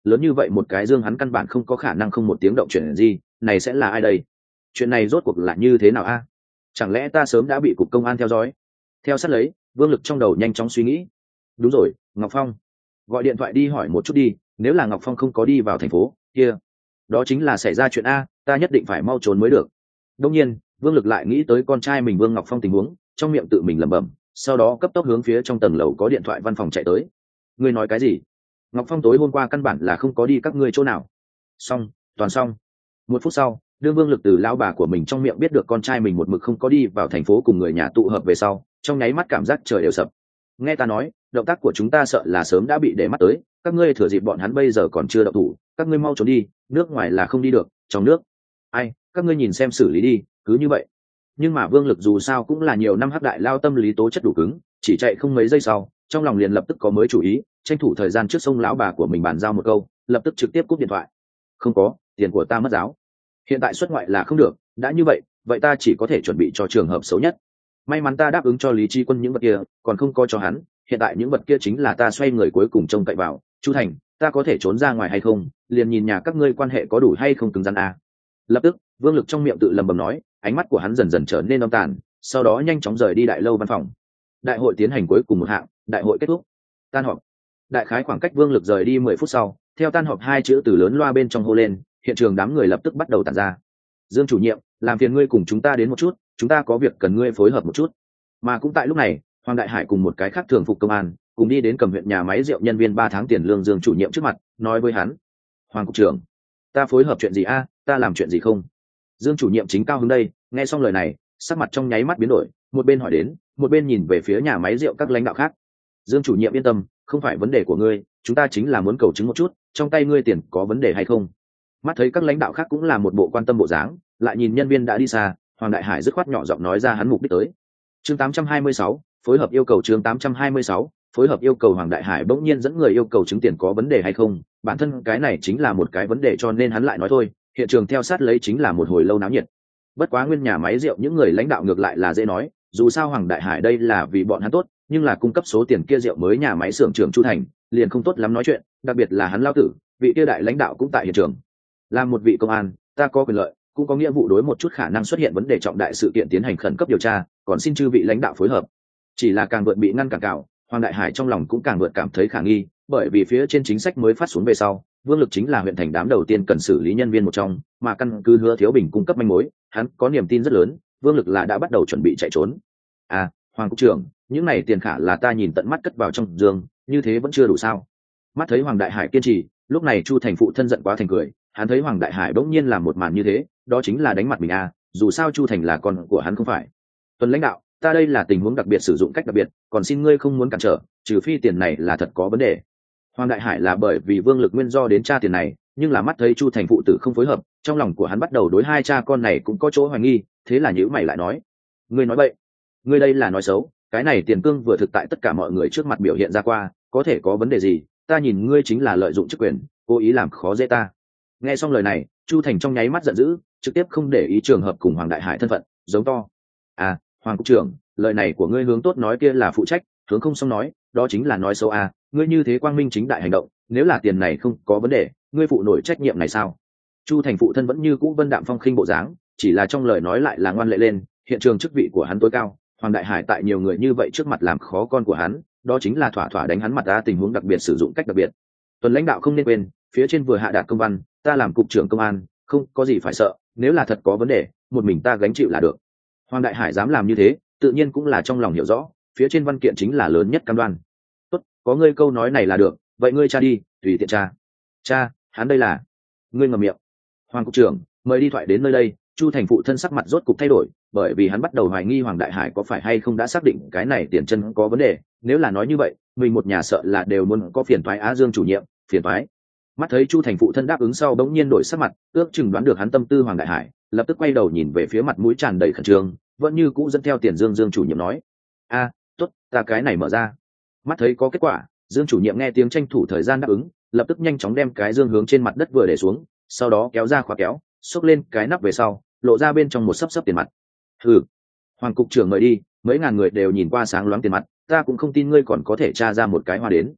lớn như vậy một cái dương hắn căn bản không có khả năng không một tiếng động chuyện gì, này sẽ là ai đây? Chuyện này rốt cuộc là như thế nào a? Chẳng lẽ ta sớm đã bị cục công an theo dõi? Theo sát lấy, Vương Lực trong đầu nhanh chóng suy nghĩ. Đúng rồi, Ngọc Phong, gọi điện thoại đi hỏi một chút đi, nếu là Ngọc Phong không có đi vào thành phố kia, đó chính là xảy ra chuyện a, ta nhất định phải mau trốn mới được. Đương nhiên, Vương Lực lại nghĩ tới con trai mình Vương Ngọc Phong tình huống, trong miệng tự mình lẩm bẩm, sau đó cấp tốc hướng phía trong tầng lầu có điện thoại văn phòng chạy tới. Ngươi nói cái gì? Ngọc Phong tối hôm qua căn bản là không có đi các ngươi chỗ nào. Xong, toàn xong. Một phút sau, đương Vương Lực từ lão bà của mình trong miệng biết được con trai mình một mực không có đi vào thành phố cùng người nhà tụ hợp về sau, trong nháy mắt cảm giác trời đều sập. Nghe ta nói, động tác của chúng ta sợ là sớm đã bị để mắt tới, các ngươi thừa dịp bọn hắn bây giờ còn chưa động thủ, các ngươi mau trốn đi, nước ngoài là không đi được, trong nước. Ai, các ngươi nhìn xem xử lý đi, cứ như vậy. Nhưng mà Vương Lực dù sao cũng là nhiều năm hắc đại lao tâm lý tố chất đủ cứng, chỉ chạy không mấy giây sau, trong lòng liền lập tức có mới chủ ý, tranh thủ thời gian trước sông lão bà của mình bàn giao một câu, lập tức trực tiếp cúp điện thoại. Không có, tiền của ta mất giáo. Hiện tại xuất ngoại là không được, đã như vậy, vậy ta chỉ có thể chuẩn bị cho trường hợp xấu nhất. May mắn ta đáp ứng cho Lý Chi Quân những vật kia, còn không có cho hắn, hiện tại những vật kia chính là ta xoay người cuối cùng trông cậy vào. Chu Thành, ta có thể trốn ra ngoài hay không, liền nhìn nhà các ngươi quan hệ có đủ hay không cứng rắn à. Lập tức, Vương Lực trong miệng tự lầm bầm nói, ánh mắt của hắn dần dần trở nên âm tàn, sau đó nhanh chóng rời đi đại lâu văn phòng. Đại hội tiến hành cuối cùng một hạng, đại hội kết thúc. Tan họp. Đại khái khoảng cách Vương Lực rời đi 10 phút sau, theo tan họp hai chữ từ lớn loa bên trong hô lên, hiện trường đám người lập tức bắt đầu tản ra. Dương chủ nhiệm, làm phiền ngươi cùng chúng ta đến một chút, chúng ta có việc cần ngươi phối hợp một chút. Mà cũng tại lúc này, Hoàng Đại Hải cùng một cái khác thường phục công an cùng đi đến cầm huyện nhà máy rượu nhân viên 3 tháng tiền lương Dương chủ nhiệm trước mặt, nói với hắn: Hoàng cục trưởng, ta phối hợp chuyện gì a, ta làm chuyện gì không? Dương chủ nhiệm chính cao hứng đây, nghe xong lời này, sắc mặt trong nháy mắt biến đổi, một bên hỏi đến, một bên nhìn về phía nhà máy rượu các lãnh đạo khác. Dương chủ nhiệm yên tâm, không phải vấn đề của ngươi, chúng ta chính là muốn cầu chứng một chút, trong tay ngươi tiền có vấn đề hay không. Mắt thấy các lãnh đạo khác cũng là một bộ quan tâm bộ dáng, lại nhìn nhân viên đã đi xa, Hoàng Đại Hải dứt khoát nhỏ giọng nói ra hắn mục đích tới. Chương 826, phối hợp yêu cầu. Chương 826, phối hợp yêu cầu. Hoàng Đại Hải bỗng nhiên dẫn người yêu cầu chứng tiền có vấn đề hay không, bản thân cái này chính là một cái vấn đề, cho nên hắn lại nói thôi. Hiện trường theo sát lấy chính là một hồi lâu náo nhiệt. Bất quá nguyên nhà máy rượu những người lãnh đạo ngược lại là dễ nói, dù sao Hoàng Đại Hải đây là vì bọn hắn tốt, nhưng là cung cấp số tiền kia rượu mới nhà máy xưởng trưởng Chu Thành liền không tốt lắm nói chuyện, đặc biệt là hắn lao tử, vị kia đại lãnh đạo cũng tại hiện trường. Là một vị công an, ta có quyền lợi, cũng có nghĩa vụ đối một chút khả năng xuất hiện vấn đề trọng đại sự kiện tiến hành khẩn cấp điều tra, còn xin chư vị lãnh đạo phối hợp. Chỉ là càng vượt bị ngăn cản cạo, Hoàng Đại Hải trong lòng cũng càng vượt cảm thấy khả nghi, bởi vì phía trên chính sách mới phát xuống về sau, Vương Lực chính là huyện thành đám đầu tiên cần xử lý nhân viên một trong, mà căn cứ Hứa Thiếu Bình cung cấp manh mối, hắn có niềm tin rất lớn, Vương Lực là đã bắt đầu chuẩn bị chạy trốn. À, Hoàng cục trưởng, những này tiền khả là ta nhìn tận mắt cất vào trong giường, như thế vẫn chưa đủ sao? Mắt thấy Hoàng Đại Hải kiên trì, lúc này Chu Thành phụ thân giận quá thành cười, hắn thấy Hoàng Đại Hải bỗng nhiên làm một màn như thế, đó chính là đánh mặt mình à, dù sao Chu Thành là con của hắn không phải. Tuần lãnh đạo, ta đây là tình huống đặc biệt sử dụng cách đặc biệt, còn xin ngươi không muốn cản trở, trừ phi tiền này là thật có vấn đề. Hoàng Đại Hải là bởi vì Vương Lực nguyên do đến tra tiền này, nhưng là mắt thấy Chu Thành phụ tử không phối hợp, trong lòng của hắn bắt đầu đối hai cha con này cũng có chỗ hoài nghi, thế là nhíu mày lại nói: ngươi nói bậy, ngươi đây là nói xấu, cái này tiền cương vừa thực tại tất cả mọi người trước mặt biểu hiện ra qua, có thể có vấn đề gì? Ta nhìn ngươi chính là lợi dụng chức quyền, cố ý làm khó dễ ta. Nghe xong lời này, Chu Thành trong nháy mắt giận dữ, trực tiếp không để ý trường hợp cùng Hoàng Đại Hải thân phận, giống to: à, Hoàng cục trưởng, lời này của ngươi hướng tốt nói kia là phụ trách, hướng không xong nói, đó chính là nói xấu à, ngươi như thế quang minh chính đại hành động, nếu là tiền này không có vấn đề, ngươi phụ nổi trách nhiệm này sao? Chu Thành phụ thân vẫn như cũ vân đạm phong khinh bộ dáng, chỉ là trong lời nói lại là ngoan lệ lên, hiện trường chức vị của hắn tối cao, Hoàng Đại Hải tại nhiều người như vậy trước mặt làm khó con của hắn, đó chính là thỏa thỏa đánh hắn mặt ra, tình huống đặc biệt sử dụng cách đặc biệt. Tuần lãnh đạo không nên quên, phía trên vừa hạ đạt công văn, ta làm cục trưởng công an, không có gì phải sợ, nếu là thật có vấn đề, một mình ta gánh chịu là được. Hoàng Đại Hải dám làm như thế, tự nhiên cũng là trong lòng hiểu rõ, phía trên văn kiện chính là lớn nhất cam đoan. Tốt, có ngươi câu nói này là được, vậy ngươi tra đi, tùy tiện tra. Cha, hắn đây là... Ngươi ngậm miệng. Hoàng cục trưởng, mời đi thoại đến nơi đây. Chu Thành phụ thân sắc mặt rốt cục thay đổi, bởi vì hắn bắt đầu hoài nghi Hoàng Đại Hải có phải hay không đã xác định cái này tiền chân có vấn đề, nếu là nói như vậy, mình một nhà sợ là đều muốn có phiền toái. Á Dương chủ nhiệm, phiền toái. Mắt thấy Chu Thành phụ thân đáp ứng sau bỗng nhiên đổi sắc mặt, ước chừng đoán được hắn tâm tư Hoàng Đại Hải, lập tức quay đầu nhìn về phía mặt mũi tràn đầy khẩn trương, vẫn như cũ dẫn theo tiền Dương chủ nhiệm nói: a, tốt, ta cái này mở ra. Mắt thấy có kết quả, Dương chủ nhiệm nghe tiếng tranh thủ thời gian đáp ứng, lập tức nhanh chóng đem cái dương hướng trên mặt đất vừa để xuống, sau đó kéo ra khóa kéo, xốc lên cái nắp về sau, lộ ra bên trong một xấp tiền mặt. Hừ, Hoàng cục trưởng mời đi, mấy ngàn người đều nhìn qua sáng loáng tiền mặt, ta cũng không tin ngươi còn có thể tra ra một cái hoa đến.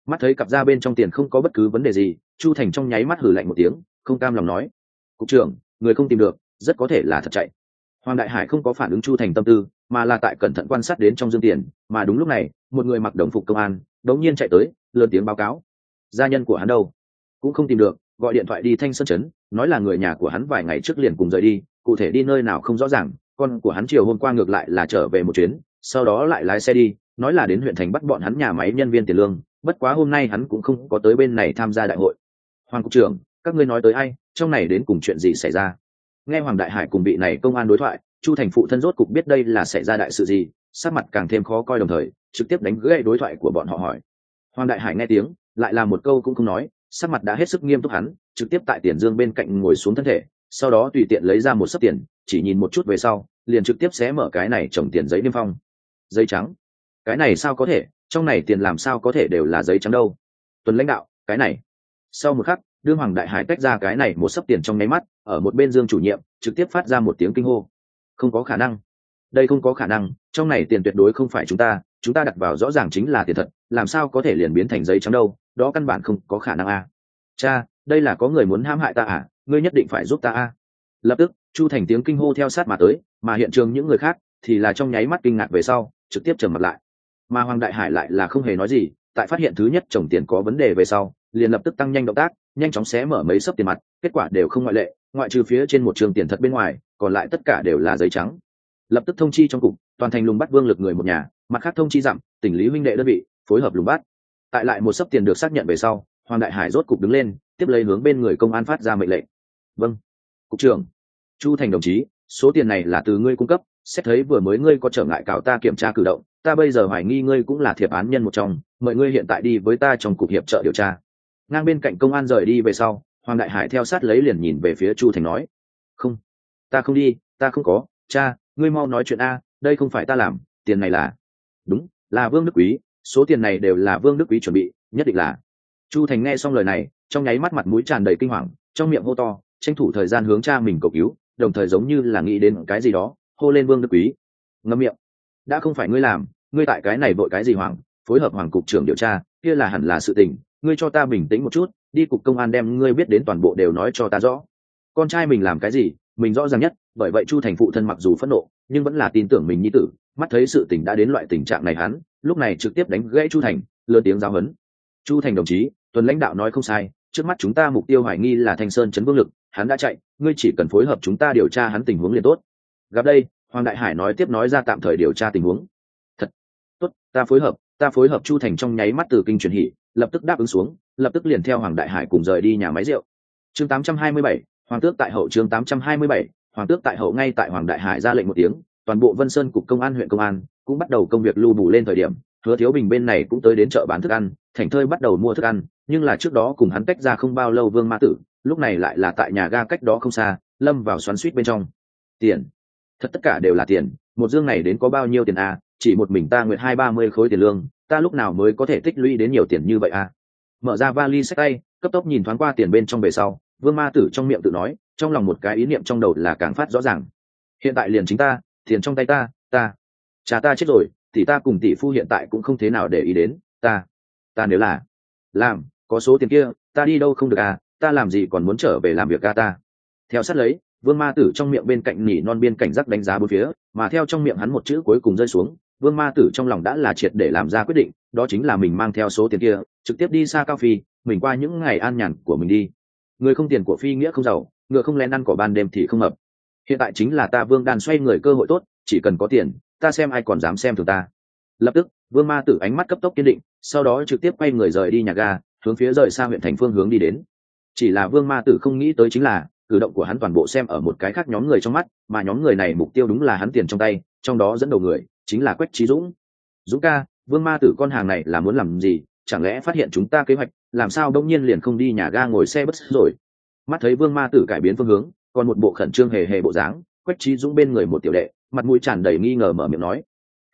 Mắt thấy cặp ra bên trong tiền không có bất cứ vấn đề gì, Chu Thành trong nháy mắt hử lạnh một tiếng, không cam lòng nói: cục trưởng, người không tìm được rất có thể là thật chạy. Hoàng Đại Hải không có phản ứng Chu Thành tâm tư, mà là tại cẩn thận quan sát đến trong dương tiền. Mà đúng lúc này, một người mặc đồng phục công an đột nhiên chạy tới, lớn tiếng báo cáo: gia nhân của hắn đâu? Cũng không tìm được, gọi điện thoại đi Thanh Sơn trấn, nói là người nhà của hắn vài ngày trước liền cùng rời đi, cụ thể đi nơi nào không rõ ràng. Con của hắn chiều hôm qua ngược lại là trở về một chuyến, sau đó lại lái xe đi, nói là đến huyện thành bắt bọn hắn nhà máy nhân viên tiền lương. Bất quá hôm nay hắn cũng không có tới bên này tham gia đại hội. Hoàng cục trưởng, các ngươi nói tới ai? Trong này đến cùng chuyện gì xảy ra? Nghe Hoàng Đại Hải cùng vị này công an đối thoại, Chu Thành phụ thân rốt cục biết đây là xảy ra đại sự gì, sắc mặt càng thêm khó coi, đồng thời trực tiếp đánh gãy đối thoại của bọn họ hỏi. Hoàng Đại Hải nghe tiếng, lại là một câu cũng không nói, sắc mặt đã hết sức nghiêm túc, hắn trực tiếp tại tiền dương bên cạnh ngồi xuống thân thể, sau đó tùy tiện lấy ra một xấp tiền, chỉ nhìn một chút về sau, liền trực tiếp xé mở cái này chồng tiền giấy niêm phong. Giấy trắng? Cái này sao có thể, trong này tiền làm sao có thể đều là giấy trắng đâu? Tuần lãnh đạo, cái này. Sau một khắc, đương Hoàng Đại Hải tách ra cái này một xấp tiền trong nháy mắt, ở một bên Dương chủ nhiệm trực tiếp phát ra một tiếng kinh hô: không có khả năng, đây không có khả năng, trong này tiền tuyệt đối không phải chúng ta đặt vào rõ ràng chính là tiền thật, làm sao có thể liền biến thành giấy trắng đâu, đó căn bản không có khả năng a. Cha, đây là có người muốn hãm hại ta à, ngươi nhất định phải giúp ta a. Lập tức Chu Thành tiếng kinh hô theo sát mà tới, mà hiện trường những người khác thì là trong nháy mắt kinh ngạc về sau trực tiếp trầm mặt lại. Mà Hoàng Đại Hải lại là không hề nói gì, tại phát hiện thứ nhất chồng tiền có vấn đề về sau liền lập tức tăng nhanh động tác, nhanh chóng xé mở mấy xấp tiền mặt, kết quả đều không ngoại lệ, ngoại trừ phía trên một trường tiền thật bên ngoài, còn lại tất cả đều là giấy trắng. Lập tức thông chi trong cục, toàn thành lùng bắt Vương Lực người một nhà, mặt khác thông chi dặm tỉnh lý huynh đệ đơn vị phối hợp lùng bắt. Tại lại một xấp tiền được xác nhận về sau, Hoàng Đại Hải rốt cục đứng lên, tiếp lấy hướng bên người công an phát ra mệnh lệnh: vâng cục trưởng. Chu Thành đồng chí, số tiền này là từ ngươi cung cấp, xét thấy vừa mới ngươi có trở ngại cào ta kiểm tra cử động, ta bây giờ hoài nghi ngươi cũng là thiệp án nhân một trong, mời ngươi hiện tại đi với ta trong cục hiệp trợ điều tra. Ngang bên cạnh công an rời đi về sau, Hoàng Đại Hải theo sát lấy liền nhìn về phía Chu Thành nói: không, ta không đi, ta không có. Cha, ngươi mau nói chuyện a, đây không phải ta làm, tiền này là... đúng, là Vương Đức Quý, số tiền này đều là Vương Đức Quý chuẩn bị, nhất định là... Chu Thành nghe xong lời này, trong nháy mắt mặt mũi tràn đầy kinh hoàng, trong miệng hô to, tranh thủ thời gian hướng cha mình cầu cứu, đồng thời giống như là nghĩ đến cái gì đó, hô lên Vương Đức Quý. Ngậm miệng, đã không phải ngươi làm, ngươi tại cái này vội cái gì Hoàng, phối hợp Hoàng cục trưởng điều tra, kia là hẳn là sự tình, ngươi cho ta bình tĩnh một chút, đi cục công an đem ngươi biết đến toàn bộ đều nói cho ta rõ. Con trai mình làm cái gì mình rõ ràng nhất, bởi vậy Chu Thành phụ thân mặc dù phẫn nộ nhưng vẫn là tin tưởng mình nhi tử, mắt thấy sự tình đã đến loại tình trạng này, hắn lúc này trực tiếp đánh gãy Chu Thành, lớn tiếng giáo huấn: Chu Thành đồng chí, tuần lãnh đạo nói không sai, trước mắt chúng ta mục tiêu hoài nghi là Thanh Sơn trấn Vương Lực, hắn đã chạy, ngươi chỉ cần phối hợp chúng ta điều tra hắn tình huống liền tốt. Gặp đây, Hoàng Đại Hải nói tiếp nói ra tạm thời điều tra tình huống. Thật tốt, ta phối hợp. Chu Thành trong nháy mắt từ kinh chuyển hỉ, lập tức đáp ứng xuống, lập tức liền theo Hoàng Đại Hải cùng rời đi nhà máy rượu. Chương 827, Hoàng tước tại hậu. Chương 827, Hoàng tước tại hậu. Ngay tại Hoàng Đại Hải ra lệnh một tiếng, toàn bộ Vân Sơn cục công an huyện công an cũng bắt đầu công việc lưu bù lên thời điểm, Hứa Thiếu Bình bên này cũng tới đến chợ bán thức ăn, thảnh thơi bắt đầu mua thức ăn, nhưng là trước đó cùng hắn tách ra không bao lâu Vương Ma Tử, lúc này lại là tại nhà ga cách đó không xa, lâm vào xoắn xuýt bên trong. Tiền, thật tất cả đều là tiền, một dương này đến có bao nhiêu tiền à, chỉ một mình ta nguyện 20-30 khối tiền lương, ta lúc nào mới có thể tích lũy đến nhiều tiền như vậy à. Mở ra vali xách tay, cấp tốc nhìn thoáng qua tiền bên trong về sau, Vương Ma Tử trong miệng tự nói, trong lòng một cái ý niệm trong đầu là càng phát rõ ràng. Hiện tại liền chính ta, tiền trong tay ta, cha ta chết rồi, tỷ ta cùng tỷ phu hiện tại cũng không thế nào để ý đến ta nếu là làm có số tiền kia, ta đi đâu không được à, ta làm gì còn muốn trở về làm việc ca ta. Theo sát lấy, Vương Ma Tử trong miệng bên cạnh nỉ non biên cảnh giác đánh giá bốn phía, mà theo trong miệng hắn một chữ cuối cùng rơi xuống, Vương Ma Tử trong lòng đã là triệt để làm ra quyết định, đó chính là mình mang theo số tiền kia trực tiếp đi xa Cao Phi, mình qua những ngày an nhàn của mình đi. Người không tiền của phi nghĩa không giàu, ngựa không lén ăn cỏ ban đêm thì không hợp. Hiện tại chính là ta Vương Đan xoay người cơ hội tốt, chỉ cần có tiền, ta xem ai còn dám xem thường ta. Lập tức, Vương Ma Tử ánh mắt cấp tốc kiên định, sau đó trực tiếp quay người rời đi nhà ga, hướng phía rời xa huyện thành phương hướng đi đến. Chỉ là Vương Ma Tử không nghĩ tới chính là cử động của hắn toàn bộ xem ở một cái khác nhóm người trong mắt, mà nhóm người này mục tiêu đúng là hắn tiền trong tay, trong đó dẫn đầu người chính là Quách Chí Dũng. Dũng ca, Vương Ma Tử con hàng này là muốn làm gì, chẳng lẽ phát hiện chúng ta kế hoạch, làm sao đông nhiên liền không đi nhà ga ngồi xe bus rồi. Mắt thấy Vương Ma Tử cải biến phương hướng, còn một bộ khẩn trương hề hề bộ dáng, Quách Chí Dũng bên người một tiểu đệ mặt mũi tràn đầy nghi ngờ mở miệng nói: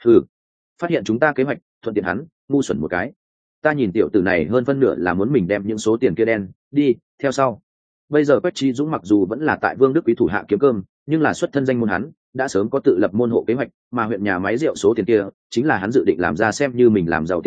phát hiện chúng ta kế hoạch, thuận tiện hắn, ngu xuẩn một cái. Ta nhìn tiểu tử này hơn phân nửa là muốn mình đem những số tiền kia đen đi theo sau. Bây giờ Quách Chí Dũng mặc dù vẫn là tại Vương Đức Quý thủ hạ kiếm cơm, nhưng là xuất thân danh môn, hắn đã sớm có tự lập môn hộ kế hoạch, mà huyện nhà máy rượu số tiền kia chính là hắn dự định làm ra xem như mình làm giàu tiền bạc,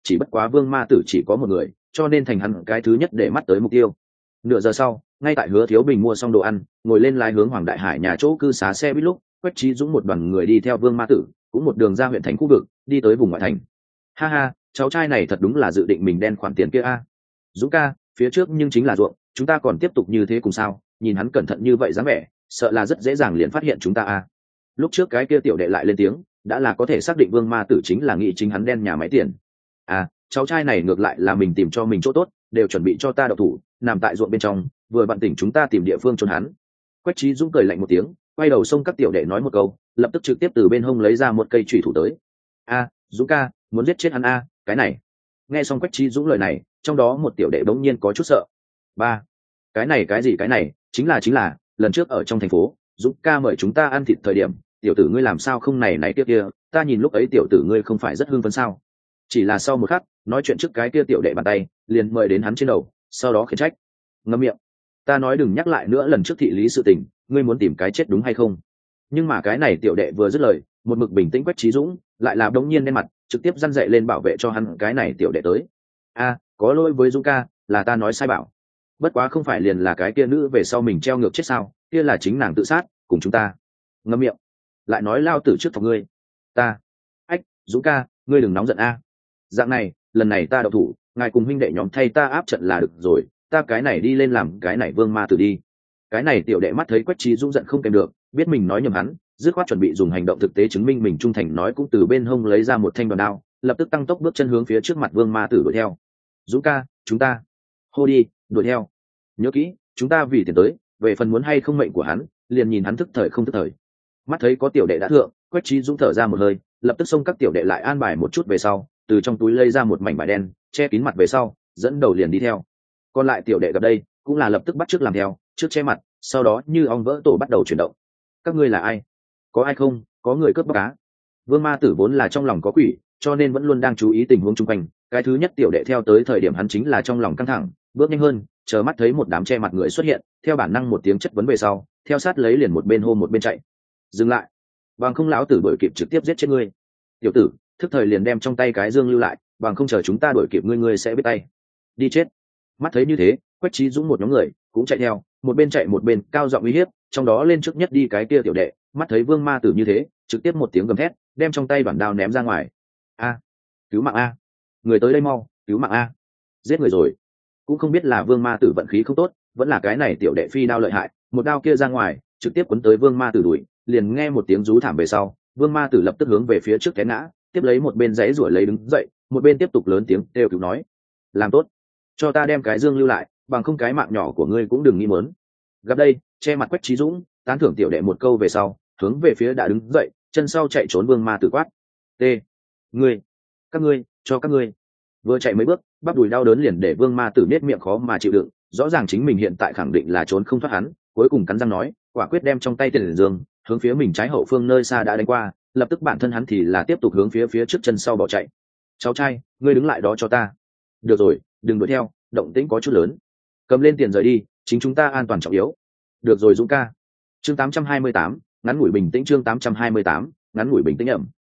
chỉ bất quá vương ma tử chỉ có một người, cho nên thành hắn cái thứ nhất để mắt tới mục tiêu. Nửa giờ sau, ngay tại Hứa Thiếu Bình mua xong đồ ăn, ngồi lên lái hướng Hoàng Đại Hải nhà chỗ cư xá xe buýt lúc, Quách Chí Dũng một đoàn người đi theo vương ma tử, cũng một đường ra huyện thành khu vực, đi tới vùng ngoại thành. Ha ha, cháu trai này thật đúng là dự định mình đen khoản tiền kia a. Dũng ca, phía trước nhưng chính là ruộng, chúng ta còn tiếp tục như thế cùng sao? Nhìn hắn cẩn thận như vậy dáng vẻ, sợ là rất dễ dàng liền phát hiện chúng ta a. Lúc trước cái kia tiểu đệ lại lên tiếng, đã là có thể xác định vương ma tử chính là nghĩ chính hắn đen nhà máy tiền. À, cháu trai này ngược lại là mình tìm cho mình chỗ tốt, đều chuẩn bị cho ta độc thủ, nằm tại ruộng bên trong, vừa vặn tỉnh chúng ta tìm địa phương trốn hắn. Quách Chí Dũng cười lạnh một tiếng, quay đầu xông các tiểu đệ nói một câu, lập tức trực tiếp từ bên hông lấy ra một cây chùy thủ tới. A, Dũng ca, muốn giết chết hắn a, cái này. Nghe xong Quách Chí Dũng lời này, trong đó một tiểu đệ bỗng nhiên có chút sợ. Ba, cái này cái gì cái này, chính là lần trước ở trong thành phố, Dũng ca mời chúng ta ăn thịt thời điểm, tiểu tử ngươi làm sao không này kia, ta nhìn lúc ấy tiểu tử ngươi không phải rất hưng phấn sao? Chỉ là sau một khắc, nói chuyện trước cái kia tiểu đệ bàn tay liền mời đến hắn trên đầu, sau đó khiển trách. Ngậm miệng, ta nói đừng nhắc lại nữa lần trước thị lý sự tình, ngươi muốn tìm cái chết đúng hay không? Nhưng mà cái này tiểu đệ vừa dứt lời, một mực bình tĩnh Quách Chí Dũng lại là đống nhiên lên mặt, trực tiếp răn dậy lên bảo vệ cho hắn cái này tiểu đệ tới. A, có lỗi với Dũng ca, là ta nói sai bảo. Bất quá không phải liền là cái kia nữ về sau mình treo ngược chết sao? Kia là chính nàng tự sát, cùng chúng ta. Ngậm miệng, lại nói lao tử trước thọc ngươi. Ta, ách, Dũng ca, ngươi đừng nóng giận a. Dạng này, lần này ta đậu thủ, ngài cùng huynh đệ nhóm thay ta áp trận là được rồi, ta cái này đi lên làm cái này vương ma tử đi. Cái này tiểu đệ mắt thấy Quách Chí Dũng giận không kèm được, biết mình nói nhầm hắn, dứt khoát chuẩn bị dùng hành động thực tế chứng minh mình trung thành, nói cũng từ bên hông lấy ra một thanh đoàn đao, lập tức tăng tốc bước chân hướng phía trước mặt vương ma tử đuổi theo. Dũng ca, chúng ta hô đi, đuổi theo. Nhớ kỹ, chúng ta vì tiền tới, về phần muốn hay không mệnh của hắn, liền nhìn hắn thức thời không thức thời. Mắt thấy có tiểu đệ đã thượng, Quách Chí Dũng thở ra một hơi, lập tức xông các tiểu đệ lại an bài một chút về sau, từ trong túi lấy ra một mảnh vải đen che kín mặt về sau, dẫn đầu liền đi theo. Còn lại tiểu đệ gặp đây cũng là lập tức bắt chước làm theo, trước che mặt, sau đó như ong vỡ tổ bắt đầu chuyển động. Các ngươi là ai? Có ai không? Có người cướp bóc cá. Vương ma tử vốn là trong lòng có quỷ, cho nên vẫn luôn đang chú ý tình huống xung quanh. Cái thứ nhất tiểu đệ theo tới thời điểm hắn chính là trong lòng căng thẳng, bước nhanh hơn, chờ mắt thấy một đám che mặt người xuất hiện, theo bản năng một tiếng chất vấn về sau, theo sát lấy liền một bên hô một bên chạy. Dừng lại, bằng không lão tử đuổi kịp trực tiếp giết chết ngươi. Tiểu tử, thức thời liền đem trong tay cái dương lưu lại, bằng không chờ chúng ta đuổi kịp ngươi sẽ biết tay. Đi chết. Mắt thấy như thế, Quách Chí Dũng một nhóm người cũng chạy theo, một bên chạy một bên cao giọng uy hiếp, trong đó lên trước nhất đi cái kia tiểu đệ, mắt thấy vương ma tử như thế, trực tiếp một tiếng gầm thét, đem trong tay bản đao ném ra ngoài. A, cứu mạng a, người tới đây mau, cứu mạng a. Giết người rồi. Cũng không biết là vương ma tử vận khí không tốt, vẫn là cái này tiểu đệ phi đao lợi hại, một đao kia ra ngoài, trực tiếp cuốn tới vương ma tử đuổi, liền nghe một tiếng rú thảm về sau, vương ma tử lập tức hướng về phía trước té ngã, tiếp lấy một bên giãy giụa lấy đứng dậy, một bên tiếp tục lớn tiếng kêu cứu nói: làm tốt, cho ta đem cái dương lưu lại, bằng không cái mạng nhỏ của ngươi cũng đừng nghĩ mớn. Gặp đây, che mặt Quách Chí Dũng tán thưởng tiểu đệ một câu về sau, hướng về phía đã đứng dậy chân sau chạy trốn vương ma tử quát: t, ngươi, các ngươi, cho các ngươi. Vừa chạy mấy bước, bắp đùi đau đớn liền để vương ma tử nết miệng khó mà chịu đựng, rõ ràng chính mình hiện tại khẳng định là trốn không thoát hắn, cuối cùng cắn răng nói, quả quyết đem trong tay tiền dương hướng phía mình trái hậu phương nơi xa đã đánh qua, lập tức bản thân hắn thì là tiếp tục hướng phía trước chân sau bỏ chạy. Cháu trai, ngươi đứng lại đó cho ta. Được rồi, đừng đuổi theo, động tĩnh có chút lớn. Cầm lên tiền rời đi, chính chúng ta an toàn trọng yếu. Được rồi Dũng ca. Chương 828, ngắn ngủi bình tĩnh. Chương 828, ngắn ngủi bình tĩnh.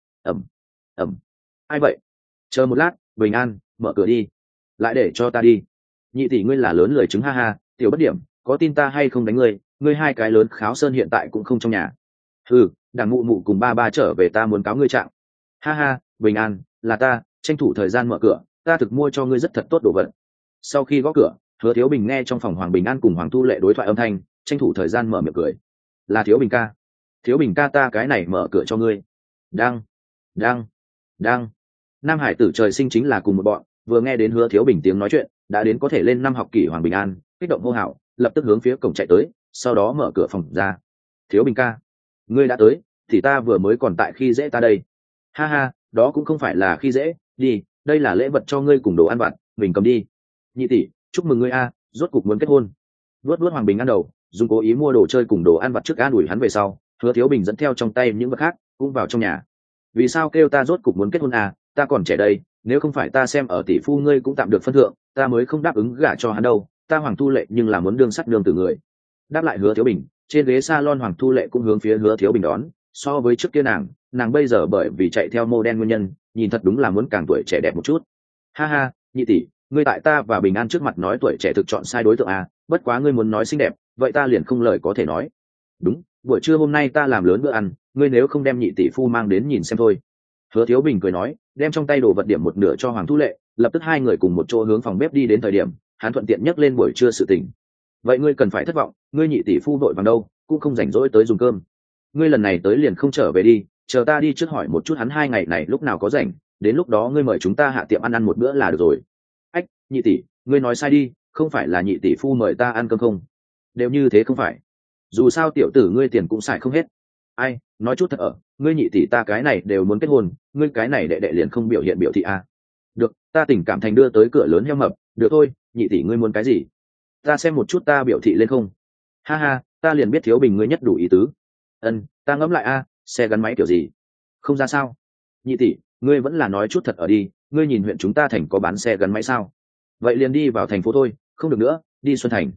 Ẩm. Ai vậy? Chờ một lát, Bình An, mở cửa đi. Lại để cho ta đi. Nhị tỷ ngươi là lớn lười chứng ha ha, tiểu bất điểm, có tin ta hay không đánh ngươi? Ngươi hai cái lớn kháo sơn hiện tại cũng không trong nhà. Ừ, đằng mụ mụ cùng ba trở về, ta muốn cáo ngươi trạng. Ha ha, Bình An, là ta, tranh thủ thời gian mở cửa, ta thực mua cho ngươi rất thật tốt đồ vật. Sau khi gõ cửa, Hứa Thiếu Bình nghe trong phòng Hoàng Bình An cùng Hoàng Thu Lệ đối thoại âm thanh, tranh thủ thời gian mở miệng cười. Là Thiếu Bình ca. Thiếu Bình ca, ta cái này mở cửa cho ngươi. Đang. Nam Hải tử trời sinh chính là cùng một bọn, vừa nghe đến Hứa Thiếu Bình tiếng nói chuyện, đã đến có thể lên năm học kỳ Hoàng Bình An, kích động hô hào, lập tức hướng phía cổng chạy tới, sau đó mở cửa phòng ra. Thiếu Bình ca, ngươi đã tới, thì ta vừa mới còn tại khi dễ ta đây. Ha ha, đó cũng không phải là khi dễ, đi, đây là lễ vật cho ngươi cùng đồ ăn vặt, mình cầm đi. Nhị tỷ, chúc mừng ngươi a, rốt cục muốn kết hôn. Vuốt Hoàng Bình An đầu, dùng cố ý mua đồ chơi cùng đồ ăn vặt trước an ủi hắn về sau, Hứa Thiếu Bình dẫn theo trong tay những vật khác cũng vào trong nhà. Vì sao kêu ta rốt cục muốn kết hôn à, ta còn trẻ đây, nếu không phải ta xem ở tỷ phu ngươi cũng tạm được phân thượng, ta mới không đáp ứng gả cho hắn đâu, ta Hoàng Thu Lệ nhưng là muốn đương sắt đương tử người. Đáp lại Hứa Thiếu Bình, trên ghế salon Hoàng Thu Lệ cũng hướng phía Hứa Thiếu Bình đón, so với trước kia nàng bây giờ bởi vì chạy theo mô đen nguyên nhân, nhìn thật đúng là muốn càng tuổi trẻ đẹp một chút. Ha ha, nhị tỷ, ngươi tại ta và Bình An trước mặt nói tuổi trẻ thực chọn sai đối tượng à, bất quá ngươi muốn nói xinh đẹp, vậy ta liền không lời có thể nói. Đúng, buổi trưa hôm nay ta làm lớn bữa ăn, ngươi nếu không đem nhị tỷ phu mang đến nhìn xem thôi. Hứa Thiếu Bình cười nói, đem trong tay đồ vật điểm một nửa cho Hoàng Thu Lệ, lập tức hai người cùng một chỗ hướng phòng bếp đi đến thời điểm, hắn thuận tiện nhắc lên buổi trưa sự tình. Vậy ngươi cần phải thất vọng, ngươi nhị tỷ phu vội vàng đâu, cũng không rảnh rỗi tới dùng cơm. Ngươi lần này tới liền không trở về đi, chờ ta đi trước hỏi một chút hắn 2 ngày này lúc nào có rảnh, đến lúc đó ngươi mời chúng ta hạ tiệm ăn một bữa là được rồi. Ách, nhị tỷ, ngươi nói sai đi, không phải là nhị tỷ phu mời ta ăn cơm không? Đều như thế không phải. Dù sao tiểu tử ngươi tiền cũng xài không hết. Ai, nói chút thật ở, ngươi nhị tỷ ta cái này đều muốn kết hôn, ngươi cái này đệ đệ liền không biểu hiện biểu thị à. Được, ta tình cảm thành đưa tới cửa lớn heo mập, được thôi, nhị tỷ ngươi muốn cái gì? Ta xem một chút ta biểu thị lên không? Ha ha, ta liền biết Thiếu Bình ngươi nhất đủ ý tứ. Ta ngẫm lại a, xe gắn máy kiểu gì? Không ra sao? Nhị tỷ, ngươi vẫn là nói chút thật ở đi, ngươi nhìn huyện chúng ta thành có bán xe gắn máy sao? Vậy liền đi vào thành phố thôi, không được nữa, đi Xuân Thành.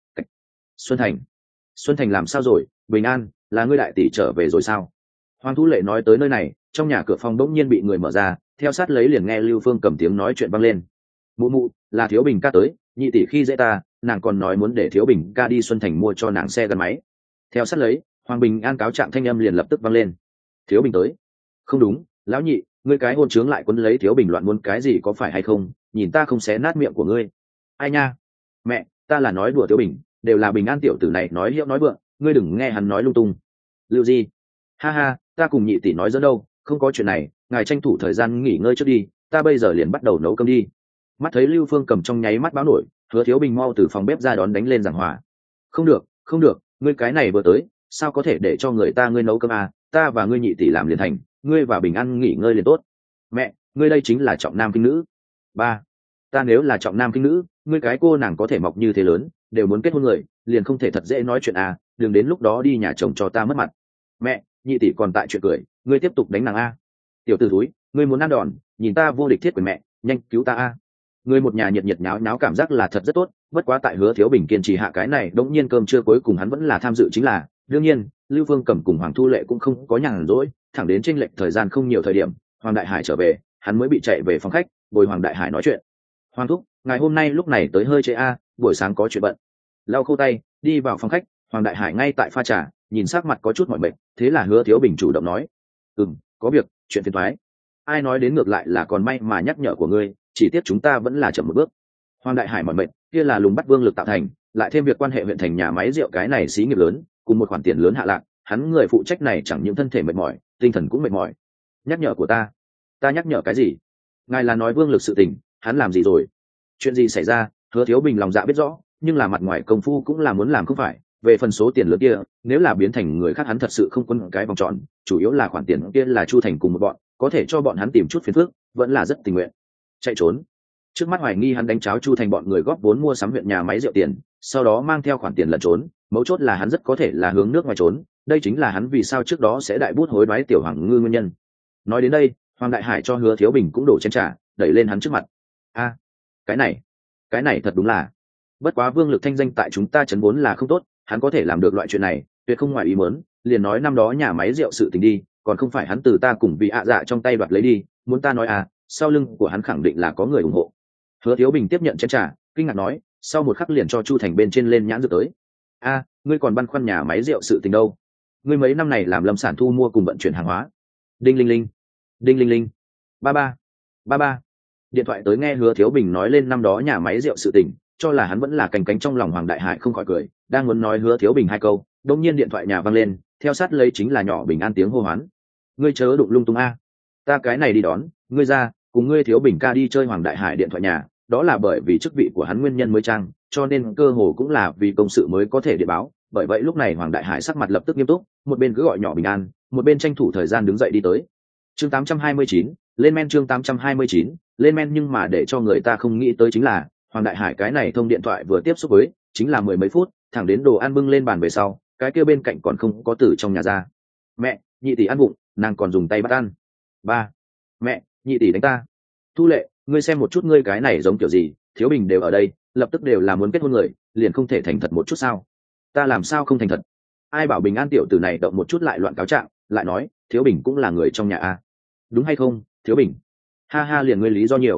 Xuân Thành? Xuân Thành làm sao rồi? Bình An, là ngươi đại tỷ trở về rồi sao? Hoàng Thu Lệ nói tới nơi này, trong nhà cửa phòng bỗng nhiên bị người mở ra, theo sát lấy liền nghe Lưu Phương cầm tiếng nói chuyện vang lên. Mụ mụ, là Thiếu Bình ca tới, nhị tỷ khi dễ ta, nàng còn nói muốn để Thiếu Bình ca đi Xuân Thành mua cho nàng xe gắn máy. Theo sát lấy, Hoàng Bình An cáo trạng thanh âm liền lập tức vang lên. Thiếu Bình tới? Không đúng, lão nhị, ngươi cái hôn trướng lại quấn lấy Thiếu Bình loạn muốn cái gì có phải hay không? Nhìn ta không xé nát miệng của ngươi. Ai nha? Mẹ, ta là nói đùa Thiếu Bình, đều là Bình An tiểu tử này nói hiệu nói vượng, ngươi đừng nghe hắn nói lung tung. Lưu Di, ha ha, ta cùng nhị tỷ nói dẫn đâu, không có chuyện này, ngài tranh thủ thời gian nghỉ ngơi trước đi, ta bây giờ liền bắt đầu nấu cơm đi. Mắt thấy Lưu Phương cầm trong nháy mắt báo nổi, Hứa Thiếu Bình mau từ phòng bếp ra đón đánh lên giảng hòa. Không được, không được, ngươi cái này vừa tới, sao có thể để cho người ta ngươi nấu cơm à, ta và ngươi nhị tỷ làm liền thành, ngươi và Bình An nghỉ ngơi liền tốt. Mẹ, ngươi đây chính là trọng nam khinh nữ. Ba, ta nếu là trọng nam khinh nữ, ngươi cái cô nàng có thể mọc như thế lớn, đều muốn kết hôn người, liền không thể thật dễ nói chuyện à, đừng đến lúc đó đi nhà chồng cho ta mất mặt. Mẹ, nhị tỷ còn tại chuyện cười, ngươi tiếp tục đánh nàng a. Tiểu tử thúi, ngươi muốn ăn đòn, nhìn ta vô địch thiết quyền mẹ, nhanh cứu ta a. Ngươi một nhà nhiệt nhiệt nháo nháo cảm giác là thật rất tốt, bất quá tại Hứa Thiếu Bình kiên trì hạ cái này, đống nhiên cơm trưa cuối cùng hắn vẫn là tham dự chính là, đương nhiên, Lưu Phương Cẩm cùng Hoàng Thu Lệ cũng không có nhàn rỗi, thẳng đến chênh lệch thời gian không nhiều thời điểm, Hoàng Đại Hải trở về, hắn mới bị chạy về phòng khách, bồi Hoàng Đại Hải nói chuyện. Hoàng thúc, ngày hôm nay lúc này tới hơi trễ a, buổi sáng có chuyện bận. Lau khô tay, đi vào phòng khách, Hoàng Đại Hải ngay tại pha trà, nhìn sắc mặt có chút mỏi mệt, thế là Hứa Thiếu Bình chủ động nói, có việc, chuyện phiền toái. Ai nói đến ngược lại là còn may mà nhắc nhở của ngươi, chỉ tiếc chúng ta vẫn là chậm một bước. Hoàng Đại Hải mỏi mệt, kia là lùng bắt vương lực tạo thành, lại thêm việc quan hệ huyện thành nhà máy rượu cái này xí nghiệp lớn, cùng một khoản tiền lớn hạ lạc, hắn người phụ trách này chẳng những thân thể mệt mỏi, tinh thần cũng mệt mỏi. Nhắc nhở của ta nhắc nhở cái gì? Ngài là nói vương lực sự tình, hắn làm gì rồi? Chuyện gì xảy ra? Hứa Thiếu Bình lòng dạ biết rõ, nhưng là mặt ngoài công phu cũng là muốn làm không phải. Về phần số tiền lớn kia, nếu là biến thành người khác hắn thật sự không quân cái vòng tròn, chủ yếu là khoản tiền kia là Chu Thành cùng một bọn, có thể cho bọn hắn tìm chút phiền phức, vẫn là rất tình nguyện. Chạy trốn. Trước mắt hoài nghi hắn đánh cháo Chu Thành bọn người góp vốn mua sắm huyện nhà máy rượu tiền, sau đó mang theo khoản tiền lẩn trốn, mấu chốt là hắn rất có thể là hướng nước ngoài trốn, đây chính là hắn vì sao trước đó sẽ đại bút hối đoái tiểu Hoàng Ngư nguyên nhân. Nói đến đây, Hoàng Đại Hải cho Hứa Thiếu Bình cũng đổ chén trà, đẩy lên hắn trước mặt. A, cái này thật đúng là, bất quá vương lực thanh danh tại chúng ta chấn vốn là không tốt, hắn có thể làm được loại chuyện này tuyệt không ngoài ý muốn, liền nói năm đó nhà máy rượu sự tình đi, còn không phải hắn từ ta cùng vị dạ trong tay đoạt lấy đi, muốn ta nói à, sau lưng của hắn khẳng định là có người ủng hộ. Hứa Thiếu Bình tiếp nhận chén trà, kinh ngạc nói, sau một khắc liền cho Chu Thành bên trên lên nhãn dược tới. A, ngươi còn băn khoăn nhà máy rượu sự tình đâu? Ngươi mấy năm này làm lâm sản thu mua cùng vận chuyển hàng hóa. Đinh linh linh, đinh linh linh, ba ba. Điện thoại tới nghe Hứa Thiếu Bình nói lên năm đó nhà máy rượu sự tình, cho là hắn vẫn là canh cánh trong lòng Hoàng Đại Hải không khỏi cười, đang muốn nói Hứa Thiếu Bình hai câu, đột nhiên điện thoại nhà vang lên, theo sát lấy chính là nhỏ Bình An tiếng hô hoán. Ngươi chớ đụng lung tung a, ta cái này đi đón, ngươi ra, cùng ngươi Thiếu Bình ca đi chơi. Hoàng Đại Hải điện thoại nhà, đó là bởi vì chức vị của hắn nguyên nhân mới trang, cho nên cơ hồ cũng là vì công sự mới có thể điện báo, bởi vậy lúc này Hoàng Đại Hải sắc mặt lập tức nghiêm túc, một bên cứ gọi nhỏ Bình An, một bên tranh thủ thời gian đứng dậy đi tới. Chương 829, lên men. Chương 829, lên men. Nhưng mà để cho người ta không nghĩ tới chính là Hoàng Đại Hải cái này thông điện thoại vừa tiếp xúc với chính là mười mấy phút, thẳng đến đồ ăn bưng lên bàn về sau, cái kia bên cạnh còn không có từ trong nhà ra. Mẹ, nhị tỷ ăn bụng, nàng còn dùng tay bắt ăn. Ba, mẹ, nhị tỷ đánh ta. Thu Lệ, ngươi xem một chút ngươi cái này giống kiểu gì, Thiếu Bình đều ở đây, lập tức đều là muốn kết hôn người, liền không thể thành thật một chút sao? Ta làm sao không thành thật? Ai bảo Bình An tiểu tử này động một chút lại loạn cáo trạng, lại nói Thiếu Bình cũng là người trong nhà a, đúng hay không, Thiếu Bình? Ha ha, liền ngươi lý do nhiều.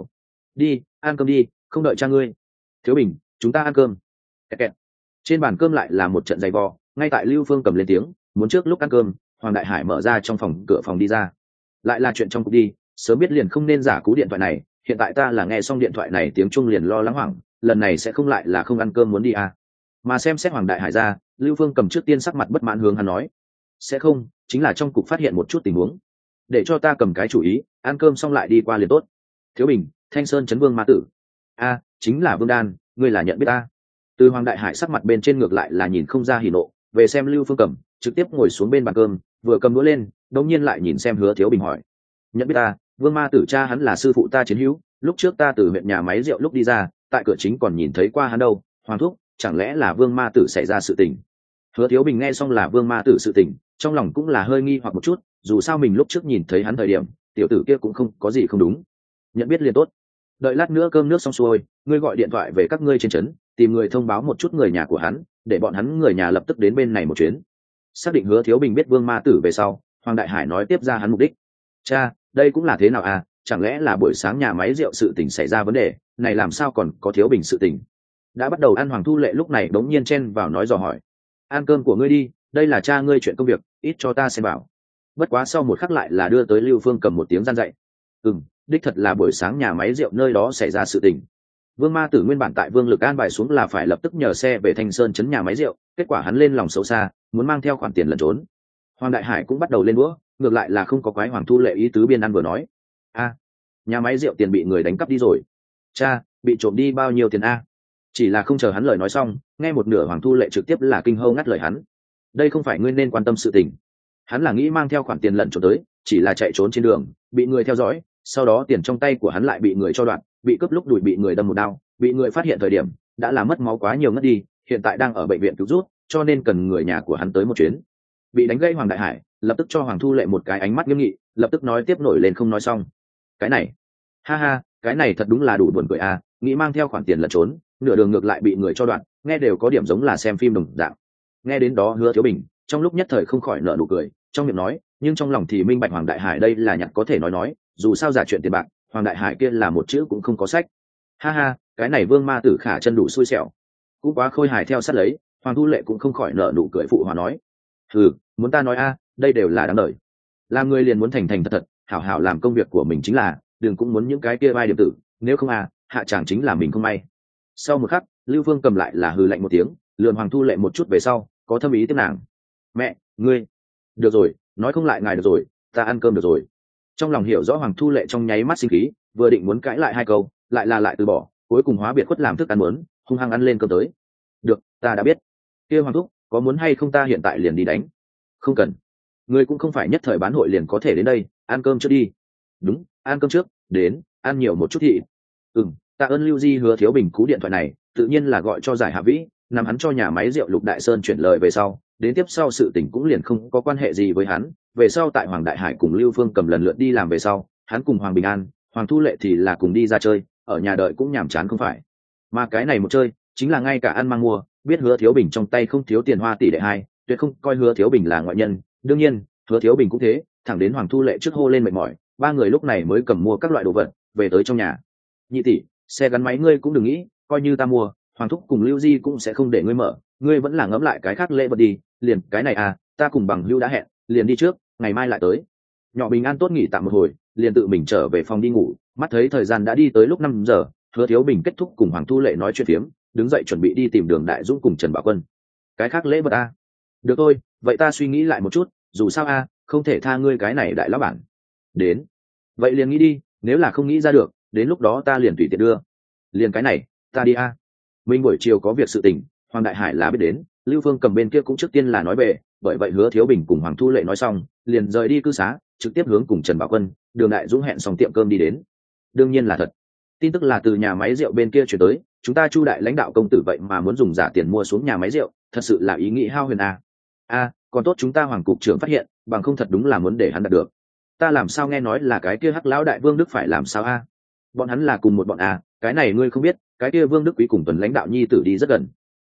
đi ăn cơm đi, không đợi cha ngươi. Thiếu Bình, chúng ta ăn cơm. Kẹt kẹt. Trên bàn cơm lại là một trận giày vò, ngay tại Lưu Phương Cầm lên tiếng muốn trước lúc ăn cơm, Hoàng Đại Hải mở ra trong phòng cửa phòng đi ra. Lại là chuyện trong cục đi, sớm biết liền không nên giả cú điện thoại này, hiện tại ta là nghe xong điện thoại này tiếng chuông liền lo lắng hoảng, lần này sẽ không lại là không ăn cơm muốn đi à. Mà xem xét Hoàng Đại Hải ra, Lưu Phương Cầm trước tiên sắc mặt bất mãn hướng hắn nói, sẽ không, chính là trong cục phát hiện một chút tình huống, để cho ta cầm cái chủ ý, ăn cơm xong lại đi qua liền tốt. Thiếu Bình, Thanh Sơn Trấn Vương Ma Tử. A, chính là Vương Đan, ngươi là nhận biết ta. Từ Hoàng Đại Hải sắc mặt bên trên ngược lại là nhìn không ra hỉ nộ, về xem Lưu Phương Cầm trực tiếp ngồi xuống bên bàn cơm, vừa cầm đũa lên, đống nhiên lại nhìn xem Hứa Thiếu Bình hỏi, nhận biết ta? Vương Ma Tử cha hắn là sư phụ ta chiến hữu, lúc trước ta từ huyện nhà máy rượu lúc đi ra, tại cửa chính còn nhìn thấy qua hắn đâu. Hoàng thúc, chẳng lẽ là Vương Ma Tử xảy ra sự tình? Hứa Thiếu Bình nghe xong là Vương Ma Tử sự tình, trong lòng cũng là hơi nghi hoặc một chút, dù sao mình lúc trước nhìn thấy hắn thời điểm, tiểu tử kia cũng không có gì không đúng. Nhận biết liền tốt. Đợi lát nữa cơm nước xong xuôi, ngươi gọi điện thoại về các ngươi trên trấn, tìm người thông báo một chút người nhà của hắn, để bọn hắn người nhà lập tức đến bên này một chuyến. Xác định Hứa Thiếu Bình biết Vương Ma Tử về sau, Hoàng Đại Hải nói tiếp ra hắn mục đích. Cha, đây cũng là thế nào à, chẳng lẽ là buổi sáng nhà máy rượu sự tình xảy ra vấn đề, này làm sao còn có Thiếu Bình sự tình? Đã bắt đầu ăn Hoàng Thu Lệ lúc này đống nhiên chen vào nói dò hỏi. Ăn cơm của ngươi đi, đây là cha ngươi chuyện công việc, ít cho ta xem bảo. Bất quá sau một khắc lại là đưa tới Lưu Phương Cầm một tiếng gian dạy. Đích thật là buổi sáng nhà máy rượu nơi đó xảy ra sự tình. Vương Ma Tử nguyên bản tại Vương Lực an bài xuống là phải lập tức nhờ xe về Thanh Sơn trấn nhà máy rượu, kết quả hắn lên lòng xấu xa, muốn mang theo khoản tiền lẩn trốn. Hoàng Đại Hải cũng bắt đầu lên đũa, ngược lại là không có quái Hoàng Thu Lệ ý tứ biên ăn vừa nói. A, nhà máy rượu tiền bị người đánh cắp đi rồi. Cha, bị trộm đi bao nhiêu tiền a? Chỉ là không chờ hắn lời nói xong, nghe một nửa Hoàng Thu Lệ trực tiếp là kinh hâu ngắt lời hắn. Đây không phải ngươi nên quan tâm sự tình. Hắn là nghĩ mang theo khoản tiền lẩn trốn tới, chỉ là chạy trốn trên đường, bị người theo dõi, sau đó tiền trong tay của hắn lại bị người cho đoạn, bị cướp lúc đuổi bị người đâm một đao, bị người phát hiện thời điểm đã là mất máu quá nhiều ngất đi, hiện tại đang ở bệnh viện cứu rút, cho nên cần người nhà của hắn tới một chuyến. Bị đánh gây Hoàng Đại Hải lập tức cho Hoàng Thu Lệ một cái ánh mắt nghiêm nghị, lập tức nói tiếp nổi lên không nói xong. Cái này, ha ha, cái này thật đúng là đủ buồn cười à, nghĩ mang theo khoản tiền lẩn trốn, nửa đường ngược lại bị người cho đoạn, nghe đều có điểm giống là xem phim đồng dạng. Nghe đến đó Hứa Thiếu Bình trong lúc nhất thời không khỏi nở nụ cười, trong miệng nói, nhưng trong lòng thì minh bạch Hoàng Đại Hải đây là nhặt có thể nói, dù sao giả chuyện tiền bạc, Hoàng Đại Hải kia là một chữ cũng không có sách. Ha ha, cái này Vương Ma Tử khả chân đủ xui xẻo. Cũng quá khôi hài theo sát lấy, Hoàng Thu Lệ cũng không khỏi nở nụ cười phụ hòa nói. Muốn ta nói a, đây đều là đáng đời. Làm người liền muốn thành thành thật thật, hảo hảo làm công việc của mình chính là, đừng cũng muốn những cái kia vai điểm tử, nếu không hạ chẳng chính là mình không may. Sau một khắc, Lưu Phương Cầm lại là hừ lạnh một tiếng, lườm Hoàng Thu Lệ một chút về sau, có thâm ý tiếp nàng. Mẹ, ngươi, được rồi, nói không lại ngài được rồi, ta ăn cơm được rồi. Trong lòng hiểu rõ Hoàng Thu Lệ trong nháy mắt sinh khí, vừa định muốn cãi lại hai câu, lại từ bỏ, cuối cùng hóa biệt khuất làm thức ăn muốn, hung hăng ăn lên cơm tới. Được, ta đã biết. Kia Hoàng thúc, có muốn hay không ta hiện tại liền đi đánh? Không cần, ngươi cũng không phải nhất thời bán hội liền có thể đến đây, ăn cơm trước đi. Đúng, ăn cơm trước, đến, ăn nhiều một chút thị. Tạ ơn Lưu Di Hứa Thiếu Bình cú điện thoại này, tự nhiên là gọi cho Giải Hạ Vĩ, nằm hắn cho nhà máy rượu Lục Đại Sơn chuyển lời về sau, đến tiếp sau sự tình cũng liền không có quan hệ gì với hắn. Về sau tại Hoàng Đại Hải cùng Lưu Phương Cầm lần lượt đi làm về sau, hắn cùng Hoàng Bình An, Hoàng Thu Lệ thì là cùng đi ra chơi, ở nhà đợi cũng nhàm chán không phải. Mà cái này một chơi, chính là ngay cả ăn mang mua, biết Hứa Thiếu Bình trong tay không thiếu tiền hoa tỷ đệ hai, tuyệt không coi Hứa Thiếu Bình là ngoại nhân. Đương nhiên, Hứa Thiếu Bình cũng thế, thẳng đến Hoàng Thu Lệ trước hô lên mệt mỏi, ba người lúc này mới cầm mua các loại đồ vật về tới trong nhà. Nhị tỷ, xe gắn máy ngươi cũng đừng nghĩ, coi như ta mua, Hoàng thúc cùng Lưu Di cũng sẽ không để ngươi mở, ngươi vẫn là ngẫm lại cái khác lễ vật đi, liền cái này ta cùng bằng hữu đã hẹn, liền đi trước, ngày mai lại tới. Nhỏ Bình An tốt nghỉ tạm một hồi, liền tự mình trở về phòng đi ngủ, mắt thấy thời gian đã đi tới lúc 5 giờ, Hứa Thiếu Bình kết thúc cùng Hoàng Thu Lệ nói chuyện phiếm, đứng dậy chuẩn bị đi tìm Đường Đại Dũng cùng Trần Bảo Quân. Cái khác lễ vật được thôi, vậy ta suy nghĩ lại một chút, dù sao không thể tha ngươi cái này đại lão bản. Đến, vậy liền nghĩ đi, nếu là không nghĩ ra được, đến lúc đó ta liền tùy tiện đưa. Liền cái này, ta đi Minh buổi chiều có việc sự tình, Hoàng Đại Hải là biết đến, Lưu Phương Cầm bên kia cũng trước tiên là nói về, bởi vậy Hứa Thiếu Bình cùng Hoàng Thu Lệ nói xong, liền rời đi cư xá, trực tiếp hướng cùng Trần Bảo Quân, Đường Đại Dũng hẹn xong tiệm cơm đi đến. Đương nhiên là thật. Tin tức là từ nhà máy rượu bên kia chuyển tới, chúng ta Chu đại lãnh đạo công tử vậy mà muốn dùng giả tiền mua xuống nhà máy rượu, thật sự là ý nghĩ hao huyền còn tốt chúng ta Hoàng cục trưởng phát hiện, bằng không thật đúng là muốn để hắn đạt được. Ta làm sao nghe nói là cái kia Hắc lão đại Vương Đức phải làm sao bọn hắn là cùng một bọn cái này ngươi không biết, cái kia Vương Đức Quý cùng Tuần lãnh đạo nhi tử đi rất gần.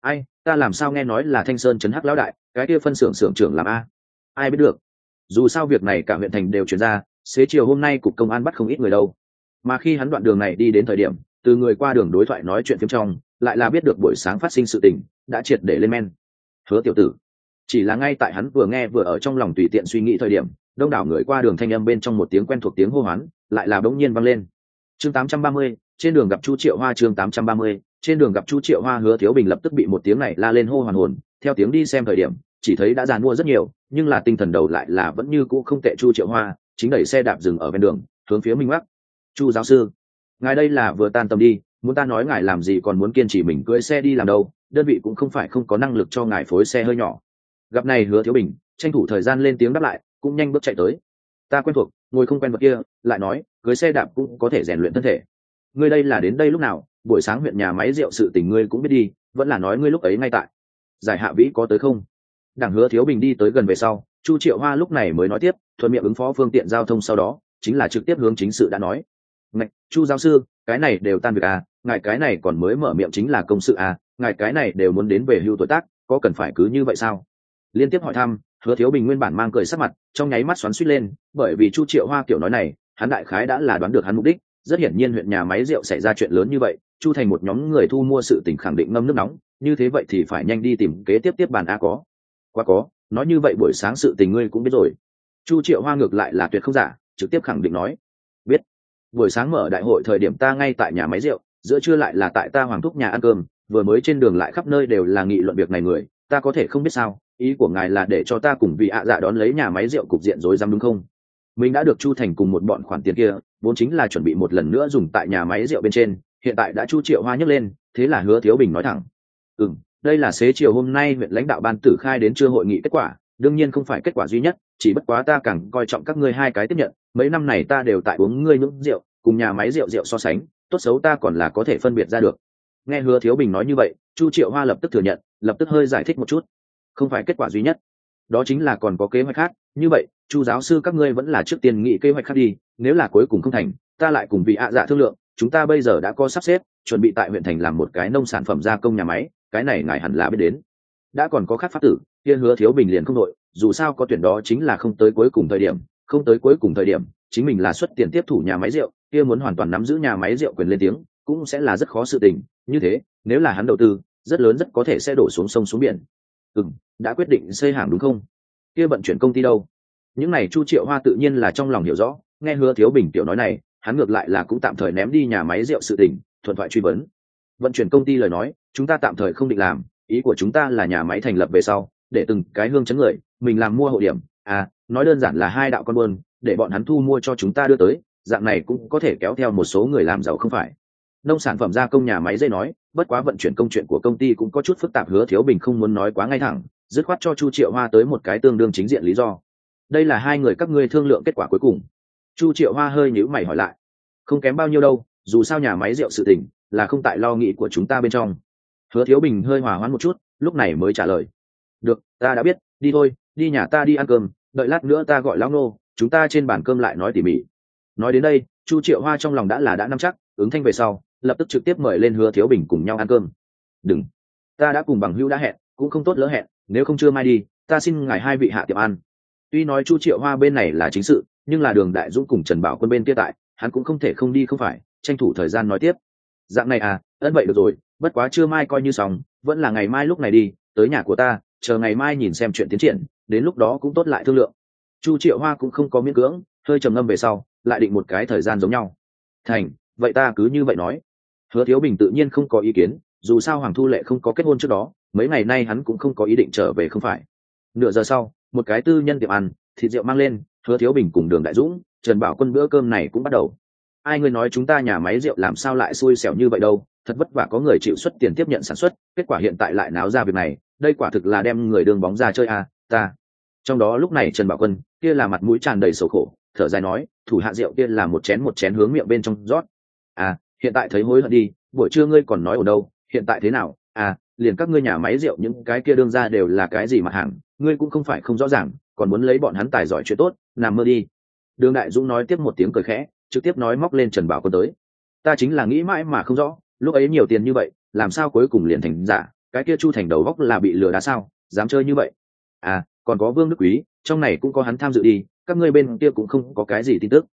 Ta làm sao nghe nói là Thanh Sơn trấn Hắc lão đại, cái kia phân xưởng trưởng làm ai biết được. Dù sao việc này cả huyện thành đều truyền ra, xế chiều hôm nay cục công an bắt không ít người đâu. Mà khi hắn đoạn đường này đi đến thời điểm, từ người qua đường đối thoại nói chuyện phiếm trong, lại là biết được buổi sáng phát sinh sự tình đã triệt để lên men. Hứa tiểu tử. Chỉ là ngay tại hắn vừa nghe vừa ở trong lòng tùy tiện suy nghĩ thời điểm, đông đảo người qua đường thanh âm bên trong một tiếng quen thuộc tiếng hô hoán lại là bỗng nhiên vang lên. Chương 830, trên đường gặp Chu Triệu Hoa. Chương 830, trên đường gặp Chu Triệu Hoa. Hứa Thiếu Bình lập tức bị một tiếng này la lên hô hoàn hồn, theo tiếng đi xem thời điểm, chỉ thấy đã giàn mua rất nhiều, nhưng là tinh thần đầu lại là vẫn như cũ không tệ. Chu Triệu Hoa chính đẩy xe đạp dừng ở ven đường, hướng phía Minh Bắc. Chu giáo sư, ngài đây là vừa tan tầm đi, muốn ta nói ngài làm gì còn muốn kiên trì mình cưỡi xe đi làm đâu, đơn vị cũng không phải không có năng lực cho ngài phối xe hơi nhỏ. Gặp này Hứa Thiếu Bình tranh thủ thời gian lên tiếng đáp lại, cũng nhanh bước chạy tới. Ta quen thuộc, ngồi không quen vật kia, lại nói cưỡi xe đạp cũng có thể rèn luyện thân thể. Ngươi đây là đến đây lúc nào? Buổi sáng huyện nhà máy rượu sự tình ngươi cũng biết đi, vẫn là nói ngươi lúc ấy ngay tại. Giải Hạ Vĩ có tới không? Đảng Hứa Thiếu Bình đi tới gần về sau, Chu Triệu Hoa lúc này mới nói tiếp, thuận miệng ứng phó phương tiện giao thông, sau đó chính là trực tiếp hướng chính sự đã nói. Ngạch, Chu giáo sư, cái này đều tan việc à, ngài cái này còn mới mở miệng chính là công sự à, ngài cái này đều muốn đến về hưu tuổi tác, có cần phải cứ như vậy sao? Liên tiếp hỏi thăm, Hứa Thiếu Bình nguyên bản mang cười sắc mặt, trong nháy mắt xoắn xuýt lên, bởi vì Chu Triệu Hoa kiểu nói này, hắn đại khái đã là đoán được hắn mục đích. Rất hiển nhiên huyện nhà máy rượu xảy ra chuyện lớn như vậy, Chu thành một nhóm người thu mua sự tình khẳng định ngâm nước nóng, như thế vậy thì phải nhanh đi tìm kế tiếp bàn a có. Quá có, nói như vậy buổi sáng sự tình ngươi cũng biết rồi. Chu Triệu Hoa ngược lại là tuyệt không giả, trực tiếp khẳng định nói, biết. Buổi sáng mở đại hội thời điểm ta ngay tại nhà máy rượu, giữa trưa lại là tại ta Hoàng Thúc nhà ăn cơm, vừa mới trên đường lại khắp nơi đều là nghị luận việc này người, ta có thể không biết sao? Ý của ngài là để cho ta cùng vị ạ dạ đón lấy nhà máy rượu cục diện rối rắm đúng không? Mình đã được Chu thành cùng một bọn khoản tiền kia, vốn chính là chuẩn bị một lần nữa dùng tại nhà máy rượu bên trên, hiện tại đã Chu Triệu Hoa nhấc lên, thế là Hứa Thiếu Bình nói thẳng. Đây là xế chiều hôm nay huyện lãnh đạo ban tử khai đến trưa hội nghị kết quả, đương nhiên không phải kết quả duy nhất, chỉ bất quá ta càng coi trọng các ngươi hai cái tiếp nhận, mấy năm này ta đều tại uống ngươi những rượu, cùng nhà máy rượu so sánh, tốt xấu ta còn là có thể phân biệt ra được. Nghe Hứa Thiếu Bình nói như vậy, Chu Triệu Hoa lập tức thừa nhận, lập tức hơi giải thích một chút. Không phải kết quả duy nhất, đó chính là còn có kế hoạch khác, như vậy Chu giáo sư các ngươi vẫn là trước tiên nghĩ kế hoạch khác đi, nếu là cuối cùng không thành, ta lại cùng vị ạ dạ thương lượng, chúng ta bây giờ đã có sắp xếp, chuẩn bị tại huyện thành làm một cái nông sản phẩm gia công nhà máy, cái này ngài hẳn là biết đến. Đã còn có khác pháp tử, kia Hứa Thiếu Bình liền không đội, dù sao có tuyển đó chính là không tới cuối cùng thời điểm, không tới cuối cùng thời điểm, chính mình là xuất tiền tiếp thủ nhà máy rượu, kia muốn hoàn toàn nắm giữ nhà máy rượu quyền lên tiếng, cũng sẽ là rất khó sự tình, như thế, nếu là hắn đầu tư, rất lớn rất có thể sẽ đổ xuống sông xuống biển. Đã quyết định xây hàng đúng không? Kia vận chuyển công ty đâu? Những này Chu Triệu Hoa tự nhiên là trong lòng hiểu rõ, nghe Hứa Thiếu Bình tiểu nói này, hắn ngược lại là cũng tạm thời ném đi nhà máy rượu sự tình, thuận thoại truy vấn. Vận chuyển công ty lời nói, chúng ta tạm thời không định làm, ý của chúng ta là nhà máy thành lập về sau, để từng cái hương chấn người, mình làm mua hộ điểm, nói đơn giản là hai đạo con buôn, để bọn hắn thu mua cho chúng ta đưa tới, dạng này cũng có thể kéo theo một số người làm giàu không phải? Nông sản phẩm gia công nhà máy dây nói, bất quá vận chuyển công chuyện của công ty cũng có chút phức tạp. Hứa Thiếu Bình không muốn nói quá ngay thẳng, dứt khoát cho Chu Triệu Hoa tới một cái tương đương chính diện lý do. Đây là hai người các ngươi thương lượng kết quả cuối cùng. Chu Triệu Hoa hơi nhíu mày hỏi lại. Không kém bao nhiêu đâu, dù sao nhà máy rượu sự tình là không tại lo nghĩ của chúng ta bên trong. Hứa Thiếu Bình hơi hòa hoãn một chút, lúc này mới trả lời. Được, ta đã biết, đi thôi, đi nhà ta đi ăn cơm, đợi lát nữa ta gọi lão Nô, chúng ta trên bàn cơm lại nói tỉ mỉ. Nói đến đây, Chu Triệu Hoa trong lòng đã nắm chắc, ứng thanh về sau, lập tức trực tiếp mời lên Hứa Thiếu Bình cùng nhau ăn cơm. Đừng, ta đã cùng bằng hữu đã hẹn, cũng không tốt lỡ hẹn, nếu không trưa mai đi, ta xin ngài hai vị hạ tiệm ăn. Tuy nói Chu Triệu Hoa bên này là chính sự, nhưng là Đường Đại Dũng cùng Trần Bảo Quân bên kia tại, hắn cũng không thể không đi không phải, tranh thủ thời gian nói tiếp. Dạng này ấn vậy được rồi, bất quá trưa mai coi như xong, vẫn là ngày mai lúc này đi, tới nhà của ta, chờ ngày mai nhìn xem chuyện tiến triển, đến lúc đó cũng tốt lại thương lượng. Chu Triệu Hoa cũng không có miễn cưỡng, hơi trầm ngâm về sau, lại định một cái thời gian giống nhau. Thành, vậy ta cứ như vậy nói. Hứa Thiếu Bình tự nhiên không có ý kiến, dù sao Hoàng Thu Lệ không có kết hôn trước đó, mấy ngày nay hắn cũng không có ý định trở về không phải. Nửa giờ sau, một cái tư nhân tiệm ăn, thịt rượu mang lên, Hứa Thiếu Bình cùng Đường Đại Dũng, Trần Bảo Quân bữa cơm này cũng bắt đầu. Ai ngươi nói chúng ta nhà máy rượu làm sao lại xui xẻo như vậy đâu, thật vất vả có người chịu xuất tiền tiếp nhận sản xuất, kết quả hiện tại lại náo ra việc này, đây quả thực là đem người đường bóng ra chơi ta. Trong đó lúc này Trần Bảo Quân, kia là mặt mũi tràn đầy sầu khổ, thở dài nói, thủ hạ rượu kia là một chén hướng miệng bên trong rót. Hiện tại thấy hối hận đi, buổi trưa ngươi còn nói ở đâu, hiện tại thế nào? Liền các ngươi nhà máy rượu những cái kia đương ra đều là cái gì mặt hàng, ngươi cũng không phải không rõ ràng, còn muốn lấy bọn hắn tài giỏi chuyện tốt, nằm mơ đi. Đường Đại Dũng nói tiếp một tiếng cười khẽ, trực tiếp nói móc lên Trần Bảo Quân tới. Ta chính là nghĩ mãi mà không rõ, lúc ấy nhiều tiền như vậy, làm sao cuối cùng liền thành giả, cái kia Chu Thành đầu góc là bị lừa đá sao, dám chơi như vậy. Còn có Vương Đức Quý, trong này cũng có hắn tham dự đi, các ngươi bên kia cũng không có cái gì tin tức.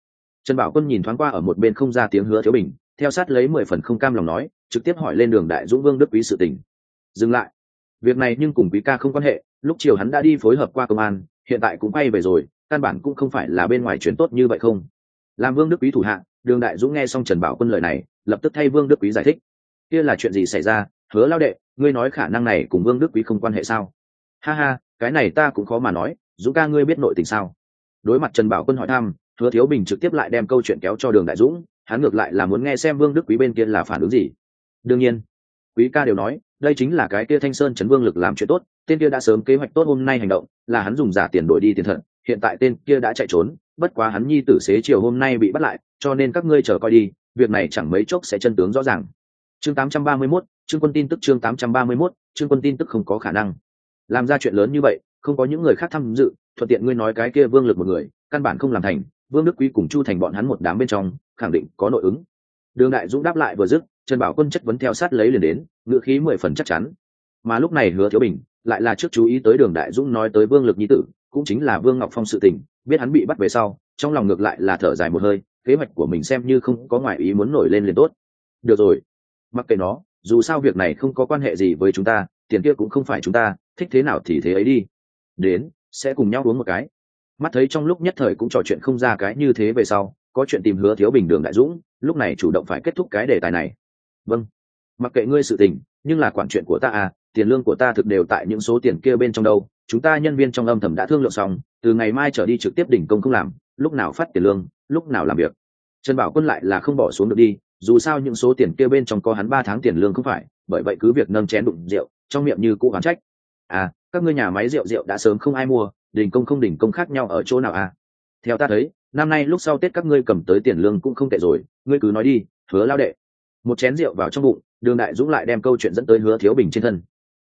Trần Bảo Quân nhìn thoáng qua ở một bên không ra tiếng Hứa Thiếu Bình, theo sát lấy 10 phần không cam lòng nói, trực tiếp hỏi lên Đường Đại Dũng Vương Đức Quý sự tình. Dừng lại, việc này nhưng cùng Quý ca không quan hệ, lúc chiều hắn đã đi phối hợp qua công an, hiện tại cũng quay về rồi, căn bản cũng không phải là bên ngoài chuyển tốt như vậy không. Làm Vương Đức Quý thủ hạ, Đường Đại Dũng nghe xong Trần Bảo Quân lời này, lập tức thay Vương Đức Quý giải thích. Kia là chuyện gì xảy ra, Hứa lao đệ, ngươi nói khả năng này cùng Vương Đức Quý không quan hệ sao? Ha ha, cái này ta cũng khó mà nói, Dũng ca ngươi biết nội tình sao? Đối mặt Trần Bảo Quân hỏi thăm, Hứa Thiếu Bình trực tiếp lại đem câu chuyện kéo cho Đường Đại Dũng, hắn ngược lại là muốn nghe xem Vương Đức Quý bên kia là phản ứng gì. Đương nhiên, Quý ca đều nói, đây chính là cái kia Thanh Sơn Trấn Vương Lực làm chuyện tốt, tên kia đã sớm kế hoạch tốt hôm nay hành động, là hắn dùng giả tiền đổi đi tiền thật, hiện tại tên kia đã chạy trốn, bất quá hắn nhi tử xế chiều hôm nay bị bắt lại, cho nên các ngươi chờ coi đi, việc này chẳng mấy chốc sẽ chân tướng rõ ràng. Chương 831, Trương Quân tin tức chương 831, Trương Quân tin tức không có khả năng. Làm ra chuyện lớn như vậy, không có những người khác tham dự, thuận tiện ngươi nói cái kia Vương Lực một người, căn bản không làm thành, Vương Đức Quý cùng Chu Thành bọn hắn một đám bên trong, khẳng định có nội ứng. Đường Đại Dũng đáp lại vừa dứt, Trần Bảo Quân chất vấn theo sát lấy liền đến, ngữ khí 10 phần chắc chắn. Mà lúc này Hứa Thiếu Bình lại là trước chú ý tới Đường Đại Dũng nói tới Vương Lực nhi tử, cũng chính là Vương Ngọc Phong sự tình, biết hắn bị bắt về sau, trong lòng ngược lại là thở dài một hơi, kế hoạch của mình xem như không có ngoại ý muốn nổi lên liền tốt. Được rồi, mặc kệ nó, dù sao việc này không có quan hệ gì với chúng ta, tiền kia cũng không phải chúng ta, thích thế nào thì thế ấy đi. Đến, sẽ cùng nhau uống một cái. Mắt thấy trong lúc nhất thời cũng trò chuyện không ra cái như thế về sau, có chuyện tìm Hứa Thiếu Bình Đường Đại Dũng, lúc này chủ động phải kết thúc cái đề tài này. Vâng, mặc kệ ngươi sự tình, nhưng là quản chuyện của ta à, tiền lương của ta thực đều tại những số tiền kia bên trong đâu, chúng ta nhân viên trong âm thầm đã thương lượng xong, từ ngày mai trở đi trực tiếp đỉnh công không làm, lúc nào phát tiền lương, lúc nào làm việc. Trần Bảo Quân lại là không bỏ xuống được đi, dù sao những số tiền kia bên trong có hắn 3 tháng tiền lương không phải, bởi vậy cứ việc nâng chén đụng rượu, trong miệng như cũ oán trách. À, các ngươi nhà máy rượu đã sớm không ai mua, đỉnh công không đỉnh công khác nhau ở chỗ nào à? Theo ta thấy, năm nay lúc sau Tết các ngươi cầm tới tiền lương cũng không tệ rồi, ngươi cứ nói đi, Hứa lao đệ. Một chén rượu vào trong bụng, Đường Đại Dũng lại đem câu chuyện dẫn tới Hứa Thiếu Bình trên thân.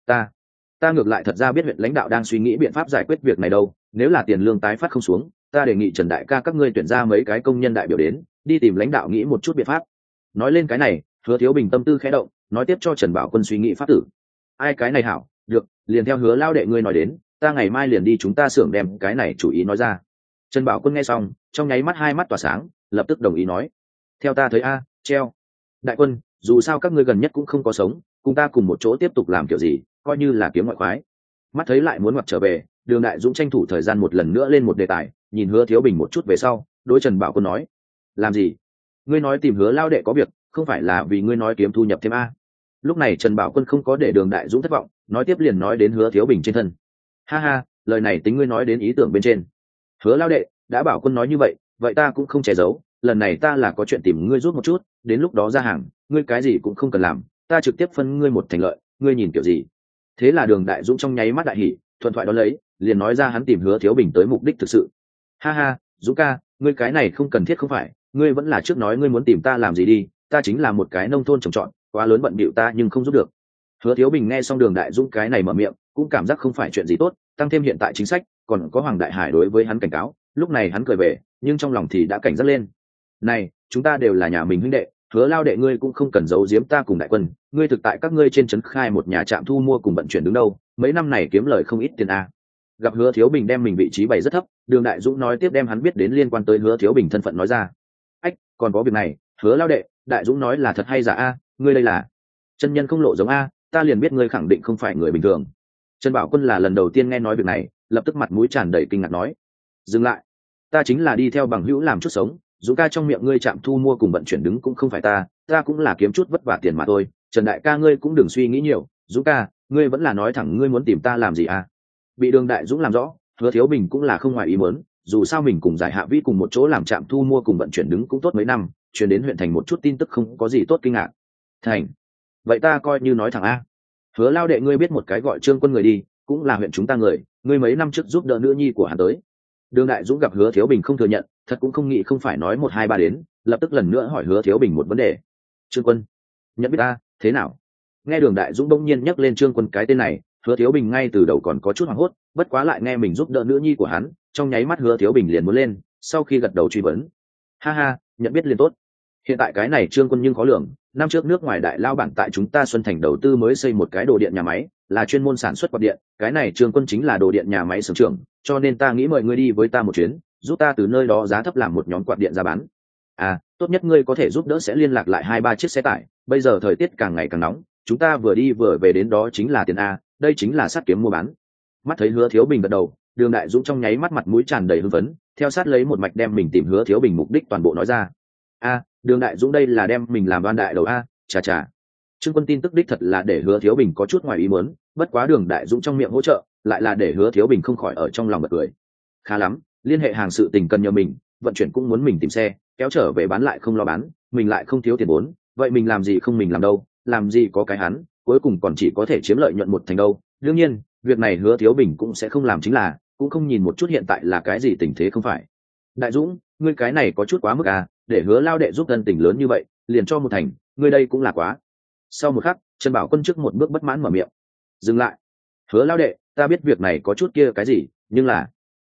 Ta ngược lại thật ra biết huyện lãnh đạo đang suy nghĩ biện pháp giải quyết việc này đâu, nếu là tiền lương tái phát không xuống, ta đề nghị Trần đại ca các ngươi tuyển ra mấy cái công nhân đại biểu đến, đi tìm lãnh đạo nghĩ một chút biện pháp. Nói lên cái này, Hứa Thiếu Bình tâm tư khẽ động, nói tiếp cho Trần Bảo Quân suy nghĩ pháp tử. Ai cái này hảo, được, liền theo Hứa lao đệ ngươi nói đến, ta ngày mai liền đi chúng ta xưởng đem cái này chủ ý nói ra. Trần Bảo Quân nghe xong, trong nháy mắt hai mắt tỏa sáng, lập tức đồng ý nói. Theo ta thấy a, treo. Đại quân, dù sao các ngươi gần nhất cũng không có sống, cùng ta cùng một chỗ tiếp tục làm kiểu gì, coi như là kiếm ngoại khoái. Mắt thấy lại muốn ngoặt trở về, Đường Đại Dũng tranh thủ thời gian một lần nữa lên một đề tài, nhìn Hứa Thiếu Bình một chút về sau, đối Trần Bảo Quân nói. Làm gì? Ngươi nói tìm Hứa lao đệ có việc, không phải là vì ngươi nói kiếm thu nhập thêm a? Lúc này Trần Bảo Quân không có để Đường Đại Dũng thất vọng, nói tiếp liền nói đến Hứa Thiếu Bình trên thân. Ha ha, lời này tính ngươi nói đến ý tưởng bên trên. Hứa lao đệ, đã Bảo Quân nói như vậy, vậy ta cũng không che giấu, lần này ta là có chuyện tìm ngươi rút một chút, đến lúc đó ra hàng, ngươi cái gì cũng không cần làm, ta trực tiếp phân ngươi một thành lợi, ngươi nhìn kiểu gì? Thế là Đường Đại Dũng trong nháy mắt đại hỉ, thuận thoại đó lấy, liền nói ra hắn tìm Hứa Thiếu Bình tới mục đích thực sự. Ha ha, Dũng ca, ngươi cái này không cần thiết không phải, ngươi vẫn là trước nói ngươi muốn tìm ta làm gì đi, ta chính là một cái nông thôn trồng trọt, quá lớn bận bịu ta nhưng không giúp được. Hứa Thiếu Bình nghe xong Đường Đại Dũng cái này mở miệng, cũng cảm giác không phải chuyện gì tốt, tăng thêm hiện tại chính sách, còn có Hoàng Đại Hải đối với hắn cảnh cáo, lúc này hắn cười về, nhưng trong lòng thì đã cảnh giác lên. Này, chúng ta đều là nhà mình huynh đệ, Hứa lao đệ ngươi cũng không cần giấu giếm ta cùng đại quân, ngươi thực tại các ngươi trên trấn khai một nhà trạm thu mua cùng vận chuyển đứng đâu, mấy năm này kiếm lời không ít tiền a. Gặp Hứa Thiếu Bình đem mình vị trí bày rất thấp, Đường Đại Dũng nói tiếp đem hắn biết đến liên quan tới Hứa Thiếu Bình thân phận nói ra. Ách, còn có việc này, Hứa lao đệ, Đại Dũng nói là thật hay giả a, ngươi đây là chân nhân không lộ giống a, ta liền biết ngươi khẳng định không phải người bình thường. Trần Bảo Quân là lần đầu tiên nghe nói việc này, lập tức mặt mũi tràn đầy kinh ngạc nói. Dừng lại, ta chính là đi theo bằng hữu làm chút sống, Dũng ca trong miệng ngươi chạm thu mua cùng vận chuyển đứng cũng không phải ta cũng là kiếm chút vất vả tiền mà thôi. Trần đại ca ngươi cũng đừng suy nghĩ nhiều, Dũng ca, ngươi vẫn là nói thẳng ngươi muốn tìm ta làm gì à? Bị Đường Đại Dũng làm rõ, Hứa Thiếu Bình cũng là không ngoài ý muốn, dù sao mình cùng Giải Hạ Vĩ cùng một chỗ làm trạm thu mua cùng vận chuyển đứng cũng tốt mấy năm, chuyển đến huyện thành một chút tin tức không có gì tốt kinh ngạc. Thành, vậy ta coi như nói thẳng a. Hứa lao đệ ngươi biết một cái gọi Trương Quân người đi, cũng là huyện chúng ta người, ngươi mấy năm trước giúp đỡ nữ nhi của hắn tới. Đường Đại Dũng gặp Hứa Thiếu Bình không thừa nhận, thật cũng không nghĩ không phải nói 1 2 3 đến, lập tức lần nữa hỏi Hứa Thiếu Bình một vấn đề. Trương Quân, nhận biết ta, thế nào? Nghe Đường Đại Dũng bỗng nhiên nhắc lên Trương Quân cái tên này, Hứa Thiếu Bình ngay từ đầu còn có chút hoảng hốt, bất quá lại nghe mình giúp đỡ nữ nhi của hắn, trong nháy mắt Hứa Thiếu Bình liền muốn lên, sau khi gật đầu truy vấn. Ha ha, nhận biết liền tốt. Hiện tại cái này Trương Quân nhưng khó lường, năm trước nước ngoài đại lao bản tại chúng ta Xuân Thành đầu tư mới xây một cái đồ điện nhà máy, là chuyên môn sản xuất quạt điện, cái này Trương Quân chính là đồ điện nhà máy xưởng trưởng, cho nên ta nghĩ mời ngươi đi với ta một chuyến, giúp ta từ nơi đó giá thấp làm một nhóm quạt điện ra bán. Tốt nhất ngươi có thể giúp đỡ sẽ liên lạc lại 2-3 chiếc xe tải, bây giờ thời tiết càng ngày càng nóng, chúng ta vừa đi vừa về đến đó chính là tiền a, đây chính là sát kiếm mua bán. Mắt thấy Hứa Thiếu Bình gật đầu, Đường Đại Dũng trong nháy mắt mặt mũi tràn đầy hưng phấn, theo sát lấy một mạch đem mình tìm Hứa Thiếu Bình mục đích toàn bộ nói ra. Đường Đại Dũng đây là đem mình làm đoan đại đầu a, chà chà. Trương Quân tin tức đích thật là để Hứa Thiếu Bình có chút ngoài ý muốn, bất quá Đường Đại Dũng trong miệng hỗ trợ, lại là để Hứa Thiếu Bình không khỏi ở trong lòng bật cười. Khá lắm, liên hệ hàng sự tình cần nhờ mình, vận chuyển cũng muốn mình tìm xe, kéo trở về bán lại không lo bán, mình lại không thiếu tiền vốn, vậy mình làm gì không mình làm đâu, làm gì có cái hắn, cuối cùng còn chỉ có thể chiếm lợi nhuận một thành đâu. Đương nhiên, việc này Hứa Thiếu Bình cũng sẽ không làm, chính là cũng không nhìn một chút hiện tại là cái gì tình thế không phải. Đại Dũng, ngươi cái này có chút quá mức à, để Hứa lao đệ giúp thân tình lớn như vậy, liền cho một thành, ngươi đây cũng là quá. Sau một khắc, Trần Bảo Quân trước một bước bất mãn mở miệng. Dừng lại. Hứa lao đệ, ta biết việc này có chút kia cái gì, nhưng là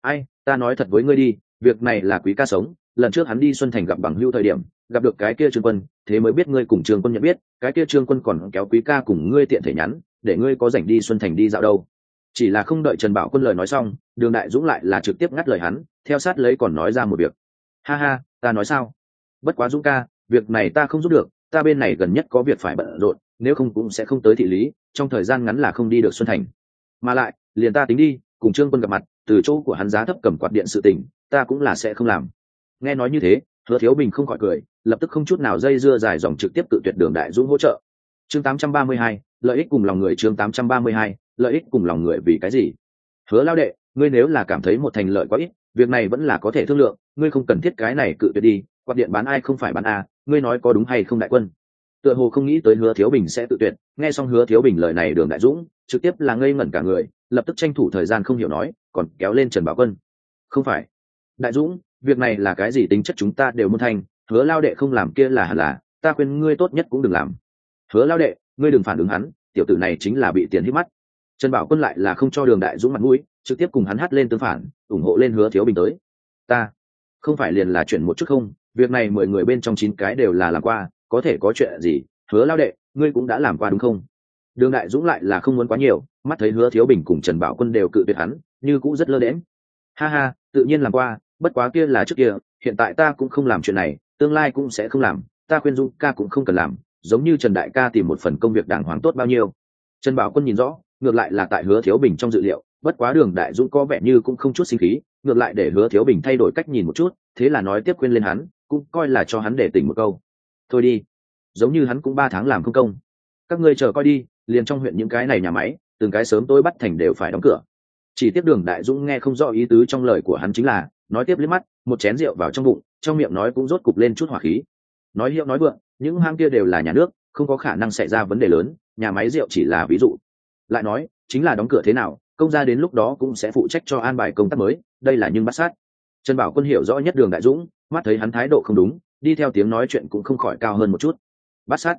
ta nói thật với ngươi đi, việc này là Quý ca sống, lần trước hắn đi Xuân Thành gặp bằng hữu thời điểm, gặp được cái kia Trương Quân, thế mới biết ngươi cùng Trương Quân nhận biết, cái kia Trương Quân còn kéo Quý ca cùng ngươi tiện thể nhắn, để ngươi có rảnh đi Xuân Thành đi dạo đâu. Chỉ là không đợi Trần Bảo Quân lời nói xong, Đường Đại Dũng lại là trực tiếp ngắt lời hắn, theo sát lấy còn nói ra một việc. Ha, ta nói sao? Bất quá Dũng ca, việc này ta không giúp được, ta bên này gần nhất có việc phải bận rộn, nếu không cũng sẽ không tới thị lý, trong thời gian ngắn là không đi được Xuân Thành. Mà lại, liền ta tính đi, cùng Trương Quân gặp mặt, từ chỗ của hắn giá thấp cầm quạt điện sự tình, ta cũng là sẽ không làm. Nghe nói như thế, Hứa Thiếu Bình không khỏi cười, lập tức không chút nào dây dưa dài dòng trực tiếp tự tuyệt Đường Đại Dũng hỗ trợ. Chương 832, lợi ích cùng lòng người. Chương 832, lợi ích cùng lòng người. Vì cái gì? Hứa lao đệ, ngươi nếu là cảm thấy một thành lợi quá ít, việc này vẫn là có thể thương lượng, ngươi không cần thiết cái này cự tuyệt đi, quạt điện bán ai không phải bán a, ngươi nói có đúng hay không Đại Quân? Tựa hồ không nghĩ tới Hứa Thiếu Bình sẽ tự tuyệt, nghe xong Hứa Thiếu Bình lời này, Đường Đại Dũng trực tiếp là ngây ngẩn cả người, lập tức tranh thủ thời gian không hiểu nói, còn kéo lên Trần Bảo Quân. Không phải, Đại Dũng, việc này là cái gì tính chất chúng ta đều muốn thành, Hứa lao đệ không làm kia là hẳn là, ta khuyên ngươi tốt nhất cũng đừng làm. Hứa lao đệ, ngươi đừng phản ứng hắn, tiểu tử này chính là bị tiền hít mắt. Trần Bảo Quân lại là không cho Đường Đại Dũng mặt mũi, trực tiếp cùng hắn hát lên tương phản, ủng hộ lên Hứa Thiếu Bình tới. Ta không phải liền là chuyện một chút không, việc này 10 người bên trong 9 cái đều là làm qua, có thể có chuyện gì, Hứa lao đệ, ngươi cũng đã làm qua đúng không? Đường Đại Dũng lại là không muốn quá nhiều, mắt thấy Hứa Thiếu Bình cùng Trần Bảo Quân đều cự tuyệt hắn, như cũng rất lơ đễnh. Ha, tự nhiên làm qua, bất quá kia là trước kia, hiện tại ta cũng không làm chuyện này, tương lai cũng sẽ không làm, ta khuyên Dũng ca cũng không cần làm, giống như Trần đại ca tìm một phần công việc đàng hoàng tốt bao nhiêu. Trần Bảo Quân nhìn rõ, ngược lại là tại Hứa Thiếu Bình trong dự liệu, bất quá Đường Đại Dũng có vẻ như cũng không chút sinh khí, ngược lại để Hứa Thiếu Bình thay đổi cách nhìn một chút, thế là nói tiếp khuyên lên hắn, cũng coi là cho hắn để tỉnh một câu. Thôi đi, giống như hắn cũng 3 tháng làm không công, các ngươi chờ coi đi, liền trong huyện những cái này nhà máy, từng cái sớm tối bắt thành đều phải đóng cửa. Chỉ tiếp Đường Đại Dũng nghe không rõ ý tứ trong lời của hắn, chính là nói tiếp liếc mắt, một chén rượu vào trong bụng, trong miệng nói cũng rốt cục lên chút hỏa khí. Nói hiệu nói vượng, những hang kia đều là nhà nước, không có khả năng xảy ra vấn đề lớn, nhà máy rượu chỉ là ví dụ. Lại nói, chính là đóng cửa thế nào, công gia đến lúc đó cũng sẽ phụ trách cho an bài công tác mới, đây là nhưng bắt sát. Trần Bảo Quân hiểu rõ nhất Đường Đại Dũng, mắt thấy hắn thái độ không đúng, đi theo tiếng nói chuyện cũng không khỏi cao hơn một chút. Bắt sát?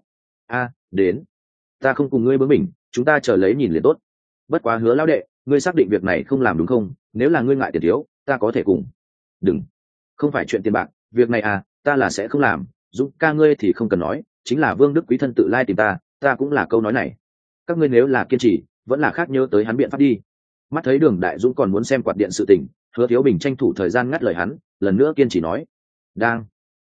Đến. Ta không cùng ngươi bướng bỉnh, chúng ta chờ lấy nhìn liền tốt. Bất quá Hứa lão đệ, ngươi xác định việc này không làm đúng không? Nếu là ngươi ngại tiền thiếu, ta có thể cùng. Đừng, không phải chuyện tiền bạc, việc này ta là sẽ không làm. Dũng ca ngươi thì không cần nói, chính là Vương Đức Quý thân tự lai tìm ta cũng là câu nói này. Các ngươi nếu là kiên trì, vẫn là khác nhớ tới hắn biện pháp đi. Mắt thấy Đường Đại Dũng còn muốn xem quạt điện sự tình, Hứa Thiếu Bình tranh thủ thời gian ngắt lời hắn, lần nữa kiên trì nói. Đang.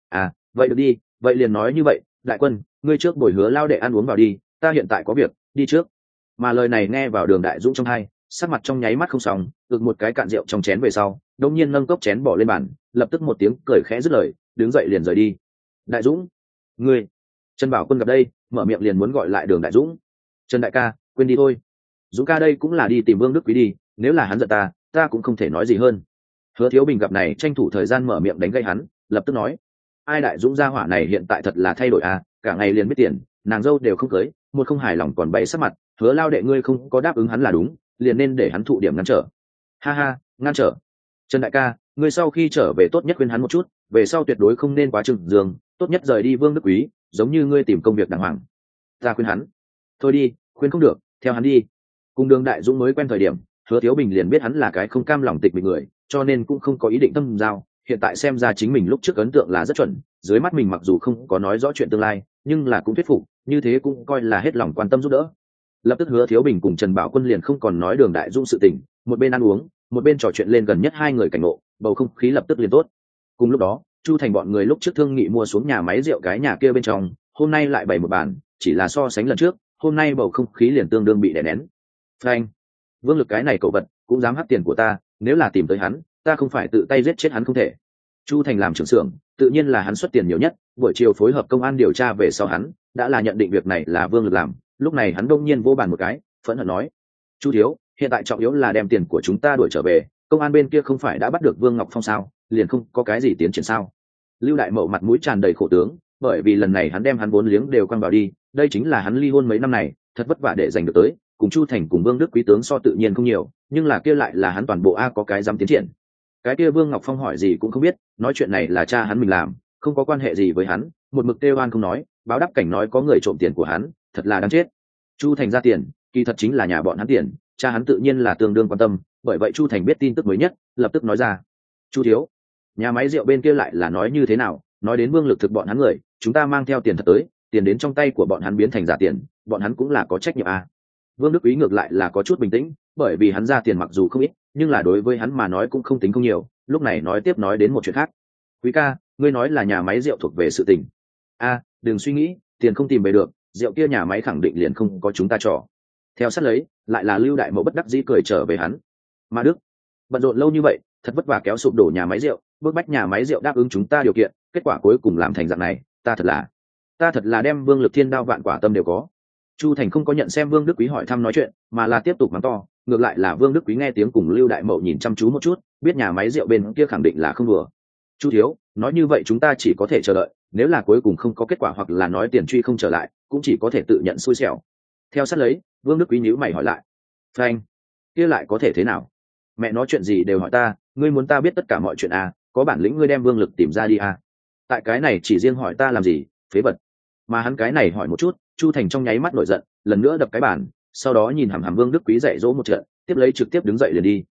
Vậy được đi, vậy liền nói như vậy, Đại Quân, ngươi trước bồi Hứa lao đệ ăn uống vào đi, ta hiện tại có việc, đi trước. Mà lời này nghe vào Đường Đại Dũng trong tai, sắc mặt trong nháy mắt không xong, ực một cái cạn rượu trong chén về sau, đột nhiên nâng cốc chén bỏ lên bàn, lập tức một tiếng cười khẽ dứt lời, đứng dậy liền rời đi. Đại Dũng, ngươi. Trần Bảo Quân gặp đây, mở miệng liền muốn gọi lại Đường Đại Dũng. Trần đại ca, quên đi thôi. Dũng ca đây cũng là đi tìm Vương Đức Quý đi, nếu là hắn giận ta cũng không thể nói gì hơn. Hứa Thiếu Bình gặp này tranh thủ thời gian mở miệng đánh gây hắn, lập tức nói. Ai Đại Dũng gia hỏa này hiện tại thật là thay đổi cả ngày liền biết tiền, nàng dâu đều không cưới, một không hài lòng còn bay sắc mặt, Hứa lao đệ ngươi không có đáp ứng hắn là đúng, liền nên để hắn thụ điểm ngăn trở. Ha, ngăn trở. Trần đại ca, ngươi sau khi trở về tốt nhất khuyên hắn một chút, về sau tuyệt đối không nên quá trừng dương, tốt nhất rời đi Vương Đức Quý, giống như ngươi tìm công việc đàng hoàng. Ta khuyên hắn. Thôi đi, khuyên không được, theo hắn đi. Cùng Đường Đại Dũng mới quen thời điểm, Hứa Thiếu Bình liền biết hắn là cái không cam lòng tịch mịch người, cho nên cũng không có ý định thâm giao. Hiện tại xem ra chính mình lúc trước ấn tượng là rất chuẩn, dưới mắt mình mặc dù không có nói rõ chuyện tương lai, nhưng là cũng thuyết phục, như thế cũng coi là hết lòng quan tâm giúp đỡ. Lập tức Hứa Thiếu Bình cùng Trần Bảo Quân liền không còn nói Đường Đại Dũng sự tình, một bên ăn uống, một bên trò chuyện lên gần nhất hai người cảnh ngộ, bầu không khí lập tức liền tốt. Cùng lúc đó, Chu Thành bọn người lúc trước thương nghị mua xuống nhà máy rượu cái nhà kia bên trong, hôm nay lại bày một bàn, chỉ là so sánh lần trước, hôm nay bầu không khí liền tương đương bị đè nén. Frank, Vương Lực cái này cậu vật cũng dám hắc tiền của ta, nếu là tìm tới hắn, ta không phải tự tay giết chết hắn không thể. Chu Thành làm trưởng xưởng, tự nhiên là hắn xuất tiền nhiều nhất, buổi chiều phối hợp công an điều tra về sau hắn đã là nhận định việc này là Vương Lực làm, lúc này hắn đông nhiên vô bàn một cái, phẫn hận nói: "Chu thiếu, hiện tại trọng yếu là đem tiền của chúng ta đuổi trở về, công an bên kia không phải đã bắt được Vương Ngọc Phong sao, liền không có cái gì tiến triển sao?" Lưu Đại Mậu mặt mũi tràn đầy khổ tướng, bởi vì lần này hắn đem hắn vốn liếng đều quăng vào đi, đây chính là hắn ly hôn mấy năm này thật vất vả để giành được tới, cùng Chu Thành cùng Vương Đức Quý tướng so tự nhiên không nhiều, nhưng là kia lại là hắn toàn bộ a có cái dám tiến triển. Cái kia Vương Ngọc Phong hỏi gì cũng không biết, nói chuyện này là cha hắn mình làm, không có quan hệ gì với hắn, một mực kêu oan không nói, báo đáp cảnh nói có người trộm tiền của hắn, thật là đáng chết. Chu Thành ra tiền, kỳ thật chính là nhà bọn hắn tiền, cha hắn tự nhiên là tương đương quan tâm, bởi vậy Chu Thành biết tin tức mới nhất, lập tức nói ra: "Chu thiếu, nhà máy rượu bên kia lại là nói như thế nào? Nói đến Vương Lực thực bọn hắn người, chúng ta mang theo tiền thật tới, tiền đến trong tay của bọn hắn biến thành giả tiền, bọn hắn cũng là có trách nhiệm à?" Vương Đức Quý ngược lại là có chút bình tĩnh, bởi vì hắn ra tiền mặc dù không ít, nhưng là đối với hắn mà nói cũng không tính không nhiều, lúc này nói tiếp nói đến một chuyện khác. "Quý ca, ngươi nói là nhà máy rượu thuộc về sự tình. Đừng suy nghĩ, tiền không tìm về được, rượu kia nhà máy khẳng định liền không có chúng ta trò." Theo sát lấy, lại là Lưu Đại Mậu bất đắc dĩ cười trở về hắn. "Mà Đức, bận rộn lâu như vậy, thật vất vả kéo sụp đổ nhà máy rượu, bức bách nhà máy rượu đáp ứng chúng ta điều kiện, kết quả cuối cùng làm thành dạng này, ta thật là đem Vương Lực thiên đao vạn quả tâm đều có." Chu Thành không có nhận xem Vương Đức Quý hỏi thăm nói chuyện, mà là tiếp tục mắng to, ngược lại là Vương Đức Quý nghe tiếng cùng Lưu Đại Mậu nhìn chăm chú một chút, biết nhà máy rượu bên kia khẳng định là không đùa. "Chu thiếu, nói như vậy chúng ta chỉ có thể chờ đợi, nếu là cuối cùng không có kết quả hoặc là nói tiền truy không trở lại, cũng chỉ có thể tự nhận xui xẻo." Theo sát lấy, Vương Đức Quý nhíu mày hỏi lại: "Frank, kia lại có thể thế nào? Mẹ nói chuyện gì đều hỏi ta, ngươi muốn ta biết tất cả mọi chuyện à, có bản lĩnh ngươi đem Vương Lực tìm ra đi à. Tại cái này chỉ riêng hỏi ta làm gì, phế vật." Mà hắn cái này hỏi một chút, Chu Thành trong nháy mắt nổi giận, lần nữa đập cái bàn, sau đó nhìn hằm hằm Vương Đức Quý dạy dỗ một trận, tiếp lấy trực tiếp đứng dậy liền đi.